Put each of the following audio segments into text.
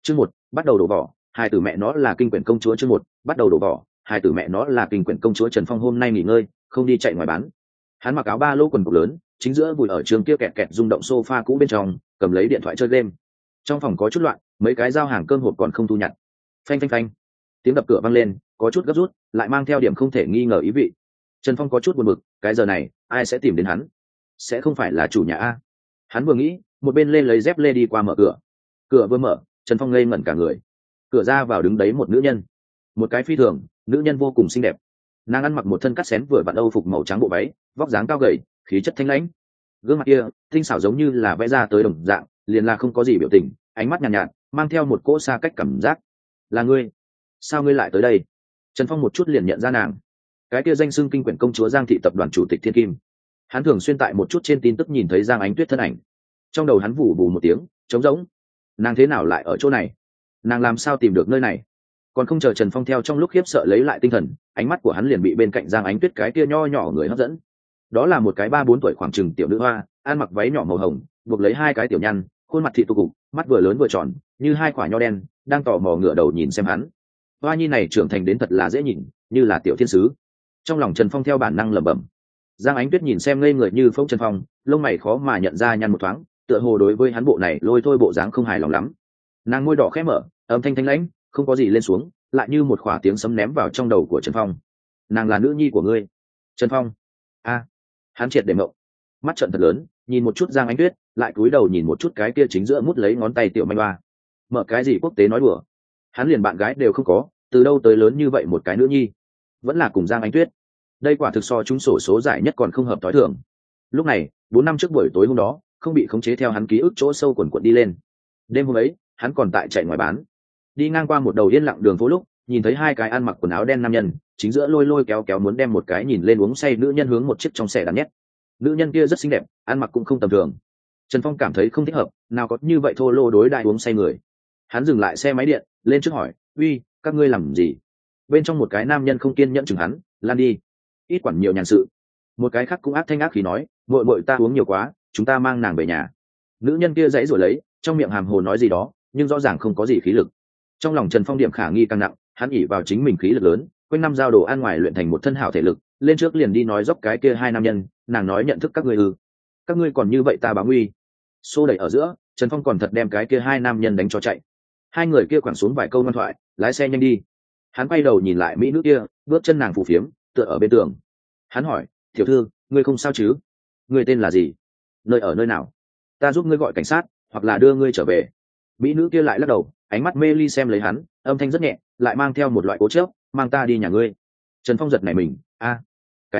Chương 1, bắt đầu đổ vỏ, hai tử mẹ nó là kinh quyển công chúa. Chương 1, bắt đầu đổ vỏ, hai tử mẹ nó là kinh quyển công chúa. Trần Phong hôm nay nghỉ ngơi, không đi chạy ngoài bán. Hắn mặc áo ba lỗ quần cộc lớn, chính giữa vùi ở trường kia kẹt kẹt rung động sofa cũ bên trong, cầm lấy điện thoại chơi game. Trong phòng có chút loạn, mấy cái giao hàng cơm hộp còn không thu nhặt. Phanh phanh phanh. Tiếng đập cửa vang lên, có chút gấp rút, lại mang theo điểm không thể nghi ngờ ý vị. Trần Phong có chút buồn bực, cái giờ này, ai sẽ tìm đến hắn? Sẽ không phải là chủ nhà a? Hắn vừa nghĩ, một bên lên lấy dép lê đi qua mở cửa. Cửa vừa mở, Trần Phong ngây ngẩn cả người. Cửa ra vào đứng đấy một nữ nhân, một cái phi thường, nữ nhân vô cùng xinh đẹp. Nàng ăn mặc một thân cắt xén vừa vặn âu phục màu trắng bộ váy, vóc dáng cao gầy, khí chất thanh lãnh. Gương mặt kia, tinh xảo giống như là vẽ ra tới đồng dạng, liền là không có gì biểu tình, ánh mắt nhàn nhạt, mang theo một cỗ xa cách cảm giác. Là ngươi? Sao ngươi lại tới đây? Trần Phong một chút liền nhận ra nàng. Cái kia danh xưng kinh quyển công chúa Giang thị tập đoàn chủ tịch Thiên Kim. Hắn thường xuyên tại một chút trên tin tức nhìn thấy Giang Ánh Tuyết thân ảnh. Trong đầu hắn vù vù một tiếng, trống rỗng. Nàng thế nào lại ở chỗ này? Nàng làm sao tìm được nơi này? Còn không chờ Trần Phong theo trong lúc khiếp sợ lấy lại tinh thần, ánh mắt của hắn liền bị bên cạnh Giang Ánh Tuyết cái kia nho nhỏ người hấp dẫn. Đó là một cái 3-4 tuổi khoảng chừng tiểu nữ hoa, ăn mặc váy nhỏ màu hồng, buộc lấy hai cái tiểu nhăn, khuôn mặt thị tụ cục, mắt vừa lớn vừa tròn, như hai quả nho đen, đang tò mò ngửa đầu nhìn xem hắn. Hoa nhi này trưởng thành đến thật là dễ nhìn, như là tiểu thiên sứ. Trong lòng Trần Phong theo bản năng lẩm bẩm. Giang Ánh Tuyết nhìn xem ngây người như phông Trần Phong, lông mày khó mà nhận ra nhăn một thoáng, tựa hồ đối với hắn bộ này lôi thôi bộ dáng không hài lòng lắm. Nàng môi đỏ khẽ mở, âm thanh thanh lãnh, không có gì lên xuống, lại như một khỏa tiếng sấm ném vào trong đầu của Trần Phong. Nàng là nữ nhi của ngươi? Trần Phong. A. Hắn triệt để mộng, mắt trợn thật lớn, nhìn một chút Giang Ánh Tuyết, lại cúi đầu nhìn một chút cái kia chính giữa mút lấy ngón tay tiểu manh ba. Mở cái gì quốc tế nói đùa? Hắn liền bạn gái đều không có, từ đâu tới lớn như vậy một cái nữ nhi? Vẫn là cùng Giang Ánh Tuyết. Đây quả thực so chúng sổ số giải nhất còn không hợp tối thường. Lúc này, 4 năm trước buổi tối hôm đó, không bị khống chế theo hắn ký ức chỗ sâu quần quật đi lên. Đêm hôm ấy, hắn còn tại chạy ngoài bán. Đi ngang qua một đầu yên lặng đường phố lúc, nhìn thấy hai cái ăn mặc quần áo đen nam nhân, chính giữa lôi lôi kéo kéo muốn đem một cái nhìn lên uống say nữ nhân hướng một chiếc trong xe đắn nhét. Nữ nhân kia rất xinh đẹp, ăn mặc cũng không tầm thường. Trần Phong cảm thấy không thích hợp, nào có như vậy thô lô đối đại uống say người. Hắn dừng lại xe máy điện, lên trước hỏi, uy, các ngươi làm gì? Bên trong một cái nam nhân không kiên nhẫn chừng hắn, lan đi, ít quản nhiều nhàn sự. Một cái khác cũng ác thanh ác khí nói, muội muội ta uống nhiều quá, chúng ta mang nàng về nhà. Nữ nhân kia dãy rồi lấy, trong miệng hàm hồ nói gì đó, nhưng rõ ràng không có gì khí lực. Trong lòng Trần Phong điểm khả nghi càng nặng, hắn ỉ vào chính mình khí lực lớn, quanh năm giao đồ ăn ngoài luyện thành một thân hảo thể lực, lên trước liền đi nói dốc cái kia hai nam nhân, nàng nói nhận thức các ngươi ư? Các ngươi còn như vậy ta báo nguy. Xô đẩy ở giữa, Trần Phong còn thật đem cái kia hai nam nhân đánh cho chạy. Hai người kia quẳng xuống vài câu ngoan thoại, lái xe nhanh đi. Hắn quay đầu nhìn lại mỹ nữ kia, bước chân nàng phù phiếm, tựa ở bên tường. Hắn hỏi, tiểu thư, ngươi không sao chứ? Ngươi tên là gì? Nơi ở nơi nào? Ta giúp ngươi gọi cảnh sát, hoặc là đưa ngươi trở về. Mỹ nữ kia lại lắc đầu, ánh mắt mê ly xem lấy hắn, âm thanh rất nhẹ, lại mang theo một loại cố chấp, mang ta đi nhà ngươi. Trần Phong giật nảy mình, a, cái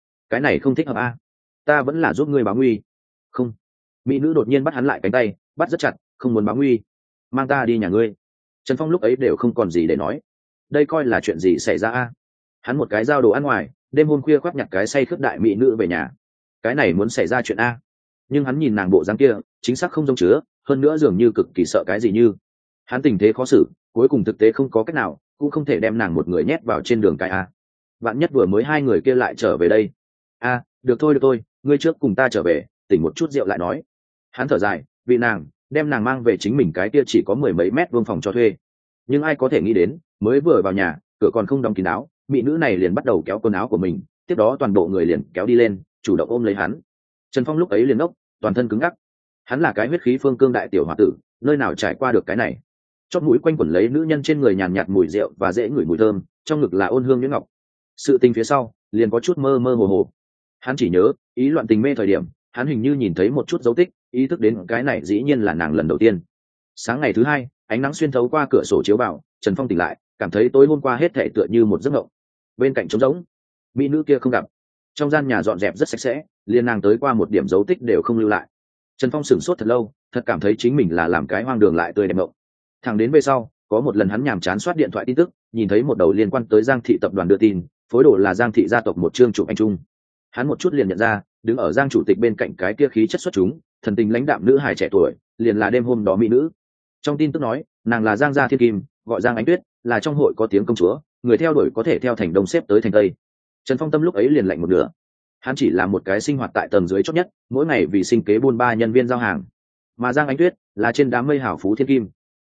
này không thích hợp a. Ta vẫn là giúp ngươi báo nguy. Không. Mỹ nữ đột nhiên bắt hắn lại cánh tay, bắt rất chặt, không muốn báo nguy. Mang ta đi nhà ngươi. Trần Phong lúc ấy đều không còn gì để nói. Đây coi là chuyện gì xảy ra a? Hắn một cái giao đồ ăn ngoài, đêm hôm khuya khoác nhặt cái say khướt đại mỹ nữ về nhà. Cái này muốn xảy ra chuyện a. Nhưng hắn nhìn nàng bộ dáng kia, chính xác không giống chứa, hơn nữa dường như cực kỳ sợ cái gì như. Hắn tình thế khó xử, cuối cùng thực tế không có cách nào, cũng không thể đem nàng một người nhét vào trên đường cái a. Vạn nhất vừa mới hai người kia lại trở về đây. A, được thôi, ngươi trước cùng ta trở về, tỉnh một chút rượu lại nói. Hắn thở dài, vì nàng, đem nàng mang về chính mình cái kia chỉ có 10 mấy mét vuông phòng cho thuê. Nhưng ai có thể nghĩ đến, mới vừa vào nhà, cửa còn không đóng kín áo, mỹ nữ này liền bắt đầu kéo quần áo của mình, tiếp đó toàn bộ người liền kéo đi lên, chủ động ôm lấy hắn. Trần Phong lúc ấy liền ngốc, toàn thân cứng ngắc. Hắn là cái huyết khí phương cương đại tiểu hòa tử, nơi nào trải qua được cái này. Chóp mũi quanh quẩn lấy nữ nhân trên người nhàn nhạt mùi rượu và dễ ngửi mùi thơm, trong ngực là ôn hương nhuyễn ngọc. Sự tình phía sau liền có chút mơ mơ hồ hồ. Hắn chỉ nhớ, ý loạn tình mê thời điểm, hắn hình như nhìn thấy một chút dấu tích, ý thức đến cái này dĩ nhiên là nàng lần đầu tiên. Sáng ngày thứ hai, ánh nắng xuyên thấu qua cửa sổ chiếu vào, Trần Phong tỉnh lại, cảm thấy tối hôm qua hết thảy tựa như một giấc mộng. Bên cạnh trống rỗng, mỹ nữ kia không gặp. Trong gian nhà dọn dẹp rất sạch sẽ, liền nàng tới qua một điểm dấu tích đều không lưu lại. Trần Phong sửng sốt thật lâu, thật cảm thấy chính mình là làm cái hoang đường lại tươi đẹp mộng. Thẳng đến về sau, có một lần hắn nhàm chán soát điện thoại tin tức, nhìn thấy một đầu liên quan tới Giang thị tập đoàn đưa tin, phối đồ là Giang thị gia tộc một chương chụp anh trung. Hắn một chút liền nhận ra, đứng ở Giang chủ tịch bên cạnh cái kia khí chất xuất chúng, thần tình lãnh đạm nữ hài trẻ tuổi, liền là đêm hôm đó mỹ nữ. Trong tin tức nói, nàng là Giang gia thiên kim, gọi Giang Ánh Tuyết, là trong hội có tiếng công chúa, người theo đuổi có thể theo thành đông xếp tới thành tây. Trần Phong tâm lúc ấy liền lạnh một nửa. Hắn chỉ là một cái sinh hoạt tại tầng dưới chót nhất, mỗi ngày vì sinh kế buôn ba nhân viên giao hàng. Mà Giang Ánh Tuyết là trên đám mây hảo phú thiên kim.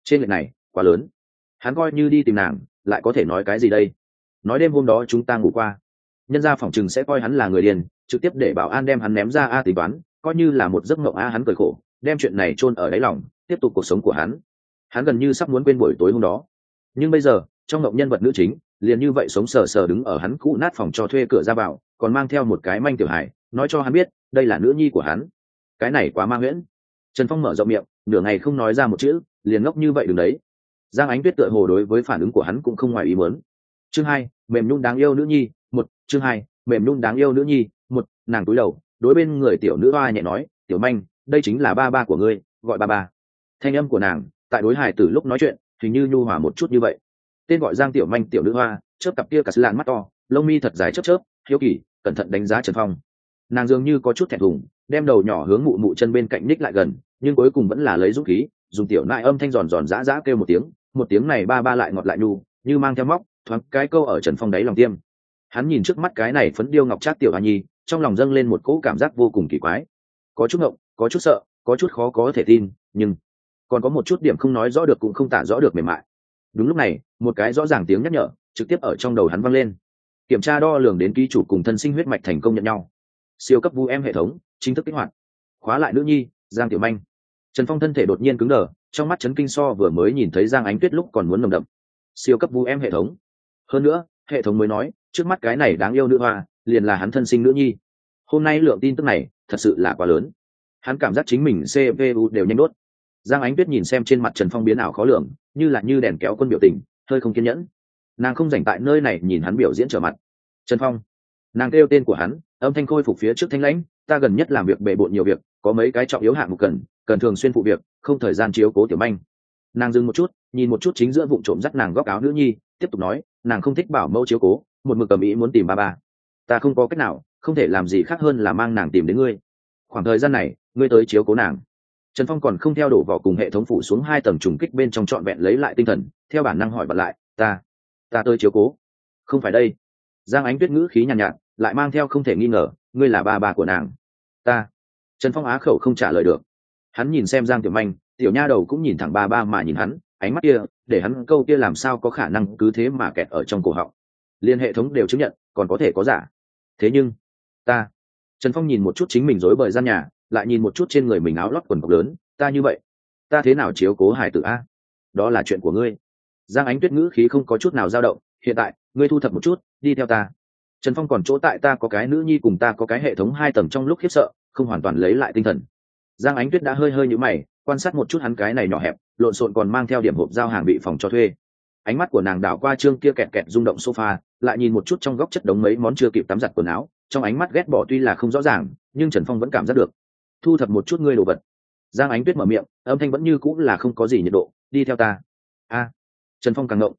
trên lệch này quá lớn. Hắn coi như đi tìm nàng lại có thể nói cái gì đây? Nói đêm hôm đó chúng ta ngủ qua, nhân gia phỏng chừng sẽ coi hắn là người điên, trực tiếp để bảo an đem hắn ném ra a tính toán coi như là một giấc mộng a. Hắn cười khổ đem chuyện này chôn ở đáy lòng, tiếp tục cuộc sống của hắn. Hắn gần như sắp muốn quên buổi tối hôm đó, nhưng bây giờ trong mộng nhân vật nữ chính liền như vậy sống sờ sờ đứng ở hắn cũ nát phòng cho thuê cửa ra vào, còn mang theo một cái manh tiểu hài, nói cho hắn biết đây là nữ nhi của hắn. Cái này quá ma huyễn. Trần Phong mở rộng miệng nửa ngày không nói ra một chữ, liền ngốc như vậy đứng đấy. Giang Ánh Tuyết tựa hồ đối với phản ứng của hắn cũng không ngoài ý muốn. Chương 2, mềm nhung đáng yêu nữ nhi, một. Chương 2, mềm nhung đáng yêu nữ nhi, một. Nàng cúi đầu đối bên người tiểu nữ hoa nhẹ nói, tiểu manh, đây chính là ba ba của ngươi, gọi ba ba. Thanh âm của nàng tại đối hài tử lúc nói chuyện hình như nhu hòa một chút như vậy. Tên gọi Giang tiểu manh tiểu nữ hoa chớp cặp kia cả sứ lạn mắt to, lông mi thật dài chớp chớp, hiếu kỳ cẩn thận đánh giá Trần Phong. Nàng dường như có chút thẹn thùng, đem đầu nhỏ hướng mụ mụ chân bên cạnh ních lại gần, nhưng cuối cùng vẫn là lấy dũng khí dùng tiểu nại âm thanh giòn giòn giã giã kêu một tiếng này ba ba lại ngọt lại nhu, như mang theo móc thoáng cái câu ở Trần Phong đáy lòng tiêm. Hắn nhìn trước mắt cái này phấn điêu ngọc trác tiểu hoa nhi, trong lòng dâng lên một cỗ cảm giác vô cùng kỳ quái, có chút ngộng, có chút sợ, có chút khó có thể tin, nhưng còn có một chút điểm không nói rõ được cũng không tả rõ được mềm mại. Đúng lúc này một cái rõ ràng tiếng nhắc nhở trực tiếp ở trong đầu hắn vang lên. Kiểm tra đo lường đến ký chủ cùng thân sinh huyết mạch thành công nhận nhau, siêu cấp vu em hệ thống chính thức kích hoạt, khóa lại nữ nhi Giang tiểu manh. Trần Phong thân thể đột nhiên cứng đờ, trong mắt chấn kinh so vừa mới nhìn thấy Giang Ánh Tuyết lúc còn muốn nồng đậm. Siêu cấp vu em hệ thống, hơn nữa hệ thống mới nói trước mắt cái này đáng yêu nữ hoa liền là hắn thân sinh nữ nhi. Hôm nay lượng tin tức này thật sự là quá lớn, hắn cảm giác chính mình CPU đều nhanh đốt. Giang Ánh Tuyết nhìn xem trên mặt Trần Phong biến ảo khó lường, như là như đèn kéo quân biểu tình, hơi không kiên nhẫn. Nàng không dành tại nơi này nhìn hắn biểu diễn trở mặt. Trần Phong. Nàng kêu tên của hắn, âm thanh khôi phục phía trước thanh lãnh, ta gần nhất làm việc bề bộn nhiều việc, có mấy cái trọng yếu hạng mục cần thường xuyên phụ việc, không thời gian chiếu cố tiểu manh. Nàng dừng một chút, nhìn một chút chính giữa vụng trộm dắt nàng góc áo nữ nhi, tiếp tục nói, nàng không thích bảo mẫu chiếu cố, một mực cầm ý muốn tìm ba ba. Ta không có cách nào, không thể làm gì khác hơn là mang nàng tìm đến ngươi. Khoảng thời gian này ngươi tới chiếu cố nàng. Trần Phong còn không theo đổ vỏ cùng hệ thống phủ xuống 2 tầng trùng kích bên trong trọn vẹn lấy lại tinh thần, theo bản năng hỏi bật lại, ta tới chiếu cố. Không phải đây. Giang Ánh Tuyết ngữ khí nhàn nhạt, lại mang theo không thể nghi ngờ, ngươi là ba ba của nàng. Ta. Trần Phong á khẩu không trả lời được. Hắn nhìn xem Giang tiểu manh, tiểu nha đầu cũng nhìn thẳng ba ba mà nhìn hắn, ánh mắt kia để hắn câu kia làm sao có khả năng cứ thế mà kẹt ở trong cổ họng. Liên hệ thống đều chứng nhận còn có thể có giả. Thế nhưng ta. Trần Phong nhìn một chút chính mình rối bời gian nhà, lại nhìn một chút trên người mình áo lót quần cộc lớn, ta như vậy ta thế nào chiếu cố hải tử a? Đó là chuyện của ngươi. Giang Ánh Tuyết ngữ khí không có chút nào dao động, hiện tại ngươi thu thập một chút, đi theo ta. Trần Phong còn chỗ tại ta có cái nữ nhi cùng ta có cái hệ thống 2 tầng trong lúc khiếp sợ không hoàn toàn lấy lại tinh thần. Giang Ánh Tuyết đã hơi hơi nhíu mày, quan sát một chút hắn cái này nhỏ hẹp lộn xộn còn mang theo điểm hộp giao hàng bị phòng cho thuê. Ánh mắt của nàng đảo qua chương kia kẹt kẹt rung động sofa, lại nhìn một chút trong góc chất đống mấy món chưa kịp tắm giặt quần áo, trong ánh mắt ghét bỏ tuy là không rõ ràng, nhưng Trần Phong vẫn cảm giác được. Thu thập một chút ngươi đồ vật. Giang Ánh Tuyết mở miệng, âm thanh vẫn như cũng là không có gì nhiệt độ, đi theo ta. A. Trần Phong càng ngộng,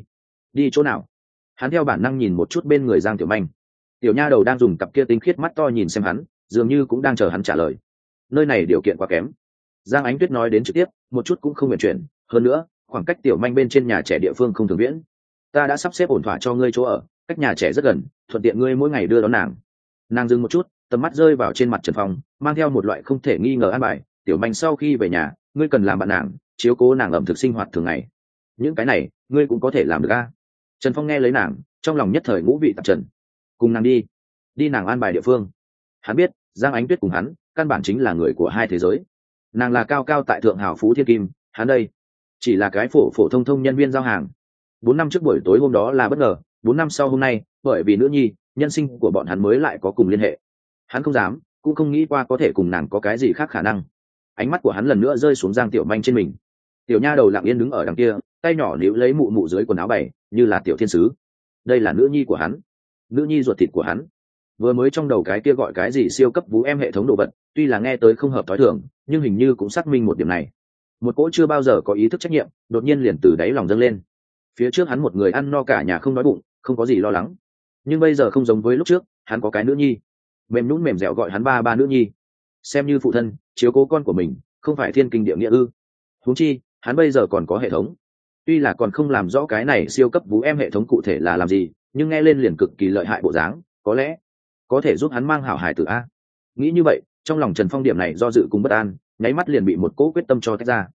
đi chỗ nào? Hắn theo bản năng nhìn một chút bên người Giang tiểu manh. Tiểu nha đầu đang dùng cặp kia tinh khiết mắt to nhìn xem hắn, dường như cũng đang chờ hắn trả lời. Nơi này điều kiện quá kém. Giang Ánh Tuyết nói đến trực tiếp, một chút cũng không nguyện chuyển, hơn nữa khoảng cách tiểu manh bên trên nhà trẻ địa phương không thường viễn. Ta đã sắp xếp ổn thỏa cho ngươi chỗ ở, cách nhà trẻ rất gần, thuận tiện ngươi mỗi ngày đưa đón nàng. Nàng dừng một chút, tầm mắt rơi vào trên mặt Trần Phong, mang theo một loại không thể nghi ngờ an bài, tiểu manh sau khi về nhà ngươi cần làm bạn nàng, chiếu cố nàng ẩm thực sinh hoạt thường ngày. Những cái này ngươi cũng có thể làm được a. Trần Phong nghe lấy nàng, trong lòng nhất thời ngũ vị tạp trần. Cùng nàng đi nàng an bài địa phương. Hắn biết Giang Ánh Tuyết cùng hắn căn bản chính là người của hai thế giới. Nàng là cao cao tại thượng hào phú thiên kim, hắn đây chỉ là cái phổ thông nhân viên giao hàng. 4 năm trước buổi tối hôm đó là bất ngờ, 4 năm sau hôm nay bởi vì nữ nhi nhân sinh của bọn hắn mới lại có cùng liên hệ. Hắn không dám cũng không nghĩ qua có thể cùng nàng có cái gì khác khả năng. Ánh mắt của hắn lần nữa rơi xuống Giang tiểu manh trên mình. Tiểu nha đầu lặng yên đứng ở đằng kia, tay nhỏ níu lấy mụ mụ dưới quần áo bày, như là tiểu thiên sứ. Đây là nữ nhi của hắn, nữ nhi ruột thịt của hắn. Vừa mới trong đầu cái kia gọi cái gì siêu cấp vũ em hệ thống đồ vật, tuy là nghe tới không hợp thói thường, nhưng hình như cũng xác minh một điểm này. Một cỗ chưa bao giờ có ý thức trách nhiệm đột nhiên liền từ đáy lòng dâng lên. Phía trước hắn một người ăn no cả nhà không đói bụng, không có gì lo lắng, nhưng bây giờ không giống với lúc trước, hắn có cái nữ nhi mềm nhũn mềm dẻo gọi hắn ba ba nữ nhi, xem như phụ thân chiếu cố con của mình, không phải thiên kinh địa nghĩa ư? Huống chi hắn bây giờ còn có hệ thống. Tuy là còn không làm rõ cái này siêu cấp vũ em hệ thống cụ thể là làm gì, nhưng nghe lên liền cực kỳ lợi hại bộ dáng, có lẽ có thể giúp hắn mang hảo hài tử a. Nghĩ như vậy, trong lòng Trần Phong điểm này do dự cùng bất an, nháy mắt liền bị một cỗ quyết tâm cho tách ra.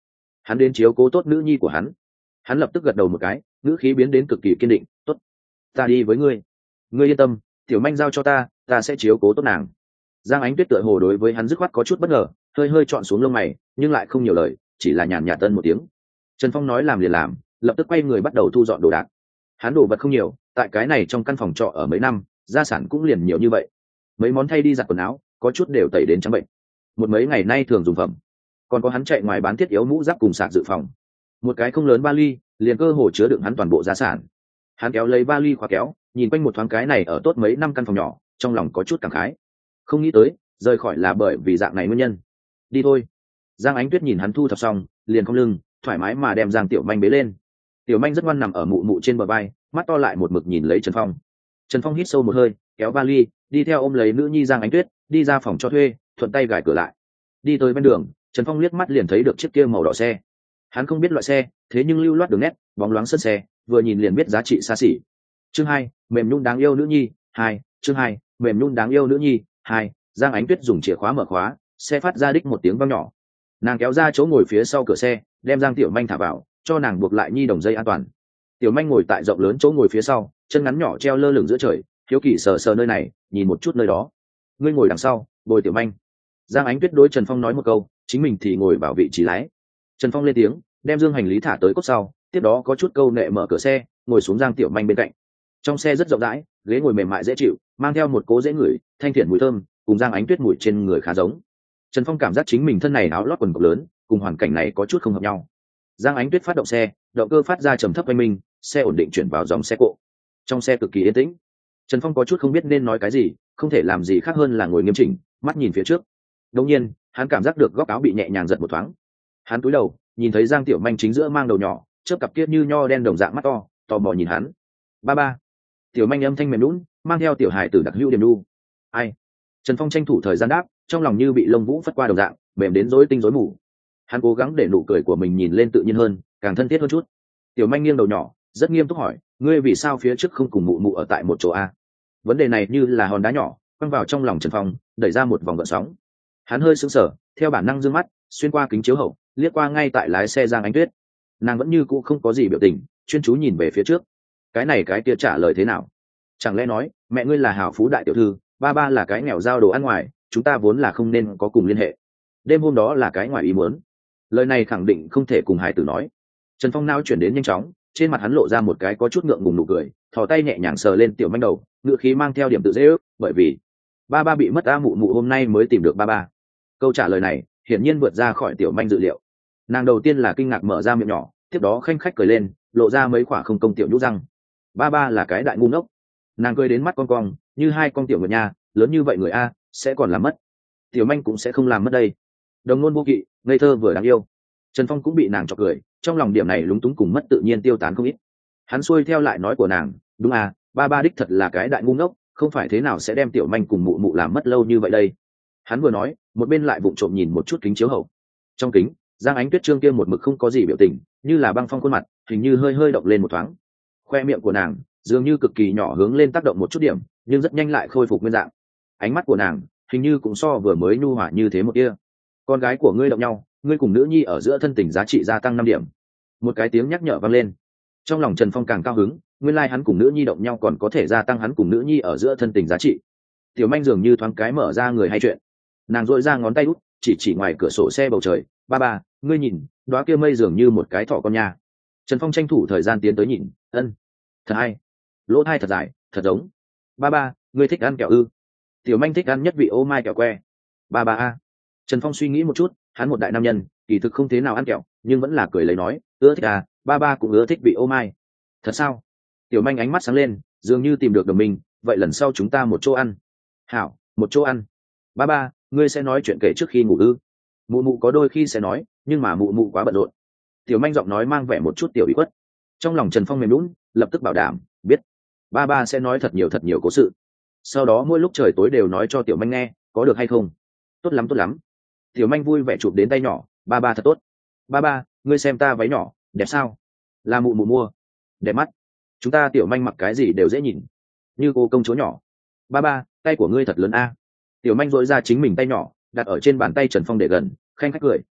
hắn đến chiếu cố tốt nữ nhi của hắn. Hắn lập tức gật đầu một cái, ngữ khí biến đến cực kỳ kiên định. Tốt, ta đi với ngươi, ngươi yên tâm, tiểu manh giao cho ta sẽ chiếu cố tốt nàng. Giang Ánh Tuyết tựa hồ đối với hắn dứt khoát có chút bất ngờ, hơi hơi chọn xuống lông mày, nhưng lại không nhiều lời, chỉ là nhàn nhạt tân một tiếng. Trần Phong nói làm liền làm, lập tức quay người bắt đầu thu dọn đồ đạc. Hắn đồ vật không nhiều, tại cái này trong căn phòng trọ ở mấy năm, gia sản cũng liền nhiều như vậy. Mấy món thay đi giặt quần áo, có chút đều tẩy đến trắng bệnh. Một mấy ngày nay thường dùng phẩm, còn có hắn chạy ngoài bán thiết yếu mũ giáp cùng sạc dự phòng. Một cái không lớn vali, liền cơ hồ chứa đựng hắn toàn bộ gia sản. Hắn kéo lấy vali khóa kéo, nhìn quanh một thoáng cái này ở tốt mấy năm căn phòng nhỏ, trong lòng có chút cảm khái. Không nghĩ tới, rời khỏi là bởi vì dạng này nguyên nhân. Đi thôi. Giang Ánh Tuyết nhìn hắn thu thập xong, liền cong lưng, thoải mái mà đem Giang Tiểu Manh bế lên. Tiểu Manh rất ngoan nằm ở mụ mụ trên bờ vai, mắt to lại một mực nhìn lấy Trần Phong. Trần Phong hít sâu một hơi, kéo vali, đi theo ôm lấy nữ nhi Giang Ánh Tuyết, đi ra phòng cho thuê, thuận tay gài cửa lại. Đi tới bên đường, Trần Phong liếc mắt liền thấy được chiếc kia màu đỏ xe. Hắn không biết loại xe, thế nhưng lưu loát đường nét, bóng loáng sân xe, vừa nhìn liền biết giá trị xa xỉ. Chương 2, mềm nhung đáng yêu nữ nhi 2. Chương 2, mềm nhung đáng yêu nữ nhi 2. Giang Ánh Tuyết dùng chìa khóa mở khóa, xe phát ra đích một tiếng vang nhỏ. Nàng kéo ra chỗ ngồi phía sau cửa xe, đem Giang Tiểu Manh thả vào, cho nàng buộc lại nhi đồng dây an toàn. Tiểu Manh ngồi tại rộng lớn chỗ ngồi phía sau, chân ngắn nhỏ treo lơ lửng giữa trời, hiếu kỳ sờ sờ nơi này, nhìn một chút nơi đó. Ngươi ngồi đằng sau, bồi Tiểu Manh. Giang Ánh Tuyết đối Trần Phong nói một câu, chính mình thì ngồi vào vị trí lái. Trần Phong lên tiếng, đem dương hành lý thả tới cốt sau, tiếp đó có chút câu nệ mở cửa xe, ngồi xuống Giang Tiểu Manh bên cạnh. Trong xe rất rộng rãi, ghế ngồi mềm mại dễ chịu, mang theo một cố dễ ngửi, thanh thiện mùi thơm, cùng Giang Ánh Tuyết mùi trên người khá giống. Trần Phong cảm giác chính mình thân này áo lót quần cộc lớn, cùng hoàn cảnh này có chút không hợp nhau. Giang Ánh Tuyết phát động xe, động cơ phát ra trầm thấp oanh minh, xe ổn định chuyển vào dòng xe cộ. Trong xe cực kỳ yên tĩnh. Trần Phong có chút không biết nên nói cái gì, không thể làm gì khác hơn là ngồi nghiêm chỉnh, mắt nhìn phía trước. Đột nhiên, hắn cảm giác được góc áo bị nhẹ nhàng giật một thoáng. Hắn cúi đầu, nhìn thấy Giang Tiểu Manh chính giữa mang đầu nhỏ, chớp cặp kia như nho đen đồng dạng mắt to, tò mò nhìn hắn. Ba ba. Tiểu Manh âm thanh mềm nhũn, mang theo tiểu hài tử đặc hữu điềm nu. Ai? Trần Phong tranh thủ thời gian đáp, trong lòng như bị lông vũ phất qua đồng dạng, mềm đến rối tinh rối mù. Hắn cố gắng để nụ cười của mình nhìn lên tự nhiên hơn, càng thân thiết hơn chút. Tiểu Manh nghiêng đầu nhỏ, rất nghiêm túc hỏi, ngươi vì sao phía trước không cùng mụ mụ ở tại một chỗ a? Vấn đề này như là hòn đá nhỏ, quăng vào trong lòng Trần Phong, đẩy ra một vòng gợn sóng. Hắn hơi sững sờ, theo bản năng dương mắt, xuyên qua kính chiếu hậu, liếc qua ngay tại lái xe Giang Ánh Tuyết. Nàng vẫn như cũ không có gì biểu tình, chuyên chú nhìn về phía trước. Cái này cái kia trả lời thế nào? Chẳng lẽ nói, mẹ ngươi là hào phú đại tiểu thư, ba ba là cái nghèo giao đồ ăn ngoài, chúng ta vốn là không nên có cùng liên hệ. Đêm hôm đó là cái ngoài ý muốn. Lời này khẳng định không thể cùng hải tử nói. Trần Phong não chuyển đến nhanh chóng, trên mặt hắn lộ ra một cái có chút ngượng ngùng nụ cười, thò tay nhẹ nhàng sờ lên Tiểu Manh đầu, ngựa khí mang theo điểm tự dễ ước, bởi vì ba ba bị mất, a mụ mụ hôm nay mới tìm được ba ba. Câu trả lời này hiển nhiên vượt ra khỏi Tiểu Manh dự liệu. Nàng đầu tiên là kinh ngạc mở ra miệng nhỏ, tiếp đó khanh khách cười lên, lộ ra mấy quả không công tiểu nhũ răng. Ba ba là cái đại ngu ngốc. Nàng cười đến mắt con cong, như hai con tiểu người nha, lớn như vậy người a sẽ còn làm mất. Tiểu Manh cũng sẽ không làm mất đây. Đồng ngôn vô kỵ, ngây thơ vừa đáng yêu. Trần Phong cũng bị nàng chọc cười, trong lòng điểm này lúng túng cùng mất tự nhiên tiêu tán không ít. Hắn xuôi theo lại nói của nàng, đúng à, ba ba đích thật là cái đại ngu ngốc, không phải thế nào sẽ đem Tiểu Manh cùng mụ mụ làm mất lâu như vậy đây. Hắn vừa nói, một bên lại vụng trộm nhìn một chút kính chiếu hậu. Trong kính, Giang Ánh Tuyết trương kia một mực không có gì biểu tình, như là băng phong khuôn mặt, hình như hơi hơi động lên một thoáng. Khoe miệng của nàng dường như cực kỳ nhỏ hướng lên tác động một chút điểm, nhưng rất nhanh lại khôi phục nguyên dạng. Ánh mắt của nàng hình như cũng so vừa mới nhu hòa như thế một kia. Con gái của ngươi động nhau, ngươi cùng nữ nhi ở giữa thân tình giá trị gia tăng 5 điểm. Một cái tiếng nhắc nhở vang lên. Trong lòng Trần Phong càng cao hứng, nguyên lai hắn cùng nữ nhi động nhau còn có thể gia tăng hắn cùng nữ nhi ở giữa thân tình giá trị. Tiểu Manh dường như thoáng cái mở ra người hay chuyện. Nàng dội ra ngón tay út, chỉ ngoài cửa sổ xe bầu trời, ba ba, ngươi nhìn, đóa kia mây dường như một cái thỏ con nha. Trần Phong tranh thủ thời gian tiến tới nhìn, ân, thật hay, lỗ thai thật dài, thật giống. Ba ba, ngươi thích ăn kẹo ư? Tiểu Manh thích ăn nhất vị ô mai kẹo que. Ba ba a. Trần Phong suy nghĩ một chút, hắn một đại nam nhân, kỳ thực không thế nào ăn kẹo, nhưng vẫn là cười lấy nói, ưa thích à, ba ba cũng ưa thích vị ô mai. Thật sao? Tiểu Manh ánh mắt sáng lên, dường như tìm được đồng minh, vậy lần sau chúng ta một chỗ ăn. Hảo, một chỗ ăn. Ba ba, ngươi sẽ nói chuyện kể trước khi ngủ ư? Mụ mụ có đôi khi sẽ nói, nhưng mà mụ mụ quá bận rộn. Tiểu Manh giọng nói mang vẻ một chút tiểu bị khuất. Trong lòng Trần Phong mềm lún, lập tức bảo đảm, biết. Ba ba sẽ nói thật nhiều cố sự. Sau đó mỗi lúc trời tối đều nói cho Tiểu Manh nghe, có được hay không? Tốt lắm, tốt lắm. Tiểu Manh vui vẻ chụp đến tay nhỏ, ba ba thật tốt. Ba ba, ngươi xem ta váy nhỏ, đẹp sao? Là mụ mụ mua. Đẹp mắt. Chúng ta Tiểu Manh mặc cái gì đều dễ nhìn. Như cô công chúa nhỏ. Ba ba, tay của ngươi thật lớn a. Tiểu Manh dội ra chính mình tay nhỏ, đặt ở trên bàn tay Trần Phong để gần, khanh khách cười.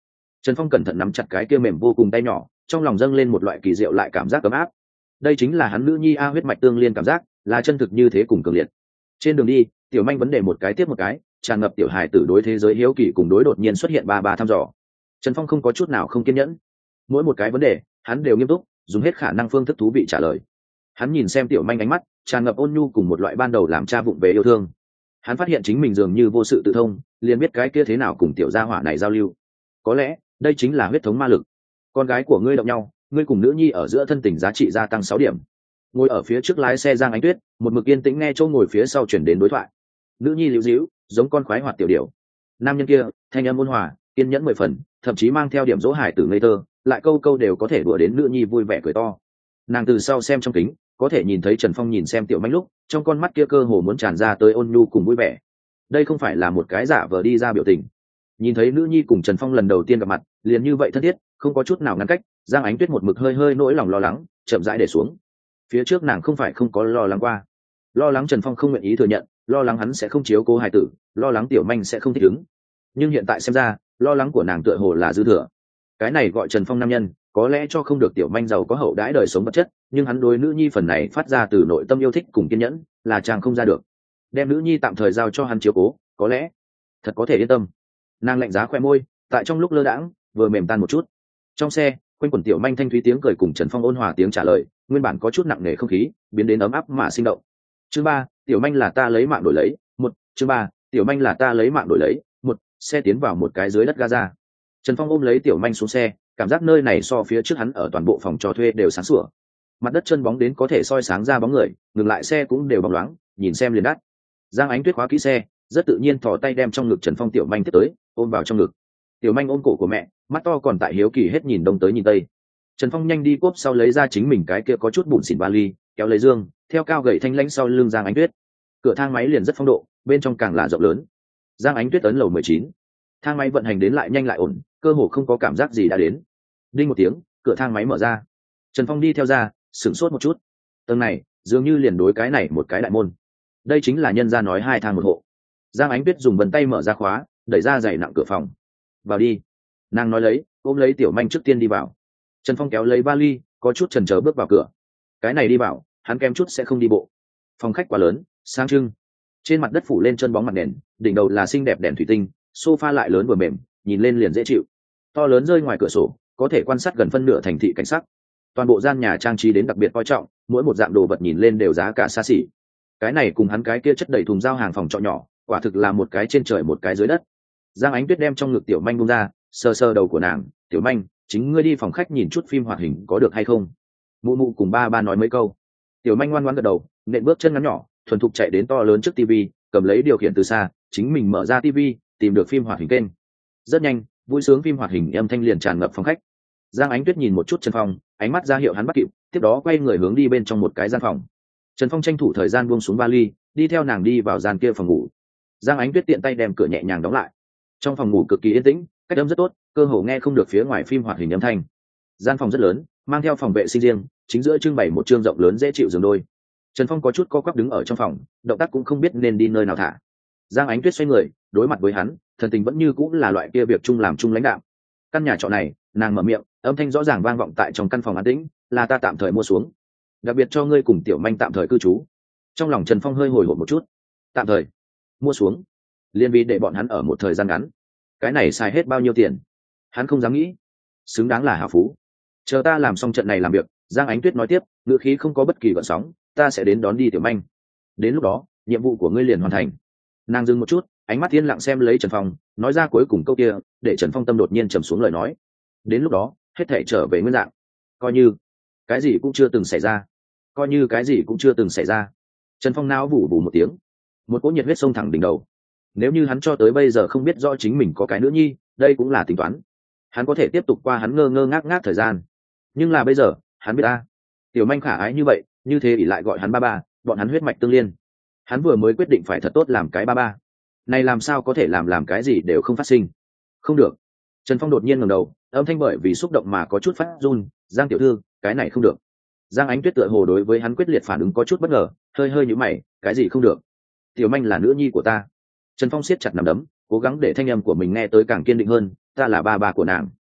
Trần Phong cẩn thận nắm chặt cái kia mềm vô cùng tay nhỏ, trong lòng dâng lên một loại kỳ diệu lại cảm giác ấm áp. Đây chính là hắn nữ nhi a, huyết mạch tương liên cảm giác là chân thực như thế cùng cường liệt. Trên đường đi, tiểu manh vấn đề một cái tiếp một cái, tràn ngập tiểu hài tử đối thế giới hiếu kỳ cùng đối đột nhiên xuất hiện ba thăm dò. Trần Phong không có chút nào không kiên nhẫn, mỗi một cái vấn đề hắn đều nghiêm túc dùng hết khả năng phương thức thú vị trả lời. Hắn nhìn xem tiểu manh ánh mắt tràn ngập ôn nhu cùng một loại ban đầu làm cha vụng về yêu thương. Hắn phát hiện chính mình dường như vô sự tự thông, liền biết cái kia thế nào cùng tiểu gia hỏa này giao lưu. Có lẽ đây chính là huyết thống ma lực. Con gái của ngươi động nhau, ngươi cùng nữ nhi ở giữa thân tình giá trị gia tăng 6 điểm. Ngồi ở phía trước lái xe Giang Ánh Tuyết một mực yên tĩnh nghe châu ngồi phía sau chuyển đến đối thoại. Nữ nhi liễu díu giống con khoái hoạt tiểu điểu. Nam nhân kia thanh âm ôn hòa kiên nhẫn 10 phần, thậm chí mang theo điểm dỗ hài tử ngây thơ, lại câu câu đều có thể đùa đến nữ nhi vui vẻ cười to. Nàng từ sau xem trong kính có thể nhìn thấy Trần Phong nhìn xem tiểu manh lúc trong con mắt kia cơ hồ muốn tràn ra tới ôn nhu cùng vui vẻ. Đây không phải là một cái giả vờ đi ra biểu tình. Nhìn thấy nữ nhi cùng Trần Phong lần đầu tiên gặp mặt liền như vậy thân thiết, không có chút nào ngăn cách. Giang Ánh Tuyết một mực hơi nỗi lòng lo lắng chậm rãi để xuống. Phía trước nàng không phải không có lo lắng qua, lo lắng Trần Phong không nguyện ý thừa nhận, lo lắng hắn sẽ không chiếu cố hài tử, lo lắng tiểu manh sẽ không thích ứng. Nhưng hiện tại xem ra lo lắng của nàng tựa hồ là dư thừa. Cái này gọi Trần Phong nam nhân có lẽ cho không được tiểu manh giàu có hậu đãi đời sống vật chất, nhưng hắn đối nữ nhi phần này phát ra từ nội tâm yêu thích cùng kiên nhẫn là chàng không ra được. Đem nữ nhi tạm thời giao cho hắn chiếu cố có lẽ thật có thể yên tâm. Nàng lạnh giá khoe môi tại trong lúc lơ đãng vừa mềm tan một chút. Trong xe quanh quẩn tiểu manh thanh thúy tiếng cười cùng Trần Phong ôn hòa tiếng trả lời, nguyên bản có chút nặng nề không khí biến đến ấm áp mà sinh động. Chương 3, tiểu manh là ta lấy mạng đổi lấy. Chương 3, tiểu manh là ta lấy mạng đổi lấy. Xe tiến vào một cái dưới đất Gaza. Trần Phong ôm lấy tiểu manh xuống xe, cảm giác nơi này so phía trước hắn ở toàn bộ phòng trò thuê đều sáng sủa. Mặt đất chân bóng đến có thể soi sáng ra bóng người, ngừng lại xe cũng đều bóng loáng, nhìn xem liền đắt. Giang Ánh Tuyết khóa kỹ xe, rất tự nhiên thò tay đem trong ngực Trần Phong tiểu manh tiếp tới, ôm vào trong ngực. Tiểu manh ôm cổ của mẹ, mắt to còn tại hiếu kỳ hết nhìn đông tới nhìn tây. Trần Phong nhanh đi cốp sau lấy ra chính mình cái kia có chút bụn xỉn vali, kéo lấy dương, theo cao gậy thanh lãnh sau lưng Giang Ánh Tuyết. Cửa thang máy liền rất phong độ, bên trong càng là rộng lớn. Giang Ánh Tuyết ấn lầu 19. Thang máy vận hành đến lại nhanh lại ổn, cơ hồ không có cảm giác gì đã đến. Đinh một tiếng, cửa thang máy mở ra. Trần Phong đi theo ra, sửng sốt một chút. Tầng này dường như liền đối cái này một cái đại môn. Đây chính là nhân gia nói 2 thang một hộ. Giang Ánh Tuyết dùng bàn tay mở ra khóa, đẩy ra dày nặng cửa phòng. Vào đi. Nàng nói lấy, ôm lấy tiểu manh trước tiên đi vào. Trần Phong kéo lấy vali, có chút chần chờ bước vào cửa. Cái này đi vào, hắn kém chút sẽ không đi bộ. Phòng khách quá lớn, sang trưng. Trên mặt đất phủ lên chân bóng mặt nền, đỉnh đầu là xinh đẹp đèn thủy tinh, sofa lại lớn vừa mềm, nhìn lên liền dễ chịu. To lớn rơi ngoài cửa sổ, có thể quan sát gần phân nửa thành thị cảnh sắc. Toàn bộ gian nhà trang trí đến đặc biệt coi trọng, mỗi một dạng đồ vật nhìn lên đều giá cả xa xỉ. Cái này cùng hắn cái kia chất đầy thùng giao hàng phòng trọ nhỏ, quả thực là một cái trên trời một cái dưới đất. Giang Ánh Tuyết đem trong ngực tiểu manh buông ra, sờ sờ đầu của nàng, "Tiểu manh, chính ngươi đi phòng khách nhìn chút phim hoạt hình có được hay không?" Mụ mụ cùng ba nói mấy câu. Tiểu manh ngoan ngoãn gật đầu, nện bước chân ngắn nhỏ, thuần thục chạy đến to lớn trước tivi, cầm lấy điều khiển từ xa, chính mình mở ra tivi, tìm được phim hoạt hình kênh. Rất nhanh, vui sướng phim hoạt hình âm thanh liền tràn ngập phòng khách. Giang Ánh Tuyết nhìn một chút Trần Phong, ánh mắt ra hiệu hắn bắt kịp, tiếp đó quay người hướng đi bên trong một cái gian phòng. Trần Phong tranh thủ thời gian buông xuống vali, đi theo nàng đi vào gian kia phòng ngủ. Giang Ánh Tuyết tiện tay đem cửa nhẹ nhàng đóng lại. Trong phòng ngủ cực kỳ yên tĩnh, cách âm rất tốt, cơ hồ nghe không được phía ngoài phim hoạt hình âm thanh. Gian phòng rất lớn, mang theo phòng vệ sinh riêng, chính giữa trưng bày một trương rộng lớn dễ chịu giường đôi. Trần Phong có chút co quắp đứng ở trong phòng, động tác cũng không biết nên đi nơi nào thả. Giang Ánh Tuyết xoay người, đối mặt với hắn, thần tình vẫn như cũng là loại kia việc chung làm chung lãnh đạo. Căn nhà trọ này, nàng mở miệng, âm thanh rõ ràng vang vọng tại trong căn phòng an tĩnh, "Là ta tạm thời mua xuống, đặc biệt cho ngươi cùng tiểu manh tạm thời cư trú." Trong lòng Trần Phong hơi hồi hộp một chút. Tạm thời mua xuống, liên vì để bọn hắn ở một thời gian ngắn. Cái này xài hết bao nhiêu tiền? Hắn không dám nghĩ. Xứng đáng là hảo phú. Chờ ta làm xong trận này làm việc, Giang Ánh Tuyết nói tiếp, ngữ khí không có bất kỳ gợn sóng, "Ta sẽ đến đón đi tiểu manh. Đến lúc đó, nhiệm vụ của ngươi liền hoàn thành." Nàng dừng một chút, ánh mắt yên lặng xem lấy Trần Phong, nói ra cuối cùng câu kia, để Trần Phong tâm đột nhiên trầm xuống lời nói. "Đến lúc đó, hết thảy trở về nguyên dạng. Coi như cái gì cũng chưa từng xảy ra. Coi như cái gì cũng chưa từng xảy ra." Trần Phong não vù vù một tiếng, một cỗ nhiệt huyết xông thẳng đỉnh đầu. Nếu như hắn cho tới bây giờ không biết rõ chính mình có cái nữ nhi, đây cũng là tính toán. Hắn có thể tiếp tục qua hắn ngơ ngơ ngác ngác thời gian. Nhưng là bây giờ, hắn biết tiểu manh khả ái như vậy, như thế ỷ lại gọi hắn ba, bọn hắn huyết mạch tương liên. Hắn vừa mới quyết định phải thật tốt làm cái ba. Này làm sao có thể làm cái gì đều không phát sinh. Không được. Trần Phong đột nhiên ngẩng đầu, âm thanh bởi vì xúc động mà có chút phát run, "Giang tiểu thư, cái này không được." Giang Ánh Tuyết tựa hồ đối với hắn quyết liệt phản ứng có chút bất ngờ, hơi nhíu mày, "Cái gì không được?" "Tiểu manh là nữ nhi của ta." Trần Phong siết chặt nắm đấm, cố gắng để thanh âm của mình nghe tới càng kiên định hơn, "Ta là ba của nàng."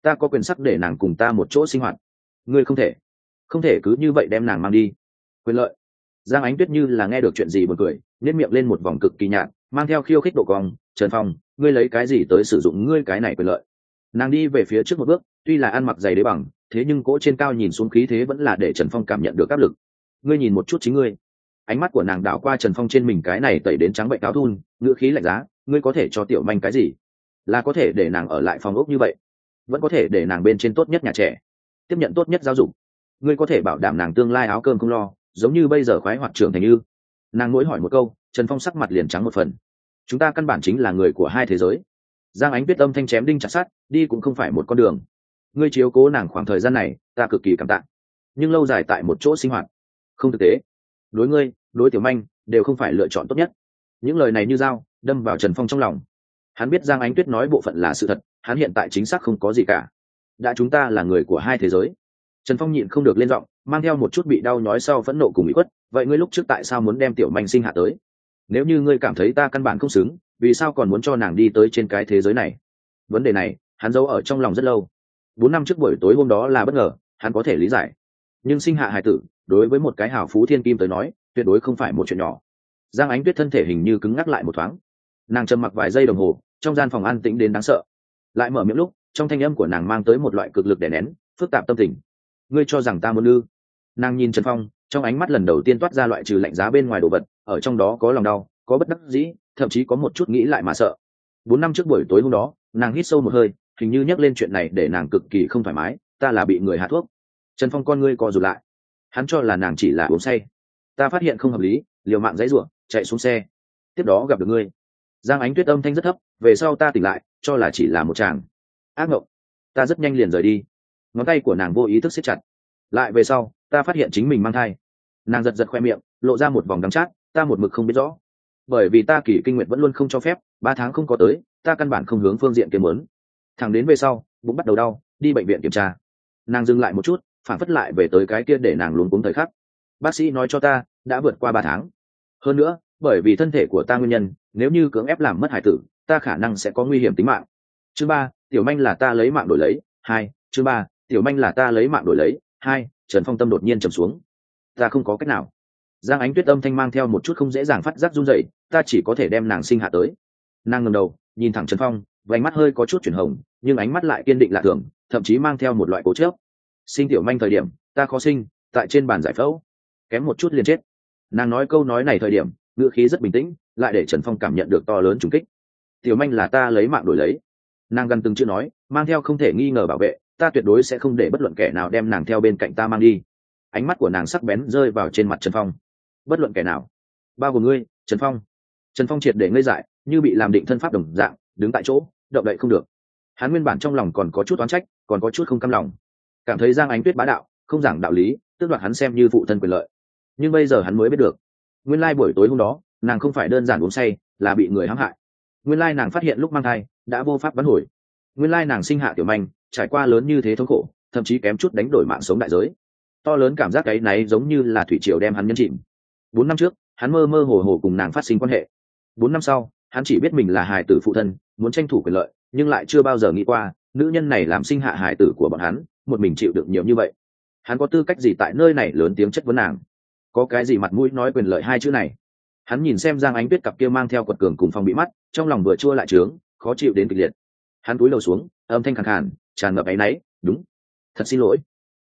ta có quyền sắc để nàng cùng ta một chỗ sinh hoạt. Ngươi không thể cứ như vậy đem nàng mang đi. Quyền lợi. Giang Ánh Tuyết như là nghe được chuyện gì buồn cười, nhếch miệng lên một vòng cực kỳ nhạt, mang theo khiêu khích độ cong. Trần Phong, ngươi lấy cái gì tới sử dụng ngươi cái này quyền lợi? Nàng đi về phía trước một bước, tuy là ăn mặc giày đế bằng, thế nhưng cỗ trên cao nhìn xuống khí thế vẫn là để Trần Phong cảm nhận được áp lực. Ngươi nhìn một chút chính ngươi. Ánh mắt của nàng đảo qua Trần Phong trên mình cái này tẩy đến trắng bệnh cáo thun, ngữ khí lạnh giá. Ngươi có thể cho tiểu manh cái gì? Là có thể để nàng ở lại phòng ốc như vậy, vẫn có thể để nàng bên trên tốt nhất nhà trẻ, tiếp nhận tốt nhất giáo dục. Ngươi có thể bảo đảm nàng tương lai áo cơm không lo, giống như bây giờ khoái hoạt trưởng thành ư? Nàng mỗi hỏi một câu, Trần Phong sắc mặt liền trắng một phần. Chúng ta căn bản chính là người của hai thế giới. Giang Ánh Tuyết âm thanh chém đinh chặt sắt, đi cũng không phải một con đường. Ngươi chiếu cố nàng khoảng thời gian này, ta cực kỳ cảm tạ, nhưng lâu dài tại một chỗ sinh hoạt không thực tế, đối ngươi, đối tiểu manh đều không phải lựa chọn tốt nhất. Những lời này như dao đâm vào Trần Phong trong lòng. Hắn biết Giang Ánh Tuyết nói bộ phận là sự thật, hắn hiện tại chính xác không có gì cả. Đã chúng ta là người của hai thế giới. Trần Phong nhịn không được lên giọng, mang theo một chút bị đau nhói sau phẫn nộ cùng ủy khuất. Vậy ngươi lúc trước tại sao muốn đem tiểu manh sinh hạ tới? Nếu như ngươi cảm thấy ta căn bản không xứng, vì sao còn muốn cho nàng đi tới trên cái thế giới này? Vấn đề này hắn giấu ở trong lòng rất lâu. 4 năm trước buổi tối hôm đó là bất ngờ, hắn có thể lý giải. Nhưng sinh hạ hài tử, đối với một cái hào phú thiên kim tới nói, tuyệt đối không phải một chuyện nhỏ. Giang Ánh Tuyết thân thể hình như cứng ngắc lại một thoáng. Nàng trầm mặc vài giây đồng hồ, trong gian phòng an tĩnh đến đáng sợ. Lại mở miệng lúc, trong thanh âm của nàng mang tới một loại cực lực đè nén, phức tạp tâm tình. Ngươi cho rằng ta muốn ư? Nàng nhìn Trần Phong, trong ánh mắt lần đầu tiên toát ra loại trừ lạnh giá bên ngoài đồ vật, ở trong đó có lòng đau, có bất đắc dĩ, thậm chí có một chút nghĩ lại mà sợ. 4 năm trước buổi tối hôm đó, nàng hít sâu một hơi, hình như nhắc lên chuyện này để nàng cực kỳ không thoải mái. Ta là bị người hạ thuốc. Trần Phong con ngươi co rụt lại. Hắn cho là nàng chỉ là uống say. Ta phát hiện không hợp lý, liều mạng giãy giụa, chạy xuống xe. Tiếp đó gặp được ngươi. Giang Ánh Tuyết âm thanh rất thấp, về sau ta tỉnh lại, cho là chỉ là một chàng ác mộng. Ta rất nhanh liền rời đi. Ngón tay của nàng vô ý thức siết chặt. Lại về sau, ta phát hiện chính mình mang thai. Nàng giật giật khoe miệng, lộ ra một vòng đắng chát. Ta một mực không biết rõ, bởi vì ta kỳ kinh nguyệt vẫn luôn không cho phép, 3 tháng không có tới, ta căn bản không hướng phương diện kiếm muốn. Thẳng đến về sau, bụng bắt đầu đau, đi bệnh viện kiểm tra. Nàng dừng lại một chút, phản phất lại về tới cái kia để nàng luống cuống thời khắc. Bác sĩ nói cho ta đã vượt qua 3 tháng. Hơn nữa, bởi vì thân thể của ta nguyên nhân, nếu như cưỡng ép làm mất hải tử, ta khả năng sẽ có nguy hiểm tính mạng. Chương 3, tiểu manh là ta lấy mạng đổi lấy. 2, chương 3, tiểu manh là ta lấy mạng đổi lấy. 2, Trần Phong tâm đột nhiên trầm xuống. Ta không có cách nào. Giang Ánh Tuyết âm thanh mang theo một chút không dễ dàng phát giác run rẩy, ta chỉ có thể đem nàng sinh hạ tới. Nàng ngẩng đầu, nhìn thẳng Trần Phong, vành mắt hơi có chút chuyển hồng, nhưng ánh mắt lại kiên định lạ thường, thậm chí mang theo một loại cố chấp. Sinh tiểu manh thời điểm, ta khó sinh, tại trên bàn giải phẫu, kém một chút liền chết. Nàng nói câu nói này thời điểm, ngữ khí rất bình tĩnh, lại để Trần Phong cảm nhận được to lớn trùng kích. Tiểu manh là ta lấy mạng đổi lấy. Nàng gần từng chữ nói, mang theo không thể nghi ngờ bảo vệ, ta tuyệt đối sẽ không để bất luận kẻ nào đem nàng theo bên cạnh ta mang đi. Ánh mắt của nàng sắc bén rơi vào trên mặt Trần Phong. Bất luận kẻ nào, bao gồm ngươi, Trần Phong. Trần Phong triệt để ngây dại, như bị làm định thân pháp đồng dạng, đứng tại chỗ, động đậy không được. Hắn nguyên bản trong lòng còn có chút oán trách, còn có chút không cam lòng, cảm thấy Giang Ánh Tuyết bá đạo, không giảng đạo lý, tước đoạt hắn xem như phụ thân quyền lợi. Nhưng bây giờ hắn mới biết được, nguyên lai buổi tối hôm đó, nàng không phải đơn giản uống say, là bị người hãm hại. Nguyên lai nàng phát hiện lúc mang thai đã vô pháp vãn hồi. Nguyên lai nàng sinh hạ tiểu manh, trải qua lớn như thế thống khổ, thậm chí kém chút đánh đổi mạng sống đại giới. To lớn cảm giác ấy náy giống như là thủy triều đem hắn nhấn chìm. 4 năm trước, hắn mơ mơ hồ hồ cùng nàng phát sinh quan hệ. 4 năm sau, hắn chỉ biết mình là hài tử phụ thân, muốn tranh thủ quyền lợi, nhưng lại chưa bao giờ nghĩ qua, nữ nhân này làm sinh hạ hài tử của bọn hắn, một mình chịu được nhiều như vậy. Hắn có tư cách gì tại nơi này lớn tiếng chất vấn nàng? Có cái gì mặt mũi nói quyền lợi 2 chữ này? Hắn nhìn xem Giang Ánh Tuyết cặp kia mang theo quật cường cùng phong bị mắt, trong lòng vừa chua lại trướng, khó chịu đến kịch liệt. Hắn cúi đầu xuống, âm thanh khàn khàn, tràn ngập áy náy, "Đúng, thật xin lỗi,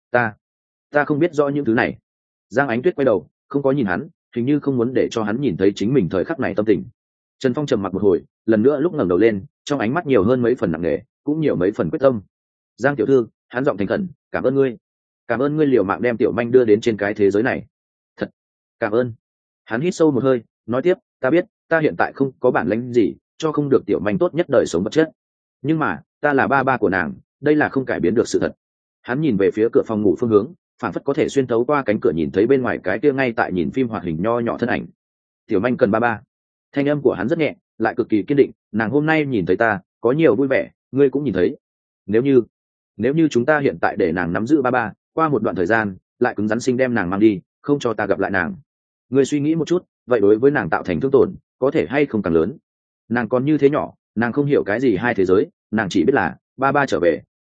ta không biết rõ những thứ này." Giang Ánh Tuyết quay đầu, không có nhìn hắn, hình như không muốn để cho hắn nhìn thấy chính mình thời khắc này tâm tình. Trần Phong trầm mặc một hồi, lần nữa lúc ngẩng đầu lên, trong ánh mắt nhiều hơn mấy phần nặng nề, cũng nhiều mấy phần quyết tâm. "Giang tiểu thư," hắn giọng thành khẩn, "cảm ơn ngươi liều mạng đem tiểu manh đưa đến trên cái thế giới này. Thật, cảm ơn." Hắn hít sâu một hơi, nói tiếp, "Ta biết, ta hiện tại không có bản lĩnh gì, cho không được tiểu manh tốt nhất đời sống vật chất. Nhưng mà, ta là ba của nàng, đây là không cải biến được sự thật." Hắn nhìn về phía cửa phòng ngủ phương hướng, phản phất có thể xuyên thấu qua cánh cửa nhìn thấy bên ngoài cái kia ngay tại nhìn phim hoạt hình nho nhỏ thân ảnh. "Tiểu manh cần ba." Thanh âm của hắn rất nhẹ, lại cực kỳ kiên định, "Nàng hôm nay nhìn thấy ta, có nhiều vui vẻ, ngươi cũng nhìn thấy. Nếu như chúng ta hiện tại để nàng nắm giữ ba, qua một đoạn thời gian, lại cứng rắn sinh đem nàng mang đi, không cho ta gặp lại nàng. Ngươi suy nghĩ một chút, vậy đối với nàng tạo thành thương tổn, có thể hay không càng lớn? Nàng còn như thế nhỏ, nàng không hiểu cái gì hai thế giới, nàng chỉ biết là ba trở về,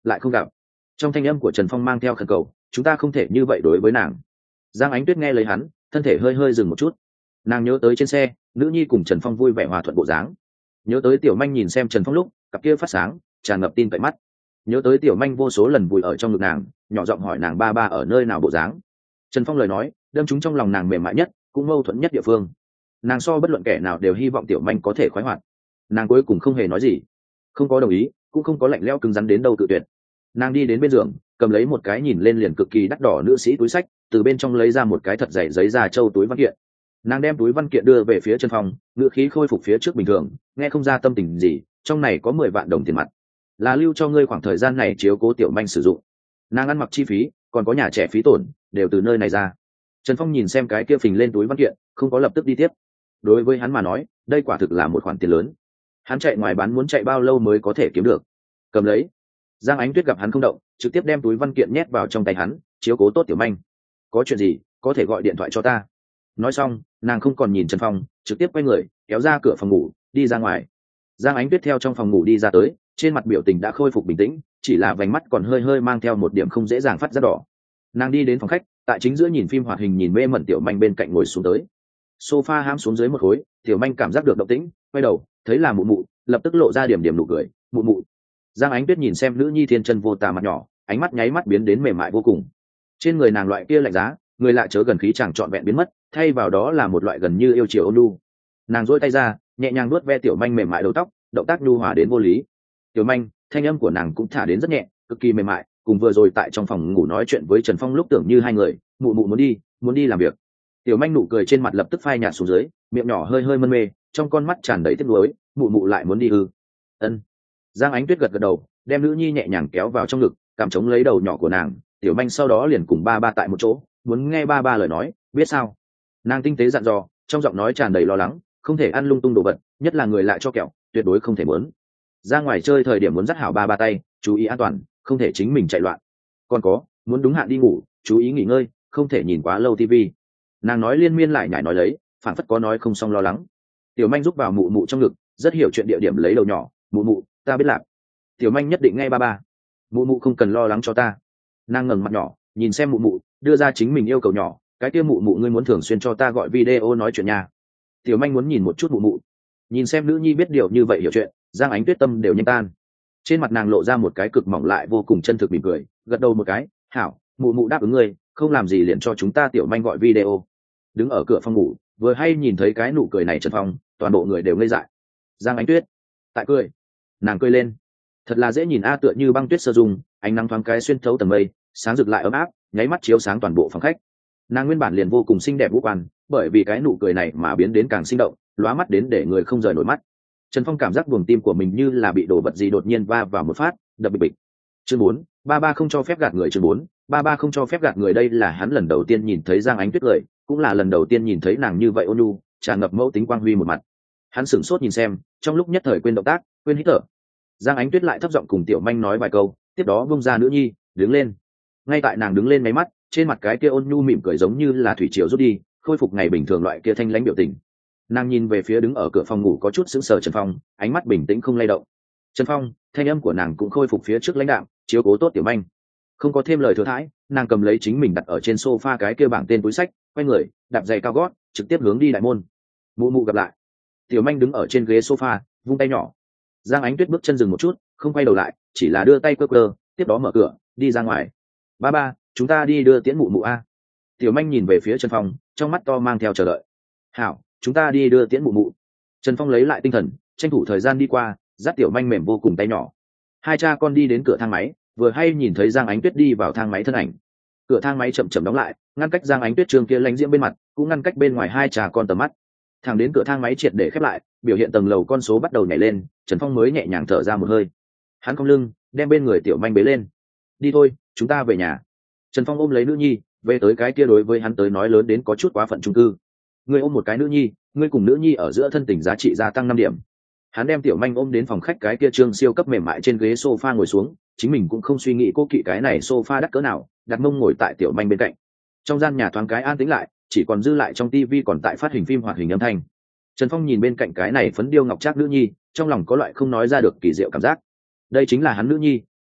lại không gặp. Trong thanh âm của Trần Phong mang theo khẩn cầu, chúng ta không thể như vậy đối với nàng. Giang Ánh Tuyết nghe lấy hắn, thân thể hơi hơi dừng một chút. Nàng nhớ tới trên xe nữ nhi cùng Trần Phong vui vẻ hòa thuận bộ dáng, nhớ tới tiểu manh nhìn xem Trần Phong lúc cặp kia phát sáng tràn ngập tin cậy mắt, nhớ tới tiểu manh vô số lần vùi ở trong ngực nàng, nhỏ giọng hỏi nàng ba ba ở nơi nào bộ dáng. Trần Phong lời nói đâm trúng trong lòng nàng mềm mại nhất cũng mâu thuẫn nhất địa phương. Nàng so bất luận kẻ nào đều hy vọng tiểu manh có thể khoái hoạt. Nàng cuối cùng không hề nói gì, không có đồng ý cũng không có lạnh lẽo cứng rắn đến đâu tự tuyệt. Nàng đi đến bên giường, cầm lấy một cái nhìn lên liền cực kỳ đắt đỏ nữ sĩ túi sách, từ bên trong lấy ra một cái thật dày giấy da trâu túi văn kiện. Nàng đem túi văn kiện đưa về phía Trần Phong, ngữ khí khôi phục phía trước bình thường, nghe không ra tâm tình gì. Trong này có 10 vạn đồng tiền mặt, là lưu cho ngươi khoảng thời gian này chiếu cố tiểu manh sử dụng. Nàng ăn mặc chi phí còn có nhà trẻ phí tổn đều từ nơi này ra. Trần Phong nhìn xem cái kia phình lên túi văn kiện, không có lập tức đi tiếp. Đối với hắn mà nói, đây quả thực là một khoản tiền lớn. Hắn chạy ngoài bán muốn chạy bao lâu mới có thể kiếm được. Cầm lấy. Giang Ánh Tuyết gặp hắn không động, trực tiếp đem túi văn kiện nhét vào trong tay hắn, chiếu cố tốt tiểu manh. Có chuyện gì có thể gọi điện thoại cho ta. Nói xong nàng không còn nhìn Trần Phong, trực tiếp quay người kéo ra cửa phòng ngủ đi ra ngoài. Giang Ánh Tuyết theo trong phòng ngủ đi ra tới, trên mặt biểu tình đã khôi phục bình tĩnh, chỉ là vành mắt còn hơi hơi mang theo một điểm không dễ dàng phát ra đỏ. Nàng đi đến phòng khách, tại chính giữa nhìn phim hoạt hình nhìn mê mẩn tiểu manh bên cạnh ngồi xuống tới. Sofa hãm xuống dưới một khối, tiểu manh cảm giác được động tĩnh, quay đầu thấy là mụ mụ, lập tức lộ ra điểm điểm nụ cười. Mụ mụ. Giang Ánh Tuyết nhìn xem nữ nhi thiên chân vô tà mặt nhỏ, ánh mắt nháy mắt biến đến mềm mại vô cùng. Trên người nàng loại kia lạnh giá người lạ chớ gần khí chẳng trọn vẹn biến mất, thay vào đó là một loại gần như yêu chiều ôn nhu. Nàng duỗi tay ra nhẹ nhàng nuốt ve tiểu manh mềm mại đầu tóc, động tác nhu hòa đến vô lý. Tiểu manh thanh âm của nàng cũng thả đến rất nhẹ, cực kỳ mềm mại, cùng vừa rồi tại trong phòng ngủ nói chuyện với Trần Phong lúc tưởng như hai người. Mụ mụ muốn đi làm việc. Tiểu manh nụ cười trên mặt lập tức phai nhạt xuống dưới, miệng nhỏ hơi hơi mân mê, trong con mắt tràn đầy tiếc nuối. Mụ mụ lại muốn đi ư? Ân. Giang Ánh Tuyết gật gật đầu, đem nữ nhi nhẹ nhàng kéo vào trong ngực, cảm chống lấy đầu nhỏ của nàng. Tiểu manh sau đó liền cùng ba ba tại một chỗ, muốn nghe ba ba lời nói, biết sao? Nàng tinh tế dặn dò, trong giọng nói tràn đầy lo lắng, không thể ăn lung tung đồ vật, nhất là người lạ cho kẹo, tuyệt đối không thể muốn. Ra ngoài chơi thời điểm muốn dắt hảo ba ba tay, chú ý an toàn, không thể chính mình chạy loạn. Còn có, muốn đúng hạn đi ngủ, chú ý nghỉ ngơi, không thể nhìn quá lâu tivi. Nàng nói liên miên lại nhải nói lấy, phản phất có nói không xong lo lắng. Tiểu manh rúc vào mụ mụ trong ngực, rất hiểu chuyện địa điểm lấy đầu nhỏ. Mụ mụ, ta biết lạc. Tiểu manh nhất định nghe ba ba. Mụ mụ không cần lo lắng cho ta. Nàng ngẩng mặt nhỏ nhìn xem mụ mụ, đưa ra chính mình yêu cầu nhỏ. Cái kia mụ mụ ngươi muốn thường xuyên cho ta gọi video nói chuyện nha. Tiểu manh muốn nhìn một chút mụ mụ, nhìn xem nữ nhi biết điều như vậy hiểu chuyện. Giang Ánh Tuyết tâm đều nhanh tan. Trên mặt nàng lộ ra một cái cực mỏng lại vô cùng chân thực mỉm cười, gật đầu một cái. Hảo, mụ mụ đáp ứng ngươi, không làm gì liền cho chúng ta tiểu manh gọi video. Đứng ở cửa phòng ngủ vừa hay nhìn thấy cái nụ cười này Trần Phong, toàn bộ người đều ngây dại. Giang Ánh Tuyết tại cười, nàng cười lên thật là dễ nhìn a, tựa như băng tuyết sơ dung, ánh nắng thoáng cái xuyên thấu tầng mây, sáng rực lại ấm áp, nháy mắt chiếu sáng toàn bộ phòng khách. Nàng nguyên bản liền vô cùng xinh đẹp vũ quan, bởi vì cái nụ cười này mà biến đến càng sinh động, lóa mắt đến để người không rời nổi mắt. Trần Phong cảm giác buồng tim của mình như là bị đổ vật gì đột nhiên va vào một phát, đập bịch bịch. Chương 4, ba ba không cho phép gạt người. Chương 4, ba ba không cho phép gạt người. Đây là hắn lần đầu tiên nhìn thấy Giang Ánh Tuyết cười, cũng là lần đầu tiên nhìn thấy nàng như vậy ôn nhu, tràn ngập mẫu tính quang huy một mặt. Hắn sửng sốt nhìn xem, trong lúc nhất thời quên động tác, quên hít thở. Giang Ánh Tuyết lại thấp giọng cùng tiểu manh nói vài câu, tiếp đó bung ra nữ nhi, đứng lên. Ngay tại nàng đứng lên mấy mắt, trên mặt cái kia ôn nhu mỉm cười giống như là thủy triều rút đi, khôi phục ngày bình thường loại kia thanh lãnh biểu tình. Nàng nhìn về phía đứng ở cửa phòng ngủ có chút sững sờ Trần Phong, ánh mắt bình tĩnh không lay động. Trần Phong, thanh âm của nàng cũng khôi phục phía trước lãnh đạm, chiếu cố tốt tiểu manh. Không có thêm lời thừa thãi, nàng cầm lấy chính mình đặt ở trên sofa cái kia bảng tên túi sách, quay người, đạp giày cao gót, trực tiếp hướng đi đại môn. Mụ mụ gặp lại. Tiểu manh đứng ở trên ghế sofa, vung tay nhỏ. Giang Ánh Tuyết bước chân dừng một chút, không quay đầu lại, chỉ là đưa tay cơ, tiếp đó mở cửa, đi ra ngoài. Ba ba, chúng ta đi đưa tiễn mụ mụ a. Tiểu manh nhìn về phía Trần Phong, trong mắt to mang theo chờ đợi. Hảo, chúng ta đi đưa tiễn mụ mụ. Trần Phong lấy lại tinh thần, tranh thủ thời gian đi qua, dắt tiểu manh mềm vô cùng tay nhỏ. Hai cha con đi đến cửa thang máy, vừa hay nhìn thấy Giang Ánh Tuyết đi vào thang máy thân ảnh. Cửa thang máy chậm chậm đóng lại, ngăn cách Giang Ánh Tuyết trường kia lãnh diễm bên mặt, cũng ngăn cách bên ngoài hai cha con tầm mắt. Thẳng đến cửa thang máy triệt để khép lại, biểu hiện tầng lầu con số bắt đầu nhảy lên, Trần Phong mới nhẹ nhàng thở ra một hơi. Hắn cong lưng, đem bên người tiểu manh bế lên. Đi thôi, chúng ta về nhà. Trần Phong ôm lấy nữ nhi, về tới cái kia đối với hắn tới nói lớn đến có chút quá phận chung cư. Ngươi ôm một cái nữ nhi, ngươi cùng nữ nhi ở giữa thân tình giá trị gia tăng 5 điểm. Hắn đem tiểu manh ôm đến phòng khách cái kia trương siêu cấp mềm mại trên ghế sofa ngồi xuống, chính mình cũng không suy nghĩ cô kỵ cái này sofa đắt cỡ nào, đặt mông ngồi tại tiểu manh bên cạnh. Trong gian nhà thoáng cái an tĩnh lại, chỉ còn dư lại trong tivi còn tại phát hình phim hoạt hình âm thanh. Trần Phong nhìn bên cạnh cái này phấn điêu ngọc trác nữ nhi, trong lòng có loại không nói ra được kỳ diệu cảm giác. Đây chính là hắn nữ nhi,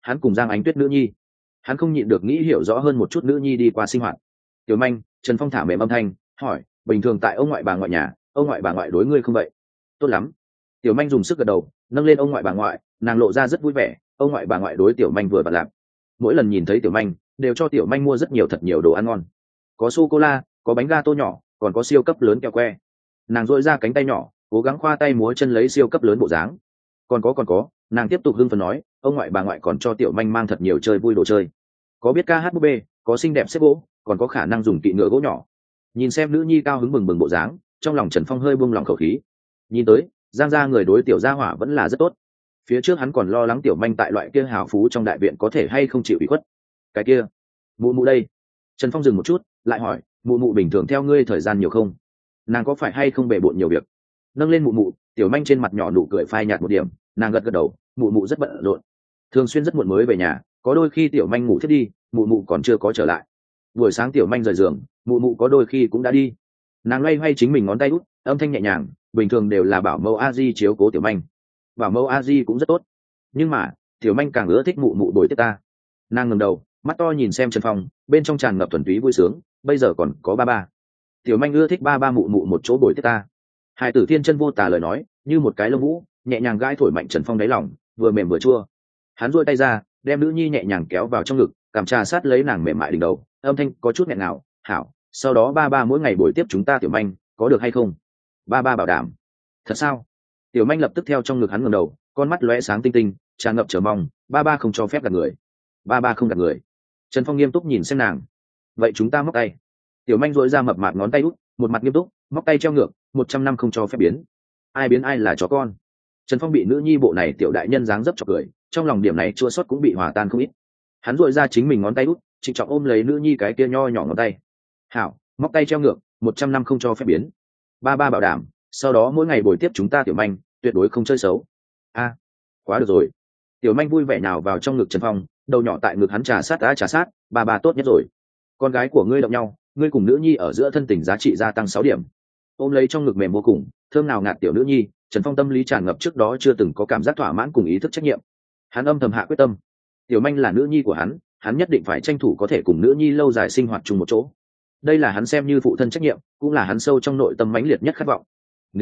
hắn cùng Giang Ánh Tuyết nữ nhi. Hắn không nhịn được nghĩ hiểu rõ hơn một chút nữ nhi đi qua sinh hoạt. Tiểu Manh, Trần Phong thả mềm âm thanh hỏi, bình thường tại ông ngoại bà ngoại nhà, ông ngoại bà ngoại đối ngươi không vậy? Tốt lắm. Tiểu Manh dùng sức gật đầu, nâng lên ông ngoại bà ngoại, nàng lộ ra rất vui vẻ. Ông ngoại bà ngoại đối Tiểu Manh vừa vặn làm, mỗi lần nhìn thấy Tiểu Manh đều cho Tiểu Manh mua rất nhiều thật nhiều đồ ăn ngon, có sô cô la, có bánh gato nhỏ, còn có siêu cấp lớn kẹo que. Nàng dội ra cánh tay nhỏ, cố gắng khoa tay múa chân lấy siêu cấp lớn bộ dáng. Còn có, nàng tiếp tục hưng phấn nói, ông ngoại bà ngoại còn cho Tiểu Manh mang thật nhiều chơi vui đồ chơi, có biết ca hát búp bê, có xinh đẹp xếp gỗ, còn có khả năng dùng kỵ ngựa gỗ nhỏ. Nhìn xem nữ nhi cao hứng bừng bừng bộ dáng, trong lòng Trần Phong hơi buông lòng khẩu khí. Nhìn tới Giang gia người đối Tiểu gia hỏa vẫn là rất tốt. Phía trước hắn còn lo lắng Tiểu Manh tại loại kia hào phú trong đại viện có thể hay không chịu ủy khuất. Cái kia, mụ mụ đây. Trần Phong dừng một chút, lại hỏi, mụ mụ bình thường theo ngươi thời gian nhiều không? Nàng có phải hay không bề bộn nhiều việc? Nâng lên mụ mụ, Tiểu Manh trên mặt nhỏ nụ cười phai nhạt một điểm, nàng gật gật đầu, mụ mụ rất bận rộn, thường xuyên rất muộn mới về nhà, có đôi khi Tiểu Manh ngủ thiết đi, mụ mụ còn chưa có trở lại. Buổi sáng Tiểu Manh rời giường, mụ mụ có đôi khi cũng đã đi. Nàng loay hoay chính mình ngón tay út, âm thanh nhẹ nhàng, bình thường đều là bảo mẫu a di chiếu cố Tiểu Manh. Bảo mẫu a di cũng rất tốt, nhưng mà Tiểu Manh càng ưa thích mụ mụ bồi tiếp ta. Nàng ngẩng đầu, mắt to nhìn xem Trần Phong, bên trong tràn ngập thuần túy vui sướng, bây giờ còn có ba ba. Tiểu Manh ưa thích ba ba mụ mụ một chỗ bồi tiếp ta. Hải tử thiên chân vô tà lời nói, như một cái lông vũ, nhẹ nhàng gãi thổi mạnh Trần Phong đáy lòng, vừa mềm vừa chua. Hắn duỗi tay ra, đem nữ nhi nhẹ nhàng kéo vào trong ngực, cảm trà sát lấy nàng mềm mại đỉnh đầu, âm thanh có chút nghẹn ngào, hảo, sau đó ba ba mỗi ngày bồi tiếp chúng ta Tiểu Manh, có được hay không? Ba ba bảo đảm. Thật sao? Tiểu Manh lập tức theo trong ngực hắn ngẩng đầu, con mắt lóe sáng tinh tinh, tràn ngập chờ mong, ba ba không cho phép gạt người. Ba ba không gạt người. Trần Phong nghiêm túc nhìn xem nàng. Vậy chúng ta móc tay. Tiểu Manh duỗi ra mập mạp ngón tay út, một mặt nghiêm túc, móc tay treo ngược, 100 năm không cho phép biến. Ai biến ai là chó con. Trần Phong bị nữ nhi bộ này tiểu đại nhân dáng dấp chọc cười, trong lòng điểm này chua xót cũng bị hòa tan không ít. Hắn duỗi ra chính mình ngón tay út, trịnh trọng ôm lấy nữ nhi cái kia nho nhỏ ngón tay. Hảo, móc tay treo ngược, 100 năm không cho phép biến. Ba ba bảo đảm, sau đó mỗi ngày bồi tiếp chúng ta Tiểu Manh, tuyệt đối không chơi xấu. A, quá được rồi. Tiểu Manh vui vẻ nào vào trong ngực Trần Phong, đầu nhỏ tại ngực hắn trà sát, ba ba tốt nhất rồi. Con gái của ngươi động nhau, ngươi cùng nữ nhi ở giữa thân tình giá trị gia tăng 6 điểm. Ôm lấy trong ngực mềm vô cùng, thơm nào ngạt tiểu nữ nhi, Trần Phong tâm lý tràn ngập trước đó chưa từng có cảm giác thỏa mãn cùng ý thức trách nhiệm. Hắn âm thầm hạ quyết tâm, Tiểu Manh là nữ nhi của hắn nhất định phải tranh thủ có thể cùng nữ nhi lâu dài sinh hoạt chung một chỗ. Đây là hắn xem như phụ thân trách nhiệm, cũng là hắn sâu trong nội tâm mãnh liệt nhất khát vọng.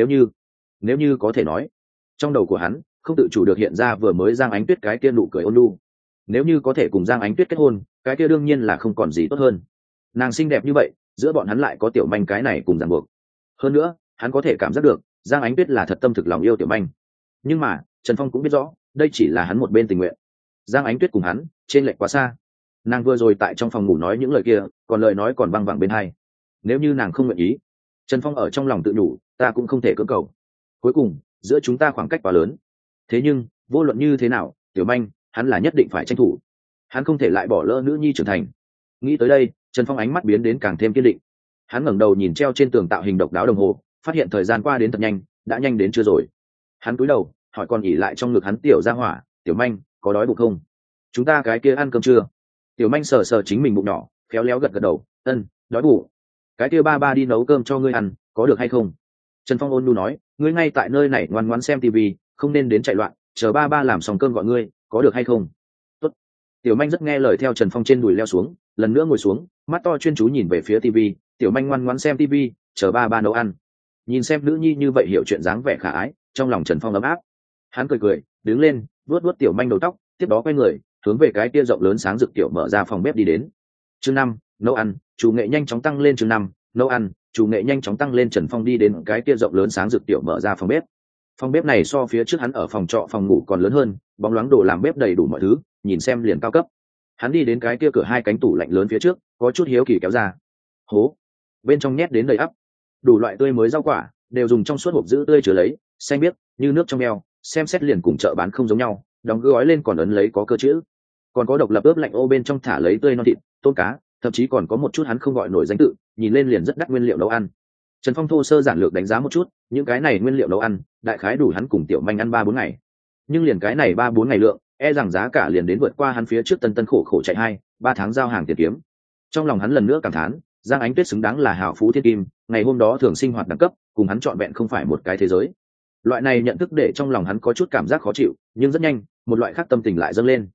Nếu như có thể nói, trong đầu của hắn không tự chủ được hiện ra vừa mới Giang Ánh Tuyết cái kia nụ cười ôn nhu. Nếu như có thể cùng Giang Ánh Tuyết kết hôn, cái kia đương nhiên là không còn gì tốt hơn. Nàng xinh đẹp như vậy, giữa bọn hắn lại có Tiểu Manh cái này cùng ràng buộc. Hơn nữa, hắn có thể cảm giác được Giang Ánh Tuyết là thật tâm thực lòng yêu Tiểu Manh. Nhưng mà Trần Phong cũng biết rõ, đây chỉ là hắn một bên tình nguyện. Giang Ánh Tuyết cùng hắn trên lệch quá xa. Nàng vừa rồi tại trong phòng ngủ nói những lời kia, còn lời nói còn văng vẳng bên hai. Nếu như nàng không nguyện ý, Trần Phong ở trong lòng tự nhủ, ta cũng không thể cưỡng cầu. Cuối cùng giữa chúng ta khoảng cách quá lớn. Thế nhưng vô luận như thế nào, Tiểu Manh hắn là nhất định phải tranh thủ. Hắn không thể lại bỏ lỡ nữ nhi trưởng thành. Nghĩ tới đây, Trần Phong ánh mắt biến đến càng thêm kiên định. Hắn ngẩng đầu nhìn treo trên tường tạo hình độc đáo đồng hồ, phát hiện thời gian qua đến thật nhanh, đã nhanh đến chưa rồi. Hắn cúi đầu hỏi con ỉ lại trong ngực hắn tiểu gia hỏa, Tiểu Manh có đói bụng không? Chúng ta cái kia ăn cơm chưa? Tiểu Manh sờ sờ chính mình bụng nhỏ, khéo léo gật gật đầu, ân, đói bụng. Cái kia ba ba đi nấu cơm cho ngươi ăn, có được hay không? Trần Phong ôn nhu nói, ngươi ngay tại nơi này ngoan ngoãn xem tivi, không nên đến chạy loạn, chờ ba ba làm xong cơm gọi ngươi, có được hay không? Tốt. Tiểu Manh rất nghe lời theo Trần Phong trên đùi leo xuống, lần nữa ngồi xuống, mắt to chuyên chú nhìn về phía tivi. Tiểu Manh ngoan ngoãn xem tivi, chờ ba ba nấu ăn. Nhìn xem nữ nhi như vậy hiểu chuyện dáng vẻ khả ái, trong lòng Trần Phong ấm áp. Hắn cười cười, đứng lên, vuốt Tiểu Manh đầu tóc, tiếp đó quay người hướng về cái kia rộng lớn sáng rực tiểu mở ra phòng bếp đi đến. Chương 5, nấu ăn, chủ nghệ nhanh chóng tăng lên. Chương 5, nấu ăn, chủ nghệ nhanh chóng tăng lên. Trần Phong đi đến cái kia rộng lớn sáng rực tiểu mở ra phòng bếp. Phòng bếp này so phía trước hắn ở phòng trọ phòng ngủ còn lớn hơn, bóng loáng đồ làm bếp đầy đủ mọi thứ, nhìn xem liền cao cấp. Hắn đi đến cái kia cửa hai cánh tủ lạnh lớn phía trước, có chút hiếu kỳ kéo ra. Hố, bên trong nhét đến đầy ắp, đủ loại tươi mới rau quả, đều dùng trong suốt hộp giữ tươi chứa lấy, xanh biếc như nước trong eo, xem xét liền cùng chợ bán không giống nhau, đóng gói lên còn ấn lấy có cơ chữ. Còn có độc lập ướp lạnh ô bên trong thả lấy tươi non thịt, tôm cá, thậm chí còn có một chút hắn không gọi nổi danh tự, nhìn lên liền rất đắt nguyên liệu nấu ăn. Trần Phong thô sơ giản lược đánh giá một chút, những cái này nguyên liệu nấu ăn, đại khái đủ hắn cùng Tiểu Manh ăn 3-4 ngày. Nhưng liền cái này 3-4 ngày lượng, e rằng giá cả liền đến vượt qua hắn phía trước tân khổ khổ chạy 2-3 tháng giao hàng tiền kiếm. Trong lòng hắn lần nữa cảm thán, Giang Ánh Tuyết xứng đáng là hào phú thiên kim, ngày hôm đó thường sinh hoạt đẳng cấp, cùng hắn trọn vẹn không phải một cái thế giới. Loại này nhận thức để trong lòng hắn có chút cảm giác khó chịu, nhưng rất nhanh, một loại khác tâm tình lại dâng lên.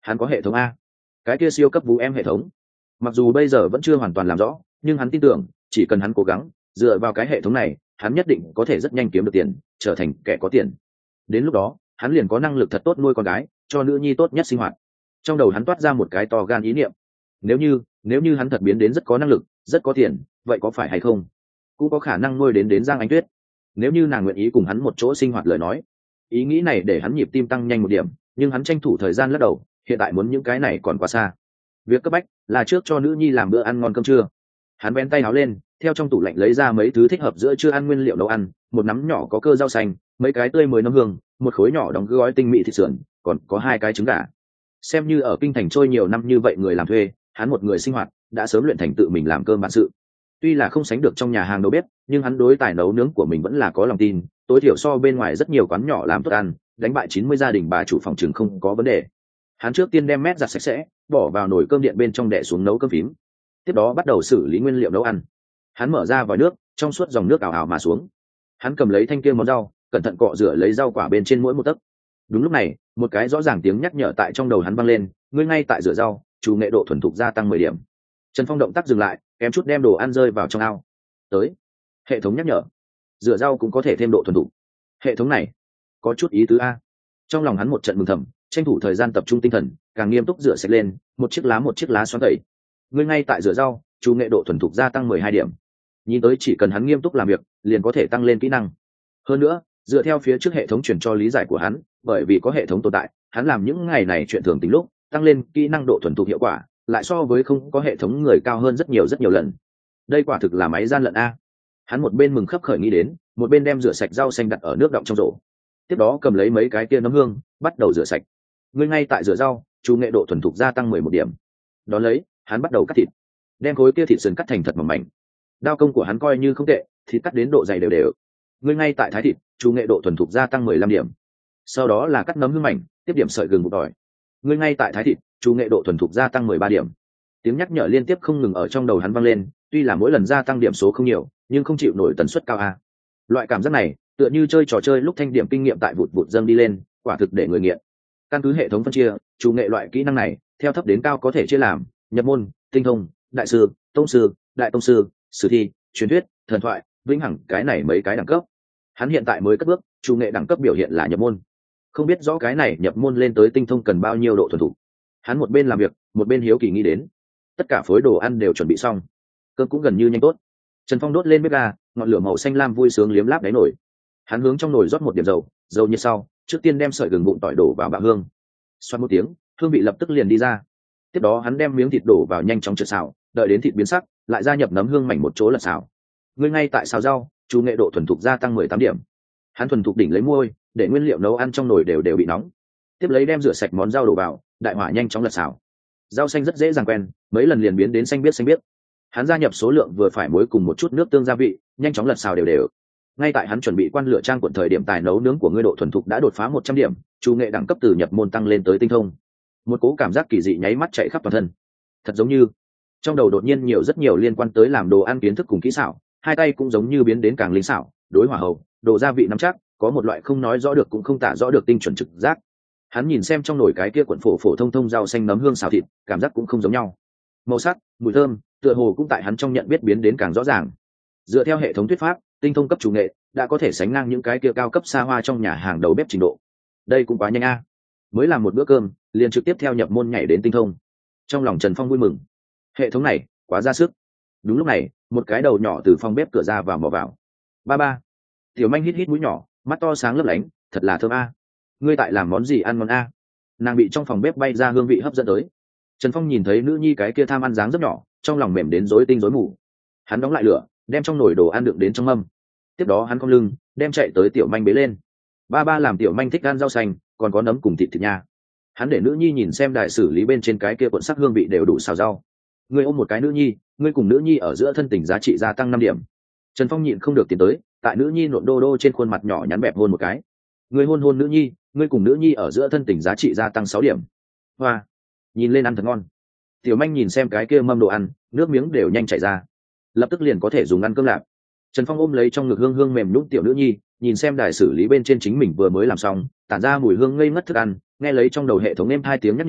Hắn có hệ thống a, cái kia siêu cấp vũ em hệ thống. Mặc dù bây giờ vẫn chưa hoàn toàn làm rõ, nhưng hắn tin tưởng chỉ cần hắn cố gắng dựa vào cái hệ thống này, hắn nhất định có thể rất nhanh kiếm được tiền, trở thành kẻ có tiền. Đến lúc đó hắn liền có năng lực thật tốt nuôi con gái, cho nữ nhi tốt nhất sinh hoạt. Trong đầu hắn toát ra một cái to gan ý niệm, nếu như hắn thật biến đến rất có năng lực, rất có tiền, vậy có phải hay không cũng có khả năng nuôi đến Giang Ánh Tuyết. Nếu như nàng nguyện ý cùng hắn một chỗ sinh hoạt lời nói. Ý nghĩ này để hắn nhịp tim tăng nhanh một điểm, nhưng hắn tranh thủ thời gian lắc đầu, hiện tại muốn những cái này còn quá xa. Việc cấp bách là trước cho nữ nhi làm bữa ăn ngon cơm trưa. Hắn vén tay áo lên, theo trong tủ lạnh lấy ra mấy thứ thích hợp giữa trưa ăn nguyên liệu nấu ăn, một nắm nhỏ có cơ rau xanh, mấy cái tươi mới nấm hương, một khối nhỏ đóng gói tinh mỹ thịt sườn, còn có 2 cái trứng gà. Xem như ở kinh thành trôi nhiều năm như vậy người làm thuê, hắn một người sinh hoạt đã sớm luyện thành tự mình làm cơm bản sự. Tuy là không sánh được trong nhà hàng đầu bếp, nhưng hắn đối tài nấu nướng của mình vẫn là có lòng tin, tối thiểu so bên ngoài rất nhiều quán nhỏ làm tốt ăn, đánh bại 90 gia đình bà chủ phòng trường không có vấn đề. Hắn trước tiên đem mét giặt sạch sẽ, bỏ vào nồi cơm điện bên trong đè xuống nấu cơm phím. Tiếp đó bắt đầu xử lý nguyên liệu nấu ăn. Hắn mở ra vòi nước, trong suốt dòng nước ào ào mà xuống. Hắn cầm lấy thanh kia món rau, cẩn thận cọ rửa lấy rau quả bên trên mỗi một tấc. Đúng lúc này, một cái rõ ràng tiếng nhắc nhở tại trong đầu hắn vang lên, ngươi ngay tại rửa rau, chủ nghệ độ thuần thục gia tăng 10 điểm. Trần Phong động tác dừng lại, kém chút đem đồ ăn rơi vào trong ao. Tới, hệ thống nhắc nhở, rửa rau cũng có thể thêm độ thuần thục. Hệ thống này có chút ý tứ a. Trong lòng hắn một trận mừng thầm, tranh thủ thời gian tập trung tinh thần, càng nghiêm túc rửa sạch lên, một chiếc lá xoắn tẩy. Ngươi ngay tại rửa rau, chủ nghệ độ thuần thục gia tăng 12 điểm. Nhìn tới chỉ cần hắn nghiêm túc làm việc, liền có thể tăng lên kỹ năng. Hơn nữa, dựa theo phía trước hệ thống truyền cho lý giải của hắn, bởi vì có hệ thống tồn tại, hắn làm những ngày này chuyện thường tính lúc, tăng lên kỹ năng độ thuần thục hiệu quả, lại so với không có hệ thống người cao hơn rất nhiều lần. Đây quả thực là máy gian lận a. Hắn một bên mừng khấp khởi nghĩ đến, một bên đem rửa sạch rau xanh đặt ở nước đọng trong rổ. Tiếp đó cầm lấy mấy cái kia nấm hương, bắt đầu rửa sạch. Ngươi ngay tại rửa rau, chủ nghệ độ thuần thục gia tăng 11 điểm. Đón lấy, hắn bắt đầu cắt thịt, đem khối kia thịt sườn cắt thành thật mỏng mảnh. Đao công của hắn coi như không tệ, thịt cắt đến độ dày đều đều. Ngươi ngay tại thái thịt, chủ nghệ độ thuần thục gia tăng 15 điểm. Sau đó là cắt nấm hương mảnh, tiếp điểm sợi gừng bột tỏi. Ngươi ngay tại thái thịt, chủ nghệ độ thuần thục gia tăng 13 điểm. Tiếng nhắc nhở liên tiếp không ngừng ở trong đầu hắn vang lên, tuy là mỗi lần gia tăng điểm số không nhiều, nhưng không chịu nổi tần suất cao a. Loại cảm giác này, tựa như chơi trò chơi lúc thanh điểm kinh nghiệm tại vụt vụt dâng đi lên, quả thực để người nghiện. Căn cứ hệ thống phân chia, chủ nghệ loại kỹ năng này, theo thấp đến cao có thể chia làm nhập môn, tinh thông, đại sư, tông sư, đại tông sư, sử thi, truyền thuyết, thần thoại, vĩnh hằng, cái này mấy cái đẳng cấp. Hắn hiện tại mới cất bước, chủ nghệ đẳng cấp biểu hiện là nhập môn. Không biết rõ cái này nhập môn lên tới tinh thông cần bao nhiêu độ thuần thục. Hắn một bên làm việc, một bên hiếu kỳ nghĩ đến. Tất cả phối đồ ăn đều chuẩn bị xong, cơm cũng gần như nhanh tốt. Trần Phong đốt lên bếp ga, ngọn lửa màu xanh lam vui sướng liếm láp đáy nồi. Hắn hướng trong nồi rót một điểm dầu, dầu như sau, trước tiên đem sợi gừng vụn tỏi đổ vào bạo hương. Xoát một tiếng, hương vị lập tức liền đi ra. Tiếp đó hắn đem miếng thịt đổ vào nhanh chóng trượt xào, đợi đến thịt biến sắc, lại gia nhập nấm hương mảnh một chỗ lật xào. Ngươi ngay tại xào rau, chủ nghệ độ thuần thục gia tăng 18 điểm. Hắn thuần thục đỉnh lấy môi, để nguyên liệu nấu ăn trong nồi đều bị nóng. Tiếp lấy đem rửa sạch món rau đổ vào, đại hỏa nhanh chóng lật xào. Rau xanh rất dễ dàng quen, mấy lần liền biến đến xanh biếc. Hắn gia nhập số lượng vừa phải muối cùng một chút nước tương gia vị, nhanh chóng lật xào đều. Ngay tại hắn chuẩn bị quan lửa trang cuộn thời điểm, tài nấu nướng của ngươi độ thuần thục đã đột phá 100 điểm, chủ nghệ đẳng cấp từ nhập môn tăng lên tới tinh thông. Một cố cảm giác kỳ dị nháy mắt chạy khắp toàn thân, thật giống như trong đầu đột nhiên rất nhiều liên quan tới làm đồ ăn kiến thức cùng kỹ xảo, hai tay cũng giống như biến đến càng linh xảo, đối hỏa hậu, đồ gia vị nắm chắc, có một loại không nói rõ được cũng không tả rõ được tinh chuẩn trực giác. Hắn nhìn xem trong nồi cái kia cuộn phổ thông rau xanh nấm hương xào thịt, cảm giác cũng không giống nhau. Màu sắc, mùi thơm, tựa hồ cũng tại hắn trong nhận biết biến đến càng rõ ràng. Dựa theo hệ thống thuyết pháp, tinh thông cấp chủ nghệ đã có thể sánh ngang những cái kia cao cấp xa hoa trong nhà hàng đầu bếp trình độ. Đây cũng quá nhanh a. Mới làm một bữa cơm, liền trực tiếp theo nhập môn nhảy đến tinh thông. Trong lòng Trần Phong vui mừng. Hệ thống này quá ra sức. Đúng lúc này, một cái đầu nhỏ từ phòng bếp cửa ra vào mò vào. Ba. Tiểu Manh hít mũi nhỏ, mắt to sáng lấp lánh, thật là thơm a. Ngươi tại làm món gì ăn ngon a? Nàng bị trong phòng bếp bay ra hương vị hấp dẫn tới. Trần Phong nhìn thấy nữ nhi cái kia tham ăn dáng rất nhỏ, trong lòng mềm đến rối tinh rối mù. Hắn đóng lại lửa, đem trong nồi đồ ăn đựng đến trong mâm. Tiếp đó hắn cong lưng, đem chạy tới Tiểu Manh bế lên. Ba làm Tiểu Manh thích ăn rau xanh, còn có nấm cùng thịt nha. Hắn để nữ nhi nhìn xem đại xử lý bên trên cái kia cuộn sắc hương vị đều đủ xào rau. Ngươi ôm một cái nữ nhi, ngươi cùng nữ nhi ở giữa thân tình giá trị gia tăng 5 điểm. Trần Phong nhịn không được tiến tới, tại nữ nhi nộn đô trên khuôn mặt nhỏ nhắn bẹp hôn một cái. Ngươi hôn nữ nhi, ngươi cùng nữ nhi ở giữa thân tình giá trị gia tăng 6 điểm. Hoa, nhìn lên ăn thật ngon. Tiểu Manh nhìn xem cái kia mâm đồ ăn, nước miếng đều nhanh chảy ra. Lập tức liền có thể dùng ăn cơm lạp. Trần Phong ôm lấy trong ngực hương mềm nhũn tiểu nữ nhi, nhìn xem đài xử lý bên trên chính mình vừa mới làm xong, tản ra mùi hương ngây ngất thức ăn, nghe lấy trong đầu hệ thống êm 2 tiếng nhắc nhở,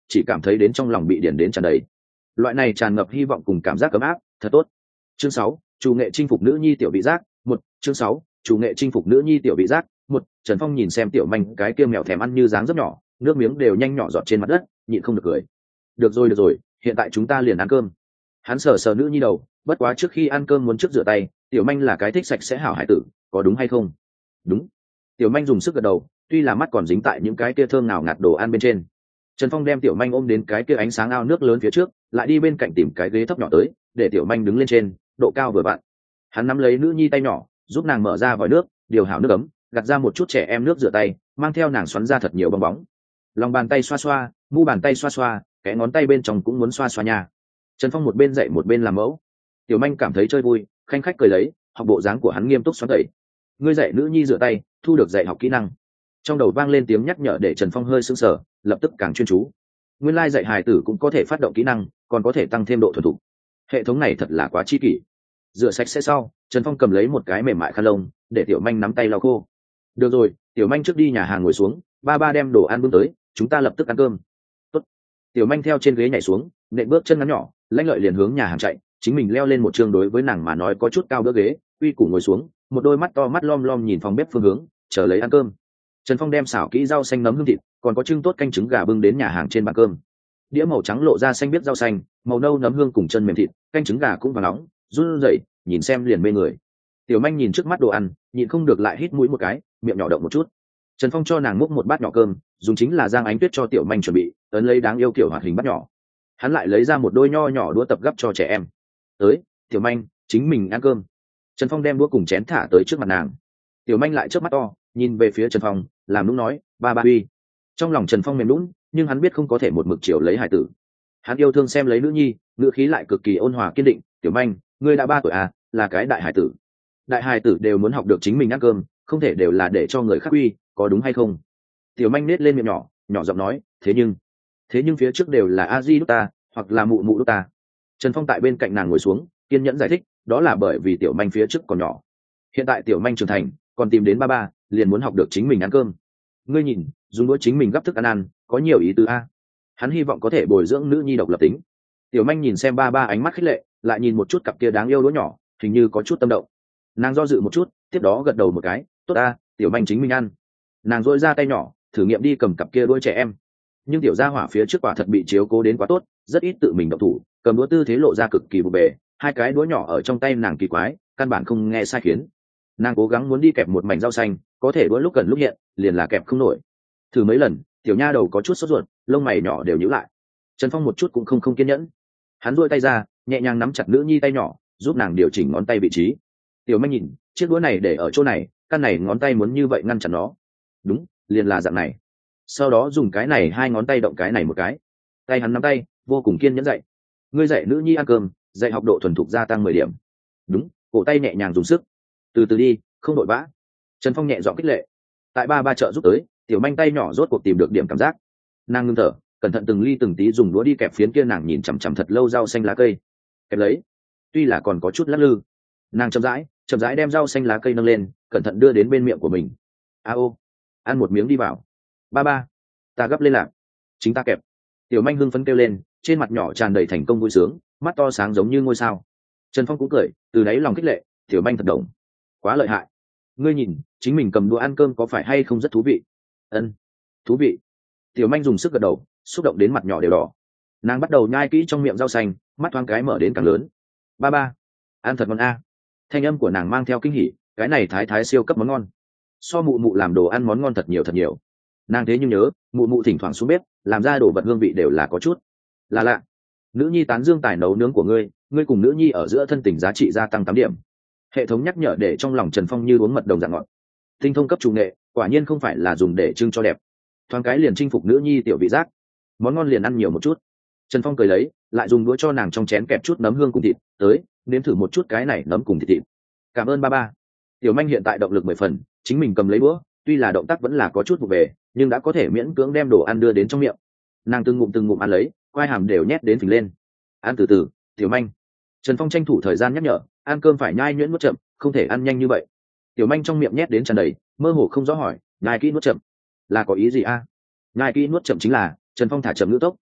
chỉ cảm thấy đến trong lòng bị điển đến tràn đầy. Loại này tràn ngập hy vọng cùng cảm giác ấm áp thật tốt. Chương 6, chủ nghệ chinh phục nữ nhi tiểu vị giác một. Chương 6, chủ nghệ chinh phục nữ nhi tiểu vị giác một. Trần Phong nhìn xem tiểu manh cái kia mèo thèm ăn như dáng rất nhỏ, nước miếng đều nhanh nhỏ giọt trên mặt đất, nhịn không được cười. Được rồi, hiện tại chúng ta liền ăn cơm. Hắn sờ sờ nữ nhi đầu, bất quá trước khi ăn cơm muốn trước rửa tay, tiểu manh là cái thích sạch sẽ hảo hải tử, có đúng hay không? Đúng. Tiểu manh dùng sức gật đầu, tuy là mắt còn dính tại những cái kia thơm nào ngạt đồ ăn bên trên. Trần Phong đem tiểu manh ôm đến cái kia ánh sáng ao nước lớn phía trước, lại đi bên cạnh tìm cái ghế thấp nhỏ tới, để tiểu manh đứng lên trên, độ cao vừa vặn. Hắn nắm lấy nữ nhi tay nhỏ, giúp nàng mở ra vòi nước, điều hảo nước ấm, gạt ra một chút trẻ em nước rửa tay, mang theo nàng xoắn ra thật nhiều bong bóng. Lòng bàn tay xoa xoa, mu bàn tay xoa xoa, cái ngón tay bên trong cũng muốn xoa xoa nha. Trần Phong một bên dạy một bên làm mẫu. Tiểu manh cảm thấy chơi vui, khanh khách cười lấy, học bộ dáng của hắn nghiêm túc xoắn tẩy. Ngươi dạy nữ nhi rửa tay, thu được dạy học kỹ năng. Trong đầu vang lên tiếng nhắc nhở để Trần Phong hơi sững sờ, lập tức càng chuyên chú. Nguyên lai dạy hài tử cũng có thể phát động kỹ năng, còn có thể tăng thêm độ thuần thục. Hệ thống này thật là quá chi kỷ. Rửa sạch sẽ sau, Trần Phong cầm lấy một cái mềm mại khăn lông, để tiểu manh nắm tay lau khô. Được rồi, tiểu manh trước đi nhà hàng ngồi xuống, ba đem đồ ăn bưng tới, chúng ta lập tức ăn cơm. Tốt. Tiểu manh theo trên ghế nhảy xuống, nện bước chân ngắn nhỏ, lanh lợi liền hướng nhà hàng chạy, chính mình leo lên một chương đối với nàng mà nói có chút cao đỡ ghế, uy củ ngồi xuống, một đôi mắt to mắt lom lom nhìn phòng bếp phương hướng, chờ lấy ăn cơm. Trần Phong đem xào kỹ rau xanh nấm hương thịt, còn có trưng tốt canh trứng gà bưng đến nhà hàng trên bàn cơm. Đĩa màu trắng lộ ra xanh biết rau xanh, màu nâu nấm hương cùng chân mềm thịt, canh trứng gà cũng vàng nóng, run rẩy, nhìn xem liền mê người. Tiểu manh nhìn trước mắt đồ ăn, nhịn không được lại hít mũi một cái, miệng nhỏ động một chút. Trần Phong cho nàng múc một bát nhỏ cơm, dùng chính là Giang Ánh Tuyết cho tiểu manh chuẩn bị, ấn lấy đáng yêu kiểu hoạt hình bát nhỏ. Hắn lại lấy ra một đôi nho nhỏ đũa tập gấp cho trẻ em. Tới, tiểu manh, chính mình ăn cơm. Trần Phong đem đũa cùng chén thả tới trước mặt nàng. Tiểu manh lại chớp mắt to, nhìn về phía Trần Phong, làm nũng nói, ba uy. Trong lòng Trần Phong mềm nũng, nhưng hắn biết không có thể một mực chiều lấy hải tử. Hắn yêu thương xem lấy nữ nhi, ngữ khí lại cực kỳ ôn hòa kiên định, tiểu manh, ngươi đã 3 tuổi à, là cái đại hải tử. Đại hải tử đều muốn học được chính mình ăn cơm, không thể đều là để cho người khác uy, có đúng hay không? Tiểu manh nết lên miệng nhỏ, nhỏ giọng nói, thế nhưng phía trước đều là a di đút ta, hoặc là mụ đút ta. Trần Phong tại bên cạnh nàng ngồi xuống, kiên nhẫn giải thích, đó là bởi vì tiểu manh phía trước còn nhỏ. Hiện tại tiểu manh trưởng thành, còn tìm đến ba, liền muốn học được chính mình ăn cơm. Ngươi nhìn, dùng đũa chính mình gắp thức ăn, có nhiều ý tứ a. Hắn hy vọng có thể bồi dưỡng nữ nhi độc lập tính. Tiểu manh nhìn xem ba ánh mắt khích lệ, lại nhìn một chút cặp kia đáng yêu đũa nhỏ, hình như có chút tâm động. Nàng do dự một chút, tiếp đó gật đầu một cái, tốt a, tiểu manh chính mình ăn. Nàng dội ra tay nhỏ, thử nghiệm đi cầm cặp kia đuôi trẻ em, nhưng tiểu gia hỏa phía trước quả thật bị chiếu cố đến quá tốt, rất ít tự mình động thủ, cầm đũa tư thế lộ ra cực kỳ bục bề, hai cái đũa nhỏ ở trong tay nàng kỳ quái, căn bản không nghe sai khiến. Nàng cố gắng muốn đi kẹp một mảnh rau xanh, có thể đũa lúc cần lúc hiện, liền là kẹp không nổi. Thử mấy lần, tiểu nha đầu có chút sốt ruột, lông mày nhỏ đều nhíu lại. Trần Phong một chút cũng không kiên nhẫn, hắn duỗi tay ra, nhẹ nhàng nắm chặt nữ nhi tay nhỏ, giúp nàng điều chỉnh ngón tay vị trí. Tiểu manh nhìn, chiếc đũa này để ở chỗ này, căn này ngón tay muốn như vậy ngăn chặn nó. Đúng, liền là dạng này. Sau đó dùng cái này hai ngón tay động cái này một cái. Tay hắn nắm tay, vô cùng kiên nhẫn dạy. Ngươi dạy nữ nhi ăn cơm, dạy học độ thuần thục gia tăng 10 điểm. Đúng, cổ tay nhẹ nhàng dùng sức. Từ từ đi, không đội vã. Trần Phong nhẹ giọng khích lệ. Tại ba trợ giúp tới, tiểu manh tay nhỏ rốt cuộc tìm được điểm cảm giác. Nàng ngưng thở, cẩn thận từng ly từng tí dùng đũa đi kẹp phiến kia nàng nhìn chằm chằm thật lâu rau xanh lá cây. Kẹp lấy. Tuy là còn có chút lắc lư. Nàng chậm rãi đem rau xanh lá cây nâng lên, cẩn thận đưa đến bên miệng của mình. A ô, ăn một miếng đi vào. Ba ta gấp lên lạc, chính ta kẹp. Tiểu manh hưng phấn kêu lên, trên mặt nhỏ tràn đầy thành công vui sướng, mắt to sáng giống như ngôi sao. Trần Phong cũng cười, từ đáy lòng khích lệ, tiểu manh thật đồng, quá lợi hại. Ngươi nhìn, chính mình cầm đũa ăn cơm có phải hay không rất thú vị? Ân, thú vị. Tiểu manh dùng sức gật đầu, xúc động đến mặt nhỏ đều đỏ. Nàng bắt đầu nhai kỹ trong miệng rau xanh, mắt thoáng cái mở đến càng lớn. Ba ăn thật ngon a. Thanh âm của nàng mang theo kinh hỉ, cái này thái siêu cấp món ngon, so mụ làm đồ ăn món ngon thật nhiều. Nàng thế nhưng nhớ, mụ thỉnh thoảng xuống bếp, làm ra đồ vật hương vị đều là có chút là lạ. Nữ nhi tán dương tài nấu nướng của ngươi cùng nữ nhi ở giữa thân tình giá trị gia tăng 8 điểm. Hệ thống nhắc nhở để trong lòng Trần Phong như uống mật đồng dạng ngọt. Tinh thông cấp chủ nghệ, quả nhiên không phải là dùng để trưng cho đẹp. Thoáng cái liền chinh phục nữ nhi tiểu vị giác, món ngon liền ăn nhiều một chút. Trần Phong cười lấy, lại dùng đũa cho nàng trong chén kẹp chút nấm hương cùng thịt, tới, nếm thử một chút cái này nấm cùng thịt. Cảm ơn ba. Tiểu manh hiện tại động lực 10 phần, chính mình cầm lấy đũa, tuy là động tác vẫn là có chút vụ về, nhưng đã có thể miễn cưỡng đem đồ ăn đưa đến trong miệng. Nàng từng ngụm ăn lấy, quai hàm đều nhét đến phình lên. Ăn từ từ, tiểu manh. Trần Phong tranh thủ thời gian nhắc nhở, ăn cơm phải nhai nhuyễn nuốt chậm, không thể ăn nhanh như vậy. Tiểu manh trong miệng nhét đến tràn đầy, mơ hồ không rõ hỏi, nhai kỹ nuốt chậm là có ý gì a? Nhai kỹ nuốt chậm chính là Trần Phong thả chậm ngữ tốc,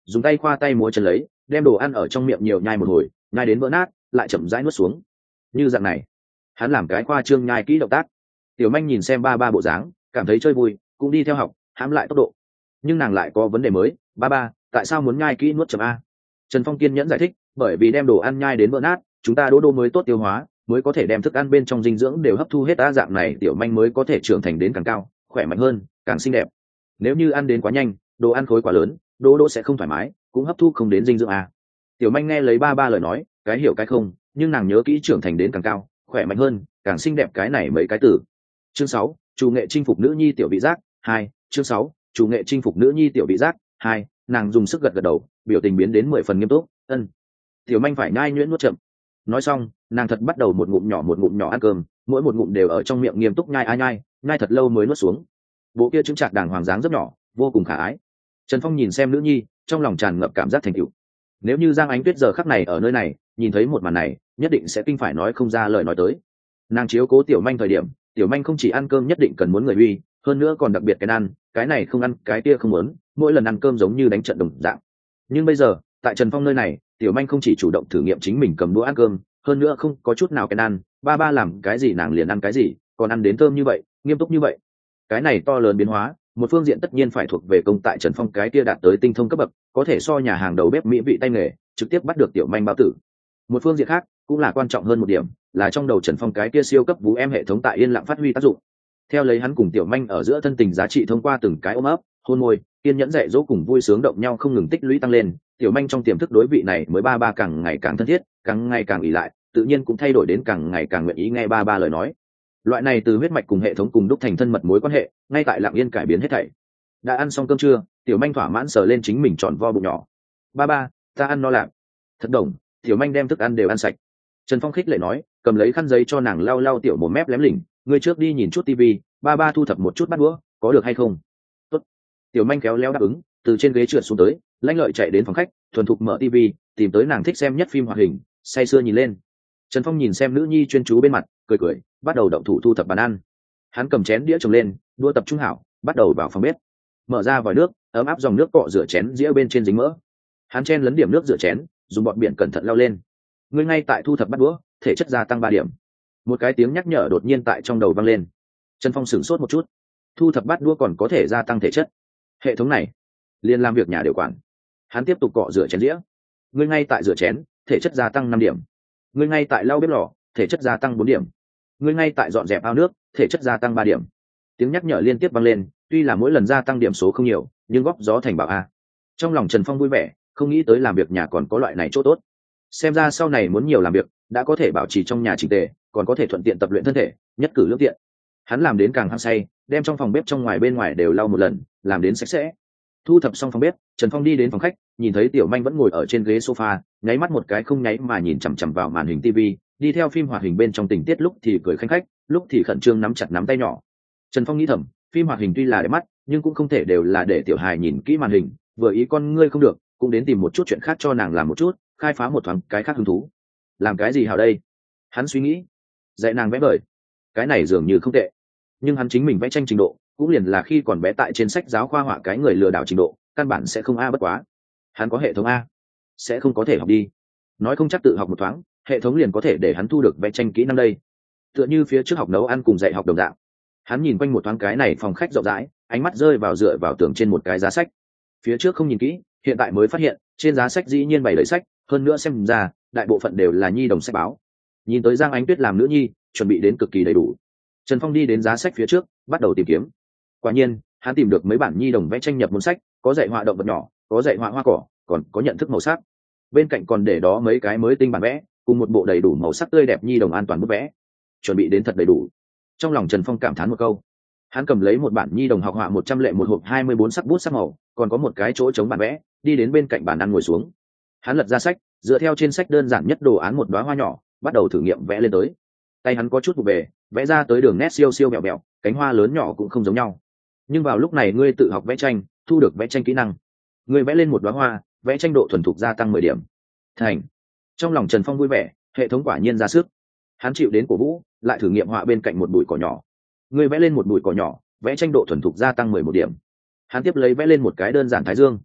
dùng tay khoa tay múa chân lấy, đem đồ ăn ở trong miệng nhiều nhai một hồi, nhai đến vỡ nát, lại chậm rãi nuốt xuống. Như dạng này, hắn làm cái khoa trương nhai kỹ động tác. Tiểu Manh nhìn xem ba ba bộ dáng, cảm thấy chơi vui, cũng đi theo học, hãm lại tốc độ. Nhưng nàng lại có vấn đề mới, ba ba, tại sao muốn nhai kỹ nuốt chậm a? Trần Phong kiên nhẫn giải thích, bởi vì đem đồ ăn nhai đến vỡ nát, chúng ta đỗ đô mới tốt tiêu hóa, mới có thể đem thức ăn bên trong dinh dưỡng đều hấp thu hết, đa dạng này Tiểu Manh mới có thể trưởng thành đến càng cao, khỏe mạnh hơn, càng xinh đẹp. Nếu như ăn đến quá nhanh, đồ ăn khối quá lớn, đỗ đỗ sẽ không thoải mái, cũng hấp thu không đến dinh dưỡng a. Tiểu Manh nghe lấy ba ba lời nói, cái hiểu cái không, nhưng nàng nhớ kỹ trưởng thành đến càng cao, khỏe mạnh hơn, càng xinh đẹp cái này mấy cái từ. Chương 6, chủ nghệ chinh phục nữ nhi tiểu vị giác 2. Chương 6, chủ nghệ chinh phục nữ nhi tiểu vị giác 2. Nàng dùng sức gật gật đầu, biểu tình biến đến 10 phần nghiêm túc. Ân. Tiểu Manh phải nhai nhuyễn nuốt chậm. Nói xong, nàng thật bắt đầu một ngụm nhỏ ăn cơm, mỗi một ngụm đều ở trong miệng nghiêm túc nhai nhai thật lâu mới nuốt xuống. Bộ kia chứng trạc đàng hoàng dáng rất nhỏ, vô cùng khả ái. Trần Phong nhìn xem nữ nhi, trong lòng tràn ngập cảm giác thành tựu. Nếu như Giang Ánh Tuyết giờ khắc này ở nơi này, nhìn thấy một màn này, nhất định sẽ kinh phải nói không ra lời nói tới. Nàng chiếu cố Tiểu Manh thời điểm, Tiểu Manh không chỉ ăn cơm nhất định cần muốn người uy, hơn nữa còn đặc biệt cái này không ăn, cái kia không muốn, mỗi lần ăn cơm giống như đánh trận đồng dạng. Nhưng bây giờ, tại Trần Phong nơi này, Tiểu Manh không chỉ chủ động thử nghiệm chính mình cầm đũa ăn cơm, hơn nữa không có chút nào ăn, ba ba làm cái gì nàng liền ăn cái gì, còn ăn đến thơm như vậy, nghiêm túc như vậy. Cái này to lớn biến hóa, một phương diện tất nhiên phải thuộc về công tại Trần Phong cái kia đạt tới tinh thông cấp bậc, có thể so nhà hàng đầu bếp mỹ vị tay nghề, trực tiếp bắt được Tiểu Manh bao tử. Một phương diện khác, cũng là quan trọng hơn một điểm, là trong đầu Trần Phong cái kia siêu cấp vũ em hệ thống tại yên lặng phát huy tác dụng. Theo lấy hắn cùng Tiểu Manh ở giữa thân tình giá trị thông qua từng cái ôm ấp, hôn môi, kiên nhẫn dạy dỗ cùng vui sướng động nhau không ngừng tích lũy tăng lên, Tiểu Manh trong tiềm thức đối vị này mới ba ba càng ngày càng thân thiết, càng ngày càng ỷ lại, tự nhiên cũng thay đổi đến càng ngày càng nguyện ý nghe ba ba lời nói. Loại này từ huyết mạch cùng hệ thống cùng đúc thành thân mật mối quan hệ, ngay tại lặng yên cải biến hết thảy. Đã ăn xong cơm trưa, Tiểu Manh thỏa mãn sờ lên chính mình tròn vo bụng nhỏ. Ba ba, ta ăn no lạc. Thật đồng, Tiểu Manh đem thức ăn đều ăn sạch. Trần Phong khích lệ nói, cầm lấy khăn giấy cho nàng lau lau tiểu mồm mép lém lỉnh, ngươi trước đi nhìn chút tivi, ba ba thu thập một chút bát đũa, có được hay không? Tốt. Tiểu Manh khéo léo đáp ứng, từ trên ghế trượt xuống tới, lanh lợi chạy đến phòng khách, thuần thục mở tivi, tìm tới nàng thích xem nhất phim hoạt hình, say sưa nhìn lên. Trần Phong nhìn xem nữ nhi chuyên chú bên mặt, cười cười, bắt đầu động thủ thu thập bàn ăn. Hắn cầm chén đĩa chồng lên, đua tập trung hảo, bắt đầu vào phòng bếp. Mở ra vòi nước, ấm áp dòng nước cọ rửa chén dĩa bên trên dính mỡ. Hắn chen lấn điểm nước rửa chén, dùng bọt biển cẩn thận lau lên. Ngươi ngay tại thu thập bát đũa, thể chất gia tăng 3 điểm. Một cái tiếng nhắc nhở đột nhiên tại trong đầu vang lên. Trần Phong sửng sốt một chút. Thu thập bát đũa còn có thể gia tăng thể chất? Hệ thống này liền làm việc nhà đều quản. Hắn tiếp tục cọ rửa chén dĩa. Ngươi ngay tại rửa chén, thể chất gia tăng 5 điểm. Ngươi ngay tại lau bếp lò, thể chất gia tăng 4 điểm. Ngươi ngay tại dọn dẹp ao nước, thể chất gia tăng 3 điểm. Tiếng nhắc nhở liên tiếp vang lên, tuy là mỗi lần gia tăng điểm số không nhiều, nhưng góp gió thành bảo a. Trong lòng Trần Phong vui vẻ, không nghĩ tới làm việc nhà còn có loại này chỗ tốt. Xem ra sau này muốn nhiều làm việc, đã có thể bảo trì trong nhà chỉnh tề, còn có thể thuận tiện tập luyện thân thể, nhất cử lưỡng tiện. Hắn làm đến càng hăng say, đem trong phòng bếp trong ngoài bên ngoài đều lau một lần, làm đến sạch sẽ. Thu thập xong phòng bếp, Trần Phong đi đến phòng khách, nhìn thấy Tiểu Manh vẫn ngồi ở trên ghế sofa, nháy mắt một cái không nháy mà nhìn chằm chằm vào màn hình TV, đi theo phim hoạt hình bên trong tình tiết, lúc thì cười khanh khách, lúc thì khẩn trương nắm chặt nắm tay nhỏ. Trần Phong nghĩ thầm, phim hoạt hình tuy là đẹp mắt, nhưng cũng không thể đều là để tiểu hài nhìn kỹ màn hình, vừa ý con ngươi không được, cũng đến tìm một chút chuyện khác cho nàng làm một chút, khai phá một thoáng cái khác hứng thú. Làm cái gì hảo đây? Hắn suy nghĩ. Dạy nàng vẽ vời, cái này dường như không tệ, nhưng hắn chính mình vẽ tranh trình độ cũng liền là khi còn bé tại trên sách giáo khoa họa cái người lừa đảo trình độ, căn bản sẽ không a. Bất quá hắn có hệ thống a, sẽ không có thể học đi. Nói không chắc tự học một thoáng, hệ thống liền có thể để hắn thu được vẽ tranh kỹ năng đây. Tựa như phía trước học nấu ăn cùng dạy học đồng dạng. Hắn nhìn quanh một thoáng cái này phòng khách rộng rãi, ánh mắt rơi vào dựa vào tường trên một cái giá sách. Phía trước không nhìn kỹ, hiện tại mới phát hiện trên giá sách dĩ nhiên bày đầy sách, hơn nữa xem ra đại bộ phận đều là nhi đồng sách báo. Nhìn tới Giang Ánh Tuyết làm nữ nhi, chuẩn bị đến cực kỳ đầy đủ. Trần Phong đi đến giá sách phía trước, bắt đầu tìm kiếm. Quả nhiên, hắn tìm được mấy bản nhi đồng vẽ tranh nhập môn sách, có dạy họa động vật nhỏ, có dạy họa hoa cỏ, còn có nhận thức màu sắc. Bên cạnh còn để đó mấy cái mới tinh bản vẽ, cùng một bộ đầy đủ màu sắc tươi đẹp nhi đồng an toàn bút vẽ. Chuẩn bị đến thật đầy đủ. Trong lòng Trần Phong cảm thán một câu. Hắn cầm lấy một bản nhi đồng học họa 100 lệ một hộp 24 sắc bút sắc màu, còn có một cái chỗ chống bản vẽ, đi đến bên cạnh bàn ăn ngồi xuống. Hắn lật ra sách, dựa theo trên sách đơn giản nhất đồ án một đóa hoa nhỏ, bắt đầu thử nghiệm vẽ lên tới. Tay hắn có chút vụ về, vẽ ra tới đường nét siêu siêu bẹo bẹo, cánh hoa lớn nhỏ cũng không giống nhau. Nhưng vào lúc này ngươi tự học vẽ tranh, thu được vẽ tranh kỹ năng. Ngươi vẽ lên một đóa hoa, vẽ tranh độ thuần thục gia tăng 10 điểm. Thành. Trong lòng Trần Phong vui vẻ, hệ thống quả nhiên ra sức. Hắn chịu đến cổ vũ, lại thử nghiệm họa bên cạnh một bụi cỏ nhỏ. Ngươi vẽ lên một bụi cỏ nhỏ, vẽ tranh độ thuần thục gia tăng 11 điểm. Hắn tiếp lấy vẽ lên một cái đơn giản thái dương.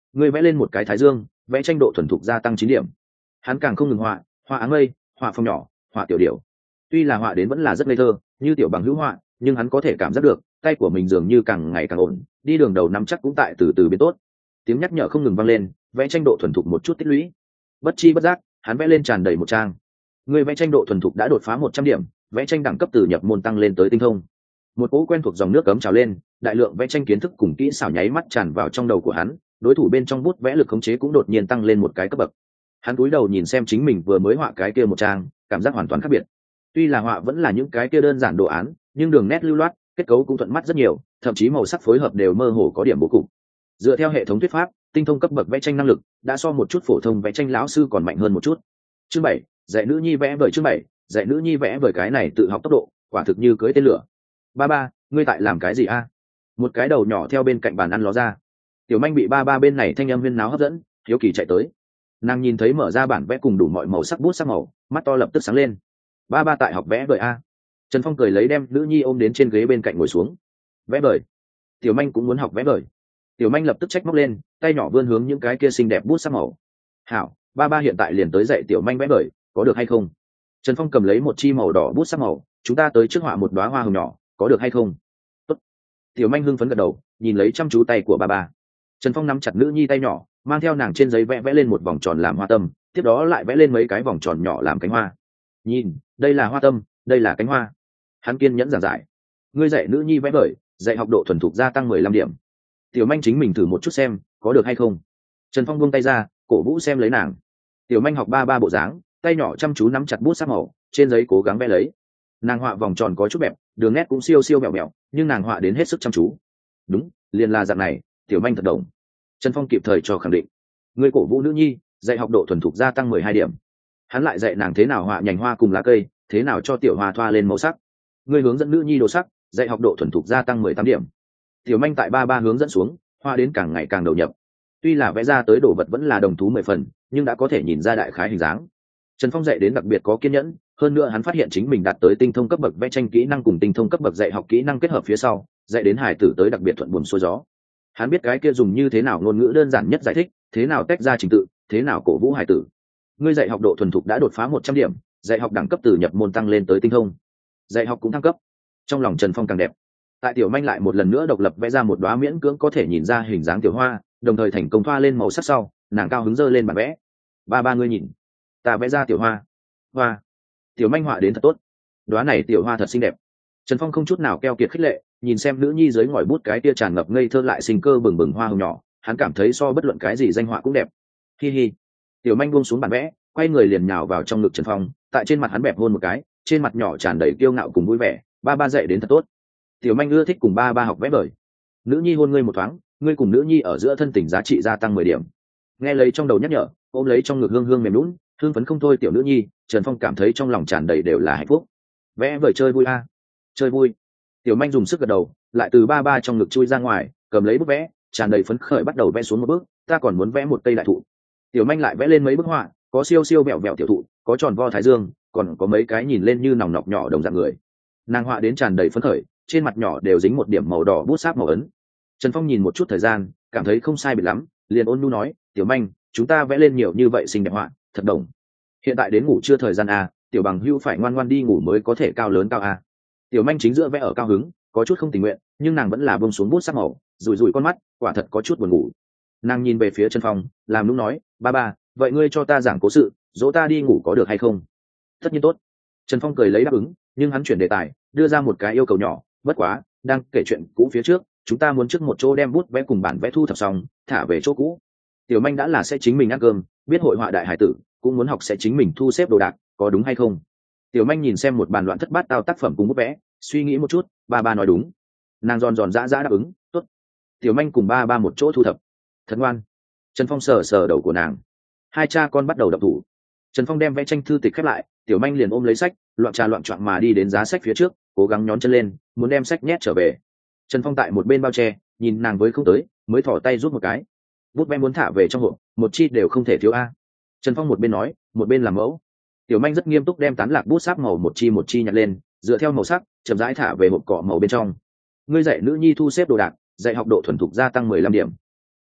ngươi vẽ lên một cái thái dương, vẽ tranh độ thuần thục gia tăng 9 điểm. Hắn càng không ngừng họa áng mây, họa phong nhỏ, họa tiểu điểu. Tuy là họa đến vẫn là rất ngây thơ như tiểu bằng hữu họa, nhưng hắn có thể cảm giác được tay của mình dường như càng ngày càng ổn, đi đường đầu năm chắc cũng tại từ từ biến tốt. Tiếng nhắc nhở không ngừng vang lên, vẽ tranh độ thuần thục một chút tích lũy. Bất chi bất giác hắn vẽ lên tràn đầy một trang. Người vẽ tranh độ thuần thục đã đột phá 100 điểm, vẽ tranh đẳng cấp từ nhập môn tăng lên tới tinh thông. Một cỗ quen thuộc dòng nước cấm trào lên, đại lượng vẽ tranh kiến thức cùng kỹ xảo nháy mắt tràn vào trong đầu của hắn, đối thủ bên trong bút vẽ lực khống chế cũng đột nhiên tăng lên một cái cấp bậc. Hắn cúi đầu nhìn xem chính mình vừa mới họa cái kia một trang, cảm giác hoàn toàn khác biệt. Tuy là họa vẫn là những cái kia đơn giản đồ án, nhưng đường nét lưu loát, kết cấu cũng thuận mắt rất nhiều, thậm chí màu sắc phối hợp đều mơ hồ có điểm bố cục. Dựa theo hệ thống thuyết pháp, tinh thông cấp bậc vẽ tranh năng lực đã so một chút phổ thông vẽ tranh lão sư còn mạnh hơn một chút. Chương 7, dạy nữ nhi vẽ vời. Chương 7, dạy nữ nhi vẽ vời. Cái này tự học tốc độ quả thực như cưỡi tên lửa. Ba ba, ngươi tại làm cái gì a? Một cái đầu nhỏ theo bên cạnh bàn ăn ló ra. Tiểu manh bị ba ba bên này thanh âm huyên náo hấp dẫn, hiếu kỳ chạy tới. Nàng nhìn thấy mở ra bản vẽ cùng đủ mọi màu sắc bút sắc màu, mắt to lập tức sáng lên. Ba ba tại học vẽ vời a? Trần Phong cười lấy đem nữ nhi ôm đến trên ghế bên cạnh ngồi xuống. Vẽ vời? Tiểu manh cũng muốn học vẽ vời. Tiểu manh lập tức trách móc lên, tay nhỏ vươn hướng những cái kia xinh đẹp bút sắc màu. Hảo, ba ba hiện tại liền tới dạy tiểu manh vẽ vời, có được hay không? Trần Phong cầm lấy một chi màu đỏ bút sắc màu, chúng ta tới trước họa một đóa hoa hồng nhỏ, có được hay không? Tốt. Tiểu manh hưng phấn gật đầu, nhìn lấy chăm chú tay của ba ba. Trần Phong nắm chặt nữ nhi tay nhỏ, mang theo nàng trên giấy vẽ lên một vòng tròn làm hoa tâm, tiếp đó lại vẽ lên mấy cái vòng tròn nhỏ làm cánh hoa. Nhìn, đây là hoa tâm, đây là cánh hoa. Hắn kiên nhẫn giảng giải. Ngươi dạy nữ nhi vẽ vời, dạy học độ thuần thục gia tăng 15 điểm. Tiểu manh chính mình thử một chút xem, có được hay không? Trần Phong buông tay ra, cổ vũ xem lấy nàng. Tiểu manh học ba ba bộ dáng, tay nhỏ chăm chú nắm chặt bút sắc màu, trên giấy cố gắng vẽ lấy. Nàng họa vòng tròn có chút bẹp, đường nét cũng siêu siêu mẹo mẹo, nhưng nàng họa đến hết sức chăm chú. Đúng, liền là dạng này, tiểu manh thật đồng. Trần Phong kịp thời cho khẳng định. Ngươi cổ vũ nữ nhi, dạy học độ thuần thục gia tăng 12 điểm. Hắn lại dạy nàng thế nào họa nhành hoa cùng lá cây, thế nào cho tiểu hoa thoa lên màu sắc. Ngươi hướng dẫn nữ nhi đồ sắc, dạy học độ thuần thục gia tăng 18 điểm. Tiểu manh tại ba ba hướng dẫn xuống, hoa đến càng ngày càng đầu nhập. Tuy là vẽ ra tới đồ vật vẫn là đồng thú 10 phần, nhưng đã có thể nhìn ra đại khái hình dáng. Trần Phong dạy đến đặc biệt có kiên nhẫn, hơn nữa hắn phát hiện chính mình đạt tới tinh thông cấp bậc vẽ tranh kỹ năng cùng tinh thông cấp bậc dạy học kỹ năng kết hợp phía sau, dạy đến hài tử tới đặc biệt thuận buồm xuôi gió. Hắn biết cái kia dùng như thế nào ngôn ngữ đơn giản nhất giải thích, thế nào tách ra trình tự, thế nào cổ vũ hài tử. Ngươi dạy học độ thuần thục đã đột phá 100 điểm, dạy học đẳng cấp từ nhập môn tăng lên tới tinh thông. Dạy học cũng thăng cấp. Trong lòng Trần Phong càng đẹp. Tại tiểu manh lại một lần nữa độc lập vẽ ra một đóa miễn cưỡng có thể nhìn ra hình dáng tiểu hoa, đồng thời thành công thoa lên màu sắc sau, nàng cao hứng giơ lên bản vẽ. Ba ba ngươi nhìn, ta vẽ ra tiểu hoa. Hoa. Tiểu manh họa đến thật tốt. Đóa này tiểu hoa thật xinh đẹp. Trần Phong không chút nào keo kiệt khích lệ, nhìn xem nữ nhi dưới ngòi bút cái tia tràn ngập ngây thơ lại sinh cơ bừng bừng hoa hồng nhỏ, hắn cảm thấy so bất luận cái gì danh họa cũng đẹp. Hi hi. Tiểu manh buông xuống bản vẽ, quay người liền nhào vào trong ngực Trần Phong, tại trên mặt hắn bẹp hôn một cái, trên mặt nhỏ tràn đầy kiêu ngạo cùng vui vẻ. Ba ba dạy đến thật tốt. Tiểu manh ưa thích cùng ba ba học vẽ vời. Nữ nhi hôn ngươi một thoáng, ngươi cùng nữ nhi ở giữa thân tình giá trị gia tăng 10 điểm. Nghe lấy trong đầu nhắc nhở, ôm lấy trong ngực hương hương mềm lún, hương phấn không thôi tiểu nữ nhi, Trần Phong cảm thấy trong lòng tràn đầy đều là hạnh phúc. Vẽ vời chơi vui a, chơi vui. Tiểu manh dùng sức gật đầu, lại từ ba ba trong ngực chui ra ngoài, cầm lấy bút vẽ, tràn đầy phấn khởi bắt đầu vẽ xuống một bước. Ta còn muốn vẽ một cây đại thụ. Tiểu manh lại vẽ lên mấy bức họa, có siêu siêu vẹo vẹo tiểu thụ, có tròn vo thái dương, còn có mấy cái nhìn lên như nòng nọc nhỏ đồng dạng người. Nàng họa đến tràn đầy phấn khởi, trên mặt nhỏ đều dính một điểm màu đỏ bút sáp màu ấn. Trần Phong nhìn một chút thời gian, cảm thấy không sai biệt lắm, liền ôn nhu nói, tiểu manh, chúng ta vẽ lên nhiều như vậy xinh đẹp họa, thật đồng. Hiện tại đến ngủ chưa thời gian a, tiểu bằng hữu phải ngoan ngoan đi ngủ mới có thể cao lớn cao a. Tiểu manh chính giữa vẽ ở cao hứng, có chút không tình nguyện, nhưng nàng vẫn là buông xuống bút sắc màu, rủi rủi con mắt, quả thật có chút buồn ngủ. Nàng nhìn về phía Trần Phong, làm nũng nói, ba ba, vậy ngươi cho ta giảng cố sự, dỗ ta đi ngủ có được hay không? Tất nhiên tốt. Trần Phong cười lấy đáp ứng, nhưng hắn chuyển đề tài, đưa ra một cái yêu cầu nhỏ, bất quá, đang kể chuyện cũ phía trước, chúng ta muốn trước một chỗ đem bút vẽ cùng bản vẽ thu thập xong, thả về chỗ cũ. Tiểu manh đã là sẽ chính mình ăn cơm, biết hội họa đại hải tử, cũng muốn học sẽ chính mình thu xếp đồ đạc, có đúng hay không? Tiểu manh nhìn xem một bàn loạn thất bát tao tác phẩm cùng bút vẽ, suy nghĩ một chút, ba ba nói đúng. Nàng giòn giòn dã dã đáp ứng, tốt. Tiểu manh cùng ba ba một chỗ thu thập. Thật ngoan. Trần Phong sờ sờ đầu của nàng. Hai cha con bắt đầu đập thủ. Trần Phong đem vẽ tranh thư tịch khép lại, tiểu manh liền ôm lấy sách, loạn trà loạn choạng mà đi đến giá sách phía trước, cố gắng nhón chân lên, muốn đem sách nhét trở về. Trần Phong tại một bên bao che, nhìn nàng với không tới, mới thò tay rút một cái. Bút vẽ muốn thả về trong hộp, một chi đều không thể thiếu a. Trần Phong một bên nói, một bên làm mẫu. Tiểu manh rất nghiêm túc đem tán lạc bút sáp màu một chi nhặt lên, dựa theo màu sắc, chậm rãi thả về hộp cỏ màu bên trong. Ngươi dạy nữ nhi thu xếp đồ đạc, dạy học độ thuần thục gia tăng 15 điểm.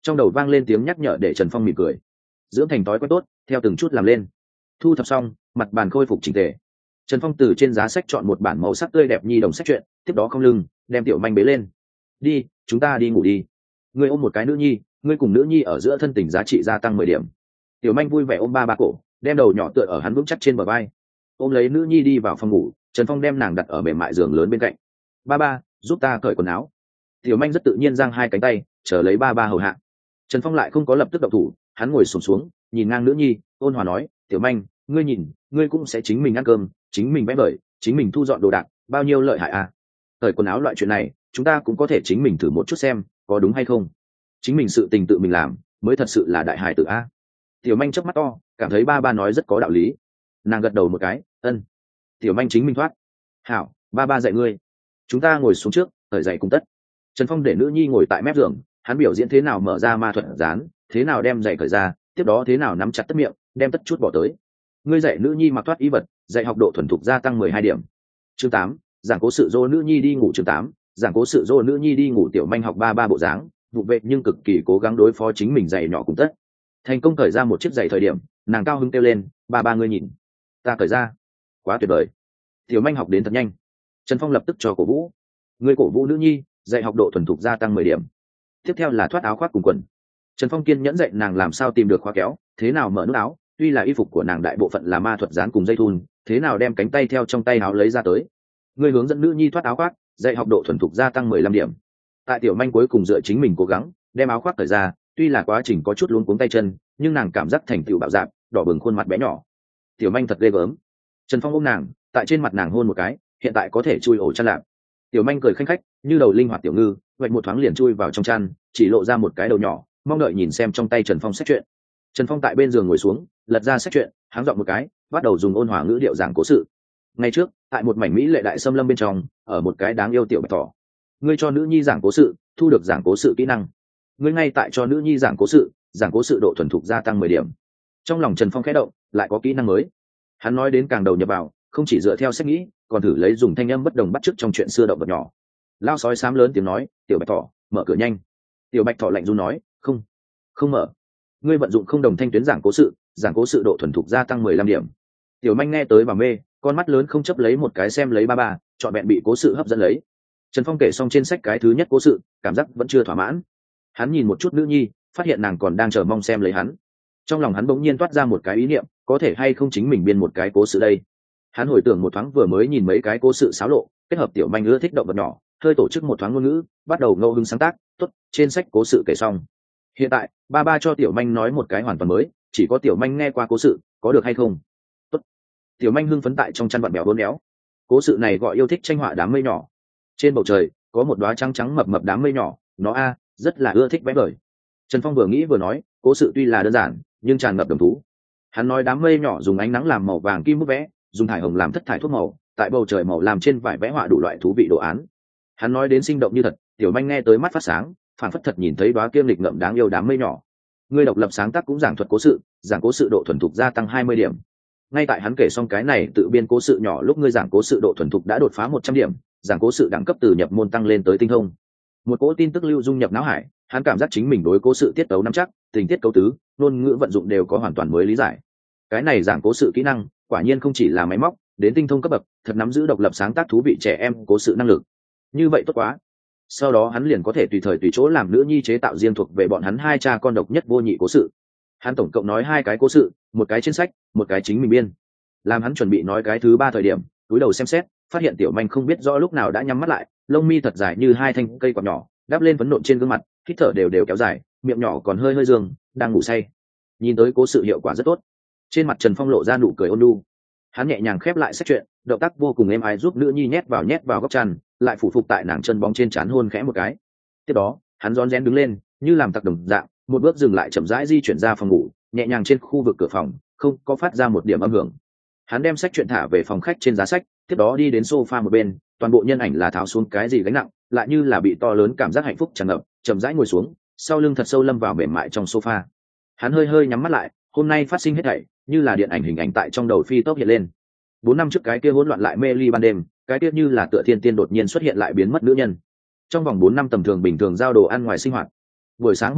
Trong đầu vang lên tiếng nhắc nhở để Trần Phong mỉm cười. Dưỡng thành thói quen tốt, theo từng chút làm lên. Thu thập xong, mặt bàn khôi phục chỉnh tề. Trần Phong từ trên giá sách chọn một bản màu sắc tươi đẹp nhi đồng sách truyện, tiếp đó không lưng đem Tiểu Manh bế lên. Đi, chúng ta đi ngủ đi. Ngươi ôm một cái nữ nhi, ngươi cùng nữ nhi ở giữa thân tình giá trị gia tăng 10 điểm. Tiểu Manh vui vẻ ôm ba ba cổ, đem đầu nhỏ tựa ở hắn vững chắc trên bờ vai. Ôm lấy nữ nhi đi vào phòng ngủ, Trần Phong đem nàng đặt ở mềm mại giường lớn bên cạnh. Ba ba, giúp ta cởi quần áo. Tiểu Manh rất tự nhiên giang hai cánh tay, chờ lấy ba ba hầu hạ. Trần Phong lại không có lập tức động thủ, hắn ngồi xổm xuống, nhìn ngang nữ nhi, ôn hòa nói, Tiểu Manh, ngươi nhìn, ngươi cũng sẽ chính mình ăn cơm, chính mình vẽ vời, chính mình thu dọn đồ đạc, bao nhiêu lợi hại à. Cởi quần áo loại chuyện này, chúng ta cũng có thể chính mình thử một chút xem, có đúng hay không. Chính mình sự tình tự mình làm, mới thật sự là đại hài tử a. Tiểu Manh chớp mắt to, cảm thấy ba ba nói rất có đạo lý. Nàng gật đầu một cái, ân. Tiểu Manh chính mình thoát. Hảo, ba ba dạy ngươi. Chúng ta ngồi xuống trước, cởi giày cùng tất. Trần Phong để nữ nhi ngồi tại mép giường, hắn biểu diễn thế nào mở ra ma thuật dán, thế nào đem giày cởi ra, tiếp đó thế nào nắm chặt tất miệng, đem tất chút bỏ tới. Ngươi dạy nữ nhi mặc thoát y vật, dạy học độ thuần thục gia tăng 12 điểm. Chương 8, giảng cố sự dỗ nữ nhi đi ngủ. Chương 8, giảng cố sự dỗ nữ nhi đi ngủ. Tiểu Manh học ba ba bộ dáng, vụ vệ nhưng cực kỳ cố gắng đối phó chính mình giày nhỏ cùng tất. Thành công cởi ra một chiếc giày thời điểm, nàng cao hứng kêu lên, ba ba ngươi nhìn, ta cởi ra, quá tuyệt vời. Tiểu Manh học đến thật nhanh. Trần Phong lập tức cho cổ vũ. Ngươi cổ vũ nữ nhi, dạy học độ thuần thục gia tăng 10 điểm. Tiếp theo là thoát áo khoác cùng quần. Trần Phong kiên nhẫn dạy nàng làm sao tìm được khóa kéo, thế nào mở nút áo, tuy là y phục của nàng đại bộ phận là ma thuật dán cùng dây thun, thế nào đem cánh tay theo trong tay áo lấy ra tới. Ngươi hướng dẫn nữ nhi thoát áo khoác, dạy học độ thuần thục gia tăng 15 điểm. Tại Tiểu Manh cuối cùng dựa chính mình cố gắng đem áo khoác cởi ra, tuy là quá trình có chút luống cuống tay chân, nhưng nàng cảm giác thành tựu bạo dạn, đỏ bừng khuôn mặt bé nhỏ. Tiểu Manh thật ghê gớm. Trần Phong ôm nàng, tại trên mặt nàng hôn một cái, hiện tại có thể chui ổ chăn lạc. Tiểu Manh cười khanh khách, như đầu linh hoạt tiểu ngư, vậy một thoáng liền chui vào trong chăn, chỉ lộ ra một cái đầu nhỏ, mong đợi nhìn xem trong tay Trần Phong sách truyện. Trần Phong tại bên giường ngồi xuống, lật ra sách truyện, háng giọng một cái, bắt đầu dùng ôn hòa ngữ điệu giảng cố sự. Ngày trước, tại một mảnh mỹ lệ đại xâm lâm bên trong, ở một cái đáng yêu tiểu bạch thỏ. Ngươi cho nữ nhi giảng cố sự, thu được giảng cố sự kỹ năng. Ngươi ngay tại cho nữ nhi giảng cố sự độ thuần thục gia tăng 10 điểm. Trong lòng Trần Phong khẽ động, lại có kỹ năng mới. Hắn nói đến càng đầu nhập vào, không chỉ dựa theo sách nghĩ, còn thử lấy dùng thanh âm bất đồng bắt chước trong chuyện xưa động vật nhỏ. Lao sói xám lớn tiếng nói, tiểu bạch thỏ, mở cửa nhanh. Tiểu bạch thỏ lạnh run nói, không mở. Ngươi vận dụng không đồng thanh tuyến giảng cố sự độ thuần thục gia tăng 15 điểm. Tiểu Manh nghe tới và mê, con mắt lớn không chấp lấy một cái xem lấy ba ba, chọn vẹn bị cố sự hấp dẫn lấy. Trần Phong kể xong trên sách cái thứ nhất cố sự, cảm giác vẫn chưa thỏa mãn. Hắn nhìn một chút nữ nhi, phát hiện nàng còn đang chờ mong xem lấy hắn. Trong lòng hắn bỗng nhiên toát ra một cái ý niệm, có thể hay không chính mình biên một cái cố sự đây. Hắn hồi tưởng một thoáng vừa mới nhìn mấy cái cố sự xáo lộ, kết hợp Tiểu Manh ưa thích động vật nhỏ, hơi tổ chức một thoáng ngôn ngữ, bắt đầu ngẫu hứng sáng tác. Tốt, trên sách cố sự kể xong. Hiện tại, ba ba cho Tiểu Manh nói một cái hoàn toàn mới, chỉ có Tiểu Manh nghe qua cố sự, có được hay không? Tốt. Tiểu Manh hưng phấn tại trong chăn vặn bèo hôn éo. Cố sự này gọi yêu thích tranh họa đám mây nhỏ. Trên bầu trời có một đóa trắng trắng mập mập đám mây nhỏ, nó rất là ưa thích vẽ vời. Trần Phong vừa nghĩ vừa nói, cố sự tuy là đơn giản, nhưng tràn ngập đồng thú. Hắn nói đám mây nhỏ dùng ánh nắng làm màu vàng kim bút vẽ, dùng thải hồng làm thất thải thuốc màu, tại bầu trời màu làm trên vải vẽ họa đủ loại thú vị đồ án. Hắn nói đến sinh động như thật, Tiểu Manh nghe tới mắt phát sáng, phản phất thật nhìn thấy đóa kiêm lịch ngậm đáng yêu đám mây nhỏ. Ngươi độc lập sáng tác cũng giảng cố sự độ thuần thục gia tăng 20 điểm. Ngay tại hắn kể xong cái này tự biên cố sự nhỏ lúc ngươi giảng cố sự độ thuần thục đã đột phá 100 điểm, giảng cố sự đẳng cấp từ nhập môn tăng lên tới tinh thông. Một cỗ tin tức lưu dung nhập não hải, hắn cảm giác chính mình đối cố sự tiết tấu nắm chắc, tình tiết cấu tứ, ngôn ngữ vận dụng đều có hoàn toàn mới lý giải. Cái này giảng cố sự kỹ năng, quả nhiên không chỉ là máy móc, đến tinh thông cấp bậc, thật nắm giữ độc lập sáng tác thú vị trẻ em cố sự năng lực. Như vậy tốt quá. Sau đó hắn liền có thể tùy thời tùy chỗ làm nữ nhi chế tạo riêng thuộc về bọn hắn hai cha con độc nhất vô nhị cố sự. Hắn tổng cộng nói 2 cái cố sự, một cái trên sách, một cái chính mình biên. Làm hắn chuẩn bị nói cái thứ 3 thời điểm, cúi đầu xem xét, phát hiện Tiểu Manh không biết rõ lúc nào đã nhắm mắt lại, lông mi thật dài như 2 thanh cây quạt nhỏ, đắp lên phấn nộn trên gương mặt, hít thở đều kéo dài, miệng nhỏ còn hơi dương, đang ngủ say. Nhìn tới cố sự hiệu quả rất tốt. Trên mặt Trần Phong lộ ra nụ cười ôn nhu. Hắn nhẹ nhàng khép lại sách truyện, động tác vô cùng êm ái giúp nữ nhi nhét vào góc chăn, lại phủ phục tại nàng chân bóng trên trán hôn khẽ một cái. Tiếp đó, hắn rón rén đứng lên, như làm tặc đồng dạng, một bước dừng lại chậm rãi di chuyển ra phòng ngủ, nhẹ nhàng trên khu vực cửa phòng, không có phát ra một điểm âm hưởng. Hắn đem sách truyện thả về phòng khách trên giá sách, tiếp đó đi đến sofa một bên, toàn bộ nhân ảnh là tháo xuống cái gì gánh nặng, lại như là bị to lớn cảm giác hạnh phúc tràn ngập, chậm rãi ngồi xuống, sau lưng thật sâu lâm vào mềm mại trong sofa. Hắn hơi nhắm mắt lại, hôm nay phát sinh hết thảy, như là điện ảnh hình ảnh tại trong đầu phi tốc hiện lên. 4 năm trước cái kia hỗn loạn lại mê ly ban đêm, cái kia như là tựa thiên tiên đột nhiên xuất hiện lại biến mất nữ nhân. Trong vòng 4 năm tầm thường bình thường giao đồ ăn ngoài sinh hoạt. Buổi sáng hôm nay,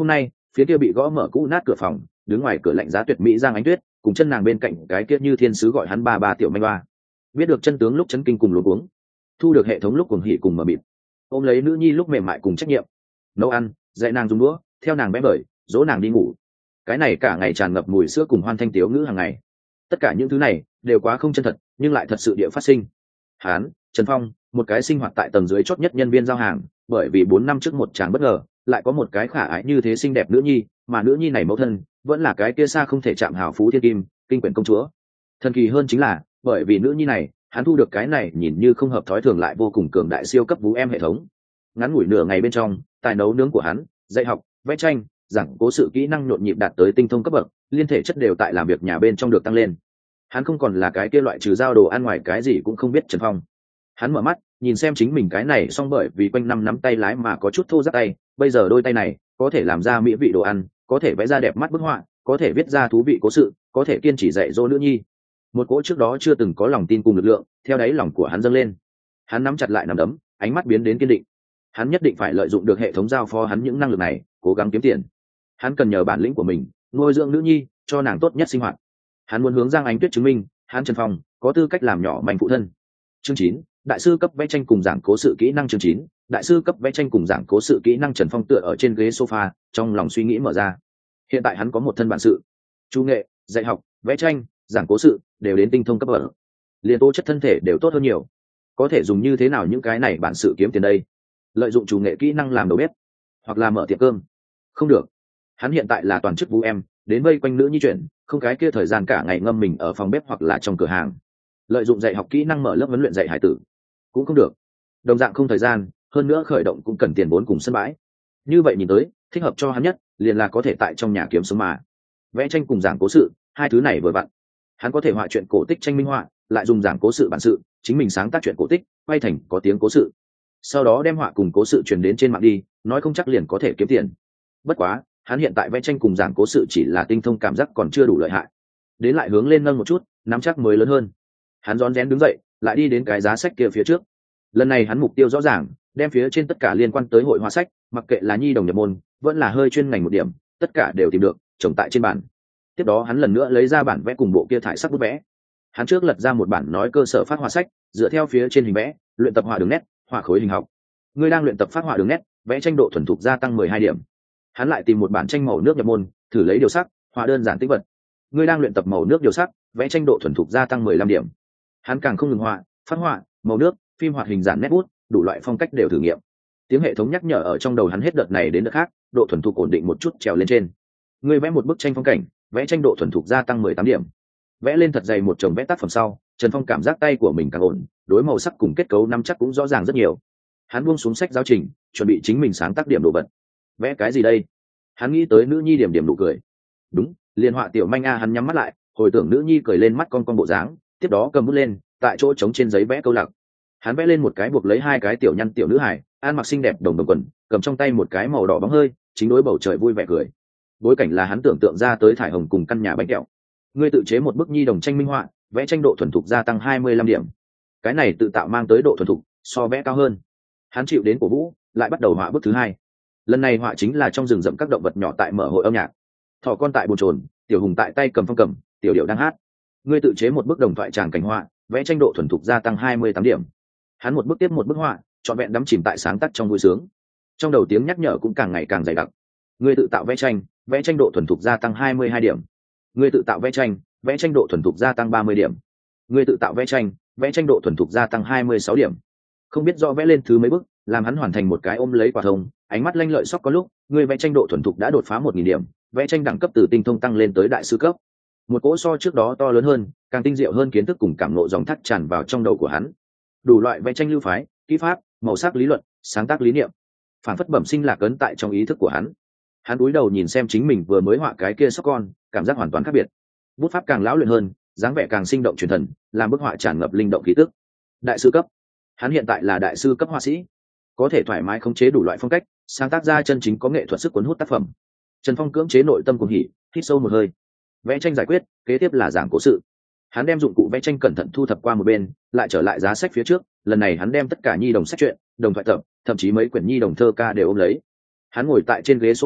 phía kia bị gõ mở cũ nát cửa phòng, đứng ngoài cửa lạnh giá tuyệt mỹ Giang Ánh Tuyết cùng chân nàng bên cạnh cái kia như thiên sứ gọi hắn ba tiểu manh ba. Biết được chân tướng lúc chấn kinh cùng luống cuống, thu được hệ thống lúc cuồng hỉ cùng mờ mịt, ôm lấy nữ nhi lúc mềm mại cùng trách nhiệm, nấu ăn, dạy nàng dùng đũa, theo nàng bé bởi, dỗ nàng đi ngủ. Cái này cả ngày tràn ngập mùi sữa cùng hoan thanh tiếu ngữ hàng ngày. Tất cả những thứ này đều quá không chân thật, nhưng lại thật sự địa phát sinh. Hán, Trần Phong, một cái sinh hoạt tại tầng dưới chót nhất nhân viên giao hàng, bởi vì 4 năm trước một chàng bất ngờ, lại có một cái khả ái như thế xinh đẹp nữ nhi, mà nữ nhi này mẫu thân vẫn là cái kia xa không thể chạm hào phú thiên kim, kinh quyển công chúa. Thần kỳ hơn chính là, bởi vì nữ nhi này, hắn thu được cái này nhìn như không hợp thói thường lại vô cùng cường đại siêu cấp vũ em hệ thống. Ngắn ngủi nửa ngày bên trong, tài nấu nướng của hắn, dạy học, vẽ tranh, giảng cố sự kỹ năng nhộn nhịp đạt tới tinh thông cấp bậc, liên thể chất đều tại làm việc nhà bên trong được tăng lên. Hắn không còn là cái kia loại trừ giao đồ ăn ngoài cái gì cũng không biết Trần Phong. Hắn mở mắt nhìn xem chính mình cái này, xong bởi vì quanh năm nắm tay lái mà có chút thô ráp tay, bây giờ đôi tay này có thể làm ra mỹ vị đồ ăn, có thể vẽ ra đẹp mắt bức họa, có thể viết ra thú vị cố sự, có thể kiên trì dạy dỗ nữ nhi. Một cỗ trước đó chưa từng có lòng tin cùng lực lượng theo đáy lòng của hắn dâng lên. Hắn nắm chặt lại nắm đấm, ánh mắt biến đến kiên định. Hắn nhất định phải lợi dụng được hệ thống giao phó hắn những năng lực này, cố gắng kiếm tiền. Hắn cần nhờ bản lĩnh của mình nuôi dưỡng nữ nhi, cho nàng tốt nhất sinh hoạt. Hắn muốn hướng Giang Ánh Tuyết chứng minh hắn Trần Phong có tư cách làm nhỏ manh phụ thân. Chương 9, đại sư cấp vẽ tranh cùng giảng cố sự kỹ năng. Chương 9, đại sư cấp vẽ tranh cùng giảng cố sự kỹ năng. Trần Phong tựa ở trên ghế sofa, trong lòng suy nghĩ mở ra. Hiện tại hắn có một thân bản sự, chủ nghệ, dạy học, vẽ tranh, giảng cố sự đều đến tinh thông cấp bậc, liền tố chất thân thể đều tốt hơn nhiều. Có thể dùng như thế nào những cái này bản sự kiếm tiền đây? Lợi dụng chủ nghệ kỹ năng làm đầu bếp, hoặc là mở tiệm cơm? Không được. Hắn hiện tại là toàn chức vũ em, đến vây quanh nữ nhi chuyện, không cái kia thời gian cả ngày ngâm mình ở phòng bếp hoặc là trong cửa hàng. Lợi dụng dạy học kỹ năng mở lớp huấn luyện dạy hải tử cũng không được, đồng dạng không thời gian, hơn nữa khởi động cũng cần tiền vốn cùng sân bãi. Như vậy nhìn tới, thích hợp cho hắn nhất liền là có thể tại trong nhà kiếm sống mà. Vẽ tranh cùng giảng cố sự, hai thứ này vừa vặn. Hắn có thể họa truyện cổ tích tranh minh họa, lại dùng giảng cố sự bản sự, chính mình sáng tác truyện cổ tích, quay thành có tiếng cố sự. Sau đó đem họa cùng cố sự truyền đến trên mạng đi, nói không chắc liền có thể kiếm tiền. Bất quá, hắn hiện tại vẽ tranh cùng giảng cố sự chỉ là tinh thông cảm giác còn chưa đủ lợi hại. Đến lại hướng lên nâng một chút, nắm chắc mới lớn hơn. Hắn rón rén đứng dậy, lại đi đến cái giá sách kia phía trước. Lần này hắn mục tiêu rõ ràng, đem phía trên tất cả liên quan tới hội họa sách, mặc kệ là nhi đồng nhập môn, vẫn là hơi chuyên ngành một điểm, tất cả đều tìm được, trồng tại trên bàn. Tiếp đó hắn lần nữa lấy ra bản vẽ cùng bộ kia thải sắc bút vẽ. Hắn trước lật ra một bản nói cơ sở phát họa sách, dựa theo phía trên hình vẽ, luyện tập họa đường nét, họa khối hình học. Ngươi đang luyện tập phát họa đường nét, vẽ tranh độ thuần thục gia tăng 12 điểm. Hắn lại tìm một bản tranh màu nước nhập môn, thử lấy điều sắc, họa đơn giản tích vật. Ngươi đang luyện tập màu nước điều sắc, vẽ tranh độ thuần thục gia tăng 15 điểm. Hắn càng không ngừng họa, phát họa, màu nước, phim hoạt hình giản nét bút, đủ loại phong cách đều thử nghiệm. Tiếng hệ thống nhắc nhở ở trong đầu hắn hết đợt này đến đợt khác, độ thuần thục ổn định một chút trèo lên trên. Ngươi vẽ một bức tranh phong cảnh, vẽ tranh độ thuần thục gia tăng 18 điểm. Vẽ lên thật dày một chồng vẽ tác phẩm sau, Trần Phong cảm giác tay của mình càng ổn, đối màu sắc cùng kết cấu nắm chắc cũng rõ ràng rất nhiều. Hắn buông xuống sách giáo trình, chuẩn bị chính mình sáng tác điểm đồ vật. Vẽ cái gì đây? Hắn nghĩ tới nữ nhi điểm điểm nụ cười. Đúng, liên họa tiểu manh a. Hắn nhắm mắt lại, hồi tưởng nữ nhi cười lên mắt con bộ dáng, tiếp đó cầm bút lên, tại chỗ trống trên giấy vẽ câu lạc. Hắn vẽ lên một cái buộc lấy hai cái tiểu nhăn tiểu nữ hài, ăn mặc xinh đẹp đồng quần, cầm trong tay một cái màu đỏ bóng hơi, chính đối bầu trời vui vẻ cười. Bối cảnh là hắn tưởng tượng ra tới thải hồng cùng căn nhà bánh kẹo. Ngươi tự chế một bức nhi đồng tranh minh họa, vẽ tranh độ thuần thục gia tăng 25 điểm. Cái này tự tạo mang tới độ thuần thục so vẽ cao hơn. Hắn chịu đến cổ vũ, lại bắt đầu họa bức thứ hai. Lần này họa chính là trong rừng rậm các động vật nhỏ tại mở hội âm nhạc. Thỏ con tại bồn chồn, tiểu hùng tại tay cầm phong cầm, tiểu điệu đang hát. Ngươi tự chế một bức đồng thoại tràng cảnh họa, vẽ tranh độ thuần thục gia tăng 28 điểm. Hắn một bức tiếp một bức họa, trọn vẹn đắm chìm tại sáng tác trong vui sướng. Trong đầu tiếng nhắc nhở cũng càng ngày càng dày đặc. Ngươi tự tạo vẽ tranh độ thuần thục gia tăng 22 điểm. Ngươi tự tạo vẽ tranh độ thuần thục gia tăng 30 điểm. Ngươi tự tạo vẽ tranh độ thuần thục gia tăng 26 điểm. Không biết do vẽ lên thứ mấy bức, làm hắn hoàn thành một cái ôm lấy quả thông, ánh mắt lanh lợi sóc có lúc, ngươi vẽ tranh độ thuần thục đã đột phá 1000 điểm, vẽ tranh đẳng cấp từ tinh thông tăng lên tới đại sư cấp. Một cỗ so trước đó to lớn hơn, càng tinh diệu hơn kiến thức cùng cảm ngộ dòng thác tràn vào trong đầu của hắn. Đủ loại vẽ tranh lưu phái, kỹ pháp, màu sắc lý luận, sáng tác lý niệm, phản phất bẩm sinh lạc ấn tại trong ý thức của hắn. Hắn cúi đầu nhìn xem chính mình vừa mới họa cái kia sóc con, cảm giác hoàn toàn khác biệt. Bút pháp càng lão luyện hơn, dáng vẻ càng sinh động truyền thần, làm bức họa tràn ngập linh động khí tức. Đại sư cấp. Hắn hiện tại là đại sư cấp họa sĩ, có thể thoải mái khống chế đủ loại phong cách, sáng tác ra chân chính có nghệ thuật sức cuốn hút tác phẩm. Trần Phong cưỡng chế nội tâm cuồng hỉ, hít sâu một hơi. Vẽ tranh giải quyết, kế tiếp là giảng cố sự. Hắn đem dụng cụ vẽ tranh cẩn thận thu thập qua một bên, lại trở lại giá sách phía trước. Lần này hắn đem tất cả nhi đồng sách truyện, đồng thoại tập, thậm chí mấy quyển nhi đồng thơ ca đều ôm lấy. Hắn ngồi tại trên ghế sofa,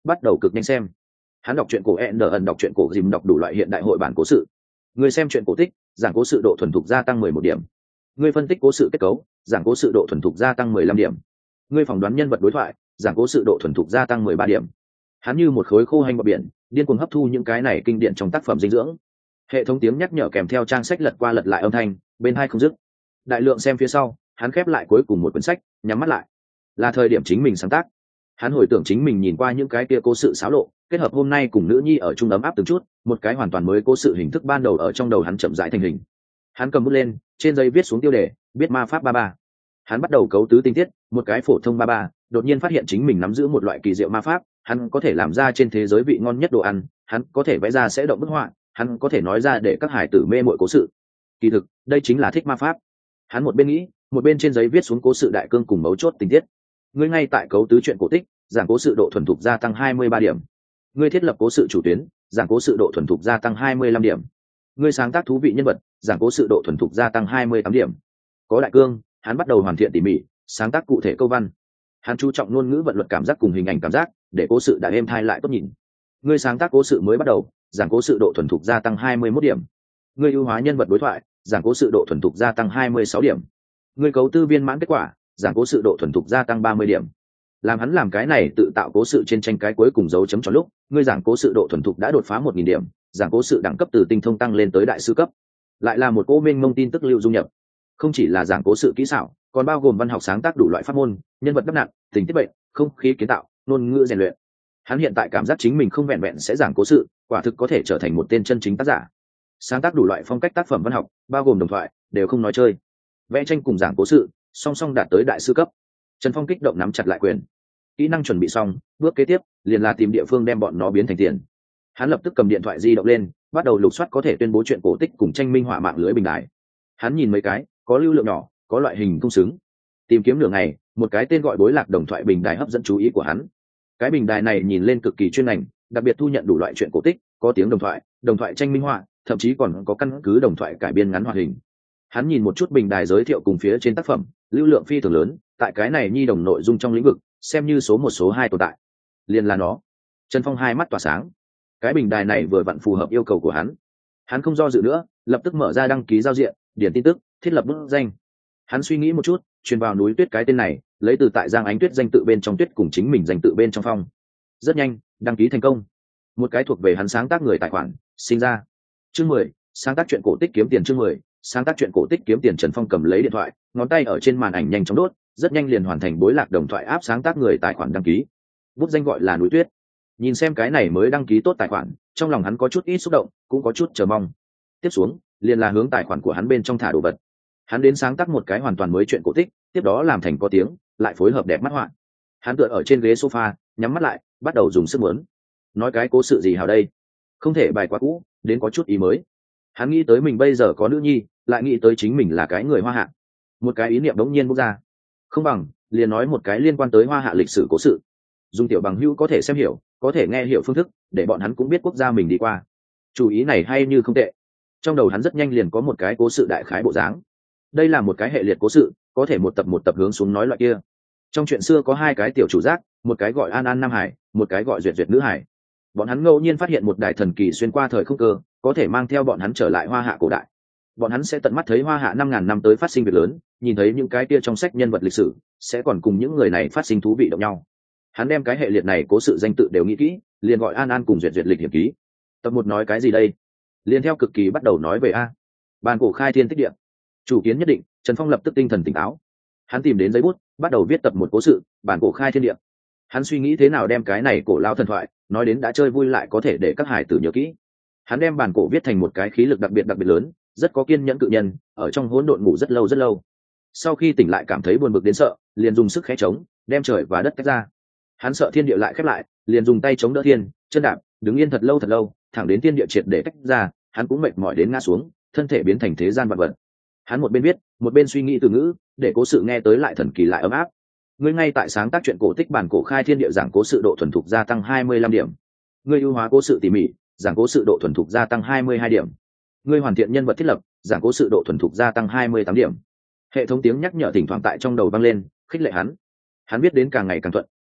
bắt đầu cực nhanh xem. Hắn đọc truyện cổ ẩn đọc truyện cổ dìm đọc đủ loại hiện đại hội bản cố sự. Người xem truyện cổ tích, giảng cố sự độ thuần thục gia tăng 11 điểm. Người phân tích cố sự kết cấu, giảng cố sự độ thuần thục gia tăng 15 điểm. Người phỏng đoán nhân vật đối thoại, giảng cố sự độ thuần thục gia tăng 13 điểm. Hắn như một khối khô hành bờ biển, điên cuồng hấp thu những cái này kinh điển trong tác phẩm dinh dưỡng. Hệ thống tiếng nhắc nhở kèm theo trang sách lật qua lật lại âm thanh, bên hai không dứt. Đại lượng xem phía sau, hắn khép lại cuối cùng một quyển sách, nhắm mắt lại. Là thời điểm chính mình sáng tác. Hắn hồi tưởng chính mình nhìn qua những cái kia cố sự xáo lộ, kết hợp hôm nay cùng nữ nhi ở chung ấm áp từng chút, một cái hoàn toàn mới cố sự hình thức ban đầu ở trong đầu hắn chậm rãi thành hình. Hắn cầm bút lên, trên giấy viết xuống tiêu đề, viết ma pháp 33. Hắn bắt đầu cấu tứ tinh tiết, một cái phổ thông 33, đột nhiên phát hiện chính mình nắm giữ một loại kỳ diệu ma pháp, hắn có thể làm ra trên thế giới vị ngon nhất đồ ăn, hắn có thể vẽ ra sẽ động bức họa, hắn có thể nói ra để các hải tử mê mội cố sự. Kỳ thực, đây chính là thích ma pháp. Hắn một bên nghĩ, một bên trên giấy viết xuống cố sự đại cương cùng mấu chốt tình tiết. Ngươi ngay tại cấu tứ chuyện cổ tích, giảng cố sự độ thuần thục gia tăng 23 điểm. Ngươi thiết lập cố sự chủ tuyến, giảng cố sự độ thuần thục gia tăng 25 điểm. Ngươi sáng tác thú vị nhân vật, giảng cố sự độ thuần thục gia tăng 28 điểm. Có đại cương, hắn bắt đầu hoàn thiện tỉ mỉ, sáng tác cụ thể câu văn. Hắn chú trọng ngôn ngữ vận luật cảm giác cùng hình ảnh cảm giác, để cố sự đã êm thai lại tốt nhìn. Ngươi sáng tác cố sự mới bắt đầu, giảng cố sự độ thuần thục gia tăng 21 điểm. Ngươi ưu hóa nhân vật đối thoại, giảng cố sự độ thuần thục gia tăng 26 điểm. Ngươi cấu tư viên mãn kết quả, giảng cố sự độ thuần thục gia tăng 30 điểm. Làm hắn làm cái này tự tạo cố sự trên tranh cái cuối cùng dấu chấm tròn lúc, ngươi giảng cố sự độ thuần thục đã đột phá 1000 điểm, giảng cố sự đẳng cấp từ tinh thông tăng lên tới đại sư cấp. Lại là một cỗ mênh mông tin tức lưu dung nhập. Không chỉ là giảng cố sự kỹ xảo, còn bao gồm văn học sáng tác đủ loại pháp môn, nhân vật đắp nặn, tình tiết bệnh, không khí kiến tạo, ngôn ngữ rèn luyện. Hắn hiện tại cảm giác chính mình không vẹn vẹn sẽ giảng cố sự, quả thực có thể trở thành một tên chân chính tác giả. Sáng tác đủ loại phong cách tác phẩm văn học, bao gồm đồng thoại, đều không nói chơi. Vẽ tranh cùng giảng cố sự, song song đạt tới đại sư cấp. Trần Phong kích động nắm chặt lại quyền. Kỹ năng chuẩn bị xong, bước kế tiếp liền là tìm địa phương đem bọn nó biến thành tiền. Hắn lập tức cầm điện thoại di động lên, bắt đầu lục soát có thể tuyên bố chuyện cổ tích cùng tranh minh họa mạng lưới bình đại. Hắn nhìn mấy cái, có lưu lượng nhỏ, có loại hình công xứng. Tìm kiếm nửa ngày, một cái tên gọi Bối Lạc đồng thoại bình đài hấp dẫn chú ý của hắn. Cái bình đài này nhìn lên cực kỳ chuyên ngành, đặc biệt thu nhận đủ loại chuyện cổ tích, có tiếng đồng thoại tranh minh họa, thậm chí còn có căn cứ đồng thoại cải biên ngắn hoạt hình. Hắn nhìn một chút bình đài giới thiệu cùng phía trên tác phẩm, lưu lượng phi thường lớn, tại cái này nhi đồng nội dung trong lĩnh vực, xem như số 1 số 2 tồn tại. Liền là nó. Trần Phong hai mắt tỏa sáng. Cái bình đài này vừa vặn phù hợp yêu cầu của hắn. Hắn không do dự nữa, lập tức mở ra đăng ký giao diện, điền tin tức, thiết lập bút danh. Hắn suy nghĩ một chút, truyền vào núi tuyết cái tên này, lấy từ tại Giang Ánh Tuyết danh tự bên trong tuyết cùng chính mình danh tự bên trong phong. Rất nhanh, đăng ký thành công. Một cái thuộc về hắn sáng tác người tài khoản sinh ra. Chương 10, sáng tác truyện cổ tích kiếm tiền. Chương 10, sáng tác truyện cổ tích kiếm tiền. Trần Phong cầm lấy điện thoại, ngón tay ở trên màn ảnh nhanh chóng đốt, rất nhanh liền hoàn thành Bối Lạc đồng thoại áp sáng tác người tài khoản đăng ký. Bút danh gọi là núi tuyết. Nhìn xem cái này mới đăng ký tốt tài khoản, trong lòng hắn có chút ít xúc động, cũng có chút chờ mong. Tiếp xuống, liền là hướng tài khoản của hắn bên trong thả đồ vật. Hắn đến sáng tác một cái hoàn toàn mới chuyện cổ tích, tiếp đó làm thành có tiếng, lại phối hợp đẹp mắt họa. Hắn tựa ở trên ghế sofa, nhắm mắt lại, bắt đầu dùng sức muốn. Nói cái cố sự gì hảo đây? Không thể bài quá cũ, đến có chút ý mới. Hắn nghĩ tới mình bây giờ có nữ nhi, lại nghĩ tới chính mình là cái người Hoa Hạ. Một cái ý niệm đống nhiên bốc ra. Không bằng, liền nói một cái liên quan tới Hoa Hạ lịch sử cố sự. Dùng tiểu bằng hữu có thể xem hiểu, có thể nghe hiểu phương thức, để bọn hắn cũng biết quốc gia mình đi qua. Chủ ý này hay như không tệ. Trong đầu hắn rất nhanh liền có một cái cố sự đại khái bộ dáng. Đây là một cái hệ liệt cố sự, có thể một tập hướng xuống nói loại kia. Trong chuyện xưa có hai cái tiểu chủ giác, một cái gọi An An Nam Hải, một cái gọi Duyệt Duyệt Nữ Hải. Bọn hắn ngẫu nhiên phát hiện một đại thần kỳ xuyên qua thời không cơ, có thể mang theo bọn hắn trở lại Hoa Hạ cổ đại. Bọn hắn sẽ tận mắt thấy Hoa Hạ 5000 năm tới phát sinh việc lớn, nhìn thấy những cái kia trong sách nhân vật lịch sử, sẽ còn cùng những người này phát sinh thú vị động nhau. Hắn đem cái hệ liệt này cố sự danh tự đều nghĩ kỹ, liền gọi An An cùng Duyệt Duyệt lịch hiểm ký. Tập 1 nói cái gì đây? Liền theo cực kỳ bắt đầu nói về a. Bàn cổ khai thiên tích địa. Chủ kiến nhất định, Trần Phong lập tức tinh thần tỉnh táo. Hắn tìm đến giấy bút, bắt đầu viết tập 1 cố sự, bàn cổ khai thiên địa. Hắn suy nghĩ thế nào đem cái này cổ lao thần thoại, nói đến đã chơi vui lại có thể để các hải tử nhớ kỹ. Hắn đem bàn cổ viết thành một cái khí lực đặc biệt lớn, rất có kiên nhẫn cự nhân, ở trong hỗn độn ngủ rất lâu. Sau khi tỉnh lại cảm thấy buồn bực đến sợ, liền dùng sức khẽ chống, đem trời và đất tách ra. Hắn sợ thiên địa lại khép lại, liền dùng tay chống đỡ thiên, chân đạp, đứng yên thật lâu, thẳng đến thiên địa triệt để tách ra, hắn cũng mệt mỏi đến ngã xuống, thân thể biến thành thế gian vạn vật. Hắn một bên viết, một bên suy nghĩ từ ngữ, để cố sự nghe tới lại thần kỳ lại ấm áp. Ngươi ngay tại sáng tác truyện cổ tích bản cổ khai thiên địa, giảng cố sự độ thuần thục gia tăng 25 điểm. Ngươi ưu hóa cố sự tỉ mỉ, giảng cố sự độ thuần thục gia tăng 22 điểm. Ngươi hoàn thiện nhân vật thiết lập, giảng cố sự độ thuần thục gia tăng 28 điểm. Hệ thống tiếng nhắc nhở thỉnh thoảng tại trong đầu vang lên, khích lệ hắn. Hắn viết đến càng ngày càng thuận,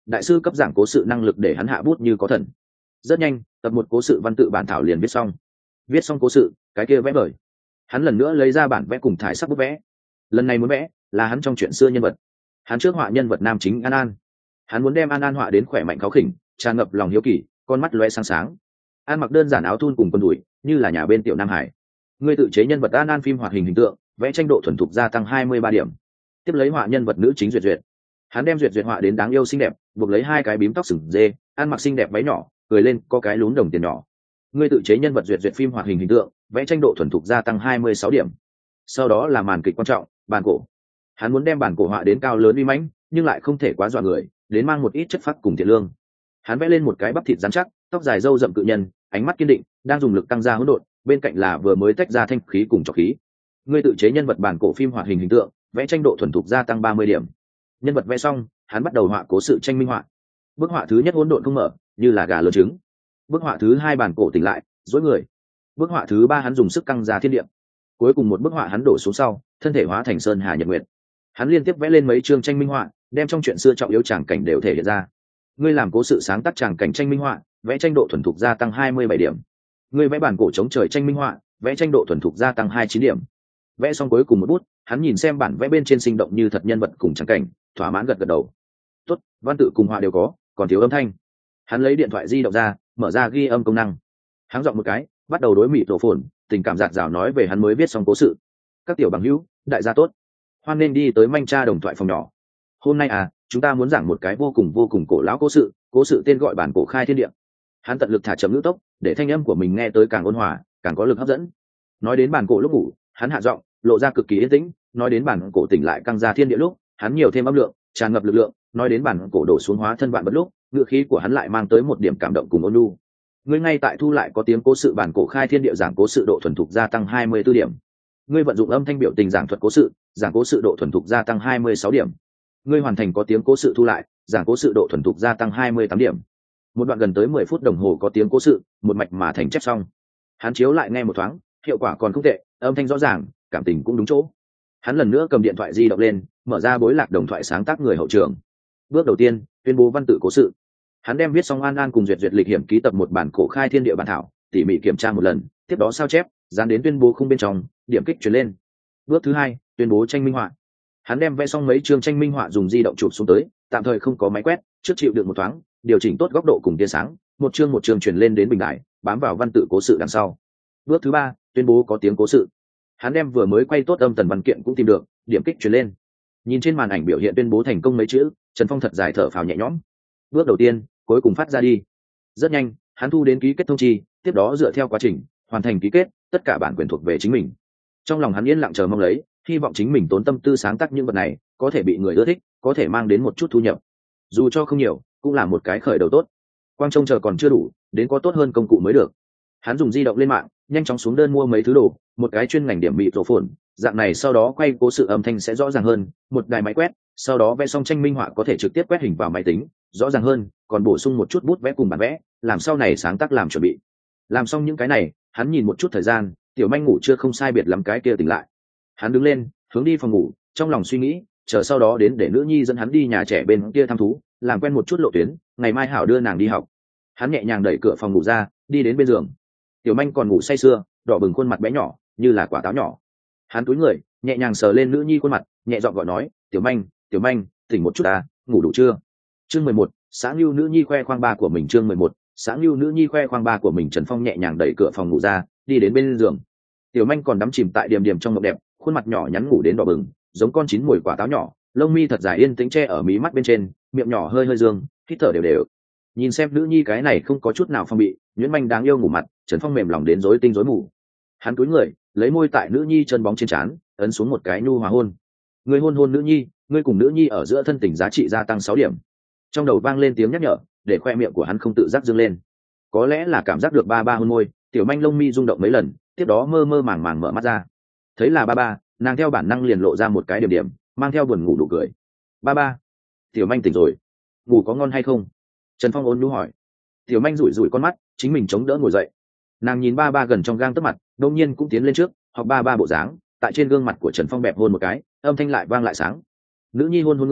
đại sư cấp giảng cố sự năng lực để hắn hạ bút như có thần. Rất nhanh, tập một cố sự văn tự bản thảo liền viết xong cố sự, cái kia vẽ vời. Hắn lần nữa lấy ra bản vẽ cùng thải sắc bút vẽ. Lần này muốn vẽ là hắn trong chuyện xưa nhân vật. Hắn trước họa nhân vật nam chính An An. Hắn muốn đem An An họa đến khỏe mạnh kháu khỉnh, tràn ngập lòng hiếu kỳ, con mắt lóe sáng sáng. An mặc đơn giản áo thun cùng quần đùi, như là nhà bên tiểu Nam Hải. Ngươi tự chế nhân vật An An phim hoạt hình hình tượng, vẽ tranh độ thuần thục gia tăng 23 điểm. Tiếp lấy họa nhân vật nữ chính Duyệt Duyệt. Hắn đem Duyệt Duyệt họa đến đáng yêu xinh đẹp, buộc lấy hai cái bím tóc sừng dê, ăn mặc xinh đẹp váy nhỏ, cười lên có cái lún đồng tiền nhỏ. Ngươi tự chế nhân vật Duyệt Duyệt phim hoạt hình hình tượng, vẽ tranh độ thuần thục gia tăng 26 điểm. Sau đó là màn kịch quan trọng, bàn cổ. Hắn muốn đem bàn cổ họa đến cao lớn uy mãnh, nhưng lại không thể quá dọa người, đến mang một ít chất phác cùng thiện lương. Hắn vẽ lên một cái bắp thịt rắn chắc, tóc dài râu rậm cự nhân, ánh mắt kiên định, đang dùng lực tăng ra hỗn độn, bên cạnh là vừa mới tách ra thanh khí cùng trọc khí. Ngươi tự chế nhân vật bản cổ phim hoạt hình hình tượng, vẽ tranh độ thuần thục gia tăng 30 điểm. Nhân vật vẽ xong, hắn bắt đầu họa cố sự tranh minh họa. Bức họa thứ nhất hỗn độn không mở, như là gà lớn trứng. Bức họa thứ hai bản cổ tỉnh lại, dối người. Bức họa thứ ba hắn dùng sức căng ra thiên địa. Cuối cùng một bức họa hắn đổ xuống sau, thân thể hóa thành sơn hà nhật nguyệt. Hắn liên tiếp vẽ lên mấy chương tranh minh họa, đem trong chuyện xưa trọng yếu tràng cảnh đều thể hiện ra. Ngươi làm cố sự sáng tác tràng cảnh tranh minh họa, vẽ tranh độ thuần thục gia tăng 27 điểm. Ngươi vẽ bản cổ chống trời tranh minh họa, vẽ tranh độ thuần thục gia tăng 29 điểm. Vẽ xong cuối cùng một bút, hắn nhìn xem bản vẽ bên trên sinh động như thật nhân vật cùng tràng cảnh, thỏa mãn gật gật đầu. Tốt, văn tự cùng họa đều có, còn thiếu âm thanh. Hắn lấy điện thoại di động ra, mở ra ghi âm công năng. Hắn giọng một cái, bắt đầu đối mịt rổ phồn, tình cảm dạt dào nói về hắn mới viết xong cố sự. Các tiểu bằng hữu, đại gia tốt, hoan nên đi tới Manh Cha đồng thoại phòng nhỏ. Hôm nay chúng ta muốn giảng một cái vô cùng cổ lão cố sự tên gọi bản cổ khai thiên địa. Hắn tận lực thả chậm ngữ tốc, để thanh âm của mình nghe tới càng ôn hòa, càng có lực hấp dẫn. Nói đến bản cổ lúc ngủ, hắn hạ giọng, lộ ra cực kỳ yên tĩnh. Nói đến bản cổ tỉnh lại căng ra thiên địa lúc, hắn nhiều thêm âm lượng, tràn ngập lực lượng. Nói đến bản cổ đổ xuống hóa thân vạn bất lúc, ngữ khí của hắn lại mang tới một điểm cảm động cùng ôn nhu. Ngươi ngay tại thu lại có tiếng cố sự bản cổ khai thiên địa giảng cố sự độ thuần thục gia tăng 24 điểm. Ngươi vận dụng âm thanh biểu tình giảng thuật cố sự, giảng cố sự độ thuần thục gia tăng 26 điểm. Ngươi hoàn thành có tiếng cố sự thu lại, giảng cố sự độ thuần thục gia tăng 28 điểm. Một đoạn gần tới 10 phút đồng hồ có tiếng cố sự, một mạch mà thành chép xong. Hắn chiếu lại nghe một thoáng, hiệu quả còn không tệ, âm thanh rõ ràng, cảm tình cũng đúng chỗ. Hắn lần nữa cầm điện thoại di động lên, mở ra bối lạc đồng thoại sáng tác người hậu trường. Bước đầu tiên, tuyên bố văn tự cố sự. Hắn đem viết xong An An cùng Duyệt Duyệt lịch hiểm ký tập một bản cổ khai thiên địa bản thảo, tỉ mỉ kiểm tra một lần, tiếp đó sao chép, dán đến tuyên bố khung bên trong, điểm kích truyền lên. Bước thứ hai, tuyên bố tranh minh họa. Hắn đem vẽ xong mấy chương tranh minh họa dùng di động chụp xuống tới, tạm thời không có máy quét, trước chịu được một thoáng, điều chỉnh tốt góc độ cùng tia sáng, một chương truyền lên đến bình đại, bám vào văn tự cố sự đằng sau. Bước thứ ba, tuyên bố có tiếng cố sự. Hắn đem vừa mới quay tốt âm tần văn kiện cũng tìm được, điểm kích truyền lên. Nhìn trên màn ảnh biểu hiện tuyên bố thành công mấy chữ, Trần Phong thật dài thở phào nhẹ nhõm. Bước đầu tiên, cuối cùng phát ra đi. Rất nhanh, hắn thu đến ký kết thông chi, tiếp đó dựa theo quá trình, hoàn thành ký kết, tất cả bản quyền thuộc về chính mình. Trong lòng hắn yên lặng chờ mong lấy, hy vọng chính mình tốn tâm tư sáng tác những vật này, có thể bị người ưa thích, có thể mang đến một chút thu nhập. Dù cho không nhiều, cũng là một cái khởi đầu tốt. Quang trông chờ còn chưa đủ, đến có tốt hơn công cụ mới được. Hắn dùng di động lên mạng, nhanh chóng xuống đơn mua mấy thứ đồ, một cái chuyên ngành điểm mịt rổ phồn, dạng này sau đó quay cố sự âm thanh sẽ rõ ràng hơn, một đài máy quét, sau đó vẽ xong tranh minh họa có thể trực tiếp quét hình vào máy tính, rõ ràng hơn, còn bổ sung một chút bút vẽ cùng bản vẽ, làm sau này sáng tác làm chuẩn bị. Làm xong những cái này, hắn nhìn một chút thời gian, tiểu manh ngủ chưa không sai biệt lắm cái kia tỉnh lại. Hắn đứng lên, hướng đi phòng ngủ, trong lòng suy nghĩ, chờ sau đó đến để nữ nhi dẫn hắn đi nhà trẻ bên kia thăm thú, làm quen một chút lộ tuyến, ngày mai hảo đưa nàng đi học. Hắn nhẹ nhàng đẩy cửa phòng ngủ ra, đi đến bên giường. Tiểu manh còn ngủ say sưa, đỏ bừng khuôn mặt bé nhỏ, như là quả táo nhỏ. Hắn cúi người, nhẹ nhàng sờ lên nữ nhi khuôn mặt, nhẹ giọng gọi nói, tiểu manh, tỉnh một chút ngủ đủ chưa? Chương 11, sáng lưu nữ nhi khoe khoang ba của mình. Chương 11, sáng lưu nữ nhi khoe khoang ba của mình. Trần Phong nhẹ nhàng đẩy cửa phòng ngủ ra, đi đến bên giường. Tiểu manh còn đắm chìm tại điểm điểm trong mộng đẹp, khuôn mặt nhỏ nhắn ngủ đến đỏ bừng, giống con chín mùi quả táo nhỏ, lông mi thật dài yên tĩnh che ở mí mắt bên trên, miệng nhỏ hơi hơi dương, hít thở đều đều. Nhìn xem nữ nhi cái này không có chút nào phong bị, nhuyễn manh đáng yêu ngủ mặt, Trần Phong mềm lòng đến rối tinh rối mù. Hắn cúi người, lấy môi tại nữ nhi chân bóng trên trán, ấn xuống một cái nhu hòa hôn. Ngươi hôn nữ nhi, ngươi cùng nữ nhi ở giữa thân tình giá trị gia tăng 6 điểm. Trong đầu vang lên tiếng nhắc nhở, để khoe miệng của hắn không tự giác dương lên. Có lẽ là cảm giác được ba hôn môi, tiểu manh lông mi rung động mấy lần, tiếp đó mơ mơ màng màng mở mắt ra. Thấy là ba, nàng theo bản năng liền lộ ra một cái điểm điểm, mang theo buồn ngủ nụ cười. Ba, tiểu manh tỉnh rồi, ngủ có ngon hay không? Trần Phong ôn nhu hỏi. Tiểu manh rủi rủi con mắt, chính mình chống đỡ ngồi dậy. Nàng nhìn ba gần trong gang tấc mặt, đột nhiên cũng tiến lên trước, học ba bộ dáng, tại trên gương mặt của Trần Phong bẹp hôn một cái, âm thanh lại vang lại sáng. Nữ nhi hôn ngươi,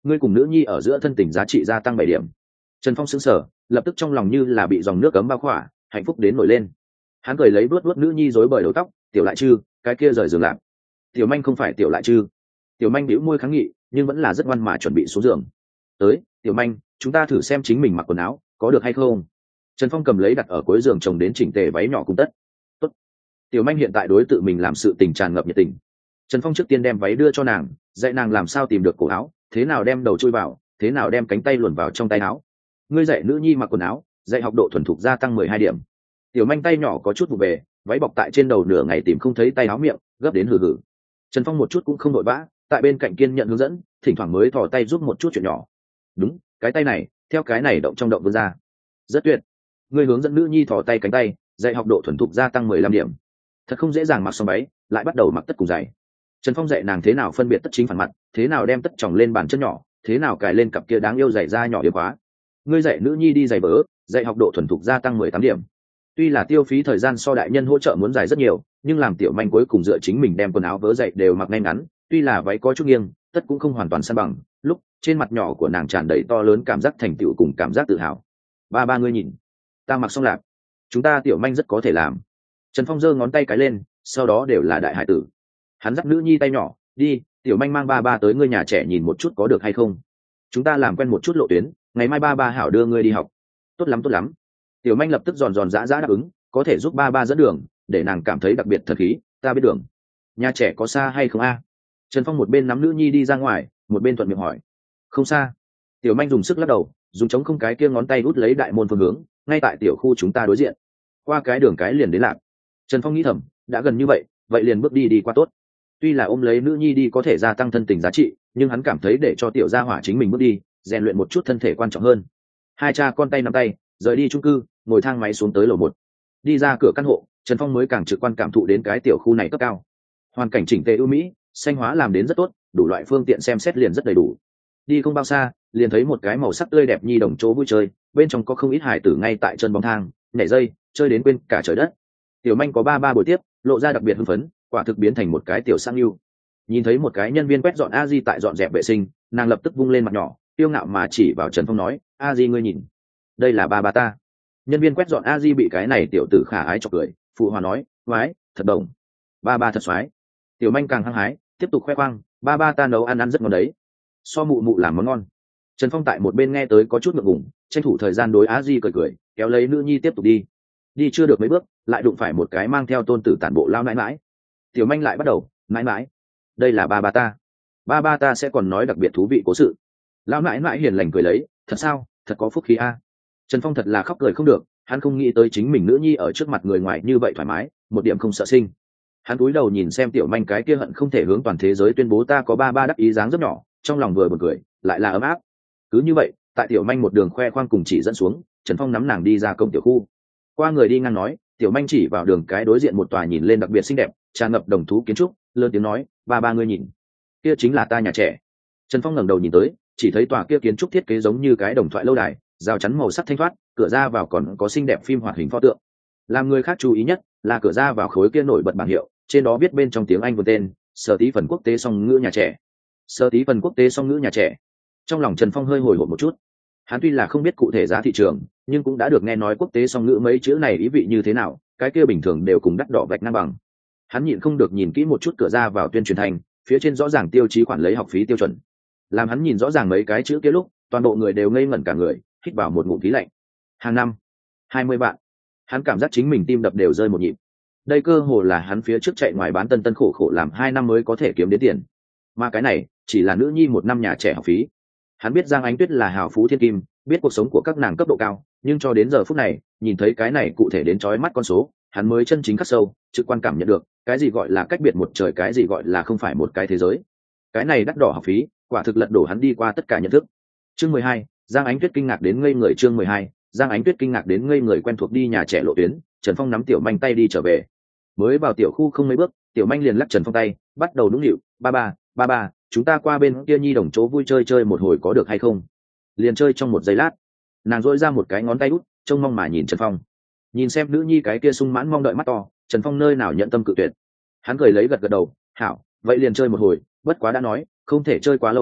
ngươi cùng nữ nhi ở giữa thân tình giá trị gia tăng 7 điểm. Trần Phong sững sờ, lập tức trong lòng như là bị dòng nước cấm bao khỏa, hạnh phúc đến nổi lên. Hắn cười lấy vuốt vuốt nữ nhi rối bời đầu tóc, tiểu lại chư, cái kia rời giường làm. Tiểu manh không phải tiểu lại chư. Tiểu manh bĩu môi kháng nghị, nhưng vẫn là rất ngoan mà chuẩn bị xuống giường. Tới, tiểu manh, chúng ta thử xem chính mình mặc quần áo có được hay không. Trần Phong cầm lấy đặt ở cuối giường chồng đến chỉnh tề váy nhỏ cùng tất. Tốt. Tiểu manh hiện tại đối tự mình làm sự tình tràn ngập nhiệt tình. Trần Phong trước tiên đem váy đưa cho nàng, dạy nàng làm sao tìm được cổ áo, thế nào đem đầu chui vào, thế nào đem cánh tay luồn vào trong tay áo. Ngươi dạy nữ nhi mặc quần áo, dạy học độ thuần thục gia tăng 12 điểm. Tiểu manh tay nhỏ có chút vụ về, váy bọc tại trên đầu nửa ngày tìm không thấy tay áo miệng, gấp đến hừ hừ. Trần Phong một chút cũng không đội vã, tại bên cạnh kiên nhận hướng dẫn, thỉnh thoảng mới thò tay giúp một chút chuyện nhỏ. Đúng, cái tay này, theo cái này động trong động vươn ra. Rất tuyệt. Ngươi hướng dẫn nữ nhi thò tay cánh tay, dạy học độ thuần thục gia tăng 15 điểm. Thật không dễ dàng mặc xong váy, lại bắt đầu mặc tất cùng giày. Trần Phong dạy nàng thế nào phân biệt tất chính phản mặt, thế nào đem tất tròng lên bàn chân nhỏ, thế nào cài lên cặp kia đáng yêu giày da nhỏ điểm quá. Ngươi dạy nữ nhi đi giày vỡ, dạy học độ thuần thục gia tăng 18 điểm. Tuy là tiêu phí thời gian so đại nhân hỗ trợ muốn dài rất nhiều, nhưng làm tiểu manh cuối cùng dựa chính mình đem quần áo vớ dậy đều mặc ngay ngắn, tuy là váy có chút nghiêng, tất cũng không hoàn toàn san bằng, lúc trên mặt nhỏ của nàng tràn đầy to lớn cảm giác thành tựu cùng cảm giác tự hào. Ba ngươi nhìn, ta mặc xong lạc, chúng ta tiểu manh rất có thể làm. Trần Phong giơ ngón tay cái lên, sau đó đều là đại hải tử. Hắn dắt nữ nhi tay nhỏ, đi, tiểu manh mang ba tới ngươi nhà trẻ nhìn một chút có được hay không. Chúng ta làm quen một chút lộ tuyến, ngày mai ba hảo đưa ngươi đi học. Tốt lắm. Tiểu manh lập tức giòn giã đáp ứng, có thể giúp ba dẫn đường, để nàng cảm thấy đặc biệt thật khí, ta biết đường. Nhà trẻ có xa hay không a? Trần Phong một bên nắm nữ nhi đi ra ngoài, một bên thuận miệng hỏi. Không xa. Tiểu manh dùng sức lắc đầu, dùng trống không cái kia ngón tay út lấy đại môn phương hướng, ngay tại tiểu khu chúng ta đối diện. Qua cái đường cái liền đến lạc. Trần Phong nghĩ thầm, đã gần như vậy liền bước đi qua tốt. Tuy là ôm lấy nữ nhi đi có thể gia tăng thân tình giá trị, nhưng hắn cảm thấy để cho tiểu gia hỏa chính mình bước đi, rèn luyện một chút thân thể quan trọng hơn. Hai cha con tay nắm tay, rời đi chung cư, ngồi thang máy xuống tới lầu 1. Đi ra cửa căn hộ, Trần Phong mới càng trực quan cảm thụ đến cái tiểu khu này cấp cao. Hoàn cảnh chỉnh tề ưu mỹ, xanh hóa làm đến rất tốt, đủ loại phương tiện xem xét liền rất đầy đủ. Đi không bao xa, liền thấy một cái màu sắc tươi đẹp nhi đồng chỗ vui chơi, bên trong có không ít hải tử ngay tại chân bóng thang, nhảy dây, chơi đến quên cả trời đất. Tiểu manh có ba buổi tiếp, lộ ra đặc biệt hưng phấn, quả thực biến thành một cái tiểu sang yêu. Nhìn thấy một cái nhân viên quét dọn a di tại dọn dẹp vệ sinh, nàng lập tức vung lên mặt nhỏ, kiêu ngạo mà chỉ vào Trần Phong nói, a di ngươi nhìn, đây là ba ta. Nhân viên quét dọn a di bị cái này tiểu tử khả ái chọc cười, phụ hòa nói, vái, thật đồng, ba thật xoái. Tiểu manh càng hăng hái, tiếp tục khoe khoang, ba ta nấu ăn rất ngon đấy, so mụ làm món ngon. Trần Phong tại một bên nghe tới có chút ngượng ngùng, tranh thủ thời gian đối a di cười, kéo lấy nữ nhi tiếp tục đi chưa được mấy bước, lại đụng phải một cái mang theo tôn tử tản bộ lao nãi mãi. Tiểu manh lại bắt đầu, nãi mãi, đây là ba ta, ba ta sẽ còn nói đặc biệt thú vị cố sự. Lao nãi mãi hiền lành cười lấy, thật sao, thật có phúc khí a. Trần Phong thật là khóc cười không được, hắn không nghĩ tới chính mình nữ nhi ở trước mặt người ngoài như vậy thoải mái, một điểm không sợ sinh. Hắn cúi đầu nhìn xem tiểu manh cái kia hận không thể hướng toàn thế giới tuyên bố ta có ba đắc ý dáng rất nhỏ, trong lòng vừa buồn cười, lại là ấm áp. Cứ như vậy, tại tiểu manh một đường khoe khoang cùng chỉ dẫn xuống, Trần Phong nắm nàng đi ra công tiểu khu. Qua người đi ngang nói, tiểu manh chỉ vào đường cái đối diện một tòa nhìn lên đặc biệt xinh đẹp, tràn ngập đồng thú kiến trúc, lớn tiếng nói, ba ngươi nhìn, kia chính là ta nhà trẻ. Trần Phong ngẩng đầu nhìn tới, chỉ thấy tòa kia kiến trúc thiết kế giống như cái đồng thoại lâu đài, rào chắn màu sắc thanh thoát, cửa ra vào còn có xinh đẹp phim hoạt hình pho tượng. Làm người khác chú ý nhất là cửa ra vào khối kia nổi bật bảng hiệu, trên đó viết bên trong tiếng Anh vượt tên, Sở Tí Phần Quốc tế song ngữ nhà trẻ. Sở Tí Phần Quốc tế song ngữ nhà trẻ. Trong lòng Trần Phong hơi hồi hộp một chút. Hắn tuy là không biết cụ thể giá thị trường, nhưng cũng đã được nghe nói quốc tế song ngữ mấy chữ này ý vị như thế nào, cái kia bình thường đều cùng đắt đỏ vạch ngang bằng. Hắn nhịn không được nhìn kỹ một chút cửa ra vào tuyên truyền thành, phía trên rõ ràng tiêu chí khoản lấy học phí tiêu chuẩn. Làm hắn nhìn rõ ràng mấy cái chữ kia lúc, toàn bộ người đều ngây ngẩn cả người, hít vào một ngụm khí lạnh. Hàng năm 20 vạn. Hắn cảm giác chính mình tim đập đều rơi một nhịp. Đây cơ hồ là hắn phía trước chạy ngoài bán tân khổ làm 2 năm mới có thể kiếm đến tiền. Mà cái này chỉ là nữ nhi 1 năm nhà trẻ học phí. Hắn biết Giang Ánh Tuyết là hào phú thiên kim, biết cuộc sống của các nàng cấp độ cao, nhưng cho đến giờ phút này, nhìn thấy cái này cụ thể đến chói mắt con số, hắn mới chân chính khắc sâu, trực quan cảm nhận được, cái gì gọi là cách biệt một trời, cái gì gọi là không phải một cái thế giới. Cái này đắt đỏ học phí, quả thực lật đổ hắn đi qua tất cả nhận thức. Chương 12, Giang Ánh Tuyết kinh ngạc đến ngây người. Chương 12, Giang Ánh Tuyết kinh ngạc đến ngây người. Quen thuộc đi nhà trẻ lộ tuyến, Trần Phong nắm tiểu manh tay đi trở về. Mới vào tiểu khu không mấy bước, tiểu manh liền lắc Trần Phong tay, bắt đầu nũng nịu, ba, chúng ta qua bên kia nhi đồng chỗ vui chơi một hồi có được hay không? Liền chơi trong một giây lát, nàng dỗi ra một cái ngón tay út, trông mong mà nhìn Trần Phong. Nhìn xem nữ nhi cái kia sung mãn mong đợi mắt to, Trần Phong nơi nào nhận tâm cự tuyệt. Hắn cười lấy gật đầu, hảo, vậy liền chơi một hồi, bất quá đã nói, không thể chơi quá lâu à,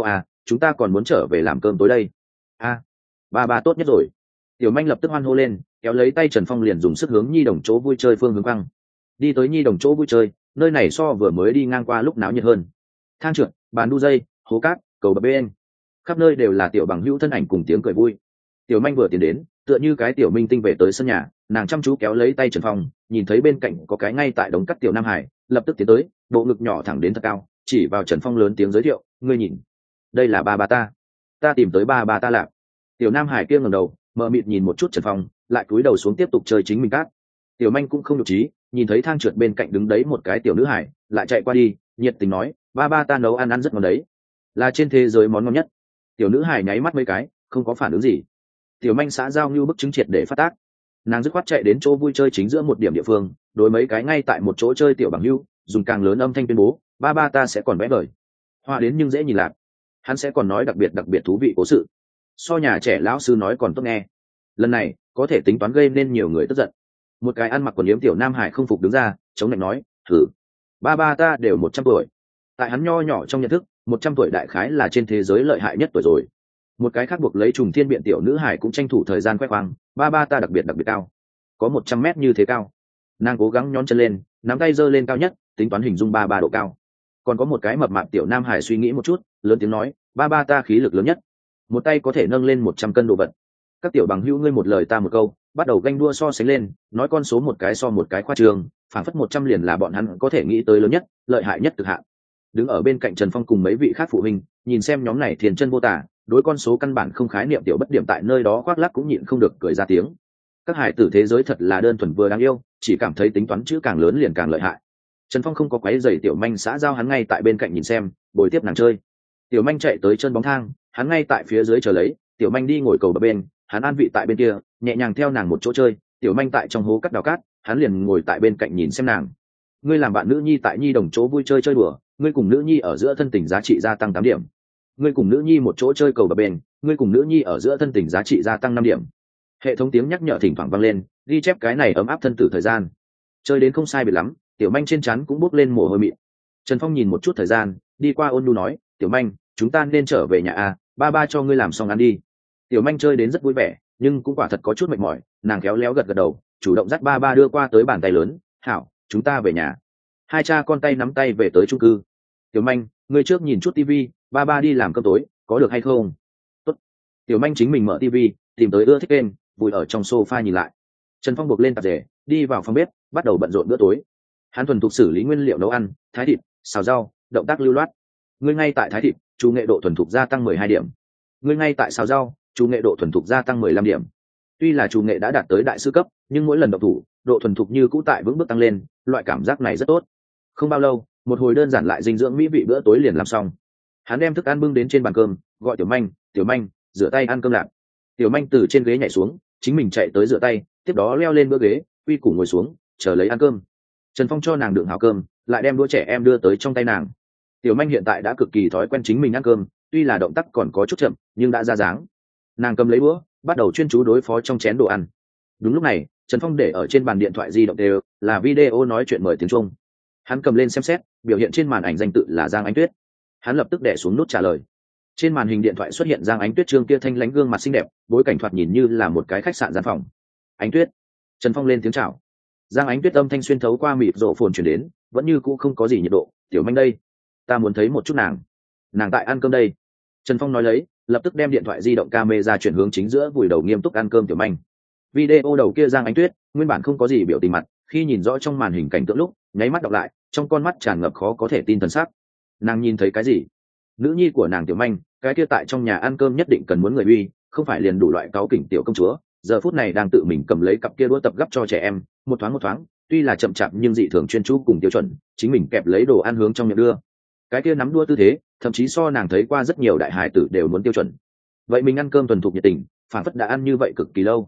chúng ta còn muốn trở về làm cơm tối đây. A, ba ba tốt nhất rồi. Tiểu manh lập tức hoan hô lên, kéo lấy tay Trần Phong liền dùng sức hướng nhi đồng chỗ vui chơi phương hướng quăng. Đi tới nhi đồng chỗ vui chơi, nơi này so vừa mới đi ngang qua lúc náo nhiệt hơn. Thang trượt, bàn đu dây, hố cát, cầu bập bên, khắp nơi đều là tiểu bằng hữu thân ảnh cùng tiếng cười vui. Tiểu manh vừa tiến đến, tựa như cái tiểu minh tinh về tới sân nhà, nàng chăm chú kéo lấy tay Trần Phong, nhìn thấy bên cạnh có cái ngay tại đống cắt tiểu Nam Hải, lập tức tiến tới, bộ ngực nhỏ thẳng đến thật cao, chỉ vào Trần Phong lớn tiếng giới thiệu, ngươi nhìn, đây là ba ba ta tìm tới ba ba ta lạc. Tiểu Nam Hải kia ngẩng đầu, mờ mịt nhìn một chút Trần Phong, lại cúi đầu xuống tiếp tục chơi chính mình cát. Tiểu manh cũng không nhục trí, nhìn thấy thang trượt bên cạnh đứng đấy một cái tiểu nữ hải, lại chạy qua đi, nhiệt tình nói, ba ba ta nấu ăn rất ngon đấy, là trên thế giới món ngon nhất. Tiểu nữ hải nháy mắt mấy cái, không có phản ứng gì. Tiểu manh xã giao như bức chứng triệt để phát tác, nàng dứt khoát chạy đến chỗ vui chơi chính giữa một điểm địa phương, đối mấy cái ngay tại một chỗ chơi tiểu bằng hưu, dùng càng lớn âm thanh tuyên bố, ba ba ta sẽ còn vẽ vời, hoa đến nhưng dễ nhìn lạc, hắn sẽ còn nói đặc biệt thú vị cố sự, so nhà trẻ lão sư nói còn tốt nghe. Lần này có thể tính toán gây nên nhiều người tức giận. Một cái ăn mặc quần yếm tiểu Nam Hải không phục đứng ra, chống lạnh nói, thử, ba ba ta đều 100 tuổi. Tại hắn nho nhỏ trong nhận thức, 100 tuổi đại khái là trên thế giới lợi hại nhất tuổi rồi. Một cái khác buộc lấy trùng thiên biện tiểu nữ hải cũng tranh thủ thời gian khoe khoang, ba ba ta đặc biệt cao, có 100 mét như thế cao. Nàng cố gắng nhón chân lên, nắm tay giơ lên cao nhất, tính toán hình dung ba ba độ cao. Còn có một cái mập mạp tiểu Nam Hải suy nghĩ một chút, lớn tiếng nói, ba ba ta khí lực lớn nhất, một tay có thể nâng lên 100 cân đồ vật. Các tiểu bằng hữu ngươi một lời ta một câu, bắt đầu ganh đua so sánh lên, nói con số một cái so một cái khoa trương, phảng phất 100 liền là bọn hắn có thể nghĩ tới lớn nhất, lợi hại nhất cực hạn. Đứng ở bên cạnh Trần Phong cùng mấy vị khác phụ huynh, nhìn xem nhóm này thiền chân vô tả, đối con số căn bản không khái niệm tiểu bất điểm tại nơi đó khoác lác cũng nhịn không được cười ra tiếng. Các hải tử thế giới thật là đơn thuần vừa đáng yêu, chỉ cảm thấy tính toán chữ càng lớn liền càng lợi hại. Trần Phong không có quấy rầy tiểu manh xã giao, hắn ngay tại bên cạnh nhìn xem, bồi tiếp nàng chơi. Tiểu manh chạy tới chân bóng thang, hắn ngay tại phía dưới chờ lấy, tiểu manh đi ngồi cầu bập bên, hắn an vị tại bên kia, nhẹ nhàng theo nàng một chỗ chơi. Tiểu manh tại trong hố cắt đào cát, hắn liền ngồi tại bên cạnh nhìn xem nàng. Ngươi làm bạn nữ nhi tại nhi đồng chỗ vui chơi chơi đùa, ngươi cùng nữ nhi ở giữa thân tình giá trị gia tăng 8 điểm. Ngươi cùng nữ nhi một chỗ chơi cầu bập bên, ngươi cùng nữ nhi ở giữa thân tình giá trị gia tăng 5 điểm. Hệ thống tiếng nhắc nhở thỉnh thoảng vang lên, ghi chép cái này ấm áp thân tử thời gian. Chơi đến không sai biệt lắm, tiểu manh trên trán cũng bốc lên mồ hôi mịn. Trần Phong nhìn một chút thời gian, đi qua ôn nhu nói, tiểu manh, chúng ta nên trở về nhà a, ba ba cho ngươi làm xong ăn đi. Tiểu manh chơi đến rất vui vẻ, nhưng cũng quả thật có chút mệt mỏi, nàng khéo léo gật gật đầu, chủ động dắt ba ba đưa qua tới bàn tay lớn, hảo, chúng ta về nhà. Hai cha con tay nắm tay về tới chung cư. Tiểu manh, ngươi trước nhìn chút tivi, ba ba đi làm cơm tối, có được hay không? Tốt. Tiểu manh chính mình mở tivi, tìm tới ưa thích kênh, vùi ở trong sofa nhìn lại. Trần Phong buộc lên tạp dề, đi vào phòng bếp, bắt đầu bận rộn bữa tối. Hắn thuần thục xử lý nguyên liệu nấu ăn, thái thịt, xào rau, động tác lưu loát. Ngươi ngay tại thái thịt, chú nghệ độ thuần thục gia tăng 12 điểm. Ngươi ngay tại xào rau, chú nghệ độ thuần thục gia tăng 15 điểm. Tuy là chú nghệ đã đạt tới đại sư cấp, nhưng mỗi lần động thủ, độ thuần thục như cũ tại vững bước tăng lên, loại cảm giác này rất tốt. Không bao lâu, một hồi đơn giản lại dinh dưỡng mỹ vị bữa tối liền làm xong. Hắn đem thức ăn bưng đến trên bàn cơm, gọi tiểu manh, rửa tay ăn cơm lạc. Tiểu manh từ trên ghế nhảy xuống, chính mình chạy tới rửa tay, tiếp đó leo lên bữa ghế, quy củ ngồi xuống, chờ lấy ăn cơm. Trần Phong cho nàng đựng hào cơm, lại đem đũa trẻ em đưa tới trong tay nàng. Tiểu manh hiện tại đã cực kỳ thói quen chính mình ăn cơm, tuy là động tác còn có chút chậm, nhưng đã ra dáng. Nàng cầm lấy đũa, bắt đầu chuyên chú đối phó trong chén đồ ăn. Đúng lúc này, Trần Phong để ở trên bàn điện thoại di động đều là video nói chuyện mời tiếng Trung. Hắn cầm lên xem xét, biểu hiện trên màn ảnh danh tự là Giang Ánh Tuyết. Hắn lập tức đè xuống nút trả lời. Trên màn hình điện thoại xuất hiện Giang Ánh Tuyết trương kia thanh lãnh gương mặt xinh đẹp, bối cảnh thoạt nhìn như là một cái khách sạn gian phòng. Ánh Tuyết. Trần Phong lên tiếng chào. Giang Ánh Tuyết âm thanh xuyên thấu qua mịt rộ phồn truyền đến, vẫn như cũ không có gì nhiệt độ. Tiểu manh đây, ta muốn thấy một chút nàng. Nàng tại ăn cơm đây. Trần Phong nói lấy, lập tức đem điện thoại di động camera chuyển hướng chính giữa, vùi đầu nghiêm túc ăn cơm tiểu manh. Video đầu kia Giang Ánh Tuyết nguyên bản không có gì biểu tình mặt, khi nhìn rõ trong màn hình cảnh tượng lúc, nháy mắt đọc lại, trong con mắt tràn ngập khó có thể tin thần sắc. Nàng nhìn thấy cái gì? Nữ nhi của nàng tiểu manh, cái kia tại trong nhà ăn cơm nhất định cần muốn người uy, không phải liền đủ loại cáu kỉnh tiểu công chúa, giờ phút này đang tự mình cầm lấy cặp kia đũa tập gấp cho trẻ em, một thoáng, tuy là chậm chạp nhưng dị thường chuyên chú cùng tiêu chuẩn, chính mình kẹp lấy đồ ăn hướng trong miệng đưa. Cái kia nắm đũa tư thế, thậm chí so nàng thấy qua rất nhiều đại hài tử đều muốn tiêu chuẩn. Vậy mình ăn cơm thuần thục nhiệt tình, phản phất đã ăn như vậy cực kỳ lâu.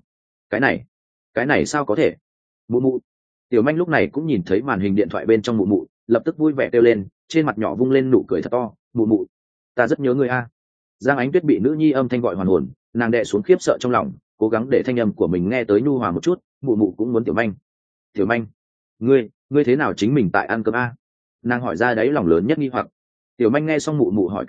Cái này sao có thể? Mụ mụ. Tiểu manh lúc này cũng nhìn thấy màn hình điện thoại bên trong mụ mụ, lập tức vui vẻ kêu lên, trên mặt nhỏ vung lên nụ cười thật to, mụ mụ, ta rất nhớ người a. Giang Ánh Tuyết bị nữ nhi âm thanh gọi hoàn hồn, nàng đè xuống khiếp sợ trong lòng, cố gắng để thanh âm của mình nghe tới nhu hòa một chút, mụ mụ cũng muốn tiểu manh. Tiểu manh, ngươi thế nào chính mình tại ăn cơm a? Nàng hỏi ra đấy lòng lớn nhất nghi hoặc. Tiểu manh nghe xong mụ mụ hỏi cái này,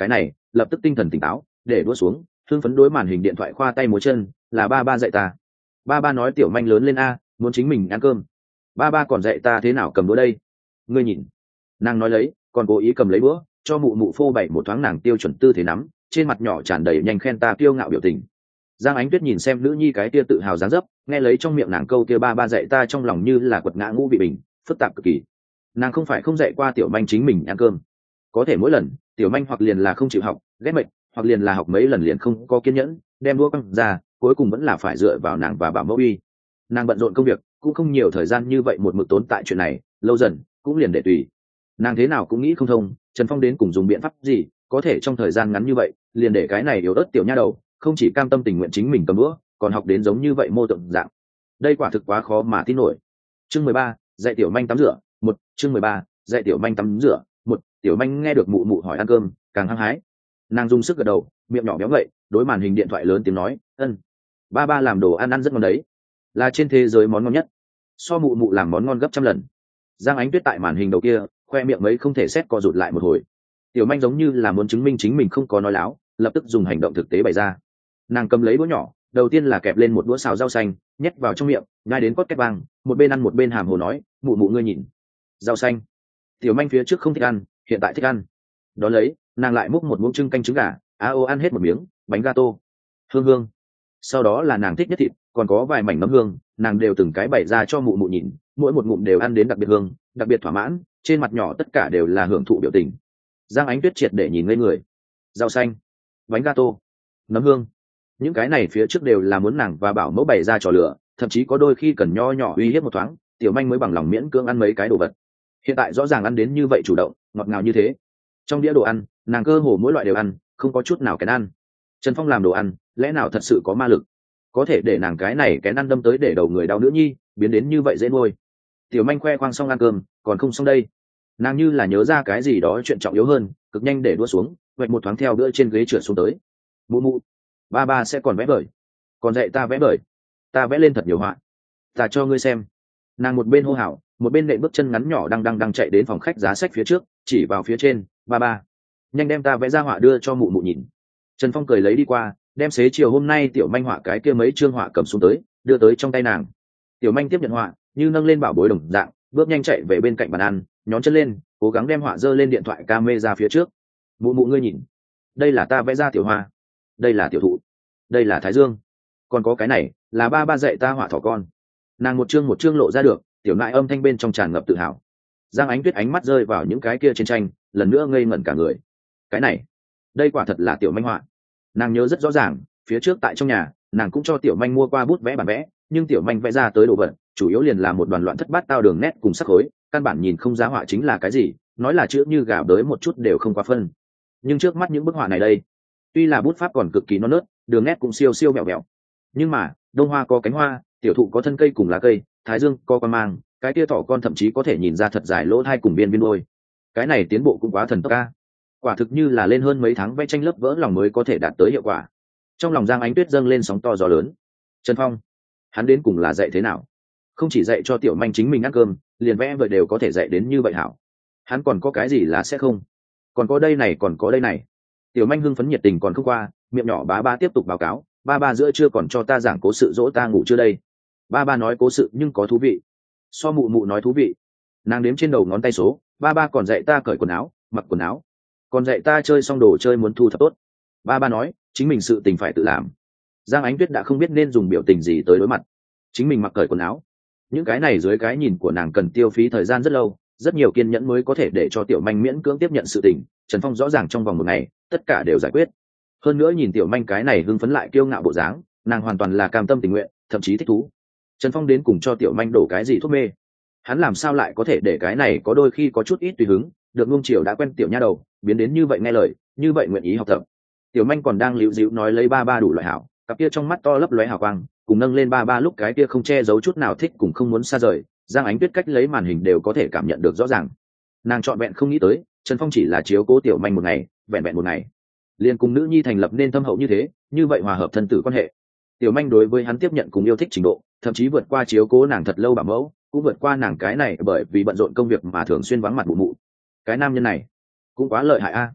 lập tức tinh thần tỉnh táo, để đũa xuống, thương phấn đối màn hình điện thoại khoa tay múa chân, là ba ba dạy ta. Ba ba nói tiểu manh lớn lên a, muốn chính mình ăn cơm. Ba ba còn dạy ta thế nào cầm đũa đây? Ngươi nhìn. Nàng nói lấy, còn cố ý cầm lấy đũa, cho mụ mụ phô bày một thoáng nàng tiêu chuẩn tư thế nắm, trên mặt nhỏ tràn đầy nhanh khen ta kiêu ngạo biểu tình. Giang Ánh Tuyết nhìn xem nữ nhi cái kia tự hào dáng dấp, nghe lấy trong miệng nàng câu kia ba ba dạy ta trong lòng như là quật ngã ngũ vị bình, phức tạp cực kỳ. Nàng không phải không dạy qua tiểu manh chính mình ăn cơm, có thể mỗi lần tiểu manh hoặc liền là không chịu học, ghét mệt, hoặc liền là học mấy lần liền không có kiên nhẫn, đem đũa quăng ra, cuối cùng vẫn là phải dựa vào nàng và bảo mẫu uy. Nàng bận rộn công việc, cũng không nhiều thời gian như vậy một mực tốn tại chuyện này, lâu dần cũng liền để tùy. Nàng thế nào cũng nghĩ không thông, Trần Phong đến cùng dùng biện pháp gì, có thể trong thời gian ngắn như vậy, liền để cái này yếu ớt tiểu nha đầu, không chỉ cam tâm tình nguyện chính mình cầm đũa, còn học đến giống như vậy mô tượng dạng. Đây quả thực quá khó mà tin nổi. Chương 13, dạy tiểu manh tắm rửa, một. Chương 13, dạy tiểu manh tắm rửa, một. Tiểu manh nghe được mụ mụ hỏi ăn cơm, càng hăng hái. Nàng dùng sức gật đầu, miệng nhỏ béo ngậy, đối màn hình điện thoại lớn tiếng nói, ân, ba ba làm đồ ăn rất ngon đấy, là trên thế giới món ngon nhất, so mụ mụ làm món ngon gấp trăm lần. Giang Ánh Tuyết tại màn hình đầu kia, khoe miệng mấy không thể xét co rụt lại một hồi. Tiểu manh giống như là muốn chứng minh chính mình không có nói láo, lập tức dùng hành động thực tế bày ra. Nàng cầm lấy đũa nhỏ, đầu tiên là kẹp lên một đũa xào rau xanh, nhét vào trong miệng, nhai đến cốt két vang, một bên ăn một bên hàm hồ nói, mụ mụ ngươi nhìn, rau xanh. Tiểu manh phía trước không thích ăn, hiện tại thích ăn. Đó lấy, nàng lại múc một muỗng trưng canh trứng gà, ăn hết một miếng, bánh gato, hương hương. Sau đó là nàng thích nhất thịt, còn có vài mảnh nấm hương, nàng đều từng cái bày ra cho mụ mụ nhìn, mỗi một ngụm đều ăn đến đặc biệt hương, đặc biệt thỏa mãn, trên mặt nhỏ tất cả đều là hưởng thụ biểu tình. Giang Ánh Tuyết triệt để nhìn ngây người. Rau xanh, bánh gato, nấm hương, những cái này phía trước đều là muốn nàng và bảo mẫu bày ra trò lửa, thậm chí có đôi khi cần nho nhỏ uy hiếp một thoáng, tiểu manh mới bằng lòng miễn cưỡng ăn mấy cái đồ vật. Hiện tại rõ ràng ăn đến như vậy chủ động, ngọt ngào như thế. Trong đĩa đồ ăn, nàng cơ hồ mỗi loại đều ăn, không có chút nào kén ăn. Trần Phong làm đồ ăn, lẽ nào thật sự có ma lực, có thể để nàng cái này kén ăn đâm tới để đầu người đau nữ nhi, biến đến như vậy dễ nuôi. Tiểu manh khoe khoang xong ăn cơm, còn không xong đây. Nàng như là nhớ ra cái gì đó chuyện trọng yếu hơn, cực nhanh để đũa xuống, vạch một thoáng theo bữa trên ghế trượt xuống tới. Mụ mụ, ba ba sẽ còn vẽ vời, còn dạy ta vẽ vời, ta vẽ lên thật nhiều họa, ta cho ngươi xem. Nàng một bên hô hào, một bên nện bước chân ngắn nhỏ đang chạy đến phòng khách giá sách phía trước, chỉ vào phía trên, ba ba, nhanh đem ta vẽ ra họa đưa cho mụ mụ nhìn. Trần Phong cười lấy đi qua, đem xế chiều hôm nay tiểu manh họa cái kia mấy chương họa cầm xuống tới, đưa tới trong tay nàng. Tiểu manh tiếp nhận họa, như nâng lên bảo bối đồng dạng, bước nhanh chạy về bên cạnh bàn ăn, nhón chân lên, cố gắng đem họa dơ lên điện thoại camera phía trước. Mụ mụ ngươi nhìn, đây là ta vẽ ra tiểu hoa, đây là tiểu thụ, đây là thái dương, còn có cái này là ba ba dạy ta họa thỏ con. Nàng một chương lộ ra được, tiểu nại âm thanh bên trong tràn ngập tự hào. Giang Ánh Tuyết ánh mắt rơi vào những cái kia trên tranh, lần nữa ngây ngẩn cả người. Cái này, đây quả thật là tiểu manh họa. Nàng nhớ rất rõ ràng, phía trước tại trong nhà, nàng cũng cho tiểu manh mua qua bút vẽ bản vẽ, nhưng tiểu manh vẽ ra tới đồ vật chủ yếu liền là một đoàn loạn thất bát tao đường nét cùng sắc khối, căn bản nhìn không ra họa chính là cái gì, nói là chữ như gạo đới một chút đều không quá phân. Nhưng trước mắt những bức họa này đây, tuy là bút pháp còn cực kỳ non nớt, đường nét cũng siêu siêu mẹo mẹo, nhưng mà đông hoa có cánh hoa, tiểu thụ có thân cây cùng lá cây, thái dương có con mang, cái tia thỏ con thậm chí có thể nhìn ra thật dài lỗ thai cùng viên viên đôi. Cái này tiến bộ cũng quá thần tốc ca, quả thực như là lên hơn mấy tháng vẽ tranh lớp vỡ lòng mới có thể đạt tới hiệu quả. Trong lòng Giang Ánh Tuyết dâng lên sóng to gió lớn. Trần Phong, hắn đến cùng là dạy thế nào? Không chỉ dạy cho tiểu manh chính mình ăn cơm, liền vẽ vời đều có thể dạy đến như vậy hảo. Hắn còn có cái gì là sẽ không? Còn có đây này, còn có đây này. Tiểu manh hưng phấn nhiệt tình còn không qua, miệng nhỏ bá ba tiếp tục báo cáo, ba ba giữa trưa còn cho ta giảng cố sự dỗ ta ngủ chưa đây. Ba ba nói cố sự nhưng có thú vị, so mụ mụ nói thú vị. Nàng đếm trên đầu ngón tay số, ba ba còn dạy ta cởi quần áo, mặc quần áo, còn dạy ta chơi xong đồ chơi muốn thu thập tốt. Ba ba nói chính mình sự tình phải tự làm. Giang Ánh Tuyết đã không biết nên dùng biểu tình gì tới đối mặt. Chính mình mặc cởi quần áo, những cái này dưới cái nhìn của nàng cần tiêu phí thời gian rất lâu, rất nhiều kiên nhẫn mới có thể để cho tiểu manh miễn cưỡng tiếp nhận sự tình. Trần Phong rõ ràng trong vòng một ngày tất cả đều giải quyết. Hơn nữa nhìn tiểu manh cái này hưng phấn lại kiêu ngạo bộ dáng, nàng hoàn toàn là cam tâm tình nguyện, thậm chí thích thú. Trần Phong đến cùng cho tiểu manh đổ cái gì thuốc mê? Hắn làm sao lại có thể để cái này có đôi khi có chút ít tùy hứng, được nuông chiều đã quen tiểu nha đầu, biến đến như vậy nghe lời, như vậy nguyện ý học tập. Tiểu manh còn đang líu díu nói lấy ba ba đủ loại hảo, cặp kia trong mắt to lấp lóe hào quang, cùng nâng lên ba ba lúc cái kia không che giấu chút nào thích cùng không muốn xa rời. Giang Ánh Tuyết cách lấy màn hình đều có thể cảm nhận được rõ ràng. Nàng trọn vẹn không nghĩ tới, Trần Phong chỉ là chiếu cố tiểu manh một ngày, vẹn vẹn một ngày, liền cùng nữ nhi thành lập nên thâm hậu như thế, như vậy hòa hợp thân tử quan hệ. Tiểu manh đối với hắn tiếp nhận cùng yêu thích trình độ, thậm chí vượt qua chiếu cố nàng thật lâu bảo mẫu, cũng vượt qua nàng cái này bởi vì bận rộn công việc mà thường xuyên vắng mặt mụ mụ. Cái nam nhân này cũng quá lợi hại a.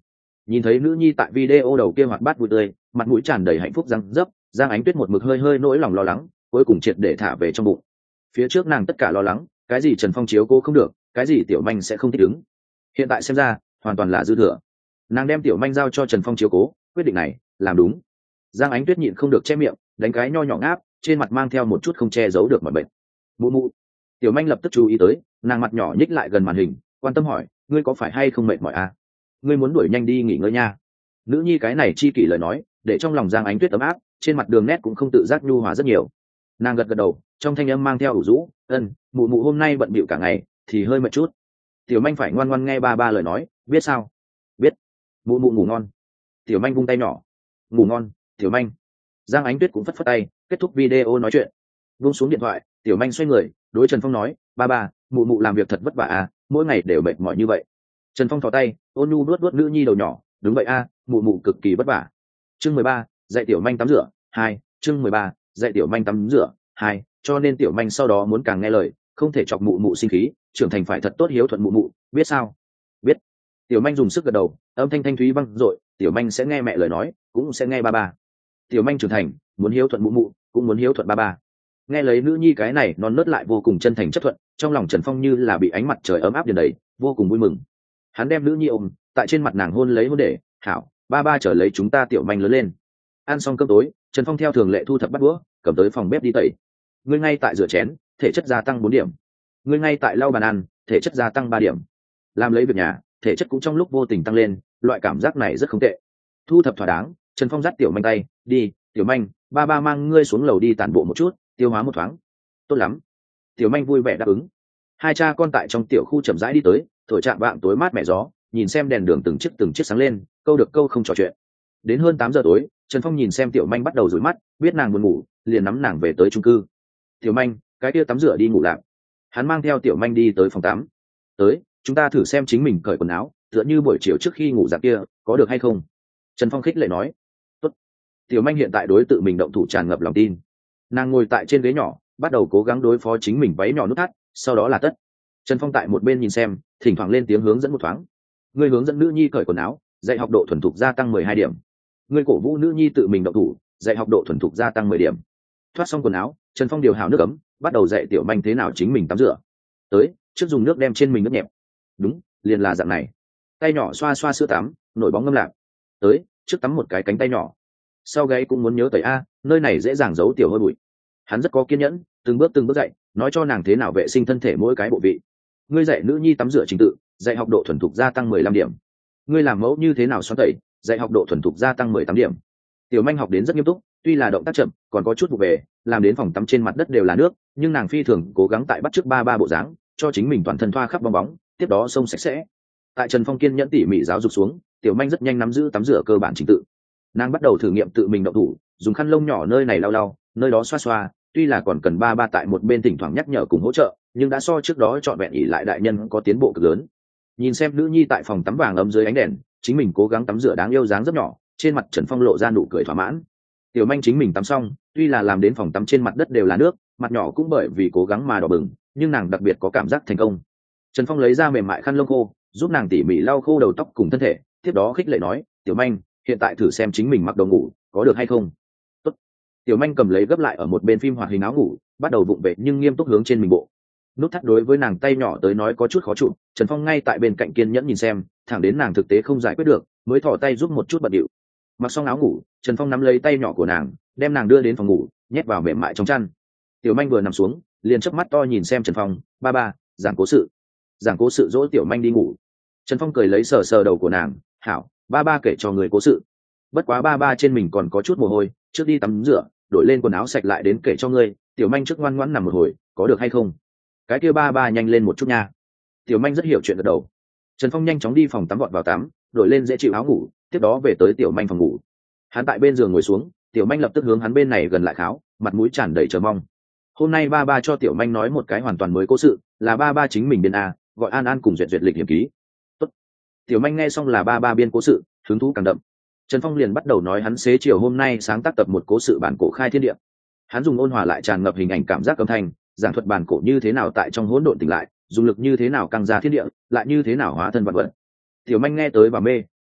Nhìn thấy nữ nhi tại video đầu kia hoạt bát vui tươi, mặt mũi tràn đầy hạnh phúc răng dấp, Giang Ánh Tuyết một mực hơi hơi nỗi lòng lo lắng, cuối cùng triệt để thả về trong bụng. Phía trước nàng tất cả lo lắng, cái gì Trần Phong chiếu cô không được, cái gì Tiểu Manh sẽ không thích ứng. Hiện tại xem ra, hoàn toàn là dư thừa. Nàng đem Tiểu Manh giao cho Trần Phong chiếu cố, quyết định này làm đúng. Giang Ánh Tuyết nhịn không được che miệng, đánh cái nho nhỏ ngáp, trên mặt mang theo một chút không che giấu được mọi bệnh. Mụ mụ. Tiểu Manh lập tức chú ý tới, nàng mặt nhỏ nhích lại gần màn hình, quan tâm hỏi, ngươi có phải hay không mệt mỏi à? Ngươi muốn đuổi nhanh đi nghỉ ngơi nha. Nữ nhi cái này chi kỷ lời nói, để trong lòng Giang Ánh Tuyết ấm áp, trên mặt đường nét cũng không tự giác nhu hòa rất nhiều. Nàng gật gật đầu, trong thanh âm mang theo ủ rũ, mụ mụ hôm nay bận bịu cả ngày, thì hơi mệt chút. Tiểu Manh phải ngoan ngoãn nghe ba ba lời nói, biết sao? Biết. Mụ mụ ngủ ngon. Tiểu Manh vung tay nhỏ. Ngủ ngon, Tiểu Manh. Giang Ánh Tuyết cũng phất phất tay, kết thúc video nói chuyện. Buông xuống điện thoại, Tiểu Manh xoay người, đối Trần Phong nói, ba ba, mụ mụ làm việc thật vất vả à, mỗi ngày đều mệt mỏi như vậy. Trần Phong thò tay, ôn nhu nuốt nuốt nữ nhi đầu nhỏ, đúng vậy a, mụ mụ cực kỳ vất vả. Chương 13, dạy Tiểu Manh tắm rửa 2. Chương 13, dạy Tiểu Manh tắm rửa 2. Cho nên Tiểu Manh sau đó muốn càng nghe lời, không thể chọc mụ mụ sinh khí, trưởng thành phải thật tốt hiếu thuận mụ mụ, biết sao? Biết. Tiểu Manh dùng sức gật đầu, âm thanh thanh thúy vang dội, Tiểu Manh sẽ nghe mẹ lời nói, cũng sẽ nghe ba ba. Tiểu Manh trưởng thành, muốn hiếu thuận mụ mụ, cũng muốn hiếu thuận ba ba. Nghe lấy nữ nhi cái này non nớt lại vô cùng chân thành chấp thuận, trong lòng Trần Phong như là bị ánh mặt trời ấm áp điền đầy, vô cùng vui mừng. Hắn đem nữ nhi ôm, tại trên mặt nàng hôn lấy hôn để, hảo, ba ba trở lấy chúng ta Tiểu Manh lớn lên. Ăn xong cơm tối, Trần Phong theo thường lệ thu thập bát đũa, cầm tới phòng bếp đi tẩy. Ngươi ngay tại rửa chén, thể chất gia tăng 4 điểm. Ngươi ngay tại lau bàn ăn, thể chất gia tăng 3 điểm. Làm lấy việc nhà, thể chất cũng trong lúc vô tình tăng lên, loại cảm giác này rất không tệ. Thu thập thỏa đáng, Trần Phong dắt Tiểu Manh tay, đi, Tiểu Manh, ba ba mang ngươi xuống lầu đi tản bộ một chút, tiêu hóa một thoáng. Tốt lắm. Tiểu Manh vui vẻ đáp ứng. Hai cha con tại trong tiểu khu chậm rãi đi tới, thổi chạm vạng tối mát mẻ gió, nhìn xem đèn đường từng chiếc sáng lên, câu được câu không trò chuyện. Đến hơn 8 giờ tối, Trần Phong nhìn xem Tiểu Manh bắt đầu rủi mắt, biết nàng buồn ngủ, liền nắm nàng về tới chung cư. Tiểu Manh, cái kia tắm rửa đi ngủ lạc. Hắn mang theo Tiểu Manh đi tới phòng tắm. Tới, chúng ta thử xem chính mình cởi quần áo, tựa như buổi chiều trước khi ngủ dạng kia, có được hay không? Trần Phong khích lệ nói. Tốt. Tiểu Manh hiện tại đối tự mình động thủ tràn ngập lòng tin. Nàng ngồi tại trên ghế nhỏ, bắt đầu cố gắng đối phó chính mình váy nhỏ nút thắt, sau đó là tất. Trần Phong tại một bên nhìn xem, thỉnh thoảng lên tiếng hướng dẫn một thoáng. Ngươi hướng dẫn nữ nhi cởi quần áo, dạy học độ thuần thục gia tăng 12 điểm. Ngươi cổ vũ nữ nhi tự mình động thủ, dạy học độ thuần thục gia tăng 10 điểm. Thoát xong quần áo, Trần Phong điều hào nước ấm, bắt đầu dạy Tiểu Manh thế nào chính mình tắm rửa. Tới, trước dùng nước đem trên mình nước nhẹp. Đúng, liền là dạng này. Tay nhỏ xoa xoa sữa tắm, nổi bóng ngâm lạc. Tới, trước tắm một cái cánh tay nhỏ. Sau gáy cũng muốn nhớ tẩy a, nơi này dễ dàng giấu tiểu hôi bụi. Hắn rất có kiên nhẫn, từng bước dạy, nói cho nàng thế nào vệ sinh thân thể mỗi cái bộ vị. Ngươi dạy nữ nhi tắm rửa trình tự, dạy học độ thuần thục gia tăng 15 điểm. Ngươi làm mẫu như thế nào xoắn tẩy, dạy học độ thuần thục gia tăng 18 điểm. Tiểu Manh học đến rất nghiêm túc, tuy là động tác chậm, còn có chút vụ về, làm đến phòng tắm trên mặt đất đều là nước, nhưng nàng phi thường cố gắng tại bắt chước ba bộ dáng, cho chính mình toàn thân thoa khắp bong bóng, tiếp đó xông sạch sẽ. Tại Trần Phong kiên nhẫn tỉ mỉ giáo dục xuống, Tiểu Manh rất nhanh nắm giữ tắm rửa cơ bản trình tự. Nàng bắt đầu thử nghiệm tự mình động thủ, dùng khăn lông nhỏ nơi này lau lau, nơi đó xoa xoa, tuy là còn cần ba tại một bên thỉnh thoảng nhắc nhở cùng hỗ trợ, nhưng đã so trước đó trọn vẹn ỉ lại đại nhân có tiến bộ cực lớn. Nhìn xem nữ nhi tại phòng tắm vàng ấm dưới ánh đèn, chính mình cố gắng tắm rửa đáng yêu dáng rất nhỏ, trên mặt Trần Phong lộ ra nụ cười thỏa mãn. Tiểu Manh chính mình tắm xong, tuy là làm đến phòng tắm trên mặt đất đều là nước, mặt nhỏ cũng bởi vì cố gắng mà đỏ bừng, nhưng nàng đặc biệt có cảm giác thành công. Trần Phong lấy ra mềm mại khăn lông khô, giúp nàng tỉ mỉ lau khô đầu tóc cùng thân thể, tiếp đó khích lệ nói, Tiểu Manh, hiện tại thử xem chính mình mặc đồ ngủ, có được hay không? Tốt. Tiểu Manh cầm lấy gấp lại ở một bên phim hoạt hình áo ngủ, bắt đầu vụng về nhưng nghiêm túc hướng trên mình bộ. Nút thắt đối với nàng tay nhỏ tới nói có chút khó chịu, Trần Phong ngay tại bên cạnh kiên nhẫn nhìn xem, thẳng đến nàng thực tế không giải quyết được, mới thò tay giúp một chút bận điệu. Mặc xong áo ngủ, Trần Phong nắm lấy tay nhỏ của nàng, đem nàng đưa đến phòng ngủ, nhét vào mềm mại trong chăn. Tiểu Manh vừa nằm xuống, liền chớp mắt to nhìn xem Trần Phong, ba, giảng cố sự dỗ Tiểu Manh đi ngủ. Trần Phong cười lấy sờ sờ đầu của nàng, hảo, ba kể cho người cố sự. Bất quá ba trên mình còn có chút mồ hôi, trước đi tắm rửa, đổi lên quần áo sạch lại đến kể cho ngươi. Tiểu Manh trước ngoan ngoãn nằm một hồi, có được hay không? Cái kia ba nhanh lên một chút nha. Tiểu Manh rất hiểu chuyện gật đầu. Trần Phong nhanh chóng đi phòng tắm, vọt vào tắm, đổi lên dễ chịu áo ngủ, tiếp đó về tới Tiểu Manh phòng ngủ. Hắn tại bên giường ngồi xuống, Tiểu Manh lập tức hướng hắn bên này gần lại kháo, mặt mũi tràn đầy chờ mong. Hôm nay ba cho Tiểu Manh nói một cái hoàn toàn mới cố sự, là ba chính mình biên a, gọi An cùng duyệt lịch hiểm ký. Tốt. Tiểu Manh nghe xong là ba biên cố sự, hứng thú càng đậm. Trần Phong liền bắt đầu nói hắn xế chiều hôm nay sáng tác tập một cố sự bản cổ khai thiên địa. Hắn dùng ôn hòa lại tràn ngập hình ảnh cảm giác âm thanh, giảng thuật bản cổ như thế nào tại trong hỗn độn tỉnh lại, dùng lực như thế nào căng ra thiên địa, lại như thế nào hóa thân vạn vật. Tiểu Manh nghe tới và mê,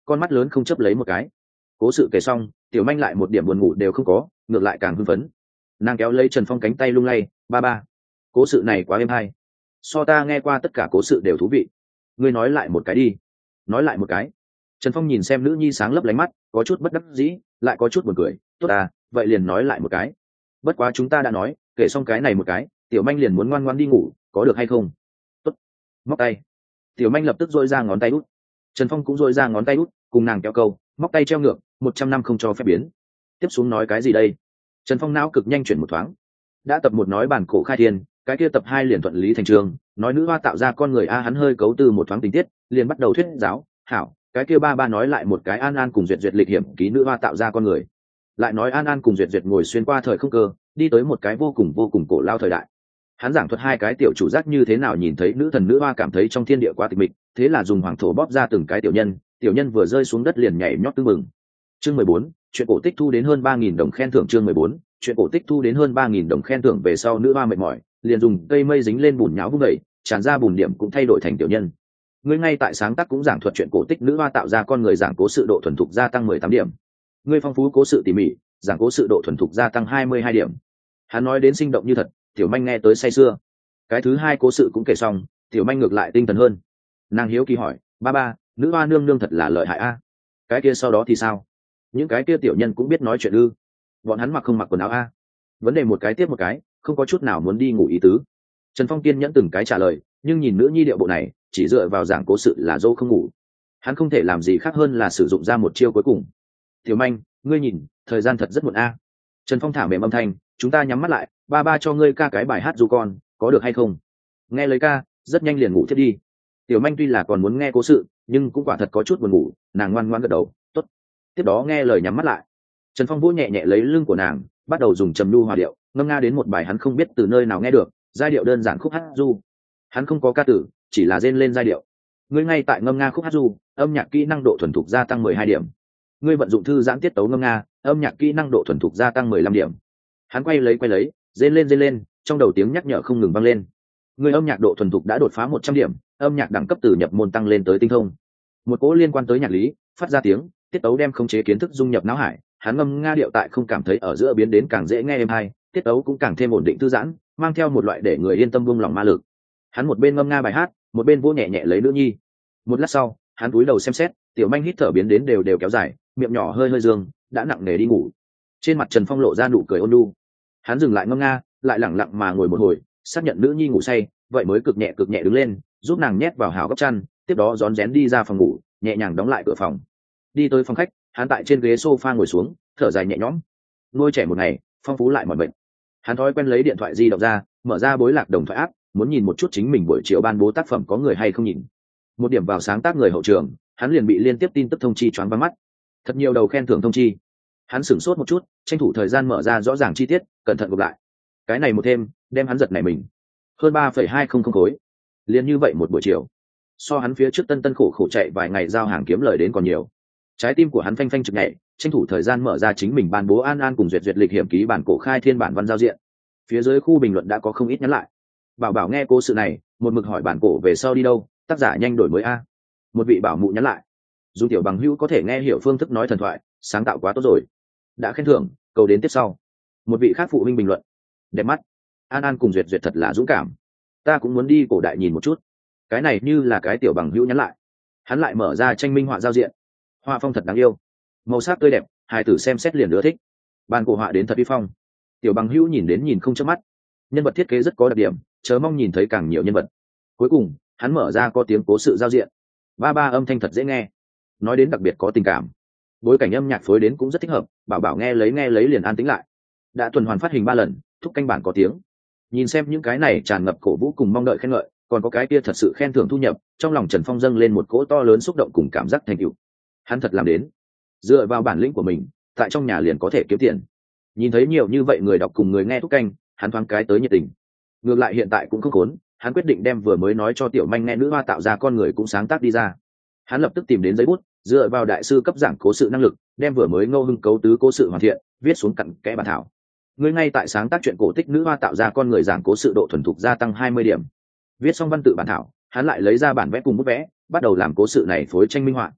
con mắt lớn không chấp lấy một cái. Cố sự kể xong, tiểu manh lại một điểm buồn ngủ đều không có, ngược lại càng hưng phấn. Nàng kéo lấy Trần Phong cánh tay lung lay, ba ba, cố sự này quá êm hay, so ta nghe qua tất cả cố sự đều thú vị. Ngươi nói lại một cái đi. Nói lại một cái. Trần Phong nhìn xem nữ nhi sáng lấp lánh mắt, có chút bất đắc dĩ, lại có chút buồn cười. Tốt à, vậy liền nói lại một cái. Bất quá chúng ta đã nói, kể xong cái này một cái, tiểu manh liền muốn ngoan ngoan đi ngủ, có được hay không? Tốt. Móc tay. Tiểu manh lập tức dội ra ngón tay út. Trần Phong cũng dội ra ngón tay út, cùng nàng kéo câu, móc tay treo ngược, 100 năm không cho phép biến. Tiếp xuống nói cái gì đây? Trần Phong não cực nhanh chuyển một thoáng. Đã tập 1 nói bản cổ khai thiên, cái kia tập 2 liền thuận lý thành trường, nói nữ hoa tạo ra con người a, hắn hơi cấu từ một thoáng tình tiết, liền bắt đầu thuyết giáo. Hảo, cái kia ba ba nói lại một cái An An cùng Duyệt Duyệt lịch hiểm ký nữ hoa tạo ra con người. Lại nói An An cùng Duyệt Duyệt ngồi xuyên qua thời không cơ, đi tới một cái vô cùng cổ lao thời đại. Hắn giảng thuật 2 cái tiểu chủ giác như thế nào nhìn thấy nữ thần nữ hoa, cảm thấy trong thiên địa quá tịch mịch, thế là dùng hoàng thổ bóp ra từng cái tiểu nhân vừa rơi xuống đất liền nhảy nhót tưng mừng. Chương 14, chuyện cổ tích thu đến hơn 3.000 đồng khen thưởng. Chương 14, chuyện cổ tích thu đến hơn 3.000 đồng khen thưởng. Về sau nữ hoa mệt mỏi, liền dùng cây mây dính lên bùn nhão vung đẩy, tràn ra bùn điểm cũng thay đổi thành tiểu nhân. Ngươi ngay tại sáng tác cũng giảng thuật chuyện cổ tích nữ hoa tạo ra con người, giảng cố sự độ thuần thục gia tăng 18 điểm. Ngươi phong phú cố sự tỉ mỉ, giảng cố sự độ thuần thục gia tăng 22 điểm. Hắn nói đến sinh động như thật, tiểu manh nghe tới say sưa. Cái thứ 2 cố sự cũng kể xong, tiểu manh ngược lại tinh thần hơn. Nàng hiếu kỳ hỏi, ba ba, nữ hoa nương nương thật là lợi hại a. Cái kia sau đó thì sao? Những cái kia tiểu nhân cũng biết nói chuyện ư? Bọn hắn mặc không mặc quần áo a? Vấn đề một cái tiếp một cái, không có chút nào muốn đi ngủ ý tứ. Trần Phong kiên nhẫn từng cái trả lời, nhưng nhìn nữ nhi điệu bộ này, chỉ dựa vào giảng cố sự là dâu không ngủ. Hắn không thể làm gì khác hơn là sử dụng ra một chiêu cuối cùng. Tiểu manh, ngươi nhìn, thời gian thật rất muộn a. Trần Phong thả mềm âm thanh, chúng ta nhắm mắt lại, ba ba cho ngươi ca cái bài hát ru con, có được hay không? Nghe lời ca, rất nhanh liền ngủ thiết đi. Tiểu manh tuy là còn muốn nghe cố sự, nhưng cũng quả thật có chút buồn ngủ, nàng ngoan ngoãn gật đầu, tốt. Tiếp đó nghe lời nhắm mắt lại. Trần Phong vỗ nhẹ nhẹ lấy lưng của nàng, bắt đầu dùng trầm lưu hòa điệu ngâm nga đến một bài hắn không biết từ nơi nào nghe được, giai điệu đơn giản khúc hát du. Hắn không có ca tử, chỉ là rên lên giai điệu. Ngươi ngay tại ngâm nga khúc hát du, âm nhạc kỹ năng độ thuần thục gia tăng 12 điểm. Ngươi vận dụng thư giãn tiết tấu ngâm nga, âm nhạc kỹ năng độ thuần thục gia tăng 15 điểm. Hắn quay lấy, rên lên, trong đầu tiếng nhắc nhở không ngừng vang lên. Ngươi âm nhạc độ thuần thục đã đột phá 100 điểm, âm nhạc đẳng cấp từ nhập môn tăng lên tới tinh thông. Một cỗ liên quan tới nhạc lý, phát ra tiếng, tiết tấu đem khống chế kiến thức dung nhập não hải. Hắn ngâm nga điệu tại không cảm thấy ở giữa biến đến càng dễ nghe êm hay, tiết tấu cũng càng thêm ổn định thư giãn, mang theo một loại để người yên tâm buông lòng ma lực. Hắn một bên ngâm nga bài hát, một bên vỗ nhẹ nhẹ lấy nữ nhi. Một lát sau, hắn cúi đầu xem xét, tiểu manh hít thở biến đến đều kéo dài, miệng nhỏ hơi dương, đã nặng nề đi ngủ. Trên mặt Trần Phong lộ ra nụ cười ôn nhu. Hắn dừng lại ngâm nga, lại lẳng lặng mà ngồi một hồi, xác nhận nữ nhi ngủ say, vậy mới cực nhẹ đứng lên, giúp nàng nhét vào hào góc chăn, tiếp đó rón rén đi ra phòng ngủ, nhẹ nhàng đóng lại cửa phòng. Đi tới phòng khách, hắn tại trên ghế sofa ngồi xuống, thở dài nhẹ nhõm. Nuôi trẻ một ngày, phong phú lại mọi bệnh. Hắn thói quen lấy điện thoại di động ra, mở ra bối lạc đồng thoại áp, muốn nhìn một chút chính mình buổi chiều ban bố tác phẩm có người hay không nhìn. Một điểm vào sáng tác người hậu trường, hắn liền bị liên tiếp tin tức thông chi choáng váng mắt. Thật nhiều đầu khen thưởng thông chi. Hắn sửng sốt một chút, tranh thủ thời gian mở ra rõ ràng chi tiết, cẩn thận gộp lại. Cái này một thêm, đem hắn giật nảy mình. Hơn 3,200 khối. Liền như vậy một buổi chiều. So hắn phía trước tân khổ chạy vài ngày giao hàng kiếm lời đến còn nhiều. Trái tim của hắn phanh phanh chực nhảy, tranh thủ thời gian mở ra chính mình ban bố An An cùng Duyệt Duyệt lịch hiểm ký bản cổ khai thiên bản văn giao diện. Phía dưới khu bình luận đã có không ít nhắn lại. Bảo nghe cố sự này, một mực hỏi bản cổ về sau đi đâu, tác giả nhanh đổi mới a. Một vị bảo mụ nhắn lại. Dù tiểu bằng hữu có thể nghe hiểu phương thức nói thần thoại, sáng tạo quá tốt rồi. Đã khen thưởng, cầu đến tiếp sau. Một vị khác phụ huynh bình luận. Đẹp mắt. An An cùng Duyệt Duyệt thật là dũng cảm. Ta cũng muốn đi cổ đại nhìn một chút. Cái này như là cái tiểu bằng hữu nhắn lại. Hắn lại mở ra tranh minh họa giao diện. Họa phong thật đáng yêu, màu sắc tươi đẹp, hài tử xem xét liền ưa thích. Ban cổ họa đến thật uy phong. Tiểu bằng hữu nhìn đến nhìn không chớp mắt. Nhân vật thiết kế rất có đặc điểm, chờ mong nhìn thấy càng nhiều nhân vật. Cuối cùng hắn mở ra có tiếng cố sự giao diện. Ba âm thanh thật dễ nghe, nói đến đặc biệt có tình cảm, bối cảnh âm nhạc phối đến cũng rất thích hợp. Bảo nghe lấy liền an tĩnh lại. Đã tuần hoàn phát hình 3 lần, thúc canh bản có tiếng. Nhìn xem những cái này tràn ngập cổ vũ cùng mong đợi khen ngợi, còn có cái kia thật sự khen thưởng thu nhập, trong lòng Trần Phong dâng lên một cỗ to lớn xúc động cùng cảm giác thành tựu. Hắn thật làm đến, dựa vào bản lĩnh của mình, tại trong nhà liền có thể kiếm tiền. Nhìn thấy nhiều như vậy người đọc cùng người nghe thúc canh, hắn thoáng cái tới nhiệt tình. Ngược lại hiện tại cũng không khốn, hắn quyết định đem vừa mới nói cho tiểu manh nghe nữ hoa tạo ra con người cũng sáng tác đi ra. Hắn lập tức tìm đến giấy bút, dựa vào đại sư cấp giảng cố sự năng lực, đem vừa mới ngô hưng cấu tứ cố sự hoàn thiện, viết xuống cặn kẽ bản thảo. Người ngay tại sáng tác chuyện cổ tích nữ hoa tạo ra con người, giảng cố sự độ thuần thục gia tăng 20 điểm. Viết xong văn tự bản thảo, hắn lại lấy ra bản vẽ cùng bút vẽ, bắt đầu làm cố sự này phối tranh minh họa.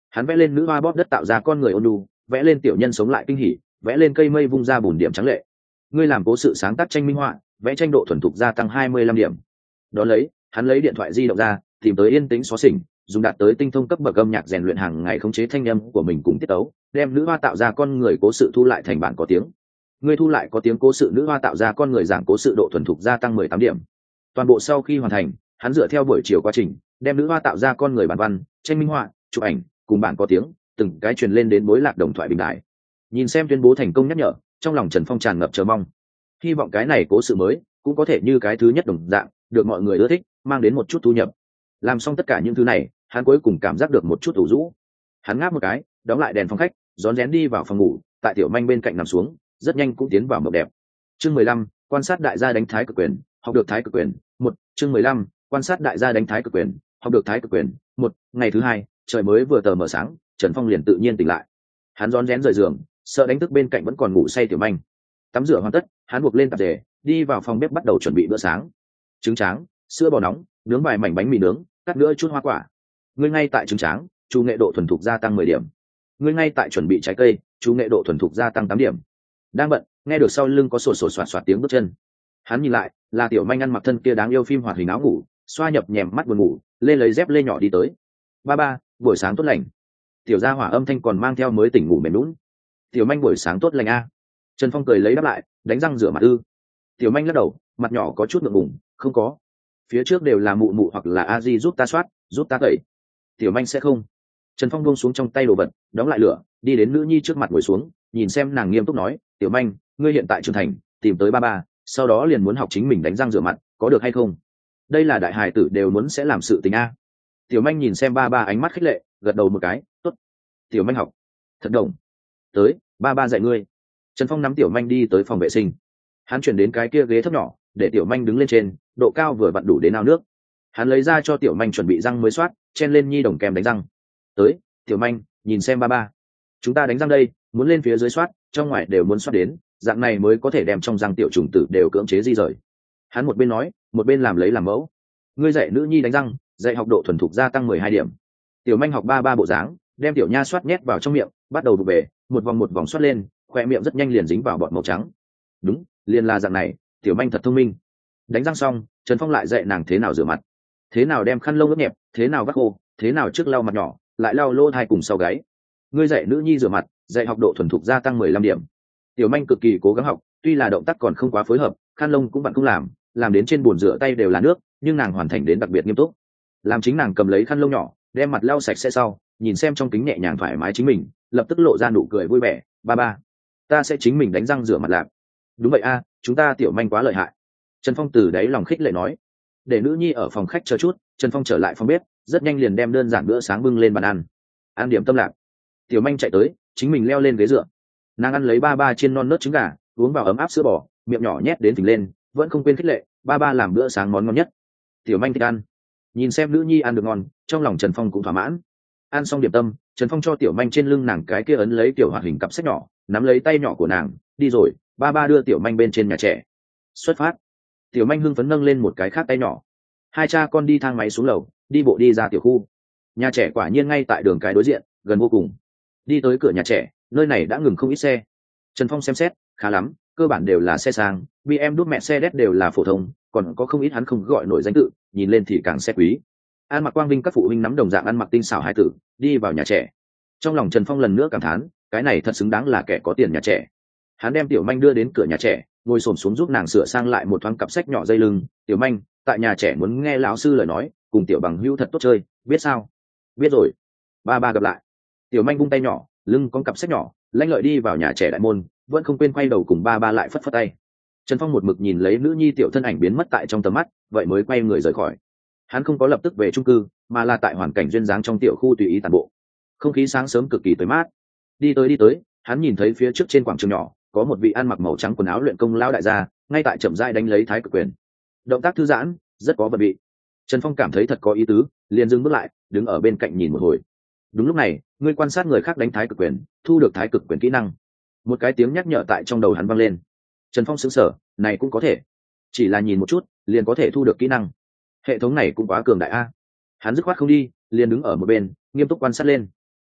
Hắn vẽ lên nữ hoa bóp đất tạo ra con người ôn nhu, vẽ lên tiểu nhân sống lại kinh hỉ, vẽ lên cây mây vung ra bùn điểm trắng lệ. Ngươi làm cố sự sáng tác tranh minh họa, vẽ tranh độ thuần thục gia tăng 25 điểm. Đó lấy, hắn lấy điện thoại di động ra, tìm tới yên tĩnh xóa xỉnh, dùng đạt tới tinh thông cấp bậc âm nhạc rèn luyện hàng ngày khống chế thanh âm của mình cùng tiết tấu, đem nữ hoa tạo ra con người cố sự thu lại thành bản có tiếng. Ngươi thu lại có tiếng cố sự nữ hoa tạo ra con người giảng cố sự độ thuần thục gia tăng 18 điểm. Toàn bộ sau khi hoàn thành, hắn dựa theo buổi chiều quá trình, đem nữ hoa tạo ra con người bản văn, tranh minh họa, chụp ảnh, cùng bản có tiếng, từng cái truyền lên đến bối lạc đồng thoại bình đại. Nhìn xem tuyên bố thành công nhắc nhở, trong lòng Trần Phong tràn ngập chờ mong. Hy vọng cái này cố sự mới cũng có thể như cái thứ nhất đồng dạng, được mọi người ưa thích, mang đến một chút thu nhập. Làm xong tất cả những thứ này, hắn cuối cùng cảm giác được một chút ủ rũ. Hắn ngáp một cái, đóng lại đèn phòng khách, rón rén đi vào phòng ngủ, tại tiểu manh bên cạnh nằm xuống, rất nhanh cũng tiến vào mộng đẹp. Chương 15, quan sát đại gia đánh thái cực quyền, học được thái cực quyền. Chương 15, quan sát đại gia đánh thái cực quyền, học được thái cực quyền. Ngày thứ hai, trời mới vừa tờ mờ sáng, Trần Phong liền tự nhiên tỉnh lại. Hắn rón rén rời giường, sợ đánh thức bên cạnh vẫn còn ngủ say tiểu manh. Tắm rửa hoàn tất, hắn buộc lên tạp dề, đi vào phòng bếp bắt đầu chuẩn bị bữa sáng. Trứng tráng, sữa bò nóng, nướng vài mảnh bánh mì nướng, cắt nữa chút hoa quả. Ngươi ngay tại trứng tráng, chú nghệ độ thuần thục gia tăng 10 điểm. Ngươi ngay tại chuẩn bị trái cây, chú nghệ độ thuần thục gia tăng 8 điểm. Đang bận, nghe được sau lưng có sột sột soạt soạt tiếng bước chân. Hắn nhìn lại, là tiểu manh ăn mặc thân kia đáng yêu phim hoạt hình áo ngủ, xoa nhập nhèm mắt buồn ngủ, lên lấy dép lê nhỏ đi tới. Ba ba, buổi sáng tốt lành. Tiểu gia hỏa âm thanh còn mang theo mới tỉnh ngủ mềm lún. Tiểu manh buổi sáng tốt lành a. Trần Phong cười lấy đáp lại, đánh răng rửa mặt ư? Tiểu manh lắc đầu, mặt nhỏ có chút ngượng ngùng, không có. Phía trước đều là mụ mụ hoặc là a di giúp ta soát, giúp ta tẩy. Tiểu manh sẽ không. Trần Phong buông xuống trong tay đồ vật, đóng lại lửa, đi đến nữ nhi trước mặt ngồi xuống, nhìn xem nàng nghiêm túc nói, tiểu manh, ngươi hiện tại trưởng thành, tìm tới ba ba, sau đó liền muốn học chính mình đánh răng rửa mặt, có được hay không? Đây là đại hài tử đều muốn sẽ làm sự tình a. Tiểu manh nhìn xem ba ba ánh mắt khích lệ, gật đầu một cái, tốt. Tiểu manh học. Thật đồng. Tới, ba ba dạy ngươi. Trần Phong nắm tiểu manh đi tới phòng vệ sinh. Hắn chuyển đến cái kia ghế thấp nhỏ, để tiểu manh đứng lên trên, độ cao vừa vặn đủ đến ao nước. Hắn lấy ra cho tiểu manh chuẩn bị răng mới soát, chen lên nhi đồng kèm đánh răng. Tới, tiểu manh, nhìn xem ba ba. Chúng ta đánh răng đây, muốn lên phía dưới soát, trong ngoài đều muốn soát đến, dạng này mới có thể đem trong răng tiểu trùng tử đều cưỡng chế di rời. Hắn một bên nói, một bên làm lấy làm mẫu. Ngươi dạy nữ nhi đánh răng, dạy học độ thuần thục gia tăng 12 điểm. Tiểu manh học ba ba bộ dáng, đem tiểu nha soát nhét vào trong miệng, bắt đầu đục bể, một vòng soát lên, khoe miệng rất nhanh liền dính vào bọt màu trắng. Đúng, liền là dạng này, tiểu manh thật thông minh. Đánh răng xong, Trần Phong lại dạy nàng thế nào rửa mặt, thế nào đem khăn lông ướt nhẹp, thế nào vắt khô, thế nào trước lau mặt nhỏ, lại lau lỗ tai cùng sau gáy. Ngươi dạy nữ nhi rửa mặt, dạy học độ thuần thục gia tăng 15 điểm. Tiểu manh cực kỳ cố gắng học, tuy là động tác còn không quá phối hợp, khăn lông cũng bạn không làm đến trên bồn rửa tay đều là nước, nhưng nàng hoàn thành đến đặc biệt nghiêm túc. Làm chính nàng cầm lấy khăn lông nhỏ, đem mặt lau sạch sẽ sau, nhìn xem trong kính nhẹ nhàng thoải mái chính mình, lập tức lộ ra nụ cười vui vẻ, ba ba, ta sẽ chính mình đánh răng rửa mặt lạc. Đúng vậy a, chúng ta tiểu manh quá lợi hại. Trần Phong từ đáy lòng khích lệ nói. Để nữ nhi ở phòng khách chờ chút, Trần Phong trở lại phòng bếp, rất nhanh liền đem đơn giản bữa sáng bưng lên bàn ăn. Ăn điểm tâm lạc. Tiểu manh chạy tới, chính mình leo lên ghế dựa. Nàng ăn lấy ba ba chiên non nớt trứng gà, uống vào ấm áp sữa bò, miệng nhỏ nhét đến phình lên, vẫn không quên khích lệ, ba ba làm bữa sáng món ngon nhất. Tiểu manh thích ăn. Nhìn xem nữ nhi ăn được ngon, trong lòng Trần Phong cũng thỏa mãn. Ăn xong điểm tâm, Trần Phong cho tiểu manh trên lưng nàng cái kia ấn lấy tiểu hoạt hình cặp sách nhỏ, nắm lấy tay nhỏ của nàng, đi rồi, ba ba đưa tiểu manh bên trên nhà trẻ. Xuất phát. Tiểu manh hưng phấn nâng lên một cái khác tay nhỏ. Hai cha con đi thang máy xuống lầu, đi bộ đi ra tiểu khu. Nhà trẻ quả nhiên ngay tại đường cái đối diện, gần vô cùng. Đi tới cửa nhà trẻ, nơi này đã ngừng không ít xe. Trần Phong xem xét, khá lắm, cơ bản đều là xe sang, BMW đút mẹ xe đét đều là phổ thông, còn có không ít hắn không gọi nổi danh tự, nhìn lên thì càng xe quý. An mặc quang vinh các phụ huynh nắm đồng dạng ăn mặc tinh xảo hải tử, đi vào nhà trẻ. Trong lòng Trần Phong lần nữa cảm thán, cái này thật xứng đáng là kẻ có tiền nhà trẻ. Hắn đem tiểu manh đưa đến cửa nhà trẻ, ngồi xổm xuống giúp nàng sửa sang lại một thoáng cặp sách nhỏ dây lưng. Tiểu manh, tại nhà trẻ muốn nghe lão sư lời nói, cùng tiểu bằng hữu thật tốt chơi, biết sao? Biết rồi. Ba ba gặp lại. Tiểu manh vung tay nhỏ, lưng con cặp sách nhỏ, lanh lợi đi vào nhà trẻ đại môn, vẫn không quên quay đầu cùng ba ba lại phất phất tay. Trần Phong một mực nhìn lấy nữ nhi tiểu thân ảnh biến mất tại trong tầm mắt, vậy mới quay người rời khỏi. Hắn không có lập tức về chung cư, mà là tại hoàn cảnh duyên dáng trong tiểu khu tùy ý tản bộ. Không khí sáng sớm cực kỳ tươi mát. Đi tới, hắn nhìn thấy phía trước trên quảng trường nhỏ có một vị ăn mặc màu trắng quần áo luyện công lão đại gia, ngay tại chậm rãi đánh lấy thái cực quyền. Động tác thư giãn, rất có vận vị. Trần Phong cảm thấy thật có ý tứ, liền dừng bước lại, đứng ở bên cạnh nhìn một hồi. Đúng lúc này, ngươi quan sát người khác đánh thái cực quyền, thu được thái cực quyền kỹ năng. Một cái tiếng nhắc nhở tại trong đầu hắn vang lên. Trần Phong sững sờ, này cũng có thể? Chỉ là nhìn một chút, liền có thể thu được kỹ năng. Hệ thống này cũng quá cường đại a. Hắn dứt khoát không đi, liền đứng ở một bên, nghiêm túc quan sát lên.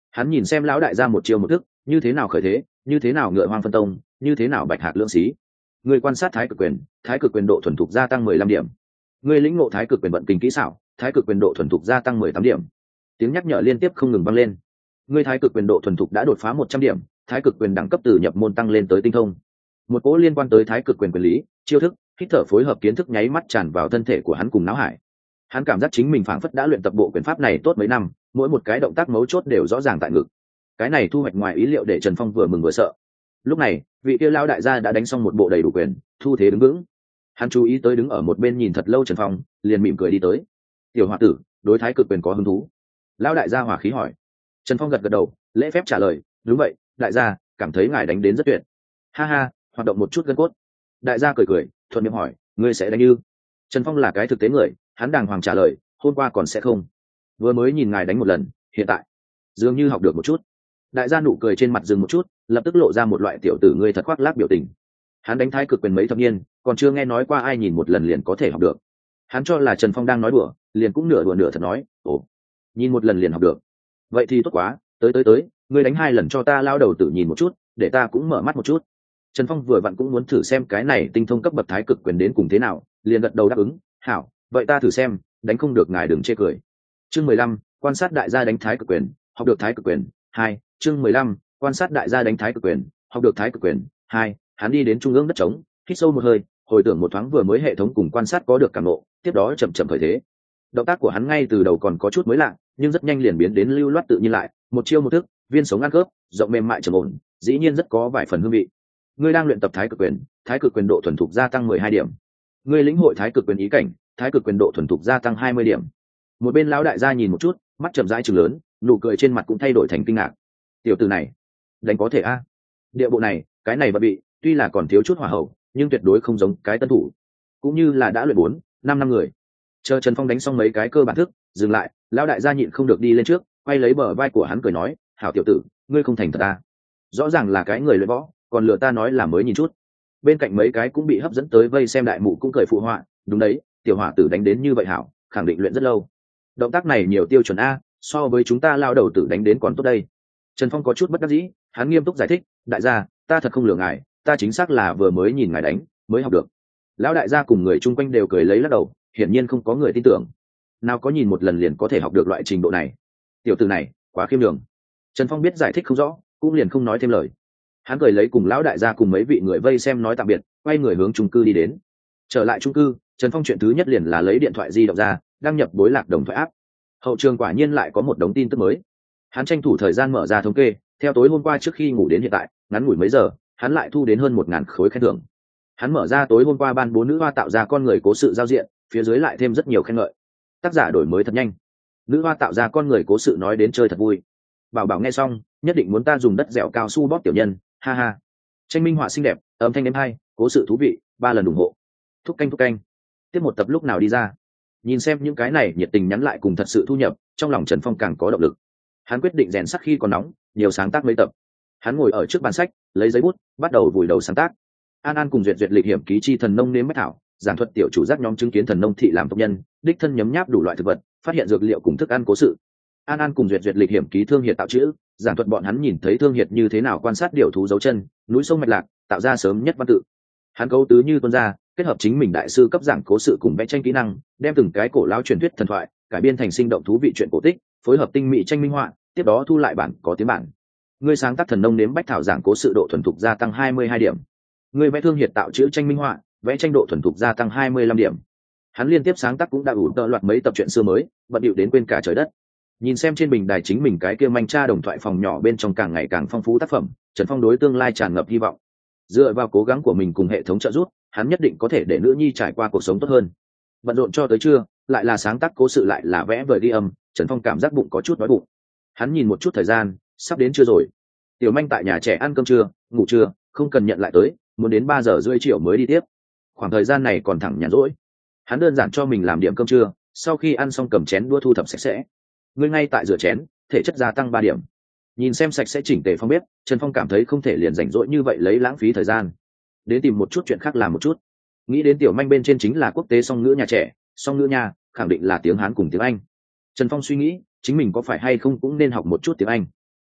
Hắn nhìn xem lão đại gia một chiều một thức, như thế nào khởi thế, như thế nào ngựa hoang phân tông, như thế nào bạch hạc lưỡng xí. Người quan sát thái cực quyền độ thuần thục gia tăng 15 điểm. Người lĩnh ngộ thái cực quyền vận kinh kỹ xảo, thái cực quyền độ thuần thục gia tăng 18 điểm. Tiếng nhắc nhở liên tiếp không ngừng vang lên. Người thái cực quyền độ thuần thục đã đột phá 100 điểm, thái cực quyền đẳng cấp từ nhập môn tăng lên tới tinh thông. Một cỗ liên quan tới thái cực quyền quyền lý, chiêu thức, hít thở phối hợp kiến thức nháy mắt tràn vào thân thể của hắn cùng não hải. Hắn cảm giác chính mình phảng phất đã luyện tập bộ quyền pháp này tốt mấy năm, mỗi một cái động tác mấu chốt đều rõ ràng tại ngực. Cái này thu hoạch ngoài ý liệu để Trần Phong vừa mừng vừa sợ. Lúc này, vị kia lão đại gia đã đánh xong một bộ đầy đủ quyền, thu thế đứng vững. Hắn chú ý tới đứng ở một bên nhìn thật lâu Trần Phong, liền mỉm cười đi tới. "Tiểu hòa tử, đối thái cực quyền có hứng thú?" Lão đại gia hỏa khí hỏi. Trần Phong gật gật đầu, lễ phép trả lời, "Đúng vậy, đại gia, cảm thấy ngài đánh đến rất tuyệt." "Ha ha, hoạt động một chút gân cốt." Đại gia cười cười, thuận miệng hỏi, "Ngươi sẽ đánh như?" Trần Phong là cái thực tế người, hắn đàng hoàng trả lời, "Hôm qua còn sẽ không. Vừa mới nhìn ngài đánh một lần, hiện tại dường như học được một chút." Đại gia nụ cười trên mặt dừng một chút, lập tức lộ ra một loại tiểu tử ngươi thật khoác lác biểu tình. Hắn đánh thái cực quyền mấy thập niên, còn chưa nghe nói qua ai nhìn một lần liền có thể học được. Hắn cho là Trần Phong đang nói đùa, liền cũng nửa đùa nửa thật nói, "Ồ, nhìn một lần liền học được. Vậy thì tốt quá, tới, ngươi đánh 2 lần cho ta lao đầu tử nhìn một chút, để ta cũng mở mắt một chút." Trần Phong vừa vặn cũng muốn thử xem cái này tinh thông cấp bậc thái cực quyền đến cùng thế nào, liền gật đầu đáp ứng, "Hảo, vậy ta thử xem, đánh không được ngài đừng chê cười." Chương 15, quan sát đại gia đánh thái cực quyền, học được thái cực quyền 2. Chương 15, quan sát đại gia đánh thái cực quyền, học được thái cực quyền 2. Hắn đi đến trung ương đất trống, hít sâu một hơi, hồi tưởng một thoáng vừa mới hệ thống cùng quan sát có được cảm ngộ, tiếp đó chậm chậm khởi thế. Động tác của hắn ngay từ đầu còn có chút mới lạ, nhưng rất nhanh liền biến đến lưu loát tự nhiên lại, một chiêu một thức, viên sống ăn khớp, rộng mềm mại trầm ổn, dĩ nhiên rất có vài phần hương vị. Ngươi đang luyện tập thái cực quyền độ thuần thục gia tăng 12 điểm. Ngươi lĩnh hội thái cực quyền ý cảnh, thái cực quyền độ thuần thục gia tăng 20 điểm. Một bên lão đại gia nhìn một chút, mắt chậm rãi trừng lớn, nụ cười trên mặt cũng thay đổi thành kinh ngạc. Tiểu tử này, đánh có thể a? Địa bộ này, cái này bận bị, tuy là còn thiếu chút hỏa hậu, nhưng tuyệt đối không giống cái tân thủ. Cũng như là đã luyện 4-5 năm người. Chờ Trần Phong đánh xong mấy cái cơ bản thức, dừng lại, lão đại gia nhịn không được đi lên trước, quay lấy bờ vai của hắn cười nói, "Hảo tiểu tử, ngươi không thành thật a? Rõ ràng là cái người luyện võ, còn lừa ta nói là mới nhìn chút." Bên cạnh mấy cái cũng bị hấp dẫn tới vây xem đại mụ cũng cười phụ họa, "Đúng đấy, tiểu hỏa tử đánh đến như vậy hảo, khẳng định luyện rất lâu. Động tác này nhiều tiêu chuẩn a, so với chúng ta lao đầu tử đánh đến còn tốt đây." Trần Phong có chút bất đắc dĩ, hắn nghiêm túc giải thích, "Đại gia, ta thật không lừa ngài, ta chính xác là vừa mới nhìn ngài đánh, mới học được." Lão đại gia cùng người chung quanh đều cười lấy lắc đầu, hiển nhiên không có người tin tưởng. Nào có nhìn một lần liền có thể học được loại trình độ này. Tiểu tử này, quá khiêm nhường. Trần Phong biết giải thích không rõ, cũng liền không nói thêm lời. Hắn cười lấy cùng lão đại gia cùng mấy vị người vây xem nói tạm biệt, quay người hướng chung cư đi đến. Trở lại chung cư, Trần Phong chuyện thứ nhất liền là lấy điện thoại di động ra, đăng nhập bối lạc đồng thoại áp. Hậu trường quả nhiên lại có một đống tin tức mới. Hắn tranh thủ thời gian mở ra thống kê, theo tối hôm qua trước khi ngủ đến hiện tại, ngắn ngủi mấy giờ, hắn lại thu đến hơn 1000 khối khen thưởng. Hắn mở ra tối hôm qua ban bố nữ hoa tạo ra con người cố sự giao diện, phía dưới lại thêm rất nhiều khen ngợi. Tác giả đổi mới thật nhanh. Nữ hoa tạo ra con người cố sự nói đến chơi thật vui. Bảo bảo nghe xong, nhất định muốn ta dùng đất dẻo cao su bóp tiểu nhân, ha ha. Tranh minh họa xinh đẹp, âm thanh êm hay, cố sự thú vị, 3 lần ủng hộ. Thúc canh. Tiếp một tập lúc nào đi ra? Nhìn xem những cái này nhiệt tình nhắn lại cùng thật sự thu nhập, trong lòng Trần Phong càng có động lực. Hắn quyết định rèn sắt khi còn nóng, nhiều sáng tác mấy tập. Hắn ngồi ở trước bàn sách, lấy giấy bút, bắt đầu vùi đầu sáng tác. An cùng duyệt lịch hiểm ký chi thần nông nếm bách thảo, giảng thuật tiểu chủ giác nhóm chứng kiến thần nông thị làm tộc nhân, đích thân nhấm nháp đủ loại thực vật, phát hiện dược liệu cùng thức ăn cố sự. An cùng duyệt lịch hiểm ký thương hiệt tạo chữ, giảng thuật bọn hắn nhìn thấy thương hiệt như thế nào quan sát điều thú dấu chân, núi sông mạch lạc, tạo ra sớm nhất văn tự. Hắn câu tứ như tuân ra, kết hợp chính mình đại sư cấp giảng cố sự cùng vẽ tranh kỹ năng, đem từng cái cổ lão truyền thuyết thần thoại cải biên thành sinh động thú vị chuyện cổ tích, phối hợp tinh mỹ tranh minh họa, tiếp đó thu lại bản có tiếng bản. Người sáng tác thần nông nếm bách thảo giảng cố sự độ thuần thục gia tăng 22 điểm. Người vẽ thương hiệt tạo chữ tranh minh họa, vẽ tranh độ thuần thục gia tăng 25 điểm. Hắn liên tiếp sáng tác cũng đã ủ tợ loạt mấy tập truyện xưa mới, bận điệu đến quên cả trời đất. Nhìn xem trên bình đài chính mình cái kia manh tra đồng thoại phòng nhỏ bên trong càng ngày càng phong phú tác phẩm, Trần Phong đối tương lai tràn ngập hy vọng. Dựa vào cố gắng của mình cùng hệ thống trợ giúp, hắn nhất định có thể để nữ nhi trải qua cuộc sống tốt hơn. Bận rộn cho tới trưa, lại là sáng tác cố sự lại là vẽ vời ghi âm, Trần Phong cảm giác bụng có chút đói bụng. Hắn nhìn một chút thời gian, sắp đến trưa rồi. Tiểu Manh tại nhà trẻ ăn cơm trưa, ngủ trưa, không cần nhận lại tới, muốn đến 3:30 chiều mới đi tiếp. Khoảng thời gian này còn thẳng nhàn rỗi. Hắn đơn giản cho mình làm điểm cơm trưa, sau khi ăn xong cầm chén đũa thu thập sạch sẽ. Ngươi ngay tại rửa chén, thể chất gia tăng 3 điểm. Nhìn xem sạch sẽ chỉnh tề phong bếp, Trần Phong cảm thấy không thể liền rảnh rỗi như vậy lấy lãng phí thời gian. Đến tìm một chút chuyện khác làm một chút. Nghĩ đến Tiểu Manh bên trên chính là quốc tế song ngữ nhà trẻ, song ngữ nhà, khẳng định là tiếng Hán cùng tiếng Anh. Trần Phong suy nghĩ, chính mình có phải hay không cũng nên học một chút tiếng Anh.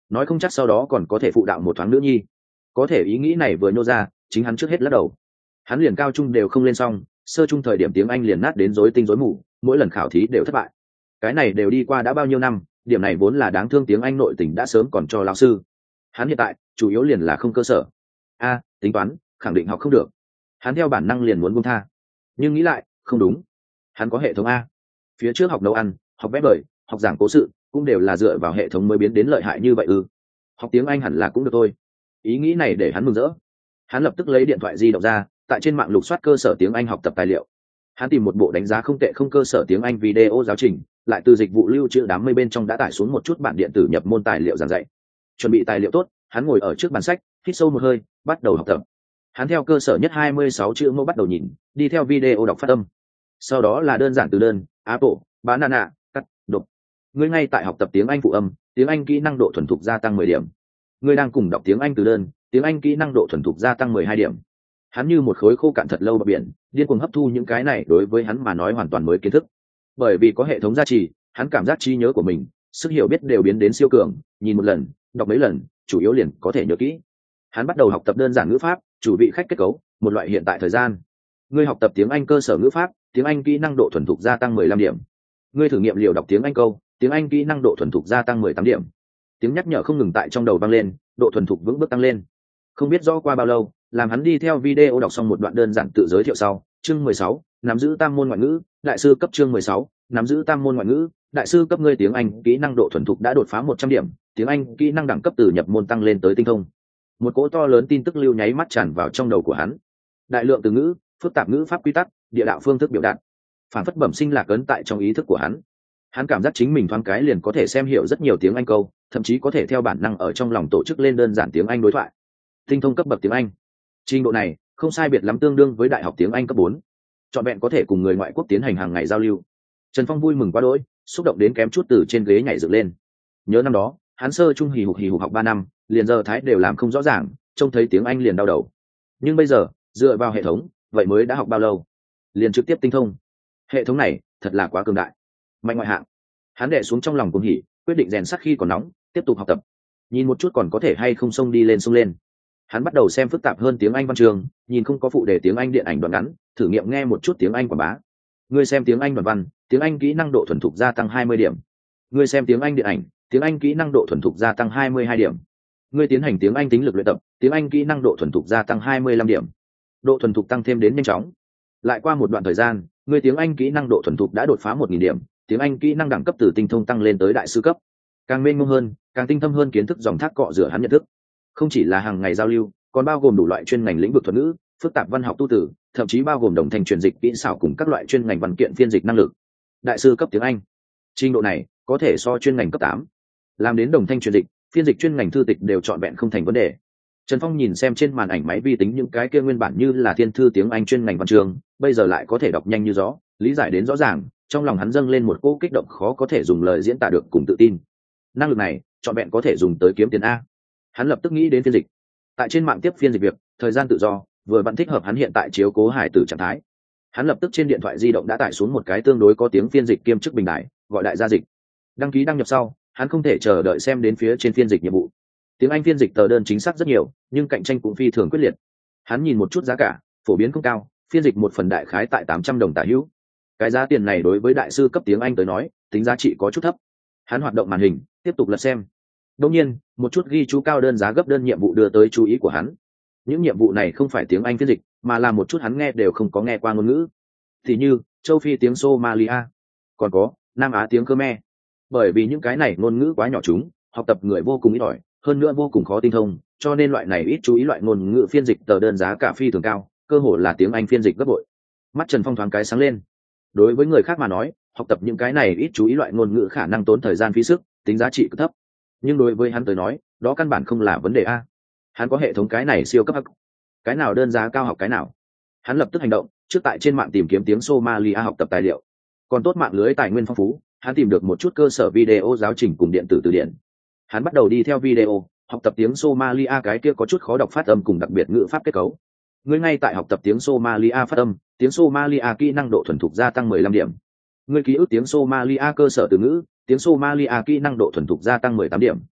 nói không chắc sau đó còn có thể phụ đạo một thoáng nữa nhi. Có thể ý nghĩ này vừa nhô ra, chính hắn trước hết lắc đầu. Hắn liền cao trung đều không lên xong, sơ trung thời điểm tiếng Anh liền nát đến rối tinh rối mù, mỗi lần khảo thí đều thất bại. Cái này đều đi qua đã bao nhiêu năm, điểm này vốn là đáng thương, tiếng Anh nội tình đã sớm còn cho lão sư. Hắn hiện tại chủ yếu liền là không cơ sở. Tính toán khẳng định học không được. Hắn theo bản năng liền muốn buông tha, nhưng nghĩ lại không đúng, hắn có hệ thống a. Phía trước học nấu ăn, học vẽ vời, học giảng cố sự cũng đều là dựa vào hệ thống mới biến đến lợi hại như vậy ư. Học tiếng Anh hẳn là cũng được thôi. Ý nghĩ này để hắn mừng rỡ. Hắn lập tức lấy điện thoại di động ra, tại trên mạng lục soát cơ sở tiếng Anh học tập tài liệu. Hắn tìm một bộ đánh giá không tệ không cơ sở tiếng Anh video giáo trình, lại từ dịch vụ lưu trữ đám mây bên trong đã tải xuống một chút bản điện tử nhập môn tài liệu giảng dạy. Chuẩn bị tài liệu tốt, hắn ngồi ở trước bàn sách, hít sâu một hơi, bắt đầu học tập. Hắn theo cơ sở nhất 26 chữ mẫu bắt đầu nhìn, đi theo video đọc phát âm. Sau đó là đơn giản từ đơn, apple, banana, cắt, đục. Ngươi ngay tại học tập tiếng Anh phụ âm, tiếng Anh kỹ năng độ thuần thục gia tăng 10 điểm. Ngươi đang cùng đọc tiếng Anh từ đơn, tiếng Anh kỹ năng độ thuần thục gia tăng 12 điểm. Hắn như một khối khô cạn thật lâu bờ biển, điên cuồng hấp thu những cái này đối với hắn mà nói hoàn toàn mới kiến thức. Bởi vì có hệ thống gia trì, hắn cảm giác trí nhớ của mình, sức hiểu biết đều biến đến siêu cường, nhìn một lần, đọc mấy lần, chủ yếu liền có thể nhớ kỹ. Hắn bắt đầu học tập đơn giản ngữ pháp, chủ vị khách kết cấu, một loại hiện tại thời gian. Ngươi học tập tiếng Anh cơ sở ngữ pháp, tiếng Anh kỹ năng độ thuần thục gia tăng 15 điểm. Ngươi thử nghiệm liều đọc tiếng Anh câu, tiếng Anh kỹ năng độ thuần thục gia tăng 18 điểm. Tiếng nhắc nhở không ngừng tại trong đầu vang lên, độ thuần thục vững bước tăng lên. Không biết rõ qua bao lâu, làm hắn đi theo video đọc xong một đoạn đơn giản tự giới thiệu sau, chương 16, nắm giữ tam môn ngoại ngữ, đại sư cấp. Chương 16, nắm giữ tam môn ngoại ngữ, đại sư cấp. Ngươi tiếng Anh kỹ năng độ thuần thục đã đột phá 100 điểm, tiếng Anh kỹ năng đẳng cấp từ nhập môn tăng lên tới tinh thông. Một cỗ to lớn tin tức lưu nháy mắt tràn vào trong đầu của hắn. Đại lượng từ ngữ, phức tạp ngữ pháp quy tắc, địa đạo phương thức biểu đạt, phản phất bẩm sinh lạc ấn tại trong ý thức của hắn. Hắn cảm giác chính mình thoáng cái liền có thể xem hiểu rất nhiều tiếng Anh câu, thậm chí có thể theo bản năng ở trong lòng tổ chức lên đơn giản tiếng Anh đối thoại. Tinh thông cấp bậc tiếng Anh, trình độ này không sai biệt lắm tương đương với đại học tiếng Anh cấp 4. Trọn vẹn có thể cùng người ngoại quốc tiến hành hàng ngày giao lưu. Trần Phong vui mừng quá đỗi, xúc động đến kém chút từ trên ghế nhảy dựng lên. Nhớ năm đó, hắn sơ trung hì hục học 3 năm, liền giờ thái đều làm không rõ ràng, trông thấy tiếng Anh liền đau đầu. Nhưng bây giờ, dựa vào hệ thống, vậy mới đã học bao lâu, liền trực tiếp tinh thông. Hệ thống này thật là quá cường đại, mạnh ngoại hạng. Hắn đè xuống trong lòng cuồng hỉ, quyết định rèn sắt khi còn nóng, tiếp tục học tập. Nhìn một chút còn có thể hay không xông lên. Hắn bắt đầu xem phức tạp hơn tiếng Anh văn chương, nhìn không có phụ đề tiếng Anh điện ảnh đoạn ngắn, thử nghiệm nghe một chút tiếng Anh quảng bá. Ngươi xem tiếng Anh đoạn văn, tiếng Anh kỹ năng độ thuần thục gia tăng 20 điểm. Ngươi xem tiếng Anh điện ảnh, tiếng Anh kỹ năng độ thuần thục gia tăng 22 điểm. Ngươi tiến hành tiếng Anh tính lực luyện tập, tiếng Anh kỹ năng độ thuần thục gia tăng 25 điểm. Độ thuần thục tăng thêm đến nhanh chóng. Lại qua một đoạn thời gian, ngươi tiếng Anh kỹ năng độ thuần thục đã đột phá 1000 điểm, tiếng Anh kỹ năng đẳng cấp từ tinh thông tăng lên tới đại sư cấp. Càng mênh mông hơn, càng tinh thâm hơn kiến thức dòng thác cọ rửa hắn nhận thức. Không chỉ là hàng ngày giao lưu, còn bao gồm đủ loại chuyên ngành lĩnh vực thuật ngữ, phức tạp văn học tu từ, thậm chí bao gồm đồng thành truyền dịch kỹ xảo cùng các loại chuyên ngành văn kiện phiên dịch năng lực. Đại sư cấp tiếng Anh, trình độ này có thể so chuyên ngành cấp 8. Làm đến đồng thanh truyền dịch, phiên dịch chuyên ngành thư tịch đều trọn vẹn không thành vấn đề. Trần Phong nhìn xem trên màn ảnh máy vi tính những cái kia nguyên bản như là thiên thư tiếng Anh chuyên ngành văn chương, bây giờ lại có thể đọc nhanh như gió, lý giải đến rõ ràng, trong lòng hắn dâng lên một cỗ kích động khó có thể dùng lời diễn tả được cùng tự tin. Năng lực này, trọn vẹn có thể dùng tới kiếm tiền a. Hắn lập tức nghĩ đến phiên dịch. Tại trên mạng tiếp phiên dịch việc, thời gian tự do, vừa vẫn thích hợp hắn hiện tại chiếu cố hải tử trạng thái. Hắn lập tức trên điện thoại di động đã tải xuống một cái tương đối có tiếng phiên dịch kiêm chức bình đại, gọi đại gia dịch. Đăng ký đăng nhập sau, hắn không thể chờ đợi xem đến phía trên phiên dịch nhiệm vụ. Tiếng Anh phiên dịch tờ đơn chính xác rất nhiều, nhưng cạnh tranh cũng phi thường quyết liệt. Hắn nhìn một chút giá cả, phổ biến không cao, phiên dịch một phần đại khái tại 800 đồng tả hữu. Cái giá tiền này đối với đại sư cấp tiếng Anh tới nói, tính giá trị có chút thấp. Hắn hoạt động màn hình, tiếp tục lật xem. Đương nhiên, một chút ghi chú cao đơn giá gấp đơn nhiệm vụ đưa tới chú ý của hắn. Những nhiệm vụ này không phải tiếng Anh phiên dịch, mà là một chút hắn nghe đều không có nghe qua ngôn ngữ. Thì như, châu Phi tiếng Somalia, còn có Nam Á tiếng Khmer. Bởi vì những cái này ngôn ngữ quá nhỏ chúng, học tập người vô cùng ít ỏi, hơn nữa vô cùng khó tinh thông, cho nên loại này ít chú ý loại ngôn ngữ phiên dịch tờ đơn giá cả phi thường cao, cơ hội là tiếng Anh phiên dịch gấp bội. Mắt Trần Phong thoáng cái sáng lên. Đối với người khác mà nói, học tập những cái này ít chú ý loại ngôn ngữ khả năng tốn thời gian phí sức, tính giá trị cực thấp. Nhưng đối với hắn tới nói, đó căn bản không là vấn đề a. Hắn có hệ thống cái này siêu cấp hắc. Cái nào đơn giá cao học cái nào. Hắn lập tức hành động, trước tại trên mạng tìm kiếm tiếng Somalia học tập tài liệu. Còn tốt mạng lưới tài nguyên phong phú, hắn tìm được một chút cơ sở video giáo trình cùng điện tử từ điển. Hắn bắt đầu đi theo video, học tập tiếng Somalia cái kia có chút khó đọc phát âm cùng đặc biệt ngữ pháp kết cấu. Ngươi ngay tại học tập tiếng Somalia phát âm, tiếng Somalia kỹ năng độ thuần thục gia tăng 15 điểm. Ngươi ký ức tiếng Somalia cơ sở từ ngữ, tiếng Somalia kỹ năng độ thuần thục gia tăng 18 điểm.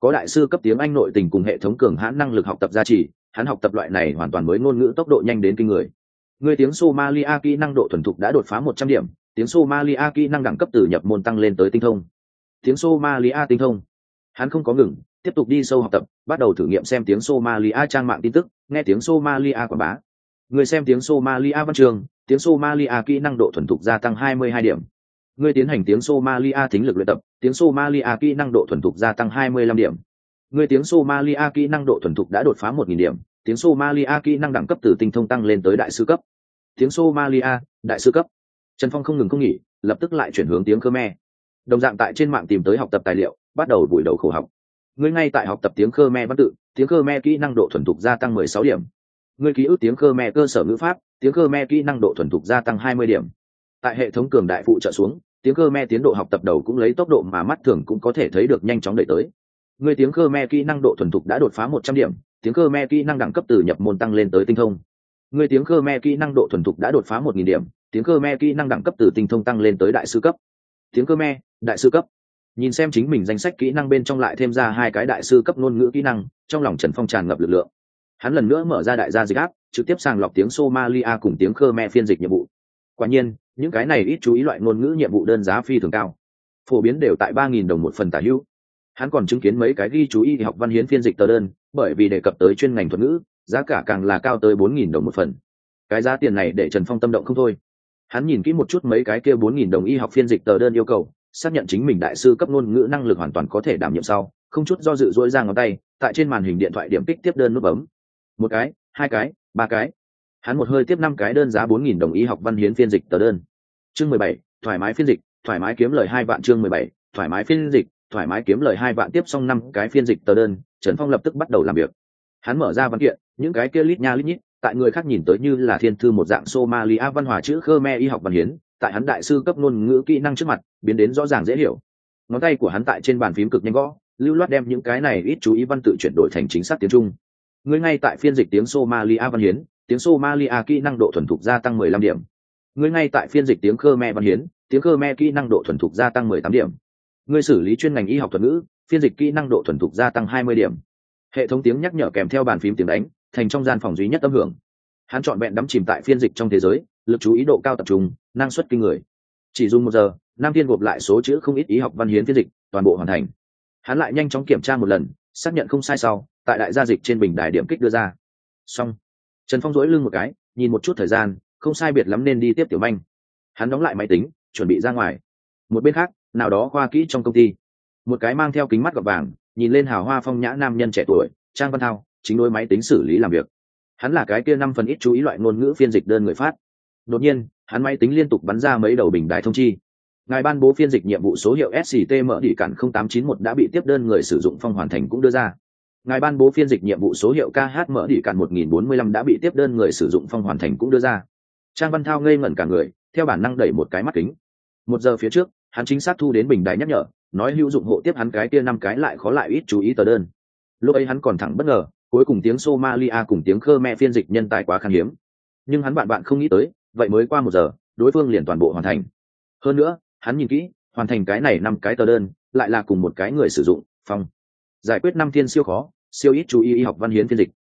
Có đại sư cấp tiếng Anh nội tình cùng hệ thống cường hãn năng lực học tập gia trì, hắn học tập loại này hoàn toàn mới ngôn ngữ tốc độ nhanh đến kinh người. Người tiếng Somalia kỹ năng độ thuần thục đã đột phá 100 điểm, tiếng Somalia kỹ năng đẳng cấp từ nhập môn tăng lên tới tinh thông. Tiếng Somalia tinh thông. Hắn không có ngừng, tiếp tục đi sâu học tập, bắt đầu thử nghiệm xem tiếng Somalia trang mạng tin tức, nghe tiếng Somalia quảng bá. Người xem tiếng Somalia văn trường, tiếng Somalia kỹ năng độ thuần thục gia tăng 22 điểm. Người tiến hành tiếng Somalia thính lực luyện tập, tiếng Somalia kỹ năng độ thuần thục gia tăng 25 điểm. Người tiếng Somalia kỹ năng độ thuần thục đã đột phá 1000 điểm, tiếng Somalia kỹ năng đẳng cấp từ tinh thông tăng lên tới đại sư cấp. Tiếng Somalia, đại sư cấp. Trần Phong không ngừng không nghỉ, lập tức lại chuyển hướng tiếng Khmer. Đồng dạng tại trên mạng tìm tới học tập tài liệu, bắt đầu buổi đầu khổ học. Người ngay tại học tập tiếng Khmer văn tự, tiếng Khmer kỹ năng độ thuần thục gia tăng 16 điểm. Người ký ức tiếng Khmer cơ sở ngữ pháp, tiếng Khmer kỹ năng độ thuần thục gia tăng 20 điểm. Tại hệ thống cường đại phụ trợ xuống, tiếng Khmer tiến độ học tập đầu cũng lấy tốc độ mà mắt thường cũng có thể thấy được nhanh chóng đẩy tới. Người tiếng Khmer kỹ năng độ thuần thục đã đột phá 100 điểm, tiếng Khmer kỹ năng đẳng cấp từ nhập môn tăng lên tới tinh thông. Người tiếng Khmer kỹ năng độ thuần thục đã đột phá 1000 điểm, tiếng Khmer kỹ năng đẳng cấp từ tinh thông tăng lên tới đại sư cấp. Tiếng Khmer, đại sư cấp. Nhìn xem chính mình danh sách kỹ năng bên trong lại thêm ra 2 cái đại sư cấp ngôn ngữ kỹ năng, trong lòng Trần Phong tràn ngập lực lượng. Hắn lần nữa mở ra đại gia dịch app, trực tiếp sàng lọc tiếng Somalia cùng tiếng Khmer phiên dịch nhiệm vụ. Quả nhiên, những cái này ít chú ý loại ngôn ngữ nhiệm vụ đơn giá phi thường cao, phổ biến đều tại 3000 đồng một phần tả hữu. Hắn còn chứng kiến mấy cái ghi chú y học văn hiến phiên dịch tờ đơn, bởi vì đề cập tới chuyên ngành thuật ngữ, giá cả càng là cao tới 4000 đồng một phần. Cái giá tiền này để Trần Phong tâm động không thôi. Hắn nhìn kỹ một chút mấy cái kia 4000 đồng y học phiên dịch tờ đơn yêu cầu, xác nhận chính mình đại sư cấp ngôn ngữ năng lực hoàn toàn có thể đảm nhiệm sau, không chút do dự duỗi ra ngón tay, tại trên màn hình điện thoại điểm kích tiếp đơn nút bấm. 1 cái, 2 cái, 3 cái. Hắn một hơi tiếp 5 cái đơn giá 4000 đồng y học văn hiến phiên dịch tờ đơn. Chương 17, thoải mái phiên dịch, thoải mái kiếm lời 2 vạn. Chương 17, thoải mái phiên dịch, thoải mái kiếm lời 2 vạn. Tiếp xong 5 cái phiên dịch tờ đơn, Trần Phong lập tức bắt đầu làm việc. Hắn mở ra văn kiện, những cái kia lít nha lít nhít, tại người khác nhìn tới như là thiên thư một dạng Somalia văn hòa chữ Khmer y học văn hiến, tại hắn đại sư cấp ngôn ngữ kỹ năng trước mặt, biến đến rõ ràng dễ hiểu. Ngón tay của hắn tại trên bàn phím cực nhanh gõ, lưu loát đem những cái này ít chú ý văn tự chuyển đổi thành chính xác tiếng Trung. Người ngay tại phiên dịch tiếng Somalia văn hiến, tiếng Somalia kỹ năng độ thuần thục gia tăng 15 điểm. Người ngay tại phiên dịch tiếng Khmer văn hiến, tiếng Khmer kỹ năng độ thuần thục gia tăng 18 điểm. Người xử lý chuyên ngành y học thuật ngữ, phiên dịch kỹ năng độ thuần thục gia tăng 20 điểm. Hệ thống tiếng nhắc nhở kèm theo bàn phím tiếng đánh, thành trong gian phòng duy nhất âm hưởng. Hắn trọn vẹn đắm chìm tại phiên dịch trong thế giới, lực chú ý độ cao tập trung, năng suất kinh người. Chỉ dùng 1 giờ, Nam Thiên gộp lại số chữ không ít y học văn hiến phiên dịch, toàn bộ hoàn thành. Hắn lại nhanh chóng kiểm tra một lần, xác nhận không sai sau, tại đại gia dịch trên bình đài điểm kích đưa ra. Xong. Trần Phong duỗi lưng một cái, nhìn một chút thời gian, không sai biệt lắm nên đi tiếp tiểu manh. Hắn đóng lại máy tính, chuẩn bị ra ngoài. Một bên khác, nào đó khoa kỹ trong công ty, một cái mang theo kính mắt gọt vàng, nhìn lên hào hoa phong nhã nam nhân trẻ tuổi, Trang Văn Thao, chính đối máy tính xử lý làm việc. Hắn là cái kia 5 phần ít chú ý loại ngôn ngữ phiên dịch đơn người phát. Đột nhiên, hắn máy tính liên tục bắn ra mấy đầu bình đài thông chi. Ngài ban bố phiên dịch nhiệm vụ số hiệu SCT mở đỉ cản 0891 đã bị tiếp đơn người sử dụng phong hoàn thành cũng đưa ra. Ngài ban bố phiên dịch nhiệm vụ số hiệu KH mở đỉ cản 1045 đã bị tiếp đơn người sử dụng phong hoàn thành cũng đưa ra. Trang Văn Thao ngây ngẩn cả người, theo bản năng đẩy một cái mắt kính. 1 giờ phía trước, hắn chính xác thu đến bình đài nhắc nhở, nói hữu dụng hộ tiếp hắn cái kia 5 cái lại khó lại ít chú ý tờ đơn. Lúc ấy hắn còn thẳng bất ngờ, cuối cùng tiếng Somalia cùng tiếng Khmer phiên dịch nhân tài quá khan hiếm. Nhưng hắn bạn không nghĩ tới, vậy mới qua 1 giờ, đối phương liền toàn bộ hoàn thành. Hơn nữa, hắn nhìn kỹ, hoàn thành cái này 5 cái tờ đơn, lại là cùng một cái người sử dụng, phong. Giải quyết 5 thiên siêu khó, siêu ít chú ý y học văn hiến phiên dịch.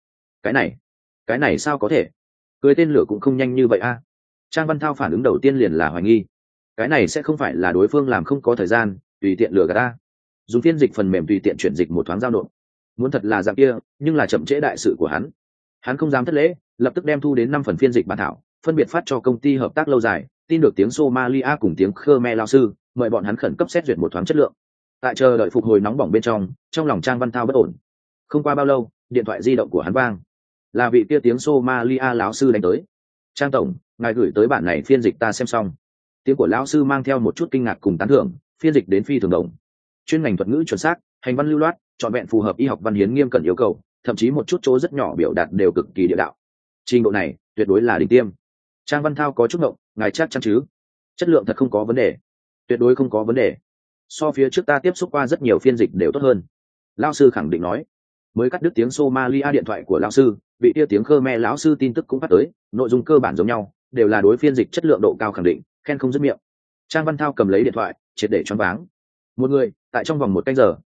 Cái này sao có thể? Cười tên lửa cũng không nhanh như vậy a. Trang Văn Thao phản ứng đầu tiên liền là hoài nghi. Cái này sẽ không phải là đối phương làm không có thời gian, tùy tiện lừa gạt ta. Dùng phiên dịch phần mềm tùy tiện chuyển dịch một thoáng giao nộp. Muốn thật là dạng kia, nhưng là chậm trễ đại sự của hắn. Hắn không dám thất lễ, lập tức đem thu đến 5 phần phiên dịch bản thảo, phân biệt phát cho công ty hợp tác lâu dài, tin được tiếng Somalia cùng tiếng Khmer lao sư, mời bọn hắn khẩn cấp xét duyệt một thoáng chất lượng. Tại chờ đợi phục hồi nóng bỏng bên trong lòng Trang Văn Thao bất ổn. Không qua bao lâu, điện thoại di động của hắn vang. Là vị kia tiếng Somalia lão sư đánh tới. Trang tổng, ngài gửi tới bản này phiên dịch ta xem xong. Tiếng của lão sư mang theo một chút kinh ngạc cùng tán thưởng, phiên dịch đến phi thường đồng. Chuyên ngành thuật ngữ chuẩn xác, hành văn lưu loát, trọn vẹn phù hợp y học văn hiến nghiêm cẩn yêu cầu, thậm chí một chút chỗ rất nhỏ biểu đạt đều cực kỳ địa đạo. Trình độ này, tuyệt đối là đỉnh tiêm. Trang Văn Thao có chút ngộng, ngài chắc chắn chứ? Chất lượng thật không có vấn đề, tuyệt đối không có vấn đề. So phía trước ta tiếp xúc qua rất nhiều phiên dịch đều tốt hơn. Lão sư khẳng định nói. Mới cắt đứt tiếng Somalia điện thoại của lão sư, vị kia tiếng Khmer lão sư tin tức cũng phát tới, nội dung cơ bản giống nhau, đều là đối phiên dịch chất lượng độ cao khẳng định, khen không dứt miệng. Trang Văn Thao cầm lấy điện thoại, triệt để choáng váng. Một người, tại trong vòng 1 canh giờ,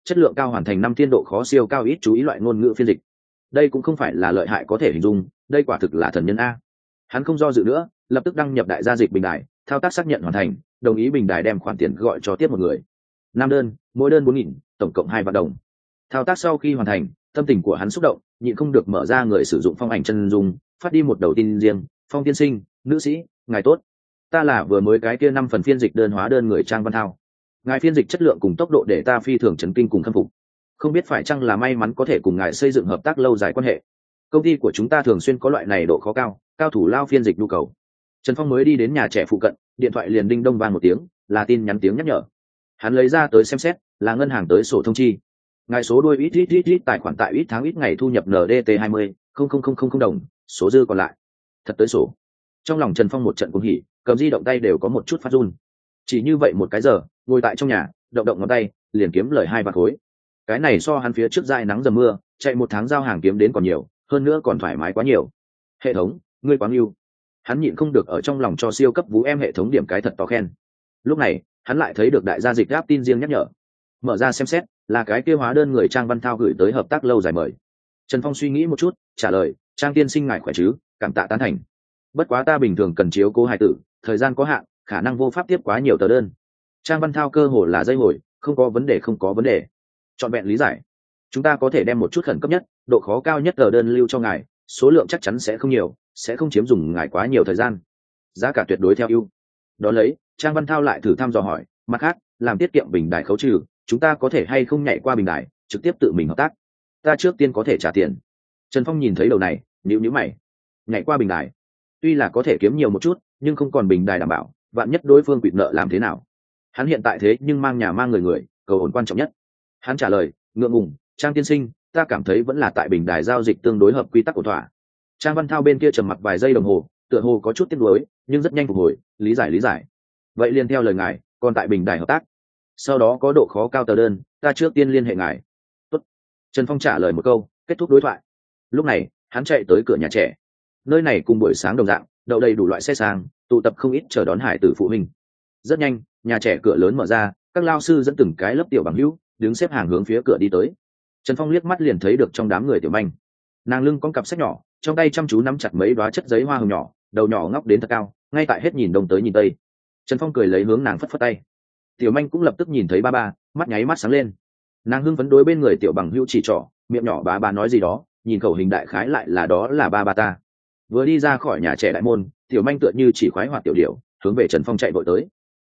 chất lượng cao hoàn thành 5 thiên độ khó siêu cao ít chú ý loại ngôn ngữ phiên dịch. Đây cũng không phải là lợi hại có thể hình dung, đây quả thực là thần nhân a. Hắn không do dự nữa, lập tức đăng nhập đại gia dịch bình đài, thao tác xác nhận hoàn thành, đồng ý bình đài đem khoản tiền gọi cho tiếp một người. 5 đơn, mỗi đơn 4.000, tổng cộng 2 vạn đồng. Thao tác sau khi hoàn thành, tâm tình của hắn xúc động, nhịn không được mở ra người sử dụng Phong ảnh chân dung, phát đi một đầu tin riêng: Phong tiên sinh, nữ sĩ, ngài tốt, ta là vừa mới cái kia 5 phần phiên dịch đơn hóa đơn người Trang Văn Thao. Ngài phiên dịch chất lượng cùng tốc độ để ta phi thường chấn kinh cùng khâm phục, không biết phải chăng là may mắn có thể cùng ngài xây dựng hợp tác lâu dài quan hệ. Công ty của chúng ta thường xuyên có loại này độ khó cao, cao thủ lao phiên dịch nhu cầu. Trần Phong mới đi đến nhà trẻ phụ cận, điện thoại liền đinh đông vang một tiếng, là tin nhắn tiếng nhắc nhở. Hắn lấy ra tới xem xét, là ngân hàng tới sổ thông chi. Ngài số đuôi ít tài khoản tại ít tháng ít ngày thu nhập NDT 20 000 đồng, số dư còn lại. Thật tới sổ. Trong lòng Trần Phong một trận cuồng hỉ, cầm di động tay đều có một chút phát run. Chỉ như vậy một cái giờ, ngồi tại trong nhà, động động ngón tay, liền kiếm lời 2 vạn khối. Cái này so hắn phía trước dãi nắng dầm mưa, chạy một tháng giao hàng kiếm đến còn nhiều, hơn nữa còn thoải mái quá nhiều. Hệ thống, ngươi quá yêu. Hắn nhịn không được ở trong lòng cho siêu cấp vũ em hệ thống điểm cái thật to khen. Lúc này, hắn lại thấy được đại gia dịch đáp tin riêng nhắc nhở. Mở ra xem xét, là cái kia hóa đơn người Trang Văn Thao gửi tới hợp tác lâu dài mời. Trần Phong suy nghĩ một chút, trả lời: Trang tiên sinh ngài khỏe chứ, cảm tạ tán thành. Bất quá ta bình thường cần chiếu cố hài tử, thời gian có hạn, khả năng vô pháp tiếp quá nhiều tờ đơn. Trang Văn Thao cơ hồ là dây hồi, không có vấn đề không có vấn đề. Trọn vẹn lý giải. Chúng ta có thể đem một chút khẩn cấp nhất, độ khó cao nhất tờ đơn lưu cho ngài, số lượng chắc chắn sẽ không nhiều, sẽ không chiếm dùng ngài quá nhiều thời gian. Giá cả tuyệt đối theo ưu. Đó lấy, Trang Văn Thao lại thử thăm dò hỏi: mặt khác, làm tiết kiệm bình đài khấu trừ, chúng ta có thể hay không nhảy qua bình đài, trực tiếp tự mình hợp tác? Ta trước tiên có thể trả tiền. Trần Phong nhìn thấy đầu này, nhíu mày. Nhảy qua bình đài, tuy là có thể kiếm nhiều một chút, nhưng không còn bình đài đảm bảo, vạn nhất đối phương quỵt nợ làm thế nào? Hắn hiện tại thế nhưng mang nhà mang người, cầu ổn quan trọng nhất. Hắn trả lời: ngượng ngùng, Trang tiên sinh, ta cảm thấy vẫn là tại bình đài giao dịch tương đối hợp quy tắc của thỏa. Trang Văn Thao bên kia trầm mặc vài giây đồng hồ, tựa hồ có chút tiếc nuối, nhưng rất nhanh phục hồi: lý giải. Vậy liền theo lời ngài, còn tại bình đài hợp tác, sau đó có độ khó cao tờ đơn, ta trước tiên liên hệ ngài. Tốt. Trần Phong trả lời một câu, kết thúc đối thoại. Lúc này, hắn chạy tới cửa nhà trẻ. Nơi này cùng buổi sáng đồng dạng, đậu đầy đủ loại xe sang, tụ tập không ít chờ đón hải tử phụ huynh. Rất nhanh, nhà trẻ cửa lớn mở ra, các lao sư dẫn từng cái lớp tiểu bằng hữu đứng xếp hàng hướng phía cửa đi tới. Trần Phong liếc mắt liền thấy được trong đám người tiểu manh, nàng lưng có cặp sách nhỏ, trong tay chăm chú nắm chặt mấy đoá chất giấy hoa hồng nhỏ, đầu nhỏ ngóc đến thật cao, ngay tại hết nhìn đông tới nhìn tây. Trần Phong cười lấy hướng nàng phất phất tay. Tiểu manh cũng lập tức nhìn thấy ba, mắt nháy mắt sáng lên. Nàng hưng phấn đối bên người tiểu bằng hữu chỉ trỏ, miệng nhỏ bá nói gì đó, nhìn khẩu hình đại khái lại là đó là ba ta. Vừa đi ra khỏi nhà trẻ đại môn, tiểu manh tựa như chỉ khoái hoạt tiểu điểu, hướng về Trần Phong chạy vội tới.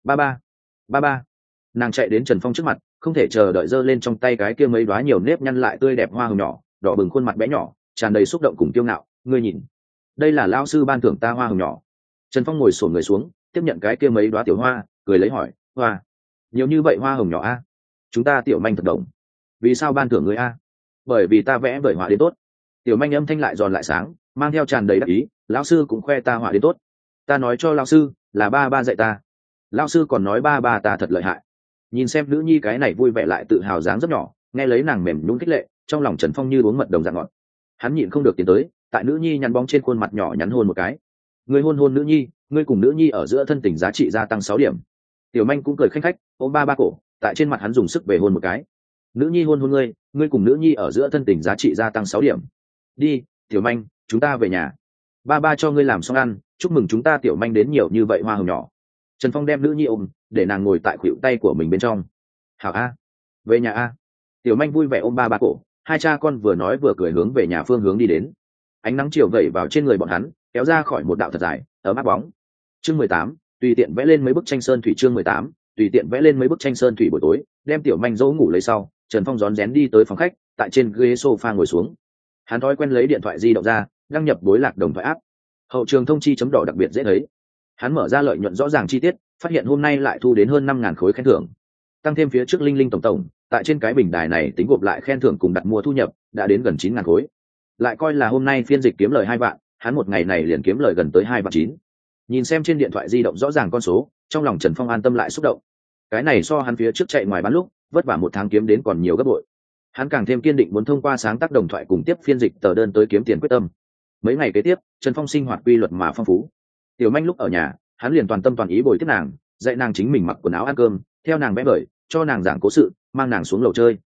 Ba. Nàng chạy đến Trần Phong trước mặt, không thể chờ đợi giơ lên trong tay cái kia mấy đoá nhiều nếp nhăn lại tươi đẹp hoa hồng nhỏ, đỏ bừng khuôn mặt bé nhỏ, tràn đầy xúc động cùng kiêu ngạo. Ngươi nhìn, đây là lão sư ban thưởng ta hoa hồng nhỏ. Trần Phong ngồi xổm người xuống, tiếp nhận cái kia mấy đoá tiểu hoa, cười lấy hỏi: hoa nhiều như vậy hoa hồng nhỏ a? Chúng ta tiểu manh thật đồng. Vì sao ban thưởng ngươi a? Bởi vì ta vẽ bởi họa đến tốt. Tiểu manh âm thanh lại giòn lại sáng, mang theo tràn đầy đắc ý: lão sư cũng khoe ta họa đến tốt. Ta nói cho lão sư, là ba dạy ta. Lão sư còn nói ba ta thật lợi hại. Nhìn xem nữ nhi cái này vui vẻ lại tự hào dáng rất nhỏ, nghe lấy nàng mềm nhún khích lệ, trong lòng Trần Phong như uống mật đồng dạng ngọt. Hắn nhịn không được tiến tới, tại nữ nhi nhắn bóng trên khuôn mặt nhỏ nhắn hôn một cái. Ngươi hôn nữ nhi, ngươi cùng nữ nhi ở giữa thân tình giá trị gia tăng 6 điểm. Tiểu manh cũng cười khanh khách, ôm ba cổ, tại trên mặt hắn dùng sức về hôn một cái. Nữ nhi hôn ngươi, ngươi cùng nữ nhi ở giữa thân tình giá trị gia tăng 6 điểm. Đi, tiểu manh, chúng ta về nhà. Ba cho ngươi làm xong ăn, chúc mừng chúng ta tiểu manh đến nhiều như vậy hoa hồng nhỏ. Trần Phong đem nữ nhi ôm, để nàng ngồi tại khuỷu tay của mình bên trong. Hảo a, về nhà a. Tiểu manh vui vẻ ôm ba cổ, hai cha con vừa nói vừa cười hướng về nhà phương hướng đi đến. Ánh nắng chiều vẩy vào trên người bọn hắn, kéo ra khỏi một đạo thật dài, ấm áp bóng. Chương 18, tùy tiện vẽ lên mấy bức tranh sơn thủy. Chương 18, tùy tiện vẽ lên mấy bức tranh sơn thủy. Buổi tối, đem tiểu manh dỗ ngủ lấy sau, Trần Phong rón rén đi tới phòng khách, tại trên ghế sofa ngồi xuống. Hắn thói quen lấy điện thoại di động ra, đăng nhập bối lạc đồng thoại áp. Hậu trường thông chi chấm đỏ đặc biệt dễ thấy. Hắn mở ra lợi nhuận rõ ràng chi tiết, phát hiện hôm nay lại thu đến hơn 5.000 khối khen thưởng, tăng thêm phía trước linh tổng, tại trên cái bình đài này tính gộp lại khen thưởng cùng đặt mua thu nhập đã đến gần 9.000 khối. Lại coi là hôm nay phiên dịch kiếm lời 2 vạn, hắn một ngày này liền kiếm lời gần tới 2 vạn 9. Nhìn xem trên điện thoại di động rõ ràng con số, trong lòng Trần Phong an tâm lại xúc động. Cái này so hắn phía trước chạy ngoài bán lúc vất vả một tháng kiếm đến còn nhiều gấp bội. Hắn càng thêm kiên định muốn thông qua sáng tác đồng thoại cùng tiếp phiên dịch tờ đơn tới kiếm tiền quyết tâm. Mấy ngày kế tiếp, Trần Phong sinh hoạt quy luật mà phong phú. Tiểu manh lúc ở nhà, hắn liền toàn tâm toàn ý bồi tiếp nàng, dạy nàng chính mình mặc quần áo ăn cơm, theo nàng vẽ vời, cho nàng giảng cố sự, mang nàng xuống lầu chơi.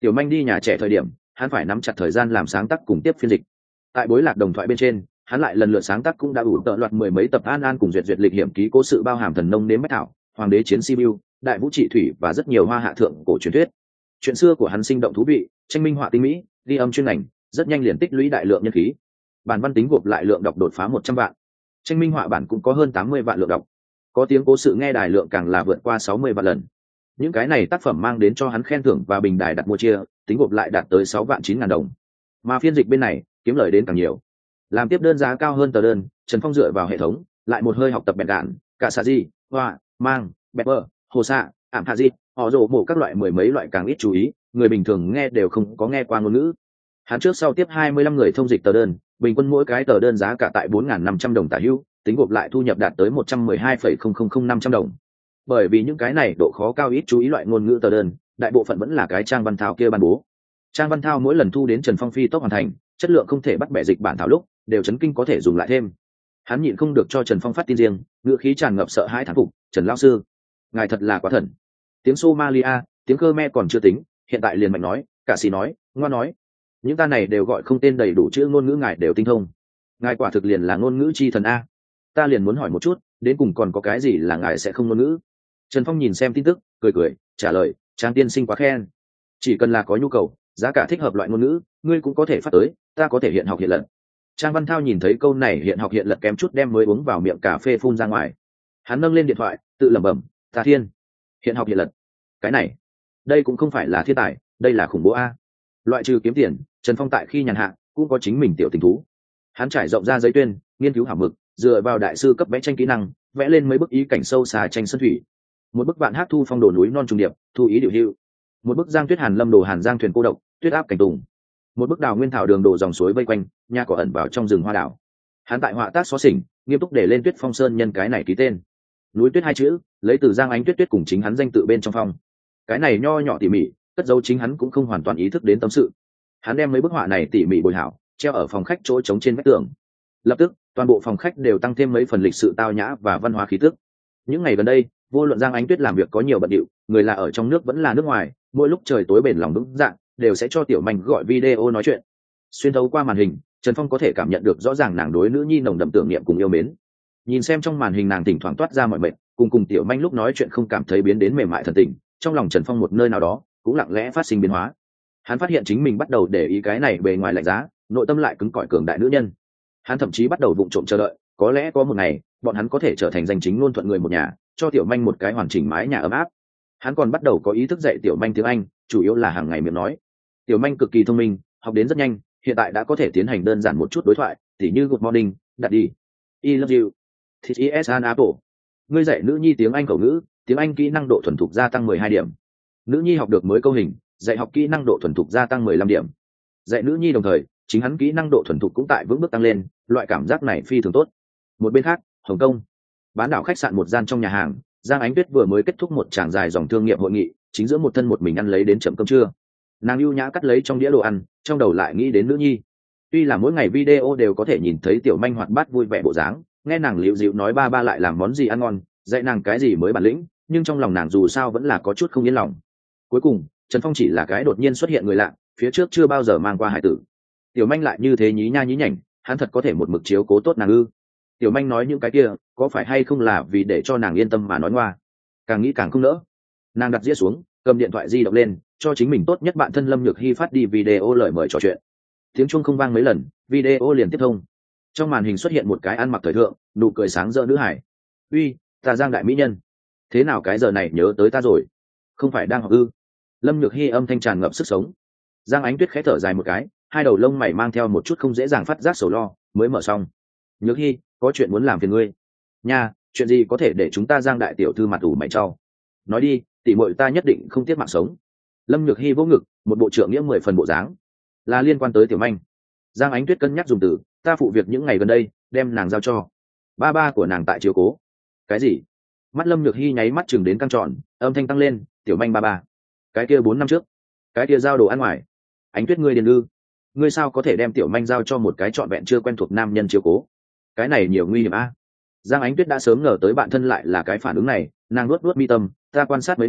Tiểu Manh đi nhà trẻ thời điểm, hắn phải nắm chặt thời gian làm sáng tác cùng tiếp phiên dịch. Tại bối lạc đồng thoại bên trên, hắn lại lần lượt sáng tác cũng đã đủ tợ loạt mười mấy tập An An cùng duyệt duyệt lịch hiểm ký cố sự bao hàm thần nông nếm bách thảo, hoàng đế chiến Sibiu, đại vũ trị thủy và rất nhiều hoa hạ thượng cổ truyền thuyết. Chuyện xưa của hắn sinh động thú vị, tranh minh họa tinh mỹ, ghi âm chuyên ngành, rất nhanh liền tích lũy đại lượng nhân khí. Bản văn tính gộp lại lượng đọc đột phá 100 vạn. Tranh minh họa bản cũng có hơn 80 vạn lượng đọc. Có tiếng cố sự nghe đài lượng càng là vượt qua 60 vạn lần. Những cái này tác phẩm mang đến cho hắn khen thưởng và bình đài đặt mua chia, tính gộp lại đạt tới 6 vạn 9 ngàn đồng. Mà phiên dịch bên này, kiếm lời đến càng nhiều. Làm tiếp đơn giá cao hơn tờ đơn, Trần Phong dựa vào hệ thống, lại một hơi học tập bèn đạn, cả xà di, hoa, mang, bẹp bơ, hồ xạ, ảm hạ di, họ rồ mổ các loại mười mấy loại càng ít chú ý, người bình thường nghe đều không có nghe qua ngôn ngữ. Hắn trước sau tiếp 25 người thông dịch tờ đơn, bình quân mỗi cái tờ đơn giá cả tại 4.500 đồng tả hữu, tính gộp lại thu nhập đạt tới 112,000500 đồng. Bởi vì những cái này độ khó cao ít chú ý loại ngôn ngữ tờ đơn, đại bộ phận vẫn là cái Trang Văn Thao kia ban bố. Trang Văn Thao mỗi lần thu đến Trần Phong phi tốc hoàn thành, chất lượng không thể bắt bẻ dịch bản thảo lúc, đều chấn kinh có thể dùng lại thêm. Hắn nhịn không được cho Trần Phong phát tin riêng, ngữ khí tràn ngập sợ hãi thán phục, "Trần lão sư, ngài thật là quá thần." Tiếng Somalia, tiếng Khmer còn chưa tính, hiện tại liền mạnh nói, cả sĩ nói, ngoan nói. Những ta này đều gọi không tên đầy đủ chữ ngôn ngữ ngài đều tinh thông. Ngài quả thực liền là ngôn ngữ chi thần a. Ta liền muốn hỏi một chút, đến cùng còn có cái gì là ngài sẽ không ngôn ngữ? Trần Phong nhìn xem tin tức, cười cười, trả lời, Trang tiên sinh quá khen. Chỉ cần là có nhu cầu, giá cả thích hợp loại ngôn ngữ, ngươi cũng có thể phát tới, ta có thể hiện học hiện lận. Trang Văn Thao nhìn thấy câu này hiện học hiện lật kém chút đem mới uống vào miệng cà phê phun ra ngoài. Hắn nâng lên điện thoại, tự lẩm bẩm, "Ta thiên, hiện học hiện lật. Cái này, đây cũng không phải là thiên tài, đây là khủng bố a." Loại trừ kiếm tiền, Trần Phong tại khi nhàn hạ cũng có chính mình tiểu tình thú. Hắn trải rộng ra giấy tuyên, nghiên cứu hảo mực, dựa vào đại sư cấp vẽ tranh kỹ năng, vẽ lên mấy bức ý cảnh sâu xa tranh sơn thủy. Một bức Vạn Hát Thu phong đồ núi non trùng điệp, thu ý điệu hữu. Một bức Giang Tuyết Hàn lâm đồ Hàn Giang thuyền cô độc, tuyết áp cảnh tùng. Một bức Đào Nguyên Thảo đường đồ dòng suối vây quanh, nha cỏ ẩn vào trong rừng hoa đảo. Hắn tại họa tác xóa xỉnh, nghiêm túc để lên Tuyết Phong Sơn nhân cái này ký tên. Núi Tuyết hai chữ, lấy từ Giang Ánh Tuyết Tuyết cùng chính hắn danh tự bên trong phong. Cái này nho nhỏ tỉ mỉ, cất dấu chính hắn cũng không hoàn toàn ý thức đến tâm sự. Hắn đem mấy bức họa này tỉ mỉ bồi hảo, treo ở phòng khách chỗ trống trên vách tường. Lập tức, toàn bộ phòng khách đều tăng thêm mấy phần lịch sự tao nhã và văn hóa khí tức. Những ngày gần đây, vô luận Giang Ánh Tuyết làm việc có nhiều bận rộn, người là ở trong nước vẫn là nước ngoài, mỗi lúc trời tối bền lòng vững dạng, đều sẽ cho Tiểu Manh gọi video nói chuyện. Xuyên thấu qua màn hình, Trần Phong có thể cảm nhận được rõ ràng nàng đối nữ nhi nồng đậm tưởng niệm cùng yêu mến. Nhìn xem trong màn hình nàng thỉnh thoảng toát ra mọi mệt, cùng Tiểu Manh lúc nói chuyện không cảm thấy biến đến mềm mại thần tình, trong lòng Trần Phong một nơi nào đó cũng lặng lẽ phát sinh biến hóa. Hắn phát hiện chính mình bắt đầu để ý cái này bề ngoài lạnh giá, nội tâm lại cứng cỏi cường đại nữ nhân. Hắn thậm chí bắt đầu vụng trộm chờ đợi, có lẽ có một ngày, bọn hắn có thể trở thành danh chính ngôn thuận người một nhà, cho Tiểu Manh một cái hoàn chỉnh mái nhà ấm áp. Hắn còn bắt đầu có ý thức dạy Tiểu Manh tiếng Anh, chủ yếu là hàng ngày miệng nói. Tiểu Manh cực kỳ thông minh, học đến rất nhanh, hiện tại đã có thể tiến hành đơn giản một chút đối thoại, tỉ như good morning, đặt đi, I love you, this is an apple. Ngươi dạy nữ nhi tiếng Anh khẩu ngữ, tiếng Anh kỹ năng độ thuần thục gia tăng 12 điểm. Nữ nhi học được mới câu hình, dạy học kỹ năng độ thuần thục gia tăng 15 điểm. Dạy nữ nhi đồng thời, chính hắn kỹ năng độ thuần thục cũng tại vững bước tăng lên, loại cảm giác này phi thường tốt. Một bên khác, Hồng Kông, bán đảo khách sạn một gian trong nhà hàng, Giang Ánh Tuyết vừa mới kết thúc một tràng dài dòng thương nghiệp hội nghị, chính giữa một thân một mình ăn lấy đến chậm cơm trưa. Nàng ưu nhã cắt lấy trong đĩa đồ ăn, trong đầu lại nghĩ đến nữ nhi. Tuy là mỗi ngày video đều có thể nhìn thấy Tiểu Manh hoạt bát vui vẻ bộ dáng, nghe nàng liễu dịu nói ba lại làm món gì ăn ngon, dạy nàng cái gì mới bản lĩnh, nhưng trong lòng nàng dù sao vẫn là có chút không yên lòng. Cuối cùng, Trần Phong chỉ là cái đột nhiên xuất hiện người lạ, phía trước chưa bao giờ mang qua hải tử. Tiểu Manh lại như thế nhí nha nhí nhảnh, hắn thật có thể một mực chiếu cố tốt nàng ư? Tiểu Manh nói những cái kia, có phải hay không là vì để cho nàng yên tâm mà nói ngoa? Càng nghĩ càng không nỡ. Nàng đặt dĩa xuống, cầm điện thoại di động lên, cho chính mình tốt nhất bạn thân Lâm Nhược Hy phát đi video lời mời trò chuyện. Tiếng chuông không vang mấy lần, video liền tiếp thông. Trong màn hình xuất hiện một cái ăn mặc thời thượng, nụ cười sáng rỡ nữ hải. "Uy, ta Giang đại mỹ nhân, thế nào cái giờ này nhớ tới ta rồi? Không phải đang học ư?" Lâm Nhược Hy âm thanh tràn ngập sức sống. Giang Ánh Tuyết khẽ thở dài một cái, hai đầu lông mày mang theo một chút không dễ dàng phát giác sầu lo, mới mở xong. "Nhược Hy, có chuyện muốn làm phiền ngươi." "Nha, chuyện gì có thể để chúng ta Giang đại tiểu thư mặt ủ mày trao? Nói đi, tỷ muội ta nhất định không tiếc mạng sống." Lâm Nhược Hy vỗ ngực, một bộ trưởng nghĩa 10 phần bộ dáng. "Là liên quan tới Tiểu Manh." Giang Ánh Tuyết cân nhắc dùng từ, "Ta phụ việc những ngày gần đây, đem nàng giao cho ba của nàng tại chiếu cố." "Cái gì?" Mắt Lâm Nhược Hy nháy mắt chừng đến căng tròn, âm thanh tăng lên, "Tiểu Manh ba. Cái kia 4 năm trước, cái kia giao đồ ăn ngoài." "Ánh Tuyết ngươi điên ư? Ngươi sao có thể đem Tiểu Manh giao cho một cái trọn vẹn chưa quen thuộc nam nhân chiếu cố? Cái này nhiều nguy hiểm a." Giang Ánh Tuyết đã sớm ngờ tới bạn thân lại là cái phản ứng này, nàng luốt mi tâm, "Ta quan sát mấy ngày,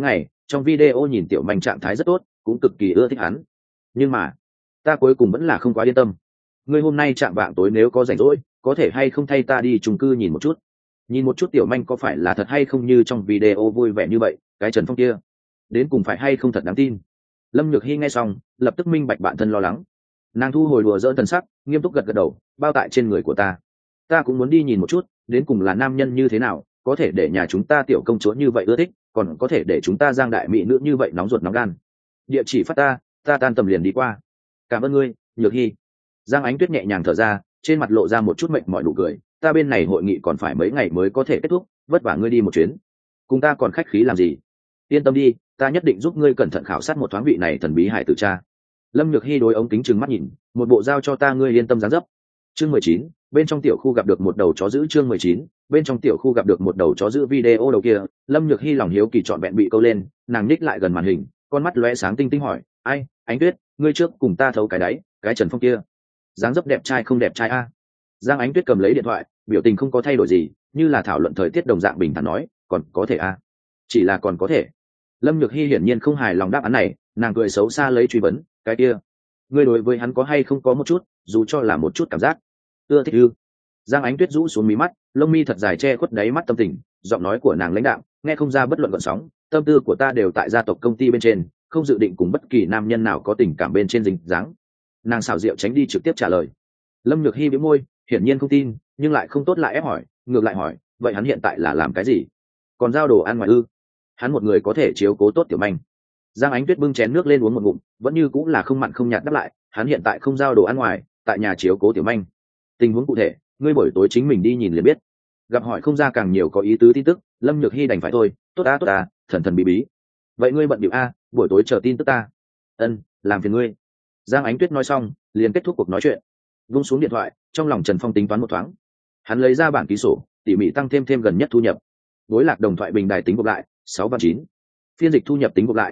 trong video nhìn tiểu manh trạng thái rất tốt, cũng cực kỳ ưa thích hắn. Nhưng mà ta cuối cùng vẫn là không quá yên tâm. Ngươi hôm nay chạm vạng tối nếu có rảnh rỗi, có thể hay không thay ta đi chung cư nhìn một chút tiểu manh có phải là thật hay không như trong video vui vẻ như vậy, cái Trần Phong kia đến cùng phải hay không thật đáng tin. Lâm Nhược Hy nghe xong lập tức minh bạch bản thân lo lắng, nàng thu hồi đùa dỡn thần sắc, nghiêm túc gật gật đầu, bao tại trên người của ta cũng muốn đi nhìn một chút, đến cùng là nam nhân như thế nào, có thể để nhà chúng ta tiểu công chúa như vậy ưa thích, còn có thể để chúng ta giang đại mỹ nữ như vậy nóng ruột nóng gan. Địa chỉ phát ta tan tầm liền đi qua. Cảm ơn ngươi, Nhược Hy. Giang Ánh Tuyết nhẹ nhàng thở ra, trên mặt lộ ra một chút mệt mỏi nụ cười, ta bên này hội nghị còn phải mấy ngày mới có thể kết thúc, vất vả ngươi đi một chuyến, cùng ta còn khách khí làm gì. Yên tâm đi, ta nhất định giúp ngươi cẩn thận khảo sát một thoáng vị này thần bí hải tử cha. Lâm Nhược Hy đối ống kính trừng mắt nhìn, một bộ giao cho ta ngươi yên tâm dáng dấp. Chương 19, bên trong tiểu khu gặp được một đầu chó giữ. Chương 19, bên trong tiểu khu gặp được một đầu chó giữ. Video đầu kia, Lâm Nhược Hy lòng hiếu kỳ trọn vẹn bị câu lên, nàng nhích lại gần màn hình, con mắt lóe sáng tinh tinh hỏi, ai, Ánh Tuyết, ngươi trước cùng ta thấu cái đáy, cái Trần Phong kia dáng dấp đẹp trai không đẹp trai a? Giang Ánh Tuyết cầm lấy điện thoại, biểu tình không có thay đổi gì, như là thảo luận thời tiết đồng dạng bình thản nói, còn có thể a? Chỉ là còn có thể. Lâm Nhược Hy hiển nhiên không hài lòng đáp án này, nàng cười xấu xa lấy truy vấn, cái kia ngươi đối với hắn có hay không có một chút, dù cho là một chút cảm giác ưa thích ư? Giang Ánh Tuyết rũ xuống mí mắt, lông mi thật dài che khuất đáy mắt tâm tình, giọng nói của nàng lãnh đạm, nghe không ra bất luận gợn sóng, tâm tư của ta đều tại gia tộc công ty bên trên, không dự định cùng bất kỳ nam nhân nào có tình cảm bên trên dính dáng. Nàng xảo diệu tránh đi trực tiếp trả lời. Lâm Nhược Hy bĩu môi, hiển nhiên không tin, nhưng lại không tốt lại ép hỏi, ngược lại hỏi, vậy hắn hiện tại là làm cái gì? Còn giao đồ ăn ngoài ư? Hắn một người có thể chiếu cố tốt tiểu manh. Giang Ánh Tuyết bưng chén nước lên uống một ngụm, vẫn như cũng là không mặn không nhạt đáp lại, hắn hiện tại không giao đồ ăn ngoài, tại nhà chiếu cố tiểu manh. Tình huống cụ thể, ngươi buổi tối chính mình đi nhìn liền biết. Gặp hỏi không ra càng nhiều có ý tứ tin tức, Lâm Nhược Hy đành phải thôi, tốt à, thần thần bí bí. Vậy ngươi bận điệu a, buổi tối chờ tin tức ta. Ân, làm phiền ngươi. Giang Ánh Tuyết nói xong, liền kết thúc cuộc nói chuyện. Vung xuống điện thoại, trong lòng Trần Phong tính toán một thoáng. Hắn lấy ra bản ký sổ, tỉ mỉ tăng thêm gần nhất thu nhập. Đối lạc đồng thoại bình đài tính gộp lại, 6,9. Phiên dịch thu nhập tính gộp lại,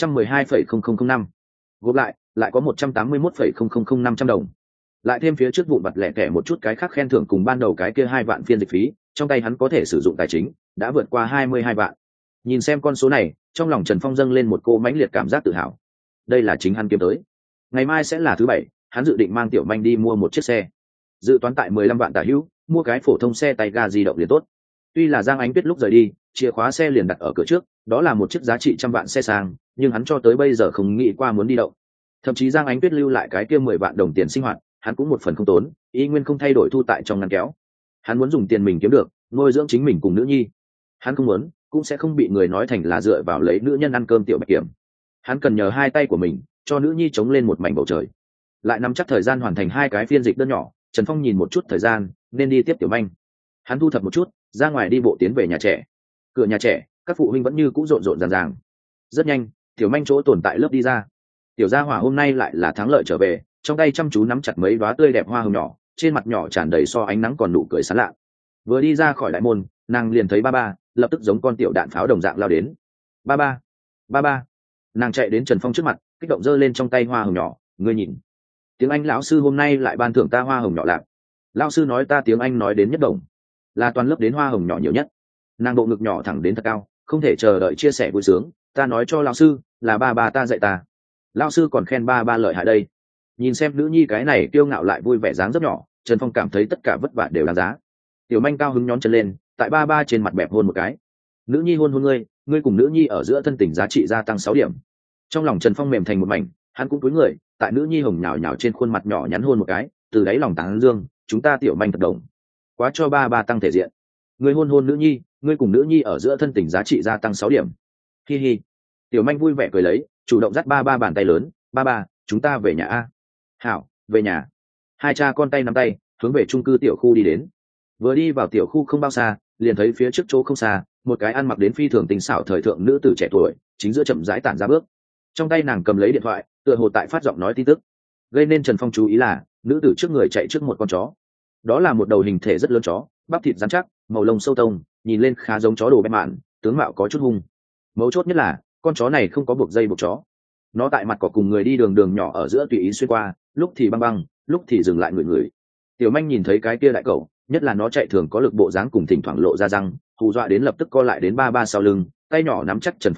112,0005. Gộp lại có 181,000500 đồng. Lại thêm phía trước vụn vặt lẻ tẻ một chút cái khác khen thưởng cùng ban đầu cái kia 2 vạn phiên dịch phí, trong tay hắn có thể sử dụng tài chính đã vượt qua 22 vạn. Nhìn xem con số này, trong lòng Trần Phong dâng lên một cô mãnh liệt cảm giác tự hào. Đây là chính hắn kiếm tới. Ngày mai sẽ là thứ bảy, hắn dự định mang tiểu manh đi mua một chiếc xe. Dự toán tại 15 vạn tả hữu, mua cái phổ thông xe tay ga di động liền tốt. Tuy là Giang Ánh Tuyết lúc rời đi, chìa khóa xe liền đặt ở cửa trước, đó là một chiếc giá trị 100 vạn xe sang, nhưng hắn cho tới bây giờ không nghĩ qua muốn đi động. Thậm chí Giang Ánh Tuyết lưu lại cái kia 10 vạn đồng tiền sinh hoạt, hắn cũng một phần không tốn, y nguyên không thay đổi thu tại trong ngăn kéo. Hắn muốn dùng tiền mình kiếm được, nuôi dưỡng chính mình cùng nữ nhi. Hắn không muốn, cũng sẽ không bị người nói thành là dựa vào lấy nữ nhân ăn cơm tiểu bạch kiểm. Hắn cần nhờ hai tay của mình, cho nữ nhi chống lên một mảnh bầu trời. Lại nắm chắc thời gian hoàn thành 2 cái phiên dịch đơn nhỏ, Trần Phong nhìn một chút thời gian, nên đi tiếp tiểu manh. Hắn thu thập một chút, ra ngoài đi bộ tiến về nhà trẻ. Cửa nhà trẻ, các phụ huynh vẫn như cũ rộn rộn ràng ràng. Rất nhanh, tiểu manh chỗ tồn tại lớp đi ra. Tiểu gia hỏa hôm nay lại là thắng lợi trở về, trong tay chăm chú nắm chặt mấy đóa tươi đẹp hoa hồng nhỏ, trên mặt nhỏ tràn đầy so ánh nắng còn nụ cười sán lạ. Vừa đi ra khỏi đại môn, nàng liền thấy ba ba, lập tức giống con tiểu đạn pháo đồng dạng lao đến. Ba ba. Nàng chạy đến Trần Phong trước mặt, kích động giơ lên trong tay hoa hồng nhỏ, ngươi nhìn, tiếng Anh lão sư hôm nay lại ban thưởng ta hoa hồng nhỏ lạc. Lão sư nói ta tiếng Anh nói đến nhất đồng, là toàn lớp đến hoa hồng nhỏ nhiều nhất. Nàng bộ ngực nhỏ thẳng đến thật cao, không thể chờ đợi chia sẻ vui sướng, ta nói cho lão sư, là ba ta dạy ta. Lão sư còn khen ba lợi hại đây. Nhìn xem nữ nhi cái này kiêu ngạo lại vui vẻ dáng rất nhỏ, Trần Phong cảm thấy tất cả vất vả đều đáng giá. Tiểu manh cao hứng nhón chân lên, tại ba trên mặt bẹp hôn một cái. Nữ nhi hôn ngươi cùng nữ nhi ở giữa thân tình giá trị gia tăng 6 điểm. Trong lòng Trần Phong mềm thành một mảnh, hắn cũng cúi người, tại nữ nhi hồng nhào nhào trên khuôn mặt nhỏ nhắn hôn một cái, từ đáy lòng tán dương, chúng ta tiểu manh thật đồng. Quá cho ba tăng thể diện. Ngươi hôn nữ nhi, ngươi cùng nữ nhi ở giữa thân tình giá trị gia tăng 6 điểm. Hi hi. Tiểu manh vui vẻ cười lấy, chủ động dắt ba bàn tay lớn, ba, chúng ta về nhà a. Hảo, về nhà. Hai cha con tay nắm tay, hướng về chung cư tiểu khu đi đến. Vừa đi vào tiểu khu không bao xa, liền thấy phía trước chỗ không xa, một cái ăn mặc đến phi thường tình xảo thời thượng nữ tử trẻ tuổi, chính giữa chậm rãi tản ra bước. Trong tay nàng cầm lấy điện thoại, tựa hồ tại phát giọng nói tin tức. Gây nên Trần Phong chú ý là, nữ tử trước người chạy trước một con chó. Đó là một đầu hình thể rất lớn chó, bắp thịt rắn chắc, màu lông sâu tông, nhìn lên khá giống chó đồ bé mạn, tướng mạo có chút hung. Mấu chốt nhất là, con chó này không có buộc dây buộc chó. Nó tại mặt cỏ cùng người đi đường nhỏ ở giữa tùy ý xuyên qua, lúc thì băng, lúc thì dừng lại người. Tiểu manh nhìn thấy cái kia đại cẩu, nhất là nó chạy thường có lực bộ dáng cùng thỉnh thoảng lộ ra răng, hù dọa đến lập tức co lại đến ba sau lưng, tay nhỏ nắm chắc Trần Phong quần,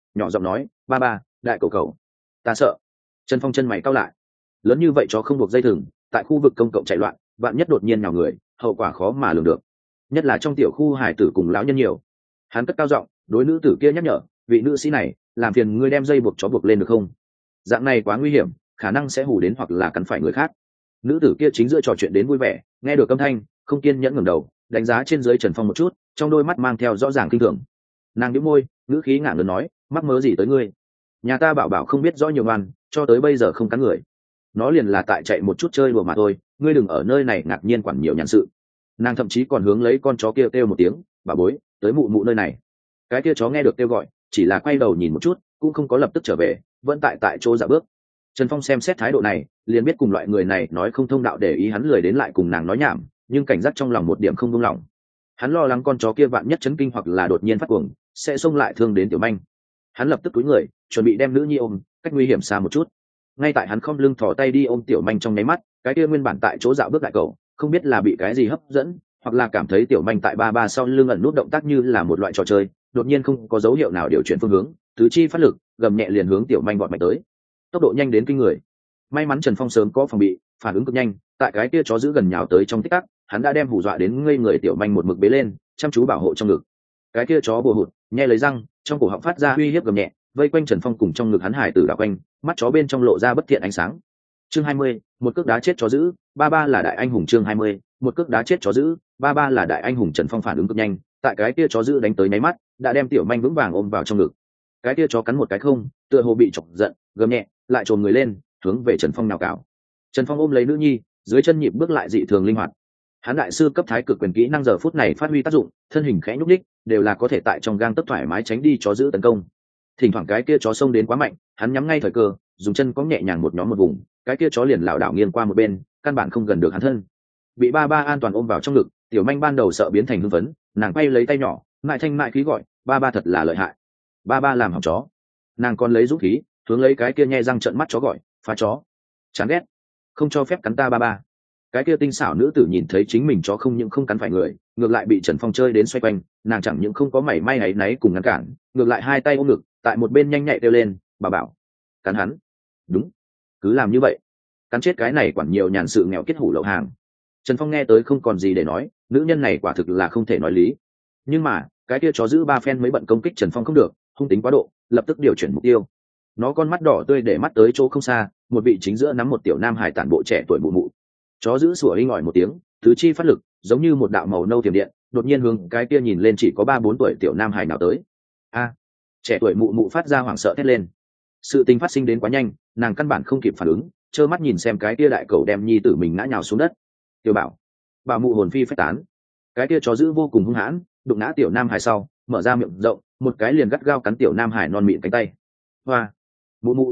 nhỏ giọng nói, ba ba, đại cầu cầu, ta sợ. Trần Phong chân mày cau lại. Lớn như vậy chó không buộc dây thừng, tại khu vực công cộng chạy loạn, vạn nhất đột nhiên nhào người, hậu quả khó mà lường được, nhất là trong tiểu khu hải tử cùng lão nhân nhiều. Hắn cất cao giọng đối nữ tử kia nhắc nhở, vị nữ sĩ này, làm phiền ngươi đem dây buộc chó buộc lên được không? Dạng này quá nguy hiểm, khả năng sẽ hù đến hoặc là cắn phải người khác. Nữ tử kia chính giữa trò chuyện đến vui vẻ, nghe được âm thanh, không kiên nhẫn ngẩng đầu, đánh giá trên dưới Trần Phong một chút, trong đôi mắt mang theo rõ ràng kinh thường. Nàng nhíu môi, ngữ khí ngả ngớn nói, mắc mớ gì tới ngươi? Nhà ta bảo bảo không biết rõ nhiều ngoan, cho tới bây giờ không cắn người. Nó liền là tại chạy một chút chơi đùa mà thôi, ngươi đừng ở nơi này ngạc nhiên quản nhiều nhàn sự. Nàng thậm chí còn hướng lấy con chó kia kêu một tiếng, bà bối, tới mụ mụ nơi này. Cái kia chó nghe được kêu gọi, chỉ là quay đầu nhìn một chút, cũng không có lập tức trở về, vẫn tại chỗ dạo bước. Trần Phong xem xét thái độ này, liền biết cùng loại người này nói không thông đạo, để ý hắn lười đến lại cùng nàng nói nhảm, nhưng cảnh giác trong lòng một điểm không buông lỏng. Hắn lo lắng con chó kia vạn nhất chấn kinh hoặc là đột nhiên phát cuồng, sẽ xông lại thương đến tiểu manh. Hắn lập tức cúi người, chuẩn bị đem nữ nhi ôm, cách nguy hiểm xa một chút. Ngay tại hắn khom lưng thò tay đi ôm tiểu manh trong nháy mắt, cái kia nguyên bản tại chỗ dạo bước đại cầu, không biết là bị cái gì hấp dẫn, hoặc là cảm thấy tiểu manh tại ba ba sau lưng ẩn nút động tác như là một loại trò chơi, đột nhiên không có dấu hiệu nào điều chuyển phương hướng, tứ chi phát lực, gầm nhẹ liền hướng tiểu manh vọt mạnh tới, tốc độ nhanh đến kinh người. May mắn Trần Phong sớm có phòng bị, phản ứng cực nhanh, tại cái kia chó giữ gần nhào tới trong tích tắc, hắn đã đem hù dọa đến ngây người tiểu manh một mực bế lên, chăm chú bảo hộ trong ngực. Cái kia chó bùa hụt, nhe lấy răng, trong cổ họng phát ra uy hiếp gầm nhẹ, vây quanh Trần Phong cùng trong ngực hắn hải tử đảo quanh, mắt chó bên trong lộ ra bất thiện ánh sáng. Chương 20, một cước đá chết chó dữ, ba ba là đại anh hùng. Chương 20, một cước đá chết chó dữ, ba ba là đại anh hùng. Trần Phong phản ứng cực nhanh, tại cái kia chó dữ đánh tới nháy mắt, đã đem tiểu manh vững vàng ôm vào trong ngực. Cái kia chó cắn một cái không, tựa hồ bị chọc giận, gầm nhẹ, lại trồm người lên, hướng về Trần Phong nào cào. Trần Phong ôm lấy nữ nhi, dưới chân nhịp bước lại dị thường linh hoạt. Hắn đại sư cấp thái cực quyền kỹ năng giờ phút này phát huy tác dụng, thân hình khẽ nhúc nhích, đều là có thể tại trong gang tấc thoải mái tránh đi chó dữ tấn công. Thỉnh thoảng cái kia chó xông đến quá mạnh, hắn nhắm ngay thời cơ, dùng chân có nhẹ nhàng một nhóm một vùng, cái kia chó liền lảo đảo nghiêng qua một bên, căn bản không gần được hắn thân. Bị ba ba an toàn ôm vào trong ngực, tiểu manh ban đầu sợ biến thành hưng phấn, nàng quay lấy tay nhỏ, mại thanh mại khí gọi, ba ba thật là lợi hại, ba ba làm hỏng chó. Nàng còn lấy dũng khí, hướng lấy cái kia nhe răng trợn mắt chó gọi, phá chó, chán ghét, không cho phép cắn ta ba ba. Cái kia tinh xảo nữ tử nhìn thấy chính mình chó không những không cắn phải người, ngược lại bị Trần Phong chơi đến xoay quanh, nàng chẳng những không có mảy may áy náy cùng ngăn cản, ngược lại hai tay ôm ngực, tại một bên nhanh nhạy kêu lên, bà bảo, cắn hắn. Đúng, cứ làm như vậy, cắn chết cái này quản nhiều nhàn sự nghèo kết hủ lậu hàng. Trần Phong nghe tới không còn gì để nói, nữ nhân này quả thực là không thể nói lý. Nhưng mà cái kia chó giữ ba phen mới bận công kích Trần Phong không được, hung tính quá độ, lập tức điều chuyển mục tiêu. Nó con mắt đỏ tươi để mắt tới chỗ không xa, một vị chính giữa nắm một tiểu nam hải tản bộ trẻ tuổi mụ mụ. Chó giữ sủa inh ỏi một tiếng, tứ chi phát lực, giống như một đạo màu nâu tiềm điện, đột nhiên hướng cái kia nhìn lên chỉ có 3-4 tuổi tiểu nam hải nào tới. A! Trẻ tuổi mụ mụ phát ra hoảng sợ thét lên. Sự tình phát sinh đến quá nhanh, nàng căn bản không kịp phản ứng, trơ mắt nhìn xem cái kia đại cầu đem nhi tử mình ngã nhào xuống đất. Tiểu bảo mụ hồn phi phách tán. Cái kia chó giữ vô cùng hung hãn, đụng ngã tiểu nam hải sau, mở ra miệng rộng, một cái liền gắt gao cắn tiểu nam hải non mịn cánh tay. Hoa! Mụ,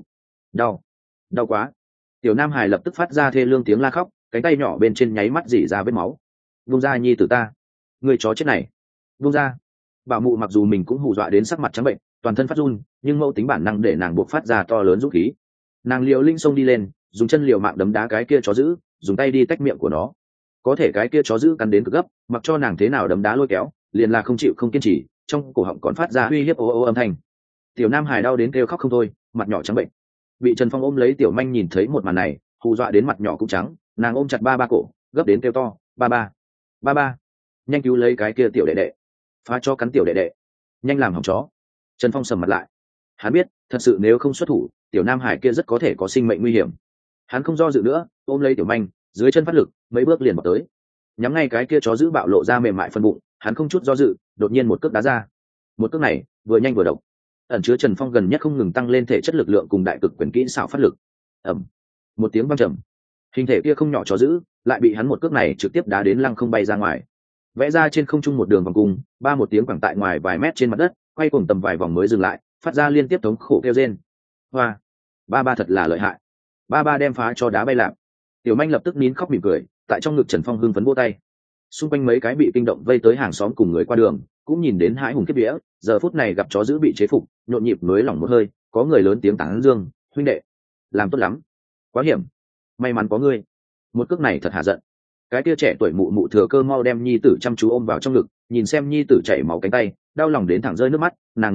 đau quá. Tiểu nam hải lập tức phát ra thê lương tiếng la khóc, cánh tay nhỏ bên trên nháy mắt rỉ ra vết máu. Vung ra nhi tử ta, người chó chết này, vung ra. Bảo mụ mặc dù mình cũng hù dọa đến sắc mặt trắng bệnh, toàn thân phát run, nhưng mẫu tính bản năng để nàng buộc phát ra to lớn dũng khí. Nàng liều linh xông đi lên, dùng chân liều mạng đấm đá cái kia chó dữ, dùng tay đi tách miệng của nó. Có thể cái kia chó dữ cắn đến cực gấp, mặc cho nàng thế nào đấm đá lôi kéo, liền là không chịu không kiên trì, trong cổ họng còn phát ra uy hiếp ô âm thanh. Tiểu nam hải đau đến kêu khóc không thôi, mặt nhỏ trắng bệnh. Bị Trần Phong ôm lấy tiểu manh nhìn thấy một màn này, hù dọa đến mặt nhỏ cũng trắng, nàng ôm chặt ba ba cổ, gấp đến kêu to, ba ba, nhanh cứu lấy cái kia tiểu đệ đệ, phá cho cắn tiểu đệ đệ, nhanh làm hỏng chó. Trần Phong sầm mặt lại, hắn biết thật sự nếu không xuất thủ, tiểu nam hải kia rất có thể có sinh mệnh nguy hiểm. Hắn không do dự nữa, ôm lấy tiểu manh, dưới chân phát lực, mấy bước liền bỏ tới, nhắm ngay cái kia chó giữ bạo lộ ra mềm mại phân bụng. Hắn không chút do dự, đột nhiên một cước đá ra. Một cước này vừa nhanh vừa độc, ẩn chứa Trần Phong gần nhất không ngừng tăng lên thể chất lực lượng cùng đại cực quyền kỹ xảo phát lực. Ầm, một tiếng vang trầm, hình thể kia không nhỏ chó giữ lại bị hắn một cước này trực tiếp đá đến lăng không bay ra ngoài, vẽ ra trên không trung một đường vòng cung, một tiếng quẳng tại ngoài vài mét trên mặt đất, quay cuồng tầm vài vòng mới dừng lại, phát ra liên tiếp thống khổ kêu rên. Hoa, ba thật là lợi hại, ba đem phá cho đá bay lạc. Tiểu manh lập tức nín khóc mỉm cười, tại trong ngực Trần Phong hưng phấn vỗ tay. Xung quanh mấy cái bị kinh động vây tới hàng xóm cùng người qua đường cũng nhìn đến hãi hùng kiếp vía, giờ phút này gặp chó giữ bị chế phục, nhộn nhịp nới lỏng một hơi, có người lớn tiếng tán dương, huynh đệ, làm tốt lắm, quá hiểm, may mắn có ngươi, một cước này thật hạ giận. Cái kia trẻ tuổi mụ mụ thừa cơ mau đem nhi tử chăm chú ôm vào trong ngực, nhìn xem nhi tử chảy máu cánh tay, đau lòng đến thẳng rơi nước mắt. Nàng ngẩng đầu,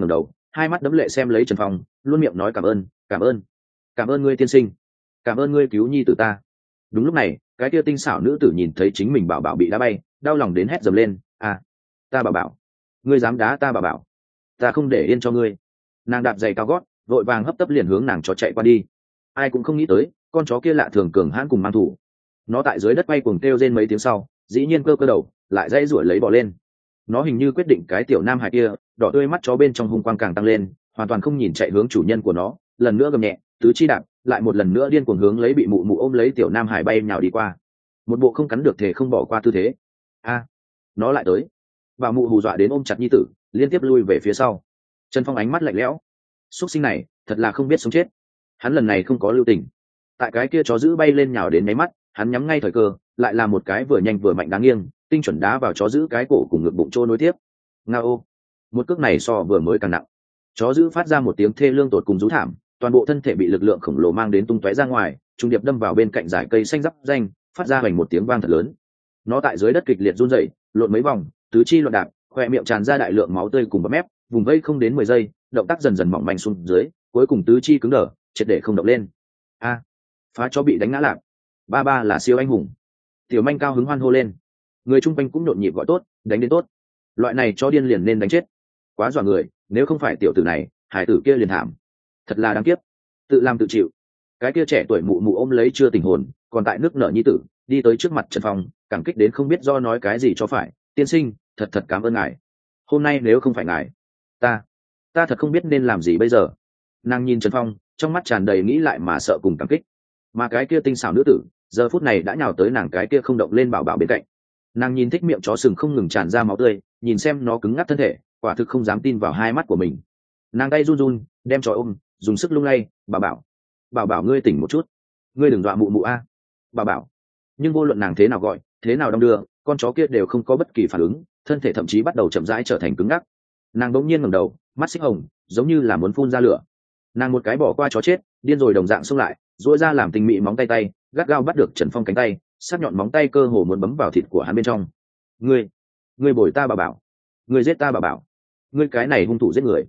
hai mắt đẫm lệ xem lấy Trần Phong, luôn miệng nói cảm ơn, cảm ơn, cảm ơn ngươi tiên sinh, cảm ơn ngươi cứu nhi tử ta. Đúng lúc này, cái kia tinh xảo nữ tử nhìn thấy chính mình bảo bảo bị đá bay, đau lòng đến hét dầm lên, à, ta bảo bảo, ngươi dám đá ta bảo bảo, ta không để yên cho ngươi. Nàng đạp giày cao gót, vội vàng hấp tấp liền hướng nàng chó chạy qua đi. Ai cũng không nghĩ tới, con chó kia lạ thường cường hãn cùng mang thủ. Nó tại dưới đất quay cuồng kêu rên mấy tiếng sau, dĩ nhiên cơ đầu lại dãy ruổi lấy bỏ lên. Nó hình như quyết định cái tiểu nam hài kia, đỏ tươi mắt chó bên trong hung quang càng tăng lên, hoàn toàn không nhìn chạy hướng chủ nhân của nó, lần nữa gầm nhẹ, tứ chi đạp, lại một lần nữa điên cuồng hướng lấy bị mụ mụ ôm lấy tiểu nam hải bay nhào đi qua. Một bộ không cắn được thể không bỏ qua tư thế. A, nó lại tới. Bà mụ hù dọa đến ôm chặt nhi tử, liên tiếp lui về phía sau. Trần Phong ánh mắt lạnh lẽo, xuất sinh này thật là không biết sống chết. Hắn lần này không có lưu tình. Tại cái kia chó giữ bay lên nhào đến mấy mắt, hắn nhắm ngay thời cơ, lại là một cái vừa nhanh vừa mạnh đáng nghiêng, tinh chuẩn đá vào chó giữ cái cổ cùng ngực bụng trô nối tiếp. Ngao, một cước này so vừa mới càng nặng. Chó giữ phát ra một tiếng thê lương tột cùng rú thảm, toàn bộ thân thể bị lực lượng khổng lồ mang đến tung tóe ra ngoài, trung điệp đâm vào bên cạnh dải cây xanh rắp danh, phát ra hoành một tiếng vang thật lớn. Nó tại dưới đất kịch liệt run rẩy, lộn mấy vòng, tứ chi loạn đạp, khoe miệng tràn ra đại lượng máu tươi cùng bọt mép, vùng vây không đến 10 giây, động tác dần dần mỏng manh xuống dưới, cuối cùng tứ chi cứng đờ, triệt để không động lên. A, phá chó bị đánh ngã lạc. Ba ba là siêu anh hùng. Tiểu manh cao hứng hoan hô lên. Người chung quanh cũng nhộn nhịp gọi tốt, đánh đến tốt. Loại này cho điên liền nên đánh chết. Quá dọa người, nếu không phải tiểu tử này, hải tử kia liền thảm. Thật là đáng tiếc. Tự làm tự chịu. Cái kia trẻ tuổi mụ mụ ôm lấy chưa tình hồn, còn tại nước nở nhi tử, đi tới trước mặt Trần Phong, cảm kích đến không biết do nói cái gì cho phải. Tiên sinh, thật thật cảm ơn ngài. Hôm nay nếu không phải ngài, ta thật không biết nên làm gì bây giờ. Nàng nhìn Trần Phong, trong mắt tràn đầy nghĩ lại mà sợ cùng cảm kích. Mà cái kia tinh xảo nữ tử, giờ phút này đã nhào tới nàng cái kia không động lên bảo bảo bên cạnh. Nàng nhìn thích miệng chó sừng không ngừng tràn ra máu tươi, nhìn xem nó cứng ngắc thân thể, quả thực không dám tin vào hai mắt của mình. Nàng tay run run đem chó ôm, dùng sức lung lay, bảo bảo ngươi tỉnh một chút, ngươi đừng dọa mụ mụ a, bảo bảo. Nhưng vô luận nàng thế nào gọi, thế nào đong đưa, con chó kia đều không có bất kỳ phản ứng, thân thể thậm chí bắt đầu chậm rãi trở thành cứng ngắc. Nàng bỗng nhiên ngẩng đầu, mắt xích hồng, giống như là muốn phun ra lửa. Nàng một cái bỏ qua chó chết, điên rồi đồng dạng xông lại, duỗi ra làm tình mị móng tay, gắt gao bắt được Trần Phong cánh tay, sắc nhọn móng tay cơ hồ muốn bấm vào thịt của hắn bên trong. Ngươi bồi ta bảo bảo, ngươi giết ta bảo bảo, ngươi cái này hung thủ giết người,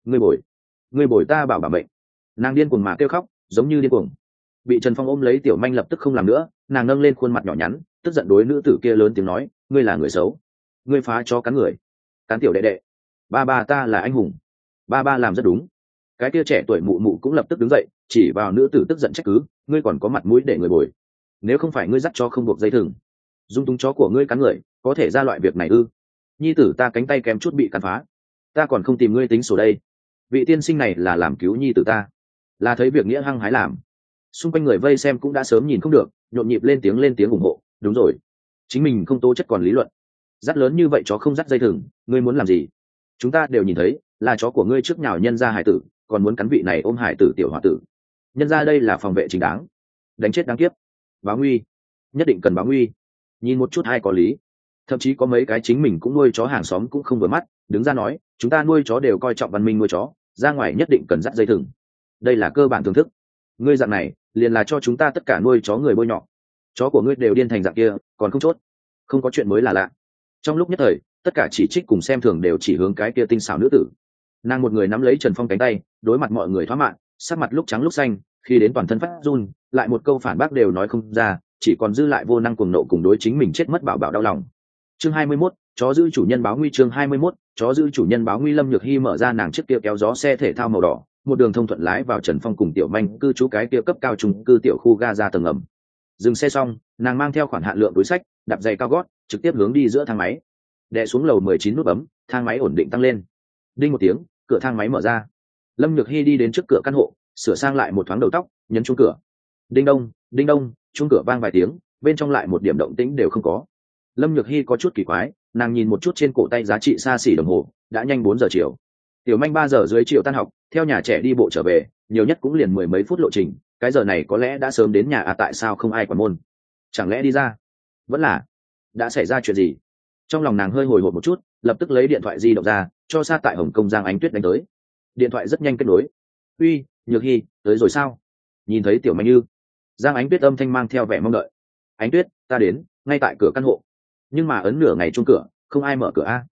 ngươi bồi ta bảo bảo mệnh. Nàng điên cuồng mà kêu khóc, giống như điên cuồng. Bị Trần Phong ôm lấy tiểu manh lập tức không làm nữa, nàng nâng lên khuôn mặt nhỏ nhắn, tức giận đối nữ tử kia lớn tiếng nói, ngươi là người xấu, ngươi phá cho cắn người, cắn tiểu đệ đệ. Ba ba ta là anh hùng, ba ba làm rất đúng. Cái kia trẻ tuổi mụ mụ cũng lập tức đứng dậy, chỉ vào nữ tử tức giận trách cứ, ngươi còn có mặt mũi để người bồi, nếu không phải ngươi dắt cho không buộc dây thừng, dung túng chó của ngươi cắn người, có thể ra loại việc này ư? Nhi tử ta cánh tay kém chút bị cắn phá, ta còn không tìm ngươi tính sổ đây. Vị tiên sinh này là làm cứu nhi tử ta, là thấy việc nghĩa hăng hái làm. Xung quanh người vây xem cũng đã sớm nhìn không được, nhộn nhịp lên tiếng ủng hộ. Đúng rồi, chính mình không tố chất còn lý luận, dắt lớn như vậy chó không dắt dây thừng, ngươi muốn làm gì? Chúng ta đều nhìn thấy, là chó của ngươi trước nhào nhân ra hải tử, còn muốn cắn vị này ôm hải tử tiểu hòa tử. Nhân ra đây là phòng vệ chính đáng, đánh chết đáng kiếp. Báo nguy, nhất định cần báo nguy. Nhìn một chút hay có lý. Thậm chí có mấy cái chính mình cũng nuôi chó hàng xóm cũng không vừa mắt, đứng ra nói, chúng ta nuôi chó đều coi trọng văn minh nuôi chó, ra ngoài nhất định cần dắt dây thừng. Đây là cơ bản thưởng thức. Ngươi dạng này liền là cho chúng ta tất cả nuôi chó người bôi nhọ. Chó của ngươi đều điên thành dạng kia, còn không chốt. Không có chuyện mới là lạ. Trong lúc nhất thời, tất cả chỉ trích cùng xem thường đều chỉ hướng cái kia tinh xảo nữ tử. Nàng một người nắm lấy Trần Phong cánh tay, đối mặt mọi người thoá mạn, sắc mặt lúc trắng lúc xanh, khi đến toàn thân phát run, lại một câu phản bác đều nói không ra, chỉ còn dư lại vô năng cuồng nộ cùng đối chính mình chết mất bảo bảo đau lòng. Chương 21, chó giữ chủ nhân báo nguy. Chương 21, chó giữ chủ nhân báo nguy. Lâm Nhược Hi mở ra nàng chiếc kia kéo gió xe thể thao màu đỏ, một đường thông thuận lái vào Trần Phong cùng Tiểu Manh cư trú cái kia cấp cao chung cư tiểu khu ga ra tầng ngầm. Dừng xe xong, nàng mang theo khoản hạn lượng túi sách, đạp giày cao gót, trực tiếp hướng đi giữa thang máy. Đè xuống lầu 19 nút bấm, thang máy ổn định tăng lên. Đinh một tiếng, cửa thang máy mở ra. Lâm Nhược Hi đi đến trước cửa căn hộ, sửa sang lại một thoáng đầu tóc, nhấn chuông cửa. Đinh đông, chuông cửa vang vài tiếng, bên trong lại một điểm động tĩnh đều không có. Lâm Nhược Hi có chút kỳ quái, nàng nhìn một chút trên cổ tay giá trị xa xỉ đồng hồ, đã nhanh 4 giờ chiều. Tiểu Manh 3 giờ dưới chiều tan học, theo nhà trẻ đi bộ trở về, nhiều nhất cũng liền mười mấy phút lộ trình, cái giờ này có lẽ đã sớm đến nhà tại sao không ai quản môn? Chẳng lẽ đi ra? Vẫn là đã xảy ra chuyện gì? Trong lòng nàng hơi hồi hộp một chút, lập tức lấy điện thoại di động ra, cho xa tại Hồng Kông Giang Ánh Tuyết đánh tới. Điện thoại rất nhanh kết nối. Uy, Nhược Hi, tới rồi sao? Nhìn thấy Tiểu Manh Như. Giang Ánh Tuyết âm thanh mang theo vẻ mong đợi. Ánh Tuyết, ta đến, ngay tại cửa căn hộ. Nhưng mà ấn nửa ngày chuông cửa, không ai mở cửa a.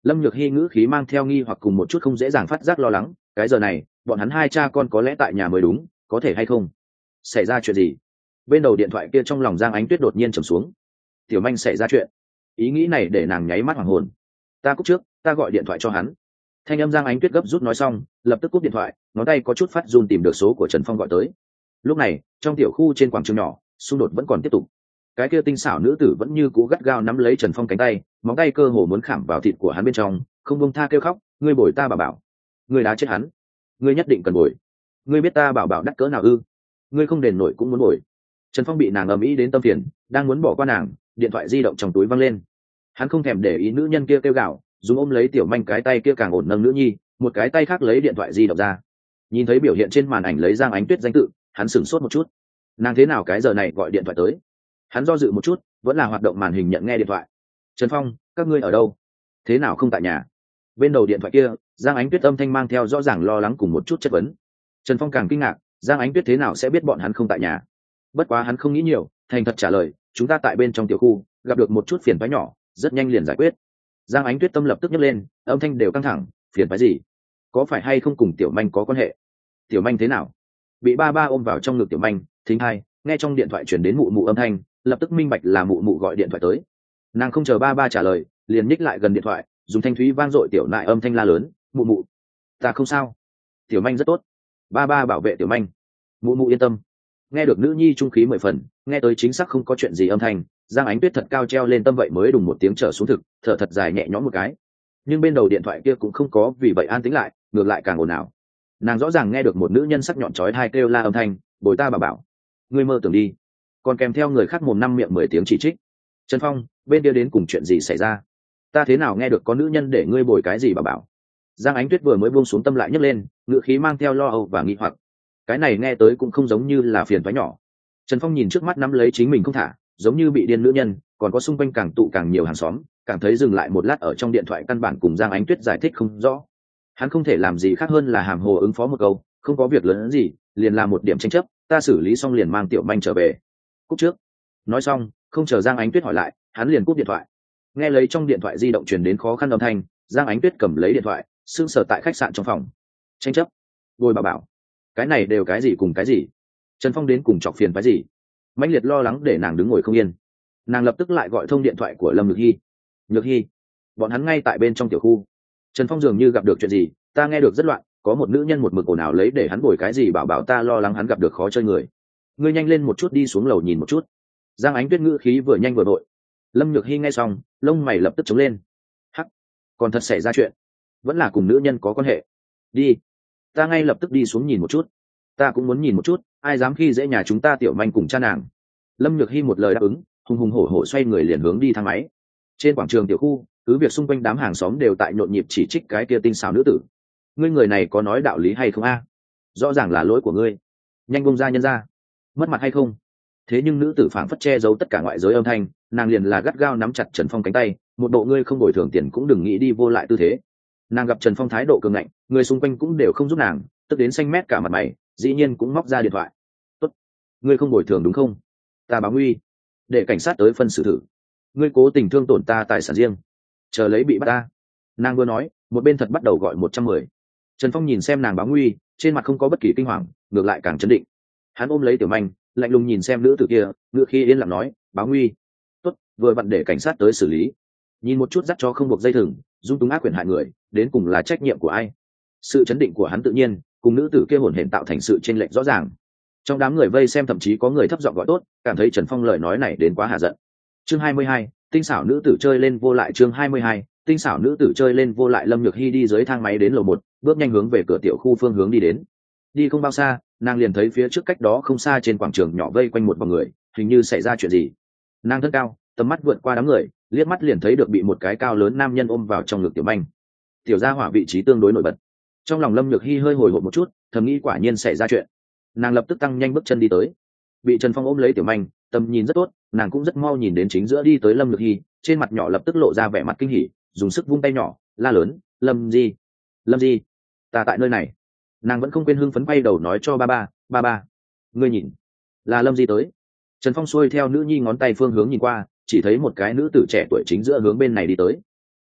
Lâm Nhược Hi ngữ khí mang theo nghi hoặc cùng một chút không dễ dàng phát giác lo lắng, cái giờ này bọn hắn hai cha con có lẽ tại nhà mới đúng, có thể hay không? Xảy ra chuyện gì? Bên đầu điện thoại kia trong lòng Giang Ánh Tuyết đột nhiên trầm xuống. Tiểu Manh xảy ra chuyện. Ý nghĩ này để nàng nháy mắt hoàng hồn. Ta cúp trước, ta gọi điện thoại cho hắn. Thanh âm Giang Ánh Tuyết gấp rút nói xong, lập tức cúp điện thoại, ngón tay có chút phát run tìm được số của Trần Phong gọi tới. Lúc này, trong tiểu khu trên quảng trường nhỏ, xung đột vẫn còn tiếp tục. Cái kia tinh xảo nữ tử vẫn như cú gắt gao nắm lấy Trần Phong cánh tay, móng tay cơ hồ muốn khảm vào thịt của hắn bên trong, không buông tha kêu khóc, ngươi bồi ta bảo, ngươi đá chết hắn, ngươi nhất định cần bồi, ngươi biết ta bảo đắt cỡ nào ư? Ngươi không đền nổi cũng muốn bồi. Trần Phong bị nàng ầm ĩ đến tâm phiền, đang muốn bỏ qua nàng, điện thoại di động trong túi văng lên. Hắn không thèm để ý nữ nhân kia kêu gào, dùng ôm lấy Tiểu Manh cái tay kia càng ổn nâng nữ nhi, một cái tay khác lấy điện thoại di động ra. Nhìn thấy biểu hiện trên màn ảnh lấy Giang Ánh Tuyết danh tự, hắn sửng sốt một chút. Nàng thế nào cái giờ này gọi điện thoại tới? Hắn do dự một chút, vẫn là hoạt động màn hình nhận nghe điện thoại. Trần Phong, các ngươi ở đâu? Thế nào không tại nhà? Bên đầu điện thoại kia, Giang Ánh Tuyết âm thanh mang theo rõ ràng lo lắng cùng một chút chất vấn. Trần Phong càng kinh ngạc, Giang Ánh Tuyết thế nào sẽ biết bọn hắn không tại nhà? Bất quá hắn không nghĩ nhiều, thành thật trả lời, chúng ta tại bên trong tiểu khu gặp được một chút phiền toái nhỏ, rất nhanh liền giải quyết. Giang Ánh Tuyết tâm lập tức nhấc lên, âm thanh đều căng thẳng, phiền toái gì? Có phải hay không cùng Tiểu Manh có quan hệ? Tiểu Manh thế nào? Bị ba ba ôm vào trong ngực Tiểu Manh, thính hai, nghe trong điện thoại truyền đến mụ mụ âm thanh, lập tức minh bạch là mụ mụ gọi điện thoại tới. Nàng không chờ ba ba trả lời, liền nhích lại gần điện thoại, dùng thanh thúy vang dội tiểu nại âm thanh la lớn, mụ mụ, ta không sao, Tiểu Manh rất tốt, ba ba bảo vệ Tiểu Manh, mụ mụ yên tâm. Nghe được nữ nhi trung khí 10 phần, nghe tới chính xác không có chuyện gì âm thanh, Giang Ánh Tuyết thật cao treo lên tâm vậy mới đùng một tiếng trở xuống thực, thở thật dài nhẹ nhõm một cái. Nhưng bên đầu điện thoại kia cũng không có vì vậy an tĩnh lại, ngược lại càng ồn ào. Nàng rõ ràng nghe được một nữ nhân sắc nhọn chói tai kêu la âm thanh, bồi ta bảo, ngươi mơ tưởng đi, còn kèm theo người khác mồm năm miệng 10 tiếng chỉ trích. Trần Phong, bên kia đến cùng chuyện gì xảy ra? Ta thế nào nghe được có nữ nhân để ngươi bồi cái gì bảo? Giang Ánh Tuyết vừa mới buông xuống tâm lại nhấc lên, ngữ khí mang theo lo âu và nghi hoặc. Cái này nghe tới cũng không giống như là phiền toái nhỏ. Trần Phong nhìn trước mắt nắm lấy chính mình không thả, giống như bị điên nữ nhân, còn có xung quanh càng tụ càng nhiều hàng xóm, càng thấy dừng lại một lát ở trong điện thoại căn bản cùng Giang Ánh Tuyết giải thích không rõ. Hắn không thể làm gì khác hơn là hàm hồ ứng phó một câu, không có việc lớn gì, liền làm một điểm tranh chấp, ta xử lý xong liền mang Tiểu Manh trở về. Cúp trước. Nói xong, không chờ Giang Ánh Tuyết hỏi lại, hắn liền cúp điện thoại. Nghe lấy trong điện thoại di động truyền đến khó khăn âm thanh, Giang Ánh Tuyết cầm lấy điện thoại, sững sờ tại khách sạn trong phòng. Tranh chấp, bồi bảo, cái này đều cái gì cùng cái gì? Trần Phong đến cùng chọc phiền cái gì? Mãnh liệt lo lắng để nàng đứng ngồi không yên. Nàng lập tức lại gọi thông điện thoại của Lâm Nhược Hi. Nhược Hi, bọn hắn ngay tại bên trong tiểu khu. Trần Phong dường như gặp được chuyện gì, ta nghe được rất loạn, có một nữ nhân một mực ồn ào lấy để hắn bồi cái gì bảo ta lo lắng hắn gặp được khó chơi người. Ngươi nhanh lên một chút đi xuống lầu nhìn một chút. Giang Ánh Tuyết ngữ khí vừa nhanh vừa vội. Lâm Nhược Hi nghe xong, lông mày lập tức trống lên. Hắc, còn thật xảy ra chuyện, vẫn là cùng nữ nhân có quan hệ. Đi, ta ngay lập tức đi xuống nhìn một chút. Ta cũng muốn nhìn một chút, ai dám khi dễ nhà chúng ta Tiểu Manh cùng cha nàng. Lâm Nhược Hi một lời đáp ứng, hùng hùng hổ hổ xoay người liền hướng đi thang máy. Trên quảng trường tiểu khu, cứ việc xung quanh đám hàng xóm đều tại nhộn nhịp chỉ trích cái kia tinh xảo nữ tử. Ngươi người này có nói đạo lý hay không a? Rõ ràng là lỗi của ngươi, nhanh buông ra nhân ra, mất mặt hay không? Thế nhưng nữ tử phảng phất che giấu tất cả ngoại giới âm thanh, nàng liền là gắt gao nắm chặt Trần Phong cánh tay, một bộ ngươi không bồi thường tiền cũng đừng nghĩ đi vô lại tư thế. Nàng gặp Trần Phong thái độ cường ngạnh, người xung quanh cũng đều không giúp nàng, tức đến xanh mét cả mặt mày, dĩ nhiên cũng móc ra điện thoại. Tốt, ngươi không bồi thường đúng không? Ta báo nguy, để cảnh sát tới phân xử thử. Ngươi cố tình thương tổn ta tài sản riêng, chờ lấy bị bắt ta. Nàng vừa nói, một bên thật bắt đầu gọi 110. Trần Phong nhìn xem nàng báo nguy, trên mặt không có bất kỳ kinh hoàng, ngược lại càng chấn định. Hắn ôm lấy Tiểu Manh, lạnh lùng nhìn xem nữ tử kia, ngựa khi yên lặng nói, báo nguy. Tốt, vừa vặn để cảnh sát tới xử lý. Nhìn một chút dắt cho không buộc dây thừng, dung túng ác quyền hại người, đến cùng là trách nhiệm của ai? Sự chấn định của hắn tự nhiên cùng nữ tử kia hồn hển tạo thành sự chênh lệch rõ ràng. Trong đám người vây xem thậm chí có người thấp giọng gọi tốt, cảm thấy Trần Phong lời nói này đến quá hà giận. Chương 22, tinh xảo nữ tử chơi lên vô lại. Chương 22, tinh xảo nữ tử chơi lên vô lại. Lâm Nhược Hi đi dưới thang máy đến lầu 1, bước nhanh hướng về cửa tiểu khu phương hướng đi đến. Đi không bao xa, nàng liền thấy phía trước cách đó không xa trên quảng trường nhỏ vây quanh một vòng người, hình như xảy ra chuyện gì. Nàng thân cao, tầm mắt vượt qua đám người, liếc mắt liền thấy được bị một cái cao lớn nam nhân ôm vào trong ngực Tiểu Manh. Tiểu gia hỏa vị trí tương đối nổi bật. Trong lòng Lâm Nhược Hi hơi hồi hộp một chút, thầm nghĩ quả nhiên xảy ra chuyện. Nàng lập tức tăng nhanh bước chân đi tới. Bị Trần Phong ôm lấy Tiểu Manh, tầm nhìn rất tốt, nàng cũng rất mau nhìn đến chính giữa đi tới Lâm Nhược Hi, trên mặt nhỏ lập tức lộ ra vẻ mặt kinh hỉ, dùng sức vung tay nhỏ, la lớn, Lâm Di, Lâm Di, ta tại nơi này. Nàng vẫn không quên hưng phấn quay đầu nói cho ba ba, ngươi nhìn, là Lâm Di tới. Trần Phong xuôi theo nữ nhi ngón tay phương hướng nhìn qua, chỉ thấy một cái nữ tử trẻ tuổi chính giữa hướng bên này đi tới.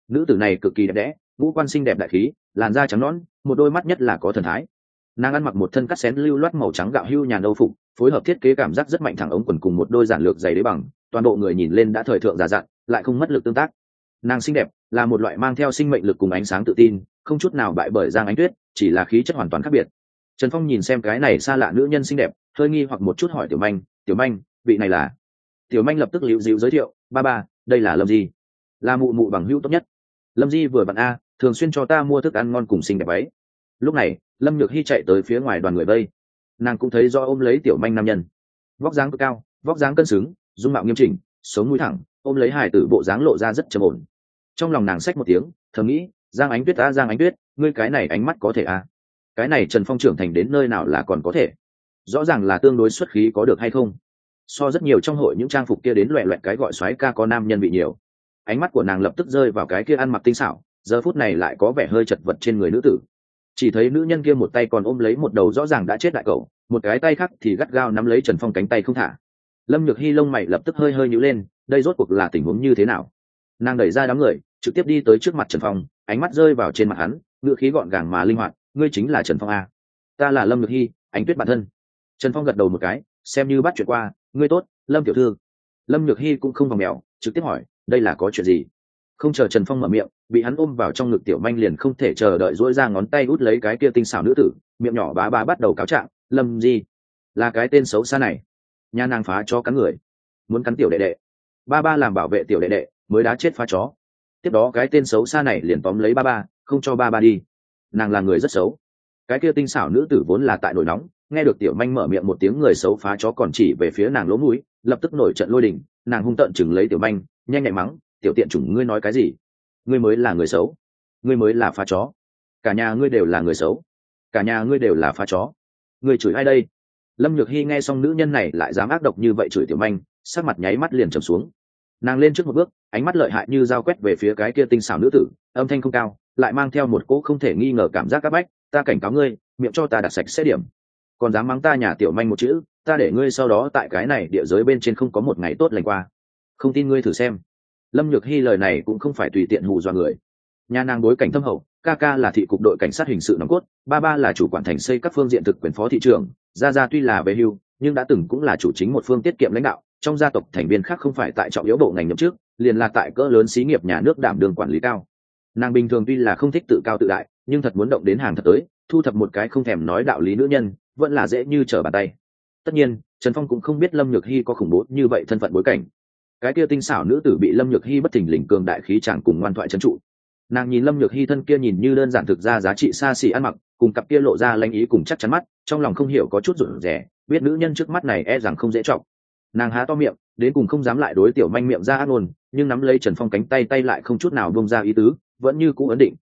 nữ tử này cực kỳ đẹp đẽ, ngũ quan xinh đẹp đại khí, làn da trắng nõn, một đôi mắt nhất là có thần thái. Nàng ăn mặc một thân cắt xén lưu loát màu trắng gạo hưu nhàn âu phục, phối hợp thiết kế cảm giác rất mạnh thẳng ống quần cùng một đôi giản lược giày đế bằng, toàn bộ người nhìn lên đã thời thượng già dặn, lại không mất lực tương tác. Nàng xinh đẹp, là một loại mang theo sinh mệnh lực cùng ánh sáng tự tin, không chút nào bại bởi Giang Ánh Tuyết, chỉ là khí chất hoàn toàn khác biệt. Trần Phong nhìn xem cái này xa lạ nữ nhân xinh đẹp, hơi nghi hoặc một chút hỏi Tiểu Manh, vị này là? Tiểu Manh lập tức liễu dịu giới thiệu, ba, đây là Lâm Di, là mụ mụ bằng hữu tốt nhất. Lâm Di vừa vặn thường xuyên cho ta mua thức ăn ngon cùng xinh đẹp ấy. Lúc này, Lâm Nhược Hy chạy tới phía ngoài đoàn người vây, nàng cũng thấy do ôm lấy Tiểu Manh nam nhân, vóc dáng cực cao, vóc dáng cân xứng, dung mạo nghiêm chỉnh, sống mũi thẳng, ôm lấy hài tử bộ dáng lộ ra rất trầm ổn. Trong lòng nàng xách một tiếng, thầm nghĩ, Giang Ánh Tuyết Giang Ánh Tuyết, ngươi cái này ánh mắt có thể cái này Trần Phong trưởng thành đến nơi nào là còn có thể, rõ ràng là tương đối xuất khí có được hay không. So rất nhiều trong hội những trang phục kia đến loẹ loẹt cái gọi xoáy ca có nam nhân bị nhiều. Ánh mắt của nàng lập tức rơi vào cái kia ăn mặc tinh xảo, giờ phút này lại có vẻ hơi chật vật trên người nữ tử. Chỉ thấy nữ nhân kia một tay còn ôm lấy một đầu rõ ràng đã chết đại cẩu, một cái tay khác thì gắt gao nắm lấy Trần Phong cánh tay không thả. Lâm Nhược Hy lông mày lập tức hơi hơi nhíu lên, đây rốt cuộc là tình huống như thế nào? Nàng đẩy ra đám người, trực tiếp đi tới trước mặt Trần Phong, ánh mắt rơi vào trên mặt hắn, ngữ khí gọn gàng mà linh hoạt, ngươi chính là Trần Phong Ta là Lâm Nhược Hy, Ánh Tuyết bản thân. Trần Phong gật đầu một cái, xem như bắt chuyện qua, ngươi tốt, Lâm tiểu thư. Lâm Nhược Hy cũng không vòng mèo, trực tiếp hỏi, đây là có chuyện gì? Không chờ Trần Phong mở miệng, bị hắn ôm vào trong ngực Tiểu Manh liền không thể chờ đợi duỗi ra ngón tay út lấy cái kia tinh xảo nữ tử, miệng nhỏ bá bắt đầu cáo trạng, Lâm gì? Là cái tên xấu xa này, nhà nàng phá cho cắn người, muốn cắn tiểu đệ đệ. Ba làm bảo vệ tiểu đệ đệ, mới đá chết phá chó. Tiếp đó cái tên xấu xa này liền tóm lấy ba, không cho ba đi. Nàng là người rất xấu. Cái kia tinh xảo nữ tử vốn là tại nổi nóng, nghe được Tiểu Manh mở miệng một tiếng người xấu phá chó còn chỉ về phía nàng lỗ mũi, lập tức nổi trận lôi đình, nàng hung tợn chừng lấy Tiểu Manh, nhanh nhạy mắng, tiểu tiện chủng ngươi nói cái gì? Ngươi mới là người xấu, ngươi mới là phá chó, cả nhà ngươi đều là người xấu, cả nhà ngươi đều là phá chó. Ngươi chửi ai đây? Lâm Nhược Hy nghe xong nữ nhân này lại dám ác độc như vậy chửi Tiểu Manh, sắc mặt nháy mắt liền trầm xuống. Nàng lên trước một bước, ánh mắt lợi hại như dao quét về phía cái kia tinh xảo nữ tử, âm thanh không cao, lại mang theo một cỗ không thể nghi ngờ cảm giác áp bách, ta cảnh cáo ngươi, miệng cho ta đặt sạch sẽ điểm, còn dám mắng ta nhà Tiểu Manh một chữ, ta để ngươi sau đó tại cái này địa giới bên trên không có một ngày tốt lành qua. Không tin ngươi thử xem. Lâm Nhược Hy lời này cũng không phải tùy tiện hù dọa người. Nhà nàng bối cảnh thâm hậu, ca là thị cục đội cảnh sát hình sự nòng cốt, ba là chủ quản thành xây các phương diện thực quyền phó thị trưởng, gia tuy là về hưu, nhưng đã từng cũng là chủ chính một phương tiết kiệm lãnh đạo, trong gia tộc thành viên khác không phải tại trọng yếu bộ ngành nhậm chức, liền là tại cỡ lớn xí nghiệp nhà nước đảm đương quản lý cao. Nàng bình thường tuy là không thích tự cao tự đại, nhưng thật muốn động đến hàng thật tới, thu thập một cái không thèm nói đạo lý nữ nhân, vẫn là dễ như trở bàn tay. Tất nhiên, Trần Phong cũng không biết Lâm Nhược Hy có khủng bố như vậy thân phận bối cảnh. Cái kia tinh xảo nữ tử bị Lâm Nhược Hy bất thình lình cường đại khí chàng cùng ngoan thoại trấn trụ. Nàng nhìn Lâm Nhược Hy thân kia nhìn như đơn giản thực ra giá trị xa xỉ ăn mặc, cùng cặp kia lộ ra lanh ý cùng chắc chắn mắt, trong lòng không hiểu có chút rụt rè, biết nữ nhân trước mắt này e rằng không dễ trọng. Nàng há to miệng, đến cùng không dám lại đối Tiểu Manh miệng ra ác ngôn, nhưng nắm lấy Trần Phong cánh tay lại không chút nào buông ra ý tứ, vẫn như cũ ấn định,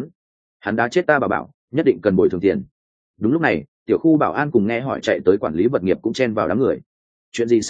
hắn đã chết ta bảo nhất định cần bồi thường tiền. Đúng lúc này, tiểu khu bảo an cùng nghe hỏi chạy tới quản lý vật nghiệp cũng chen vào đám người. Chuyện gì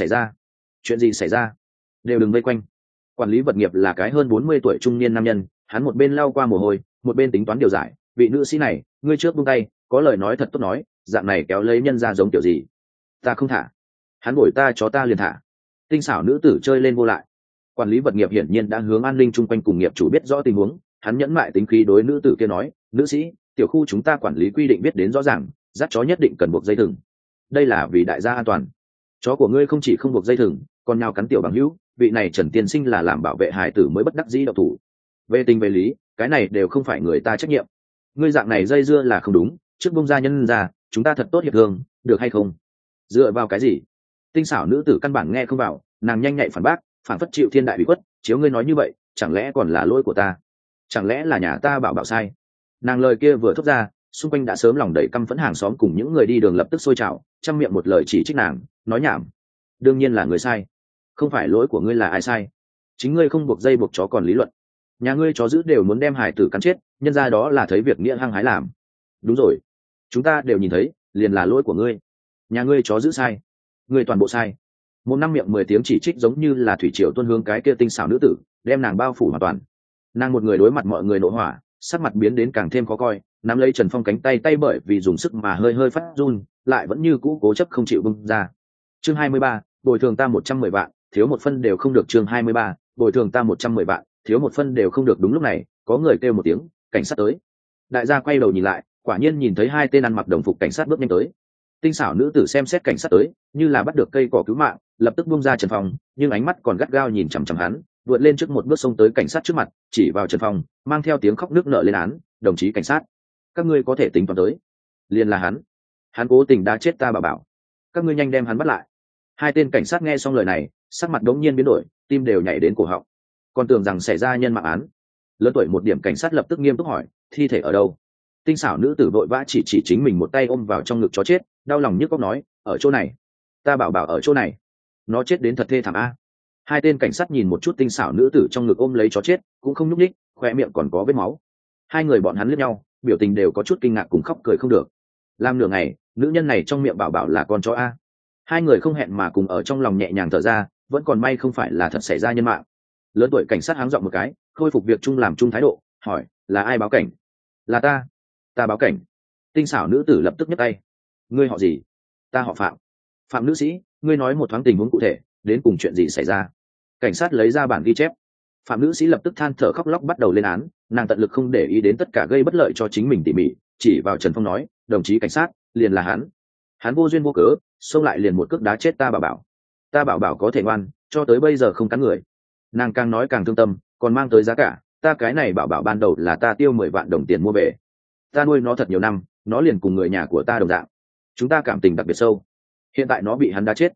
xảy ra? Đều đừng vây quanh. Quản lý vật nghiệp là cái hơn 40 tuổi trung niên nam nhân, hắn một bên lau qua mồ hôi, một bên tính toán điều giải, vị nữ sĩ này, ngươi trước buông tay, có lời nói thật tốt nói, dạng này kéo lấy nhân ra giống kiểu gì? Ta không thả. Hắn bổi ta chó ta liền thả. Tinh xảo nữ tử chơi lên vô lại. Quản lý vật nghiệp hiển nhiên đã hướng an ninh chung quanh cùng nghiệp chủ biết rõ tình huống, hắn nhẫn mại tính khí đối nữ tử kia nói, nữ sĩ, tiểu khu chúng ta quản lý quy định biết đến rõ ràng, dắt chó nhất định cần buộc dây thừng. Đây là vì đại gia an toàn. Chó của ngươi không chỉ không buộc dây thừng, còn nhào cắn tiểu bằng hữu, vị này Trần tiên sinh là làm bảo vệ hài tử mới bất đắc dĩ động thủ. Về tình về lý, cái này đều không phải người ta trách nhiệm. Ngươi dạng này dây dưa là không đúng, trước bông ra nhân ra, chúng ta thật tốt hiệp thương, được hay không? Dựa vào cái gì? Tinh xảo nữ tử căn bản nghe không vào, nàng nhanh nhạy phản bác, phản phất chịu thiên đại bị khuất, chiếu ngươi nói như vậy, chẳng lẽ còn là lỗi của ta? Chẳng lẽ là nhà ta bảo sai? Nàng lời kia vừa thốt ra, xung quanh đã sớm lòng đầy căm phẫn, hàng xóm cùng những người đi đường lập tức sôi trào, trăm miệng một lời chỉ trích nàng, nói nhảm. Đương nhiên là người sai, không phải lỗi của ngươi là ai sai? Chính ngươi không buộc dây buộc chó còn lý luận. Nhà ngươi chó giữ đều muốn đem hải tử cắn chết, nhân ra đó là thấy việc nghĩa hăng hái làm. Đúng rồi, chúng ta đều nhìn thấy, liền là lỗi của ngươi. Nhà ngươi chó giữ sai, ngươi toàn bộ sai. Một năm miệng 10 tiếng chỉ trích giống như là thủy triều tuôn hướng cái kia tinh xảo nữ tử, đem nàng bao phủ hoàn toàn. Nàng một người đối mặt mọi người nộ hỏa, sắc mặt biến đến càng thêm khó coi, nắm lấy Trần Phong cánh tay bởi vì dùng sức mà hơi hơi phát run, lại vẫn như cũ cố chấp không chịu bung ra. Chương 23, bồi thường ta 110 vạn, thiếu một phân đều không được. Chương 23, bồi thường ta 110 vạn, thiếu một phân đều không được. Đúng lúc này có người kêu một tiếng, cảnh sát tới. Đại gia quay đầu nhìn lại, quả nhiên nhìn thấy hai tên ăn mặc đồng phục cảnh sát bước nhanh tới. Tinh xảo nữ tử xem xét cảnh sát tới, như là bắt được cây cỏ cứu mạng, lập tức buông ra Trần Phong, nhưng ánh mắt còn gắt gao nhìn chằm chằm hắn, vượt lên trước một bước xông tới cảnh sát trước mặt, chỉ vào Trần Phong, mang theo tiếng khóc nước nở lên án, đồng chí cảnh sát, các ngươi có thể tính toán tới, liền là hắn cố tình đã chết ta bảo, các ngươi nhanh đem hắn bắt lại. Hai tên cảnh sát nghe xong lời này, sắc mặt đống nhiên biến đổi, tim đều nhảy đến cổ họng, còn tưởng rằng xảy ra nhân mạng án. Lớn tuổi một điểm cảnh sát lập tức nghiêm túc hỏi, thi thể ở đâu? Tinh xảo nữ tử vội vã chỉ chính mình một tay ôm vào trong ngực chó chết, đau lòng nhức óc nói, ở chỗ này, ta bảo ở chỗ này, nó chết đến thật thê thảm a. Hai tên cảnh sát nhìn một chút tinh xảo nữ tử trong ngực ôm lấy chó chết, cũng không nhúc nhích, khoe miệng còn có vết máu. Hai người bọn hắn liếc nhau, biểu tình đều có chút kinh ngạc cùng khóc cười không được. Làm nửa ngày, nữ nhân này trong miệng bảo là con chó a. Hai người không hẹn mà cùng ở trong lòng nhẹ nhàng thở ra, vẫn còn may không phải là thật xảy ra nhân mạng. Lớn tuổi cảnh sát háng giọng một cái, khôi phục việc chung làm chung thái độ, hỏi, là ai báo cảnh? Là ta báo cảnh. Tinh xảo nữ tử lập tức nhấc tay. Ngươi họ gì? Ta họ Phạm. Phạm nữ sĩ, ngươi nói một thoáng tình huống cụ thể, đến cùng chuyện gì xảy ra? Cảnh sát lấy ra bản ghi chép. Phạm nữ sĩ lập tức than thở khóc lóc bắt đầu lên án, nàng tận lực không để ý đến tất cả gây bất lợi cho chính mình tỉ mỉ, chỉ vào Trần Phong nói, đồng chí cảnh sát, liền là hắn vô duyên vô cớ xông lại liền một cước đá chết ta bảo có thể ngoan, cho tới bây giờ không cắn người. Nàng càng nói càng thương tâm, còn mang tới giá cả, ta cái này bảo ban đầu là ta tiêu 10 vạn đồng tiền mua về, ta nuôi nó thật nhiều năm, nó liền cùng người nhà của ta đồng dạng, chúng ta cảm tình đặc biệt sâu. Hiện tại nó bị hắn đá chết,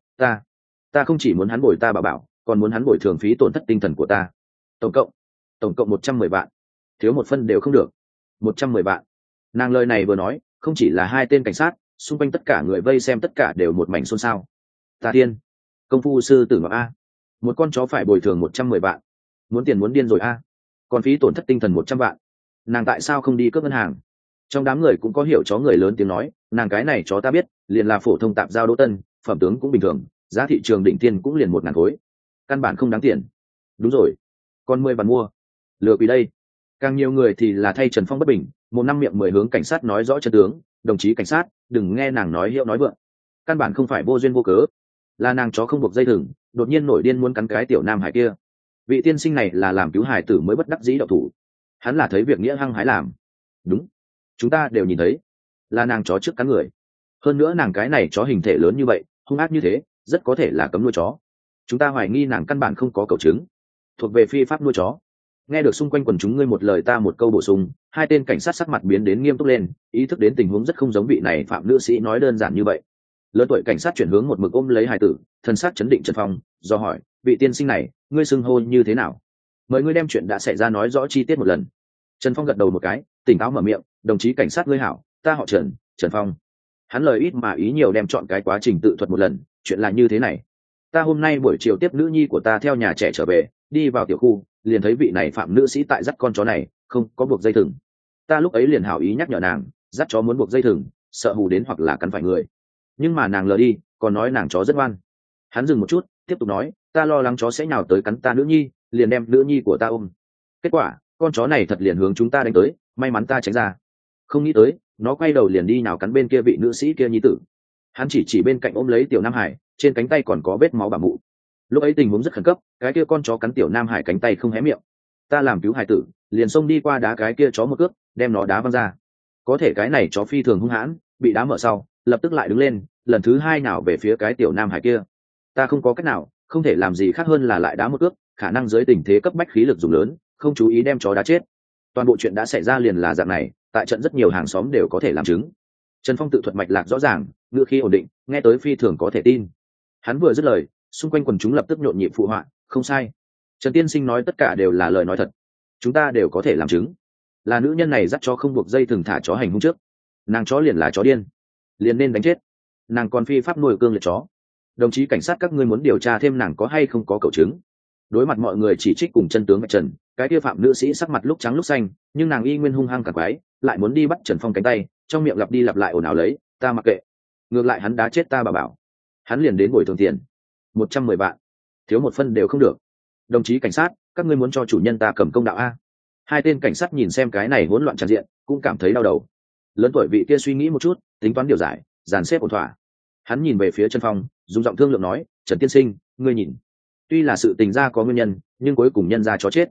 ta không chỉ muốn hắn bồi ta bảo, còn muốn hắn bồi thường phí tổn thất tinh thần của ta. Tổng cộng 110 vạn, thiếu một phân đều không được. 110 vạn. Nàng lời này vừa nói, không chỉ là hai tên cảnh sát, xung quanh tất cả người vây xem tất cả đều một mảnh xôn xao. Ta tiên, công phu sư tử ngọc a, một con chó phải bồi thường 110 vạn, muốn tiền muốn điên rồi a. Còn phí tổn thất tinh thần 100 vạn, nàng tại sao không đi cướp ngân hàng? Trong đám người cũng có hiểu chó người lớn tiếng nói, nàng cái này chó ta biết, liền là phổ thông tạp giao Đỗ Tân, phẩm tướng cũng bình thường, giá thị trường đỉnh tiên cũng liền 1.000 khối, căn bản không đáng tiền. Đúng rồi, còn 10 vạn mua, lừa quỷ đây. Càng nhiều người thì là thay Trần Phong bất bình, một năm miệng 10 hướng cảnh sát nói rõ chân tướng, đồng chí cảnh sát, đừng nghe nàng nói hiệu nói vượng, căn bản không phải vô duyên vô cớ, là nàng chó không buộc dây thừng, đột nhiên nổi điên muốn cắn cái tiểu nam hải kia. Vị tiên sinh này là làm cứu hải tử mới bất đắc dĩ động thủ, hắn là thấy việc nghĩa hăng hái làm. Đúng, chúng ta đều nhìn thấy, là nàng chó trước cắn người, hơn nữa nàng cái này chó hình thể lớn như vậy, hung ác như thế, rất có thể là cấm nuôi chó. Chúng ta hoài nghi nàng căn bản không có cẩu trứng, thuộc về phi pháp nuôi chó. Nghe được xung quanh quần chúng ngươi một lời ta một câu bổ sung, hai tên cảnh sát sắc mặt biến đến nghiêm túc lên, ý thức đến tình huống rất không giống vị này phạm nữ sĩ nói đơn giản như vậy. Lớn tuổi cảnh sát chuyển hướng một mực ôm lấy hài tử, thân xác chấn định Trần Phong, do hỏi, vị tiên sinh này, ngươi xưng hô như thế nào? Mời ngươi đem chuyện đã xảy ra nói rõ chi tiết một lần. Trần Phong gật đầu một cái, tỉnh táo mở miệng, đồng chí cảnh sát ngươi hảo, ta họ Trần Phong. Hắn lời ít mà ý nhiều đem chọn cái quá trình tự thuật một lần. Chuyện là như thế này, ta hôm nay buổi chiều tiếp nữ nhi của ta theo nhà trẻ trở về, đi vào tiểu khu, liền thấy vị này phạm nữ sĩ tại dắt con chó này, không có buộc dây thừng. Ta lúc ấy liền hảo ý nhắc nhở nàng, dắt chó muốn buộc dây thừng, sợ hù đến hoặc là cắn phải người, nhưng mà nàng lờ đi, còn nói nàng chó rất ngoan. Hắn dừng một chút, tiếp tục nói, ta lo lắng chó sẽ nhào tới cắn ta nữ nhi, liền đem nữ nhi của ta ôm. Kết quả con chó này thật liền hướng chúng ta đánh tới, may mắn ta tránh ra, không nghĩ tới nó quay đầu liền đi nào cắn bên kia vị nữ sĩ kia nhi tử. Hắn chỉ bên cạnh ôm lấy tiểu nam hải, trên cánh tay còn có vết máu bả mụ. Lúc ấy tình huống rất khẩn cấp, cái kia con chó cắn tiểu nam hải cánh tay không hé miệng, ta làm cứu hải tử, liền xông đi qua đá cái kia chó một cước, đem nó đá văng ra. Có thể cái này chó phi thường hung hãn, bị đá mở sau, lập tức lại đứng lên, lần thứ hai nào về phía cái tiểu nam hải kia. Ta không có cách nào, không thể làm gì khác hơn là lại đá một cước, khả năng dưới tình thế cấp bách khí lực dùng lớn, không chú ý đem chó đá chết. Toàn bộ chuyện đã xảy ra liền là dạng này, tại trận rất nhiều hàng xóm đều có thể làm chứng. Trần Phong tự thuật mạch lạc rõ ràng, ngữ khí ổn định, nghe tới phi thường có thể tin. Hắn vừa dứt lời, xung quanh quần chúng lập tức nhộn nhịp phụ họa, không sai, Trần tiên sinh nói tất cả đều là lời nói thật, chúng ta đều có thể làm chứng. Là nữ nhân này dắt chó không buộc dây thừng thả chó hành hung trước, nàng chó liền là chó điên, liền nên đánh chết. Nàng còn phi pháp nuôi cương liệt chó. Đồng chí cảnh sát các ngươi muốn điều tra thêm nàng có hay không có cẩu chứng. Đối mặt mọi người chỉ trích cùng chân tướng mạch trần, cái kia phạm nữ sĩ sắc mặt lúc trắng lúc xanh, nhưng nàng y nguyên hung hăng cả quái, lại muốn đi bắt Trần Phong cánh tay, trong miệng lặp đi lặp lại ồn ào lấy, ta mặc kệ, ngược lại hắn đá chết ta bảo, hắn liền đến bồi thường tiền 110 vạn, thiếu một phân đều không được. Đồng chí cảnh sát, các ngươi muốn cho chủ nhân ta cầm công đạo a? Hai tên cảnh sát nhìn xem cái này hỗn loạn tràn diện, cũng cảm thấy đau đầu. Lớn tuổi vị kia suy nghĩ một chút, tính toán điều giải, dàn xếp ổn thỏa. Hắn nhìn về phía Trần Phong, dùng giọng thương lượng nói, Trần tiên sinh, ngươi nhìn, tuy là sự tình ra có nguyên nhân, nhưng cuối cùng nhân ra chó chết,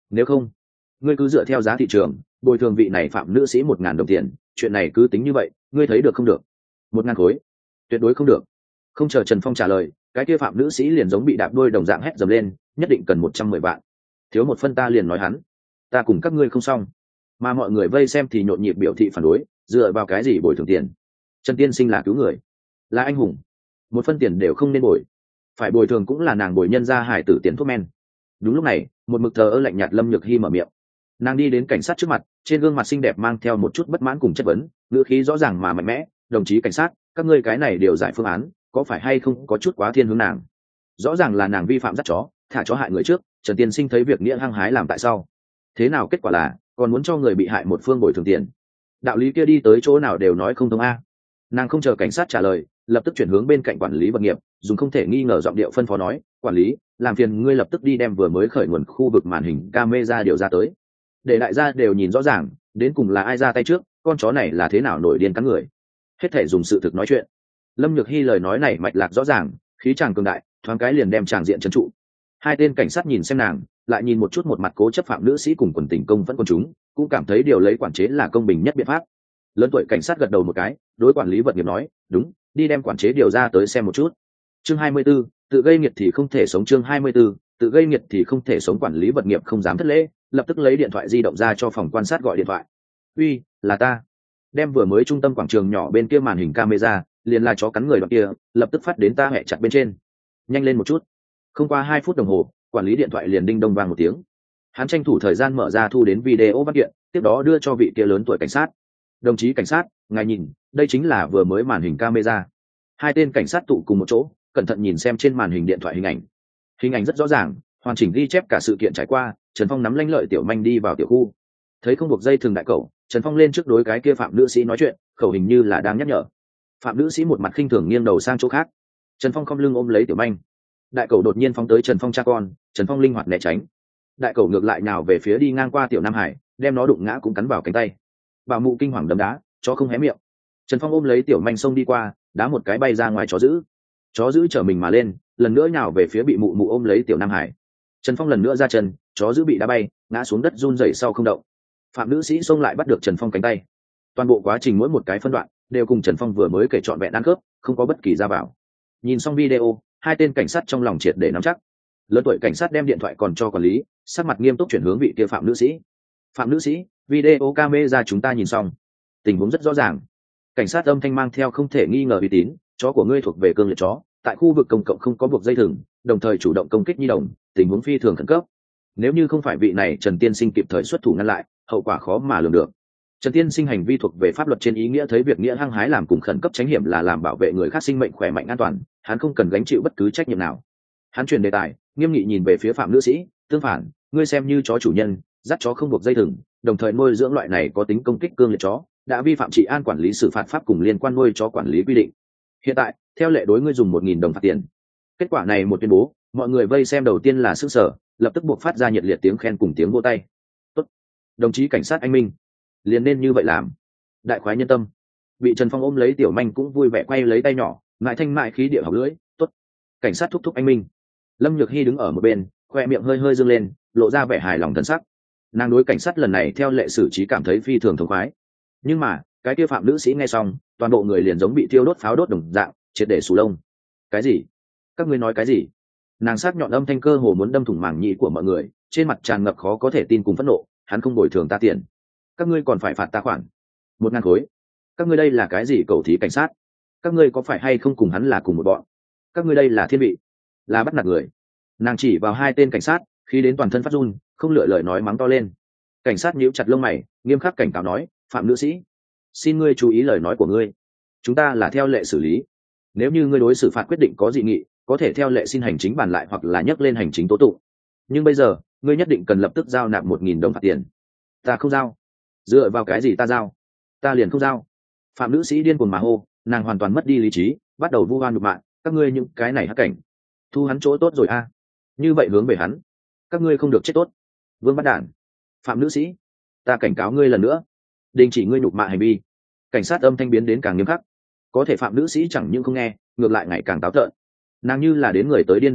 nếu không ngươi cứ dựa theo giá thị trường bồi thường vị này phạm nữ sĩ 1.000 đồng tiền, chuyện này cứ tính như vậy, ngươi thấy được không được? 1.000 khối tuyệt đối không được. Không chờ Trần Phong trả lời, cái kia phạm nữ sĩ liền giống bị đạp đôi đồng dạng hét dầm lên, nhất định cần 110 vạn, thiếu một phân ta liền nói hắn, ta cùng các ngươi không xong. Mà mọi người vây xem thì nhộn nhịp biểu thị phản đối, dựa vào cái gì bồi thường tiền? Trần tiên sinh là cứu người, là anh hùng, một phân tiền đều không nên bồi, phải bồi thường cũng là nàng bồi nhân ra hải tử tiền thuốc men. Đúng lúc này, một mực thờ ơ lạnh nhạt Lâm Nhược Hi mở miệng. Nàng đi đến cảnh sát trước mặt, trên gương mặt xinh đẹp mang theo một chút bất mãn cùng chất vấn, ngữ khí rõ ràng mà mạnh mẽ. Đồng chí cảnh sát, các ngươi cái này điều giải phương án có phải hay không có chút quá thiên hướng nàng? Rõ ràng là nàng vi phạm dắt chó thả chó hại người trước, Trần tiên sinh thấy việc nghĩa hăng hái làm tại sao? Thế nào kết quả là còn muốn cho người bị hại một phương bồi thường tiền? Đạo lý kia đi tới chỗ nào đều nói không thông a. Nàng không chờ cảnh sát trả lời, lập tức chuyển hướng bên cạnh quản lý vật nghiệp, dùng không thể nghi ngờ giọng điệu phân phó nói: quản lý, làm phiền ngươi lập tức đi đem vừa mới khởi nguồn khu vực màn hình camera điều ra tới, để đại gia đều nhìn rõ ràng đến cùng là ai ra tay trước, con chó này là thế nào nổi điên cắn người. Hết thể dùng sự thực nói chuyện. Lâm Nhược Hi lời nói này mạch lạc rõ ràng, khí tràng cường đại, thoáng cái liền đem tràng diện trấn trụ. Hai tên cảnh sát nhìn xem nàng, lại nhìn một chút một mặt cố chấp phạm nữ sĩ cùng quần tình công vẫn quần chúng, cũng cảm thấy điều lấy quản chế là công bình nhất biện pháp. Lớn tuổi cảnh sát gật đầu một cái, đối quản lý vật nghiệp nói: đúng, đi đem quản chế điều ra tới xem một chút. Chương 24, tự gây nghiệt thì không thể sống. Chương 24, tự gây nghiệt thì không thể sống. Quản lý vật nghiệp không dám thất lễ, lập tức lấy điện thoại di động ra cho phòng quan sát gọi điện thoại. Uy, là ta. Đem vừa mới trung tâm quảng trường nhỏ bên kia màn hình camera, liền là chó cắn người đoạn kia, lập tức phát đến ta hẹ chặt bên trên. Nhanh lên một chút. Không qua 2 phút đồng hồ, quản lý điện thoại liền đinh đông vang một tiếng. Hắn tranh thủ thời gian mở ra thu đến video văn kiện, tiếp đó đưa cho vị kia lớn tuổi cảnh sát. Đồng chí cảnh sát, ngài nhìn, đây chính là vừa mới màn hình camera. Hai tên cảnh sát tụ cùng một chỗ, cẩn thận nhìn xem trên màn hình điện thoại hình ảnh. Hình ảnh rất rõ ràng, hoàn chỉnh ghi chép cả sự kiện trải qua. Trần Phong nắm lanh lợi tiểu manh đi vào tiểu khu, thấy không buộc dây thường đại cẩu, Trần Phong lên trước đối cái kia phạm nữ sĩ nói chuyện, khẩu hình như là đang nhắc nhở. Phạm nữ sĩ một mặt khinh thường nghiêng đầu sang chỗ khác. Trần Phong không lưng ôm lấy tiểu manh. Đại cẩu đột nhiên phóng tới Trần Phong cha con, Trần Phong linh hoạt né tránh. Đại cẩu ngược lại nào về phía đi ngang qua tiểu Nam Hải, đem nó đụng ngã cũng cắn vào cánh tay. Bà mụ kinh hoàng đấm đá, chó không hé miệng. Trần Phong ôm lấy tiểu manh xông đi qua, đá một cái bay ra ngoài chó dữ. Chó dữ trở mình mà lên, lần nữa nhào về phía bị mụ mụ ôm lấy tiểu Nam Hải. Trần Phong lần nữa ra chân, chó dữ bị đá bay, ngã xuống đất run rẩy sau không động. Phạm nữ sĩ xông lại bắt được Trần Phong cánh tay. Toàn bộ quá trình mỗi một cái phân đoạn đều cùng Trần Phong vừa mới kể trọn vẹn ăn khớp, không có bất kỳ ra vào. Nhìn xong video, hai tên cảnh sát trong lòng triệt để nắm chắc. Lớn tuổi cảnh sát đem điện thoại còn cho quản lý, sắc mặt nghiêm túc chuyển hướng vị kia phạm nữ sĩ. Phạm nữ sĩ, video camera chúng ta nhìn xong, tình huống rất rõ ràng. Cảnh sát âm thanh mang theo không thể nghi ngờ uy tín, chó của ngươi thuộc về cương liệt chó, tại khu vực công cộng không có buộc dây thừng, đồng thời chủ động công kích nhi đồng, tình huống phi thường khẩn cấp. Nếu như không phải vị này Trần tiên sinh kịp thời xuất thủ ngăn lại, hậu quả khó mà lường được. Trần tiên sinh hành vi thuộc về pháp luật trên ý nghĩa, thấy việc nghĩa hăng hái làm cùng khẩn cấp tránh hiểm là làm bảo vệ người khác sinh mệnh khỏe mạnh an toàn, hắn không cần gánh chịu bất cứ trách nhiệm nào. Hắn chuyển đề tài, nghiêm nghị nhìn về phía phạm nữ sĩ, tương phản, ngươi xem như chó chủ nhân, dắt chó không buộc dây thừng, đồng thời nuôi dưỡng loại này có tính công kích cương liệt chó, đã vi phạm trị an quản lý xử phạt pháp cùng liên quan nuôi chó quản lý quy định. Hiện tại, theo lệ đối ngươi dùng 1.000 đồng phạt tiền. Kết quả này một tuyên bố, mọi người vây xem đầu tiên là sửng sở, lập tức buộc phát ra nhiệt liệt tiếng khen cùng tiếng vỗ tay. Tốt, đồng chí cảnh sát anh minh, liền nên như vậy làm. Đại khoái nhân tâm. Bị Trần Phong ôm lấy tiểu manh cũng vui vẻ quay lấy tay nhỏ, ngại thanh mại khí địa học lưỡi. Tốt, cảnh sát thúc thúc anh minh. Lâm Nhược Hi đứng ở một bên, khoe miệng hơi hơi dương lên, lộ ra vẻ hài lòng thần sắc. Nàng đối cảnh sát lần này theo lệ xử trí cảm thấy phi thường thống khoái. Nhưng mà cái kia phạm nữ sĩ nghe xong, toàn bộ người liền giống bị thiêu đốt pháo đốt đồng dạng, triệt để sù lông. Cái gì? Các ngươi nói cái gì? Nàng sắc nhọn âm thanh cơ hồ muốn đâm thủng màng nhĩ của mọi người, trên mặt tràn ngập khó có thể tin cùng phẫn nộ. Hắn không bồi thường ta tiền, các ngươi còn phải phạt ta khoản 1.000 khối. Các ngươi đây là cái gì cầu thí cảnh sát? Các ngươi có phải hay không cùng hắn là cùng một bọn? Các ngươi đây là thiên vị, là bắt nạt người. Nàng chỉ vào hai tên cảnh sát, khi đến toàn thân phát run, không lựa lời nói mắng to lên. Cảnh sát nhíu chặt lông mày, nghiêm khắc cảnh cáo nói: phạm nữ sĩ, xin ngươi chú ý lời nói của ngươi, chúng ta là theo lệ xử lý. Nếu như ngươi đối xử phạt quyết định có dị nghị, có thể theo lệ xin hành chính bàn lại hoặc là nhắc lên hành chính tố tụng. Nhưng bây giờ ngươi nhất định cần lập tức giao nạp 1.000 đồng phạt tiền. Ta không giao. Dựa vào cái gì ta giao? Ta liền không giao. Phạm nữ sĩ điên cuồng mà hô, nàng hoàn toàn mất đi lý trí, bắt đầu vu oan nhục mạ. Các ngươi những cái này hắc cảnh, thu hắn chỗ tốt rồi a. Như vậy hướng về hắn, các ngươi không được chết tốt. Vương bắt đản. Phạm nữ sĩ, ta cảnh cáo ngươi lần nữa, đình chỉ ngươi nhục mạ hành vi. Cảnh sát âm thanh biến đến càng nghiêm khắc. Có thể phạm nữ sĩ chẳng những không nghe, ngược lại ngày càng táo tợn. Nàng như là đến người tới điên đồng dạng,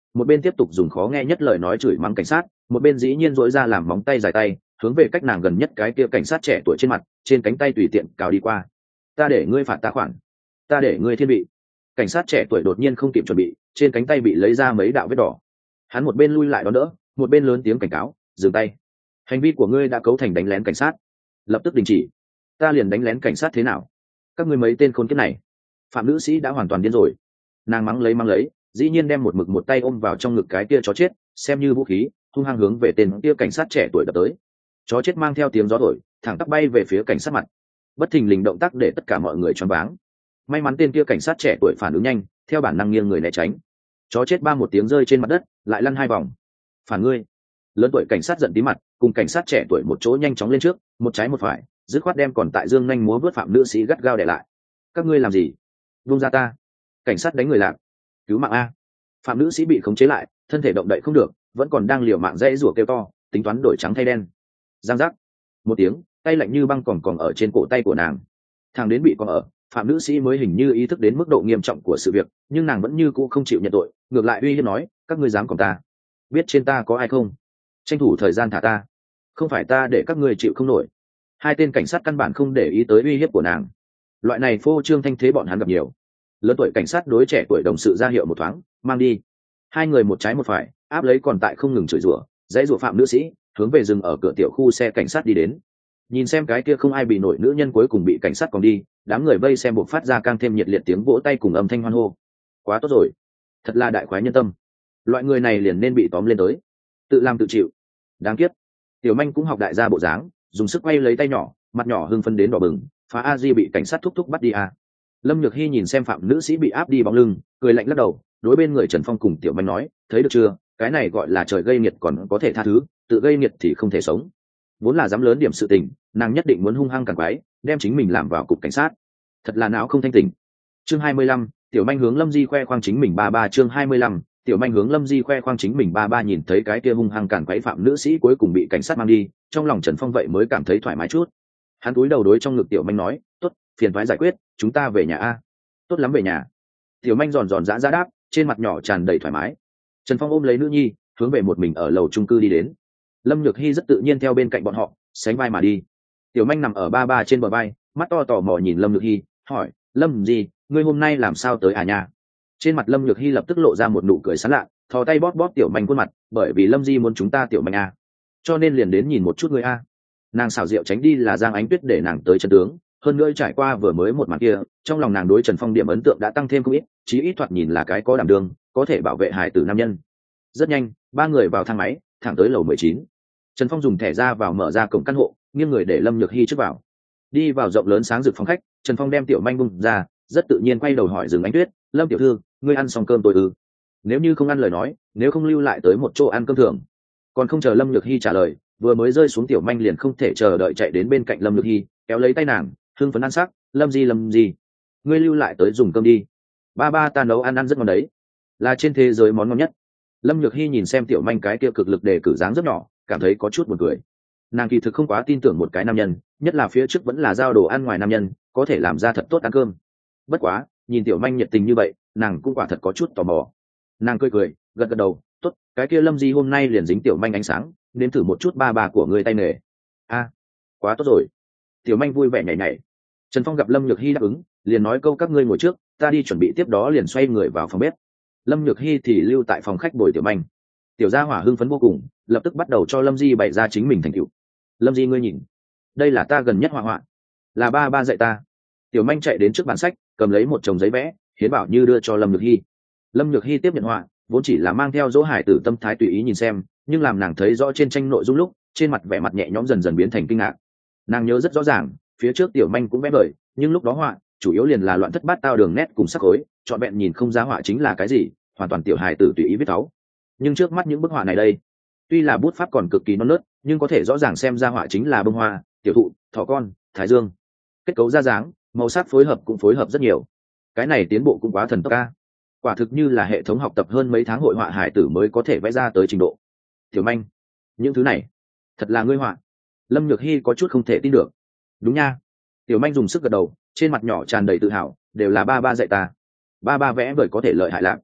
một bên tiếp tục dùng khó nghe nhất lời nói chửi mắng cảnh sát, một bên dĩ nhiên dỗi ra làm móng tay dài tay hướng về cách nàng gần nhất cái kia cảnh sát trẻ tuổi trên mặt, trên cánh tay tùy tiện cào đi qua. Ta để ngươi phạt ta khoản, ta để ngươi thiên vị. Cảnh sát trẻ tuổi đột nhiên không kịp chuẩn bị, trên cánh tay bị lấy ra mấy đạo vết đỏ. Hắn một bên lui lại đón đỡ, một bên lớn tiếng cảnh cáo, dừng tay, hành vi của ngươi đã cấu thành đánh lén cảnh sát, lập tức đình chỉ. Ta liền đánh lén cảnh sát thế nào? Các ngươi mấy tên khốn kiếp này. Phạm nữ sĩ đã hoàn toàn điên rồi, nàng mắng lấy, dĩ nhiên đem một mực một tay ôm vào trong ngực cái kia chó chết xem như vũ khí, hung hăng hướng về tên kia cảnh sát trẻ tuổi đập tới. Chó chết mang theo tiếng gió thổi, thẳng tắp bay về phía cảnh sát mặt, bất thình lình động tác để tất cả mọi người choáng váng. May mắn tên kia cảnh sát trẻ tuổi phản ứng nhanh, theo bản năng nghiêng người né tránh. Chó chết ba một tiếng rơi trên mặt đất, lại lăn 2 vòng. Phản ngươi! Lớn tuổi cảnh sát giận tí mặt, cùng cảnh sát trẻ tuổi một chỗ nhanh chóng lên trước, một trái một phải, dứt khoát đem còn tại dương nhanh múa vớt phạm nữ sĩ gắt gao đè lại. Các ngươi làm gì? Buông ra ta! Cảnh sát đánh người lạc, cứu mạng a! Phạm nữ sĩ bị khống chế lại, thân thể động đậy không được, vẫn còn đang liều mạng dãy rủa kêu to, tính toán đổi trắng thay đen. Giang giác! Một tiếng, tay lạnh như băng còn ở trên cổ tay của nàng. Thằng đến bị còn ở, phạm nữ sĩ mới hình như ý thức đến mức độ nghiêm trọng của sự việc, nhưng nàng vẫn như cũ không chịu nhận tội, ngược lại uy hiếp nói, các ngươi dám còn ta, biết trên ta có ai không? Tranh thủ thời gian thả ta, không phải ta để các ngươi chịu không nổi. Hai tên cảnh sát căn bản không để ý tới uy hiếp của nàng, loại này phô trương thanh thế bọn hắn gặp nhiều. Lớn tuổi cảnh sát đối trẻ tuổi đồng sự ra hiệu một thoáng, mang đi. Hai người một trái một phải, áp lấy còn tại không ngừng chửi rủa dãy rủa phạm nữ sĩ, hướng về rừng ở cửa tiểu khu xe cảnh sát đi đến. Nhìn xem cái kia không ai bị nổi nữ nhân cuối cùng bị cảnh sát còn đi, đám người vây xem buộc phát ra càng thêm nhiệt liệt tiếng vỗ tay cùng âm thanh hoan hô. Quá tốt rồi, thật là đại khoái nhân tâm, loại người này liền nên bị tóm lên tới, tự làm tự chịu. Đáng tiếc tiểu manh cũng học đại gia bộ dáng, dùng sức quay lấy tay nhỏ, mặt nhỏ hưng phân đến đỏ bừng. Phá a di bị cảnh sát thúc thúc bắt đi à. Lâm Nhược Hy nhìn xem phạm nữ sĩ bị áp đi bóng lưng, cười lạnh lắc đầu, đối bên người Trần Phong cùng tiểu manh nói, thấy được chưa, cái này gọi là trời gây nghiệt còn có thể tha thứ, tự gây nghiệt thì không thể sống. Vốn là dám lớn điểm sự tình, nàng nhất định muốn hung hăng càng quái, đem chính mình làm vào cục cảnh sát, thật là não không thanh tỉnh. Chương 25, tiểu manh hướng Lâm Di khoe khoang chính mình ba. Chương 25, tiểu manh hướng Lâm Di khoe khoang chính mình ba. Nhìn thấy cái kia hung hăng cản quấy phạm nữ sĩ cuối cùng bị cảnh sát mang đi, trong lòng Trần Phong vậy mới cảm thấy thoải mái chút. Hắn cúi đầu đối trong ngực tiểu manh nói, tốt, phiền toái giải quyết, chúng ta về nhà a. Tốt lắm, về nhà. Tiểu manh giòn giòn giã giã đáp, trên mặt nhỏ tràn đầy thoải mái. Trần Phong ôm lấy nữ nhi, hướng về một mình ở lầu chung cư đi đến. Lâm Nhược Hy rất tự nhiên theo bên cạnh bọn họ, sánh vai mà đi. Tiểu manh nằm ở ba trên bờ vai, mắt to tò mò nhìn Lâm Nhược Hy, hỏi, Lâm gì, ngươi hôm nay làm sao tới à nhà? Trên mặt Lâm Nhược Hy lập tức lộ ra một nụ cười sán lạ, thò tay bóp bóp tiểu manh khuôn mặt, bởi vì Lâm Di muốn chúng ta tiểu manh a, cho nên liền đến nhìn một chút ngươi a. Nàng xảo diệu tránh đi là Giang Ánh Tuyết để nàng tới chân tướng, hơn nữa trải qua vừa mới một màn kia, trong lòng nàng đối Trần Phong điểm ấn tượng đã tăng thêm không ít, chí ít thoạt nhìn là cái có đảm đương, có thể bảo vệ hài tử nam nhân. Rất nhanh, ba người vào thang máy, thẳng tới lầu 19. Trần Phong dùng thẻ ra vào mở ra cổng căn hộ, nghiêng người để Lâm Nhược Hy trước vào. Đi vào rộng lớn sáng rực phòng khách, Trần Phong đem tiểu manh bung ra, rất tự nhiên quay đầu hỏi Dừng Ánh Tuyết, Lâm tiểu thư, ngươi ăn xong cơm tối ư? Nếu như không ăn lời nói, nếu không lưu lại tới một chỗ ăn cơm thường. Còn không chờ Lâm Nhược Hy trả lời, vừa mới rơi xuống tiểu manh liền không thể chờ đợi chạy đến bên cạnh Lâm Nhược Hy, kéo lấy tay nàng, hưng phấn ăn sắc, Lâm Di, ngươi lưu lại tới dùng cơm đi. Ba ta nấu ăn rất ngon đấy, là trên thế giới món ngon nhất. Lâm Nhược Hy nhìn xem tiểu manh cái kia cực lực đề cử dáng rất nhỏ, cảm thấy có chút buồn cười. Nàng kỳ thực không quá tin tưởng một cái nam nhân, nhất là phía trước vẫn là giao đồ ăn ngoài nam nhân, có thể làm ra thật tốt ăn cơm. Bất quá, nhìn tiểu manh nhiệt tình như vậy, nàng cũng quả thật có chút tò mò. Nàng cười, gật đầu, tốt, cái kia Lâm Di hôm nay liền dính tiểu manh ánh sáng, nếm thử một chút ba của người tay nghề. A, quá tốt rồi. Tiểu manh vui vẻ nhảy. Trần Phong gặp Lâm Nhược Hy đáp ứng, liền nói câu các ngươi ngồi trước, ta đi chuẩn bị tiếp đó liền xoay người vào phòng bếp. Lâm Nhược Hy thì lưu tại phòng khách bồi tiểu manh. Tiểu gia hỏa hưng phấn vô cùng, lập tức bắt đầu cho Lâm Di bày ra chính mình thành tựu. Lâm Di, ngươi nhìn, đây là ta gần nhất họa họa, là ba dạy ta. Tiểu manh chạy đến trước bàn sách, cầm lấy một chồng giấy vẽ, hiến bảo như đưa cho Lâm Nhược Hy. Lâm Nhược Hy tiếp nhận họa, vốn chỉ là mang theo dỗ hải tử tâm thái tùy ý nhìn xem, nhưng làm nàng thấy rõ trên tranh nội dung lúc, trên mặt vẻ mặt nhẹ nhõm dần biến thành kinh ngạc. Nàng nhớ rất rõ ràng, phía trước tiểu manh cũng vẽ vời, nhưng lúc đó họa chủ yếu liền là loạn thất bát tao đường nét cùng sắc khối, trọn vẹn nhìn không ra họa chính là cái gì, hoàn toàn tiểu hài tử tùy ý viết cáu. Nhưng trước mắt những bức họa này đây, tuy là bút pháp còn cực kỳ non nớt, nhưng có thể rõ ràng xem ra họa chính là bông hoa, tiểu thụ, thỏ con, thái dương. Kết cấu ra dáng, màu sắc phối hợp cũng phối hợp rất nhiều. Cái này tiến bộ cũng quá thần tốc ca. Quả thực như là hệ thống học tập hơn mấy tháng hội họa hải tử mới có thể vẽ ra tới trình độ. Tiểu manh, những thứ này thật là ngươi họa? Lâm Nhược Hy có chút không thể tin được. Đúng nha. Tiểu manh dùng sức gật đầu, trên mặt nhỏ tràn đầy tự hào, đều là ba dạy ta. Ba vẽ vời có thể lợi hại lạc.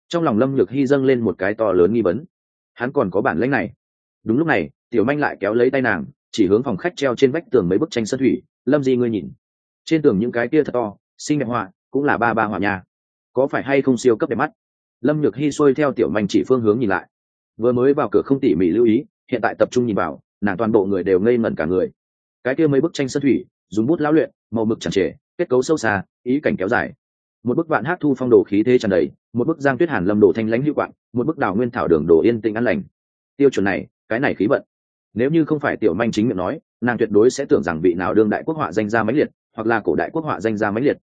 Trong lòng Lâm Nhược Hy dâng lên một cái to lớn nghi vấn, hắn còn có bản lĩnh này? Đúng lúc này Tiểu Manh lại kéo lấy tay nàng, chỉ hướng phòng khách treo trên vách tường mấy bức tranh sơn thủy. Lâm Di, ngươi nhìn, trên tường những cái kia thật to xinh đẹp họa, cũng là ba họa nhà, có phải hay không siêu cấp đẹp mắt? Lâm Nhược Hy xuôi theo Tiểu Manh chỉ phương hướng nhìn lại, vừa mới vào cửa không tỉ mỉ lưu ý, hiện tại tập trung nhìn vào, nàng toàn bộ người đều ngây ngẩn cả người. Cái kia mấy bức tranh sơn thủy dùng bút lão luyện, màu mực chẳng trề, kết cấu sâu xa, ý cảnh kéo dài. Một bức Vạn Hát Thu phong đồ khí thế tràn đầy, một bức Giang Tuyết Hàn lâm đồ thanh lãnh hữu quạng, một bức Đào Nguyên Thảo đường đồ yên tĩnh an lành. Tiêu chuẩn này, cái này khí vận. Nếu như không phải Tiểu Manh chính miệng nói, nàng tuyệt đối sẽ tưởng rằng vị nào đương đại quốc họa danh gia mãnh liệt, hoặc là cổ đại quốc họa danh gia mãnh liệt.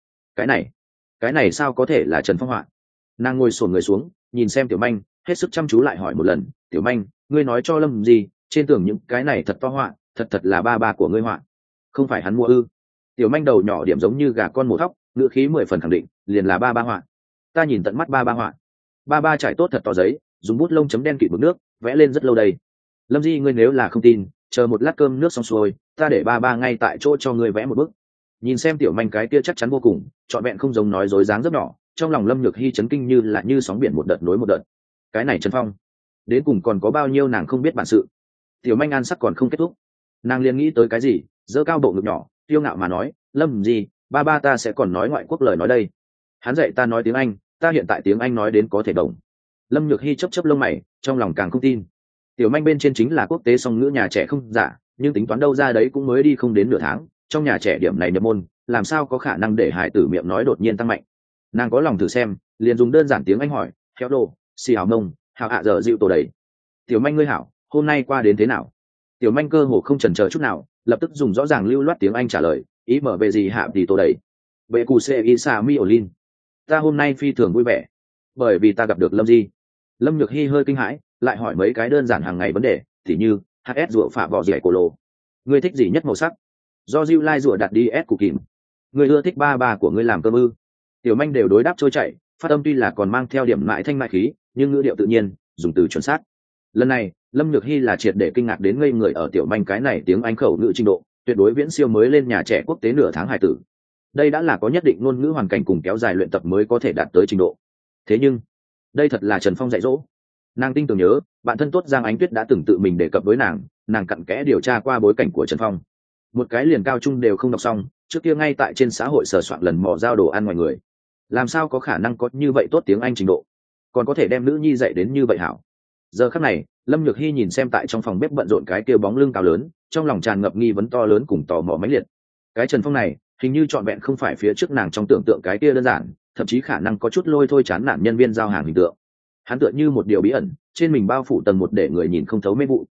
Cái này sao có thể là Trần Phong họa? Nàng ngồi xổm người xuống, nhìn xem Tiểu Manh, hết sức chăm chú lại hỏi một lần, Tiểu Manh, ngươi nói cho Lâm gì, trên tường những cái này thật to họa, thật là ba của ngươi họa, không phải hắn mua ư? Tiểu Manh đầu nhỏ điểm giống như gà con mổ thóc, ngữ khí 10 phần khẳng định, liền là ba họa. Ta nhìn tận mắt ba họa. Ba trải tốt thật to giấy, dùng bút lông chấm đen kịt mực nước, vẽ lên rất lâu đây. Lâm Di, ngươi nếu là không tin, chờ một lát cơm nước xong xuôi, ta để ba ngay tại chỗ cho ngươi vẽ một bức. Nhìn xem Tiểu Manh cái kia chắc chắn vô cùng, trọn vẹn không giống nói dối dáng rất nhỏ, trong lòng Lâm Nhược Hy chấn kinh như sóng biển một đợt nối một đợt. Cái này Trần Phong, đến cùng còn có bao nhiêu nàng không biết bản sự. Tiểu Manh an sắc còn không kết thúc, nàng liền nghĩ tới cái gì, giơ cao bộ ngực nhỏ, kiêu ngạo mà nói, Lâm Di, ba ta sẽ còn nói ngoại quốc lời nói đây. Hắn dạy ta nói tiếng Anh, ta hiện tại tiếng Anh nói đến có thể đồng. Lâm Nhược Hy chớp lông mày, trong lòng càng không tin. Tiểu Manh bên trên chính là quốc tế song ngữ nhà trẻ không giả, nhưng tính toán đâu ra đấy cũng mới đi không đến nửa tháng, trong nhà trẻ điểm này nhập môn, làm sao có khả năng để hải tử miệng nói đột nhiên tăng mạnh. Nàng có lòng thử xem, liền dùng đơn giản tiếng Anh hỏi, theo đồ xì hào mông hào hạ giờ dịu tổ đầy. Tiểu Manh ngươi hảo, hôm nay qua đến thế nào? Tiểu Manh cơ hồ không chần chờ chút nào, lập tức dùng rõ ràng lưu loát tiếng Anh trả lời, ý mở về gì hạ thì tổ đầy. Vệ cụ xe isa mi olin. Ta hôm nay phi thường vui vẻ, bởi vì ta gặp được Lâm Di. Lâm Nhược Hy hơi kinh hãi, lại hỏi mấy cái đơn giản hàng ngày vấn đề, tỉ như hs rượu phạ vỏ dẻ cổ lồ, ngươi thích gì nhất màu sắc, do diêu lai rượu đặt đi s của kìm, ngươi ưa thích ba của ngươi làm cơm ư? Tiểu Manh đều đối đáp trôi chảy, phát âm tuy là còn mang theo điểm mại thanh mại khí, nhưng ngữ điệu tự nhiên, dùng từ chuẩn xác. Lần này Lâm Nhược Hy là triệt để kinh ngạc đến ngây người ở Tiểu Manh cái này tiếng Anh khẩu ngữ trình độ, tuyệt đối viễn siêu mới lên nhà trẻ quốc tế nửa tháng hải tử. Đây đã là có nhất định ngôn ngữ hoàn cảnh cùng kéo dài luyện tập mới có thể đạt tới trình độ. Thế nhưng đây thật là Trần Phong dạy dỗ. Nàng tin tưởng nhớ bạn thân tốt Giang Ánh Tuyết đã từng tự mình đề cập với nàng cặn kẽ điều tra qua bối cảnh của Trần Phong. Một cái liền cao trung đều không đọc xong, trước kia ngay tại trên xã hội sờ soạn lần mò giao đồ ăn ngoài người, làm sao có khả năng có như vậy tốt tiếng Anh trình độ, còn có thể đem nữ nhi dạy đến như vậy hảo. Giờ khắc này Lâm Nhược Hy nhìn xem tại trong phòng bếp bận rộn cái kia bóng lưng cao lớn, trong lòng tràn ngập nghi vấn to lớn cùng tò mò mãnh liệt. Cái Trần Phong này hình như trọn vẹn không phải phía trước nàng trong tưởng tượng cái kia đơn giản, thậm chí khả năng có chút lôi thôi chán nản nhân viên giao hàng hình tượng. Hắn tựa như một điều bí ẩn, trên mình bao phủ tầng một để người nhìn không thấu mê vụ,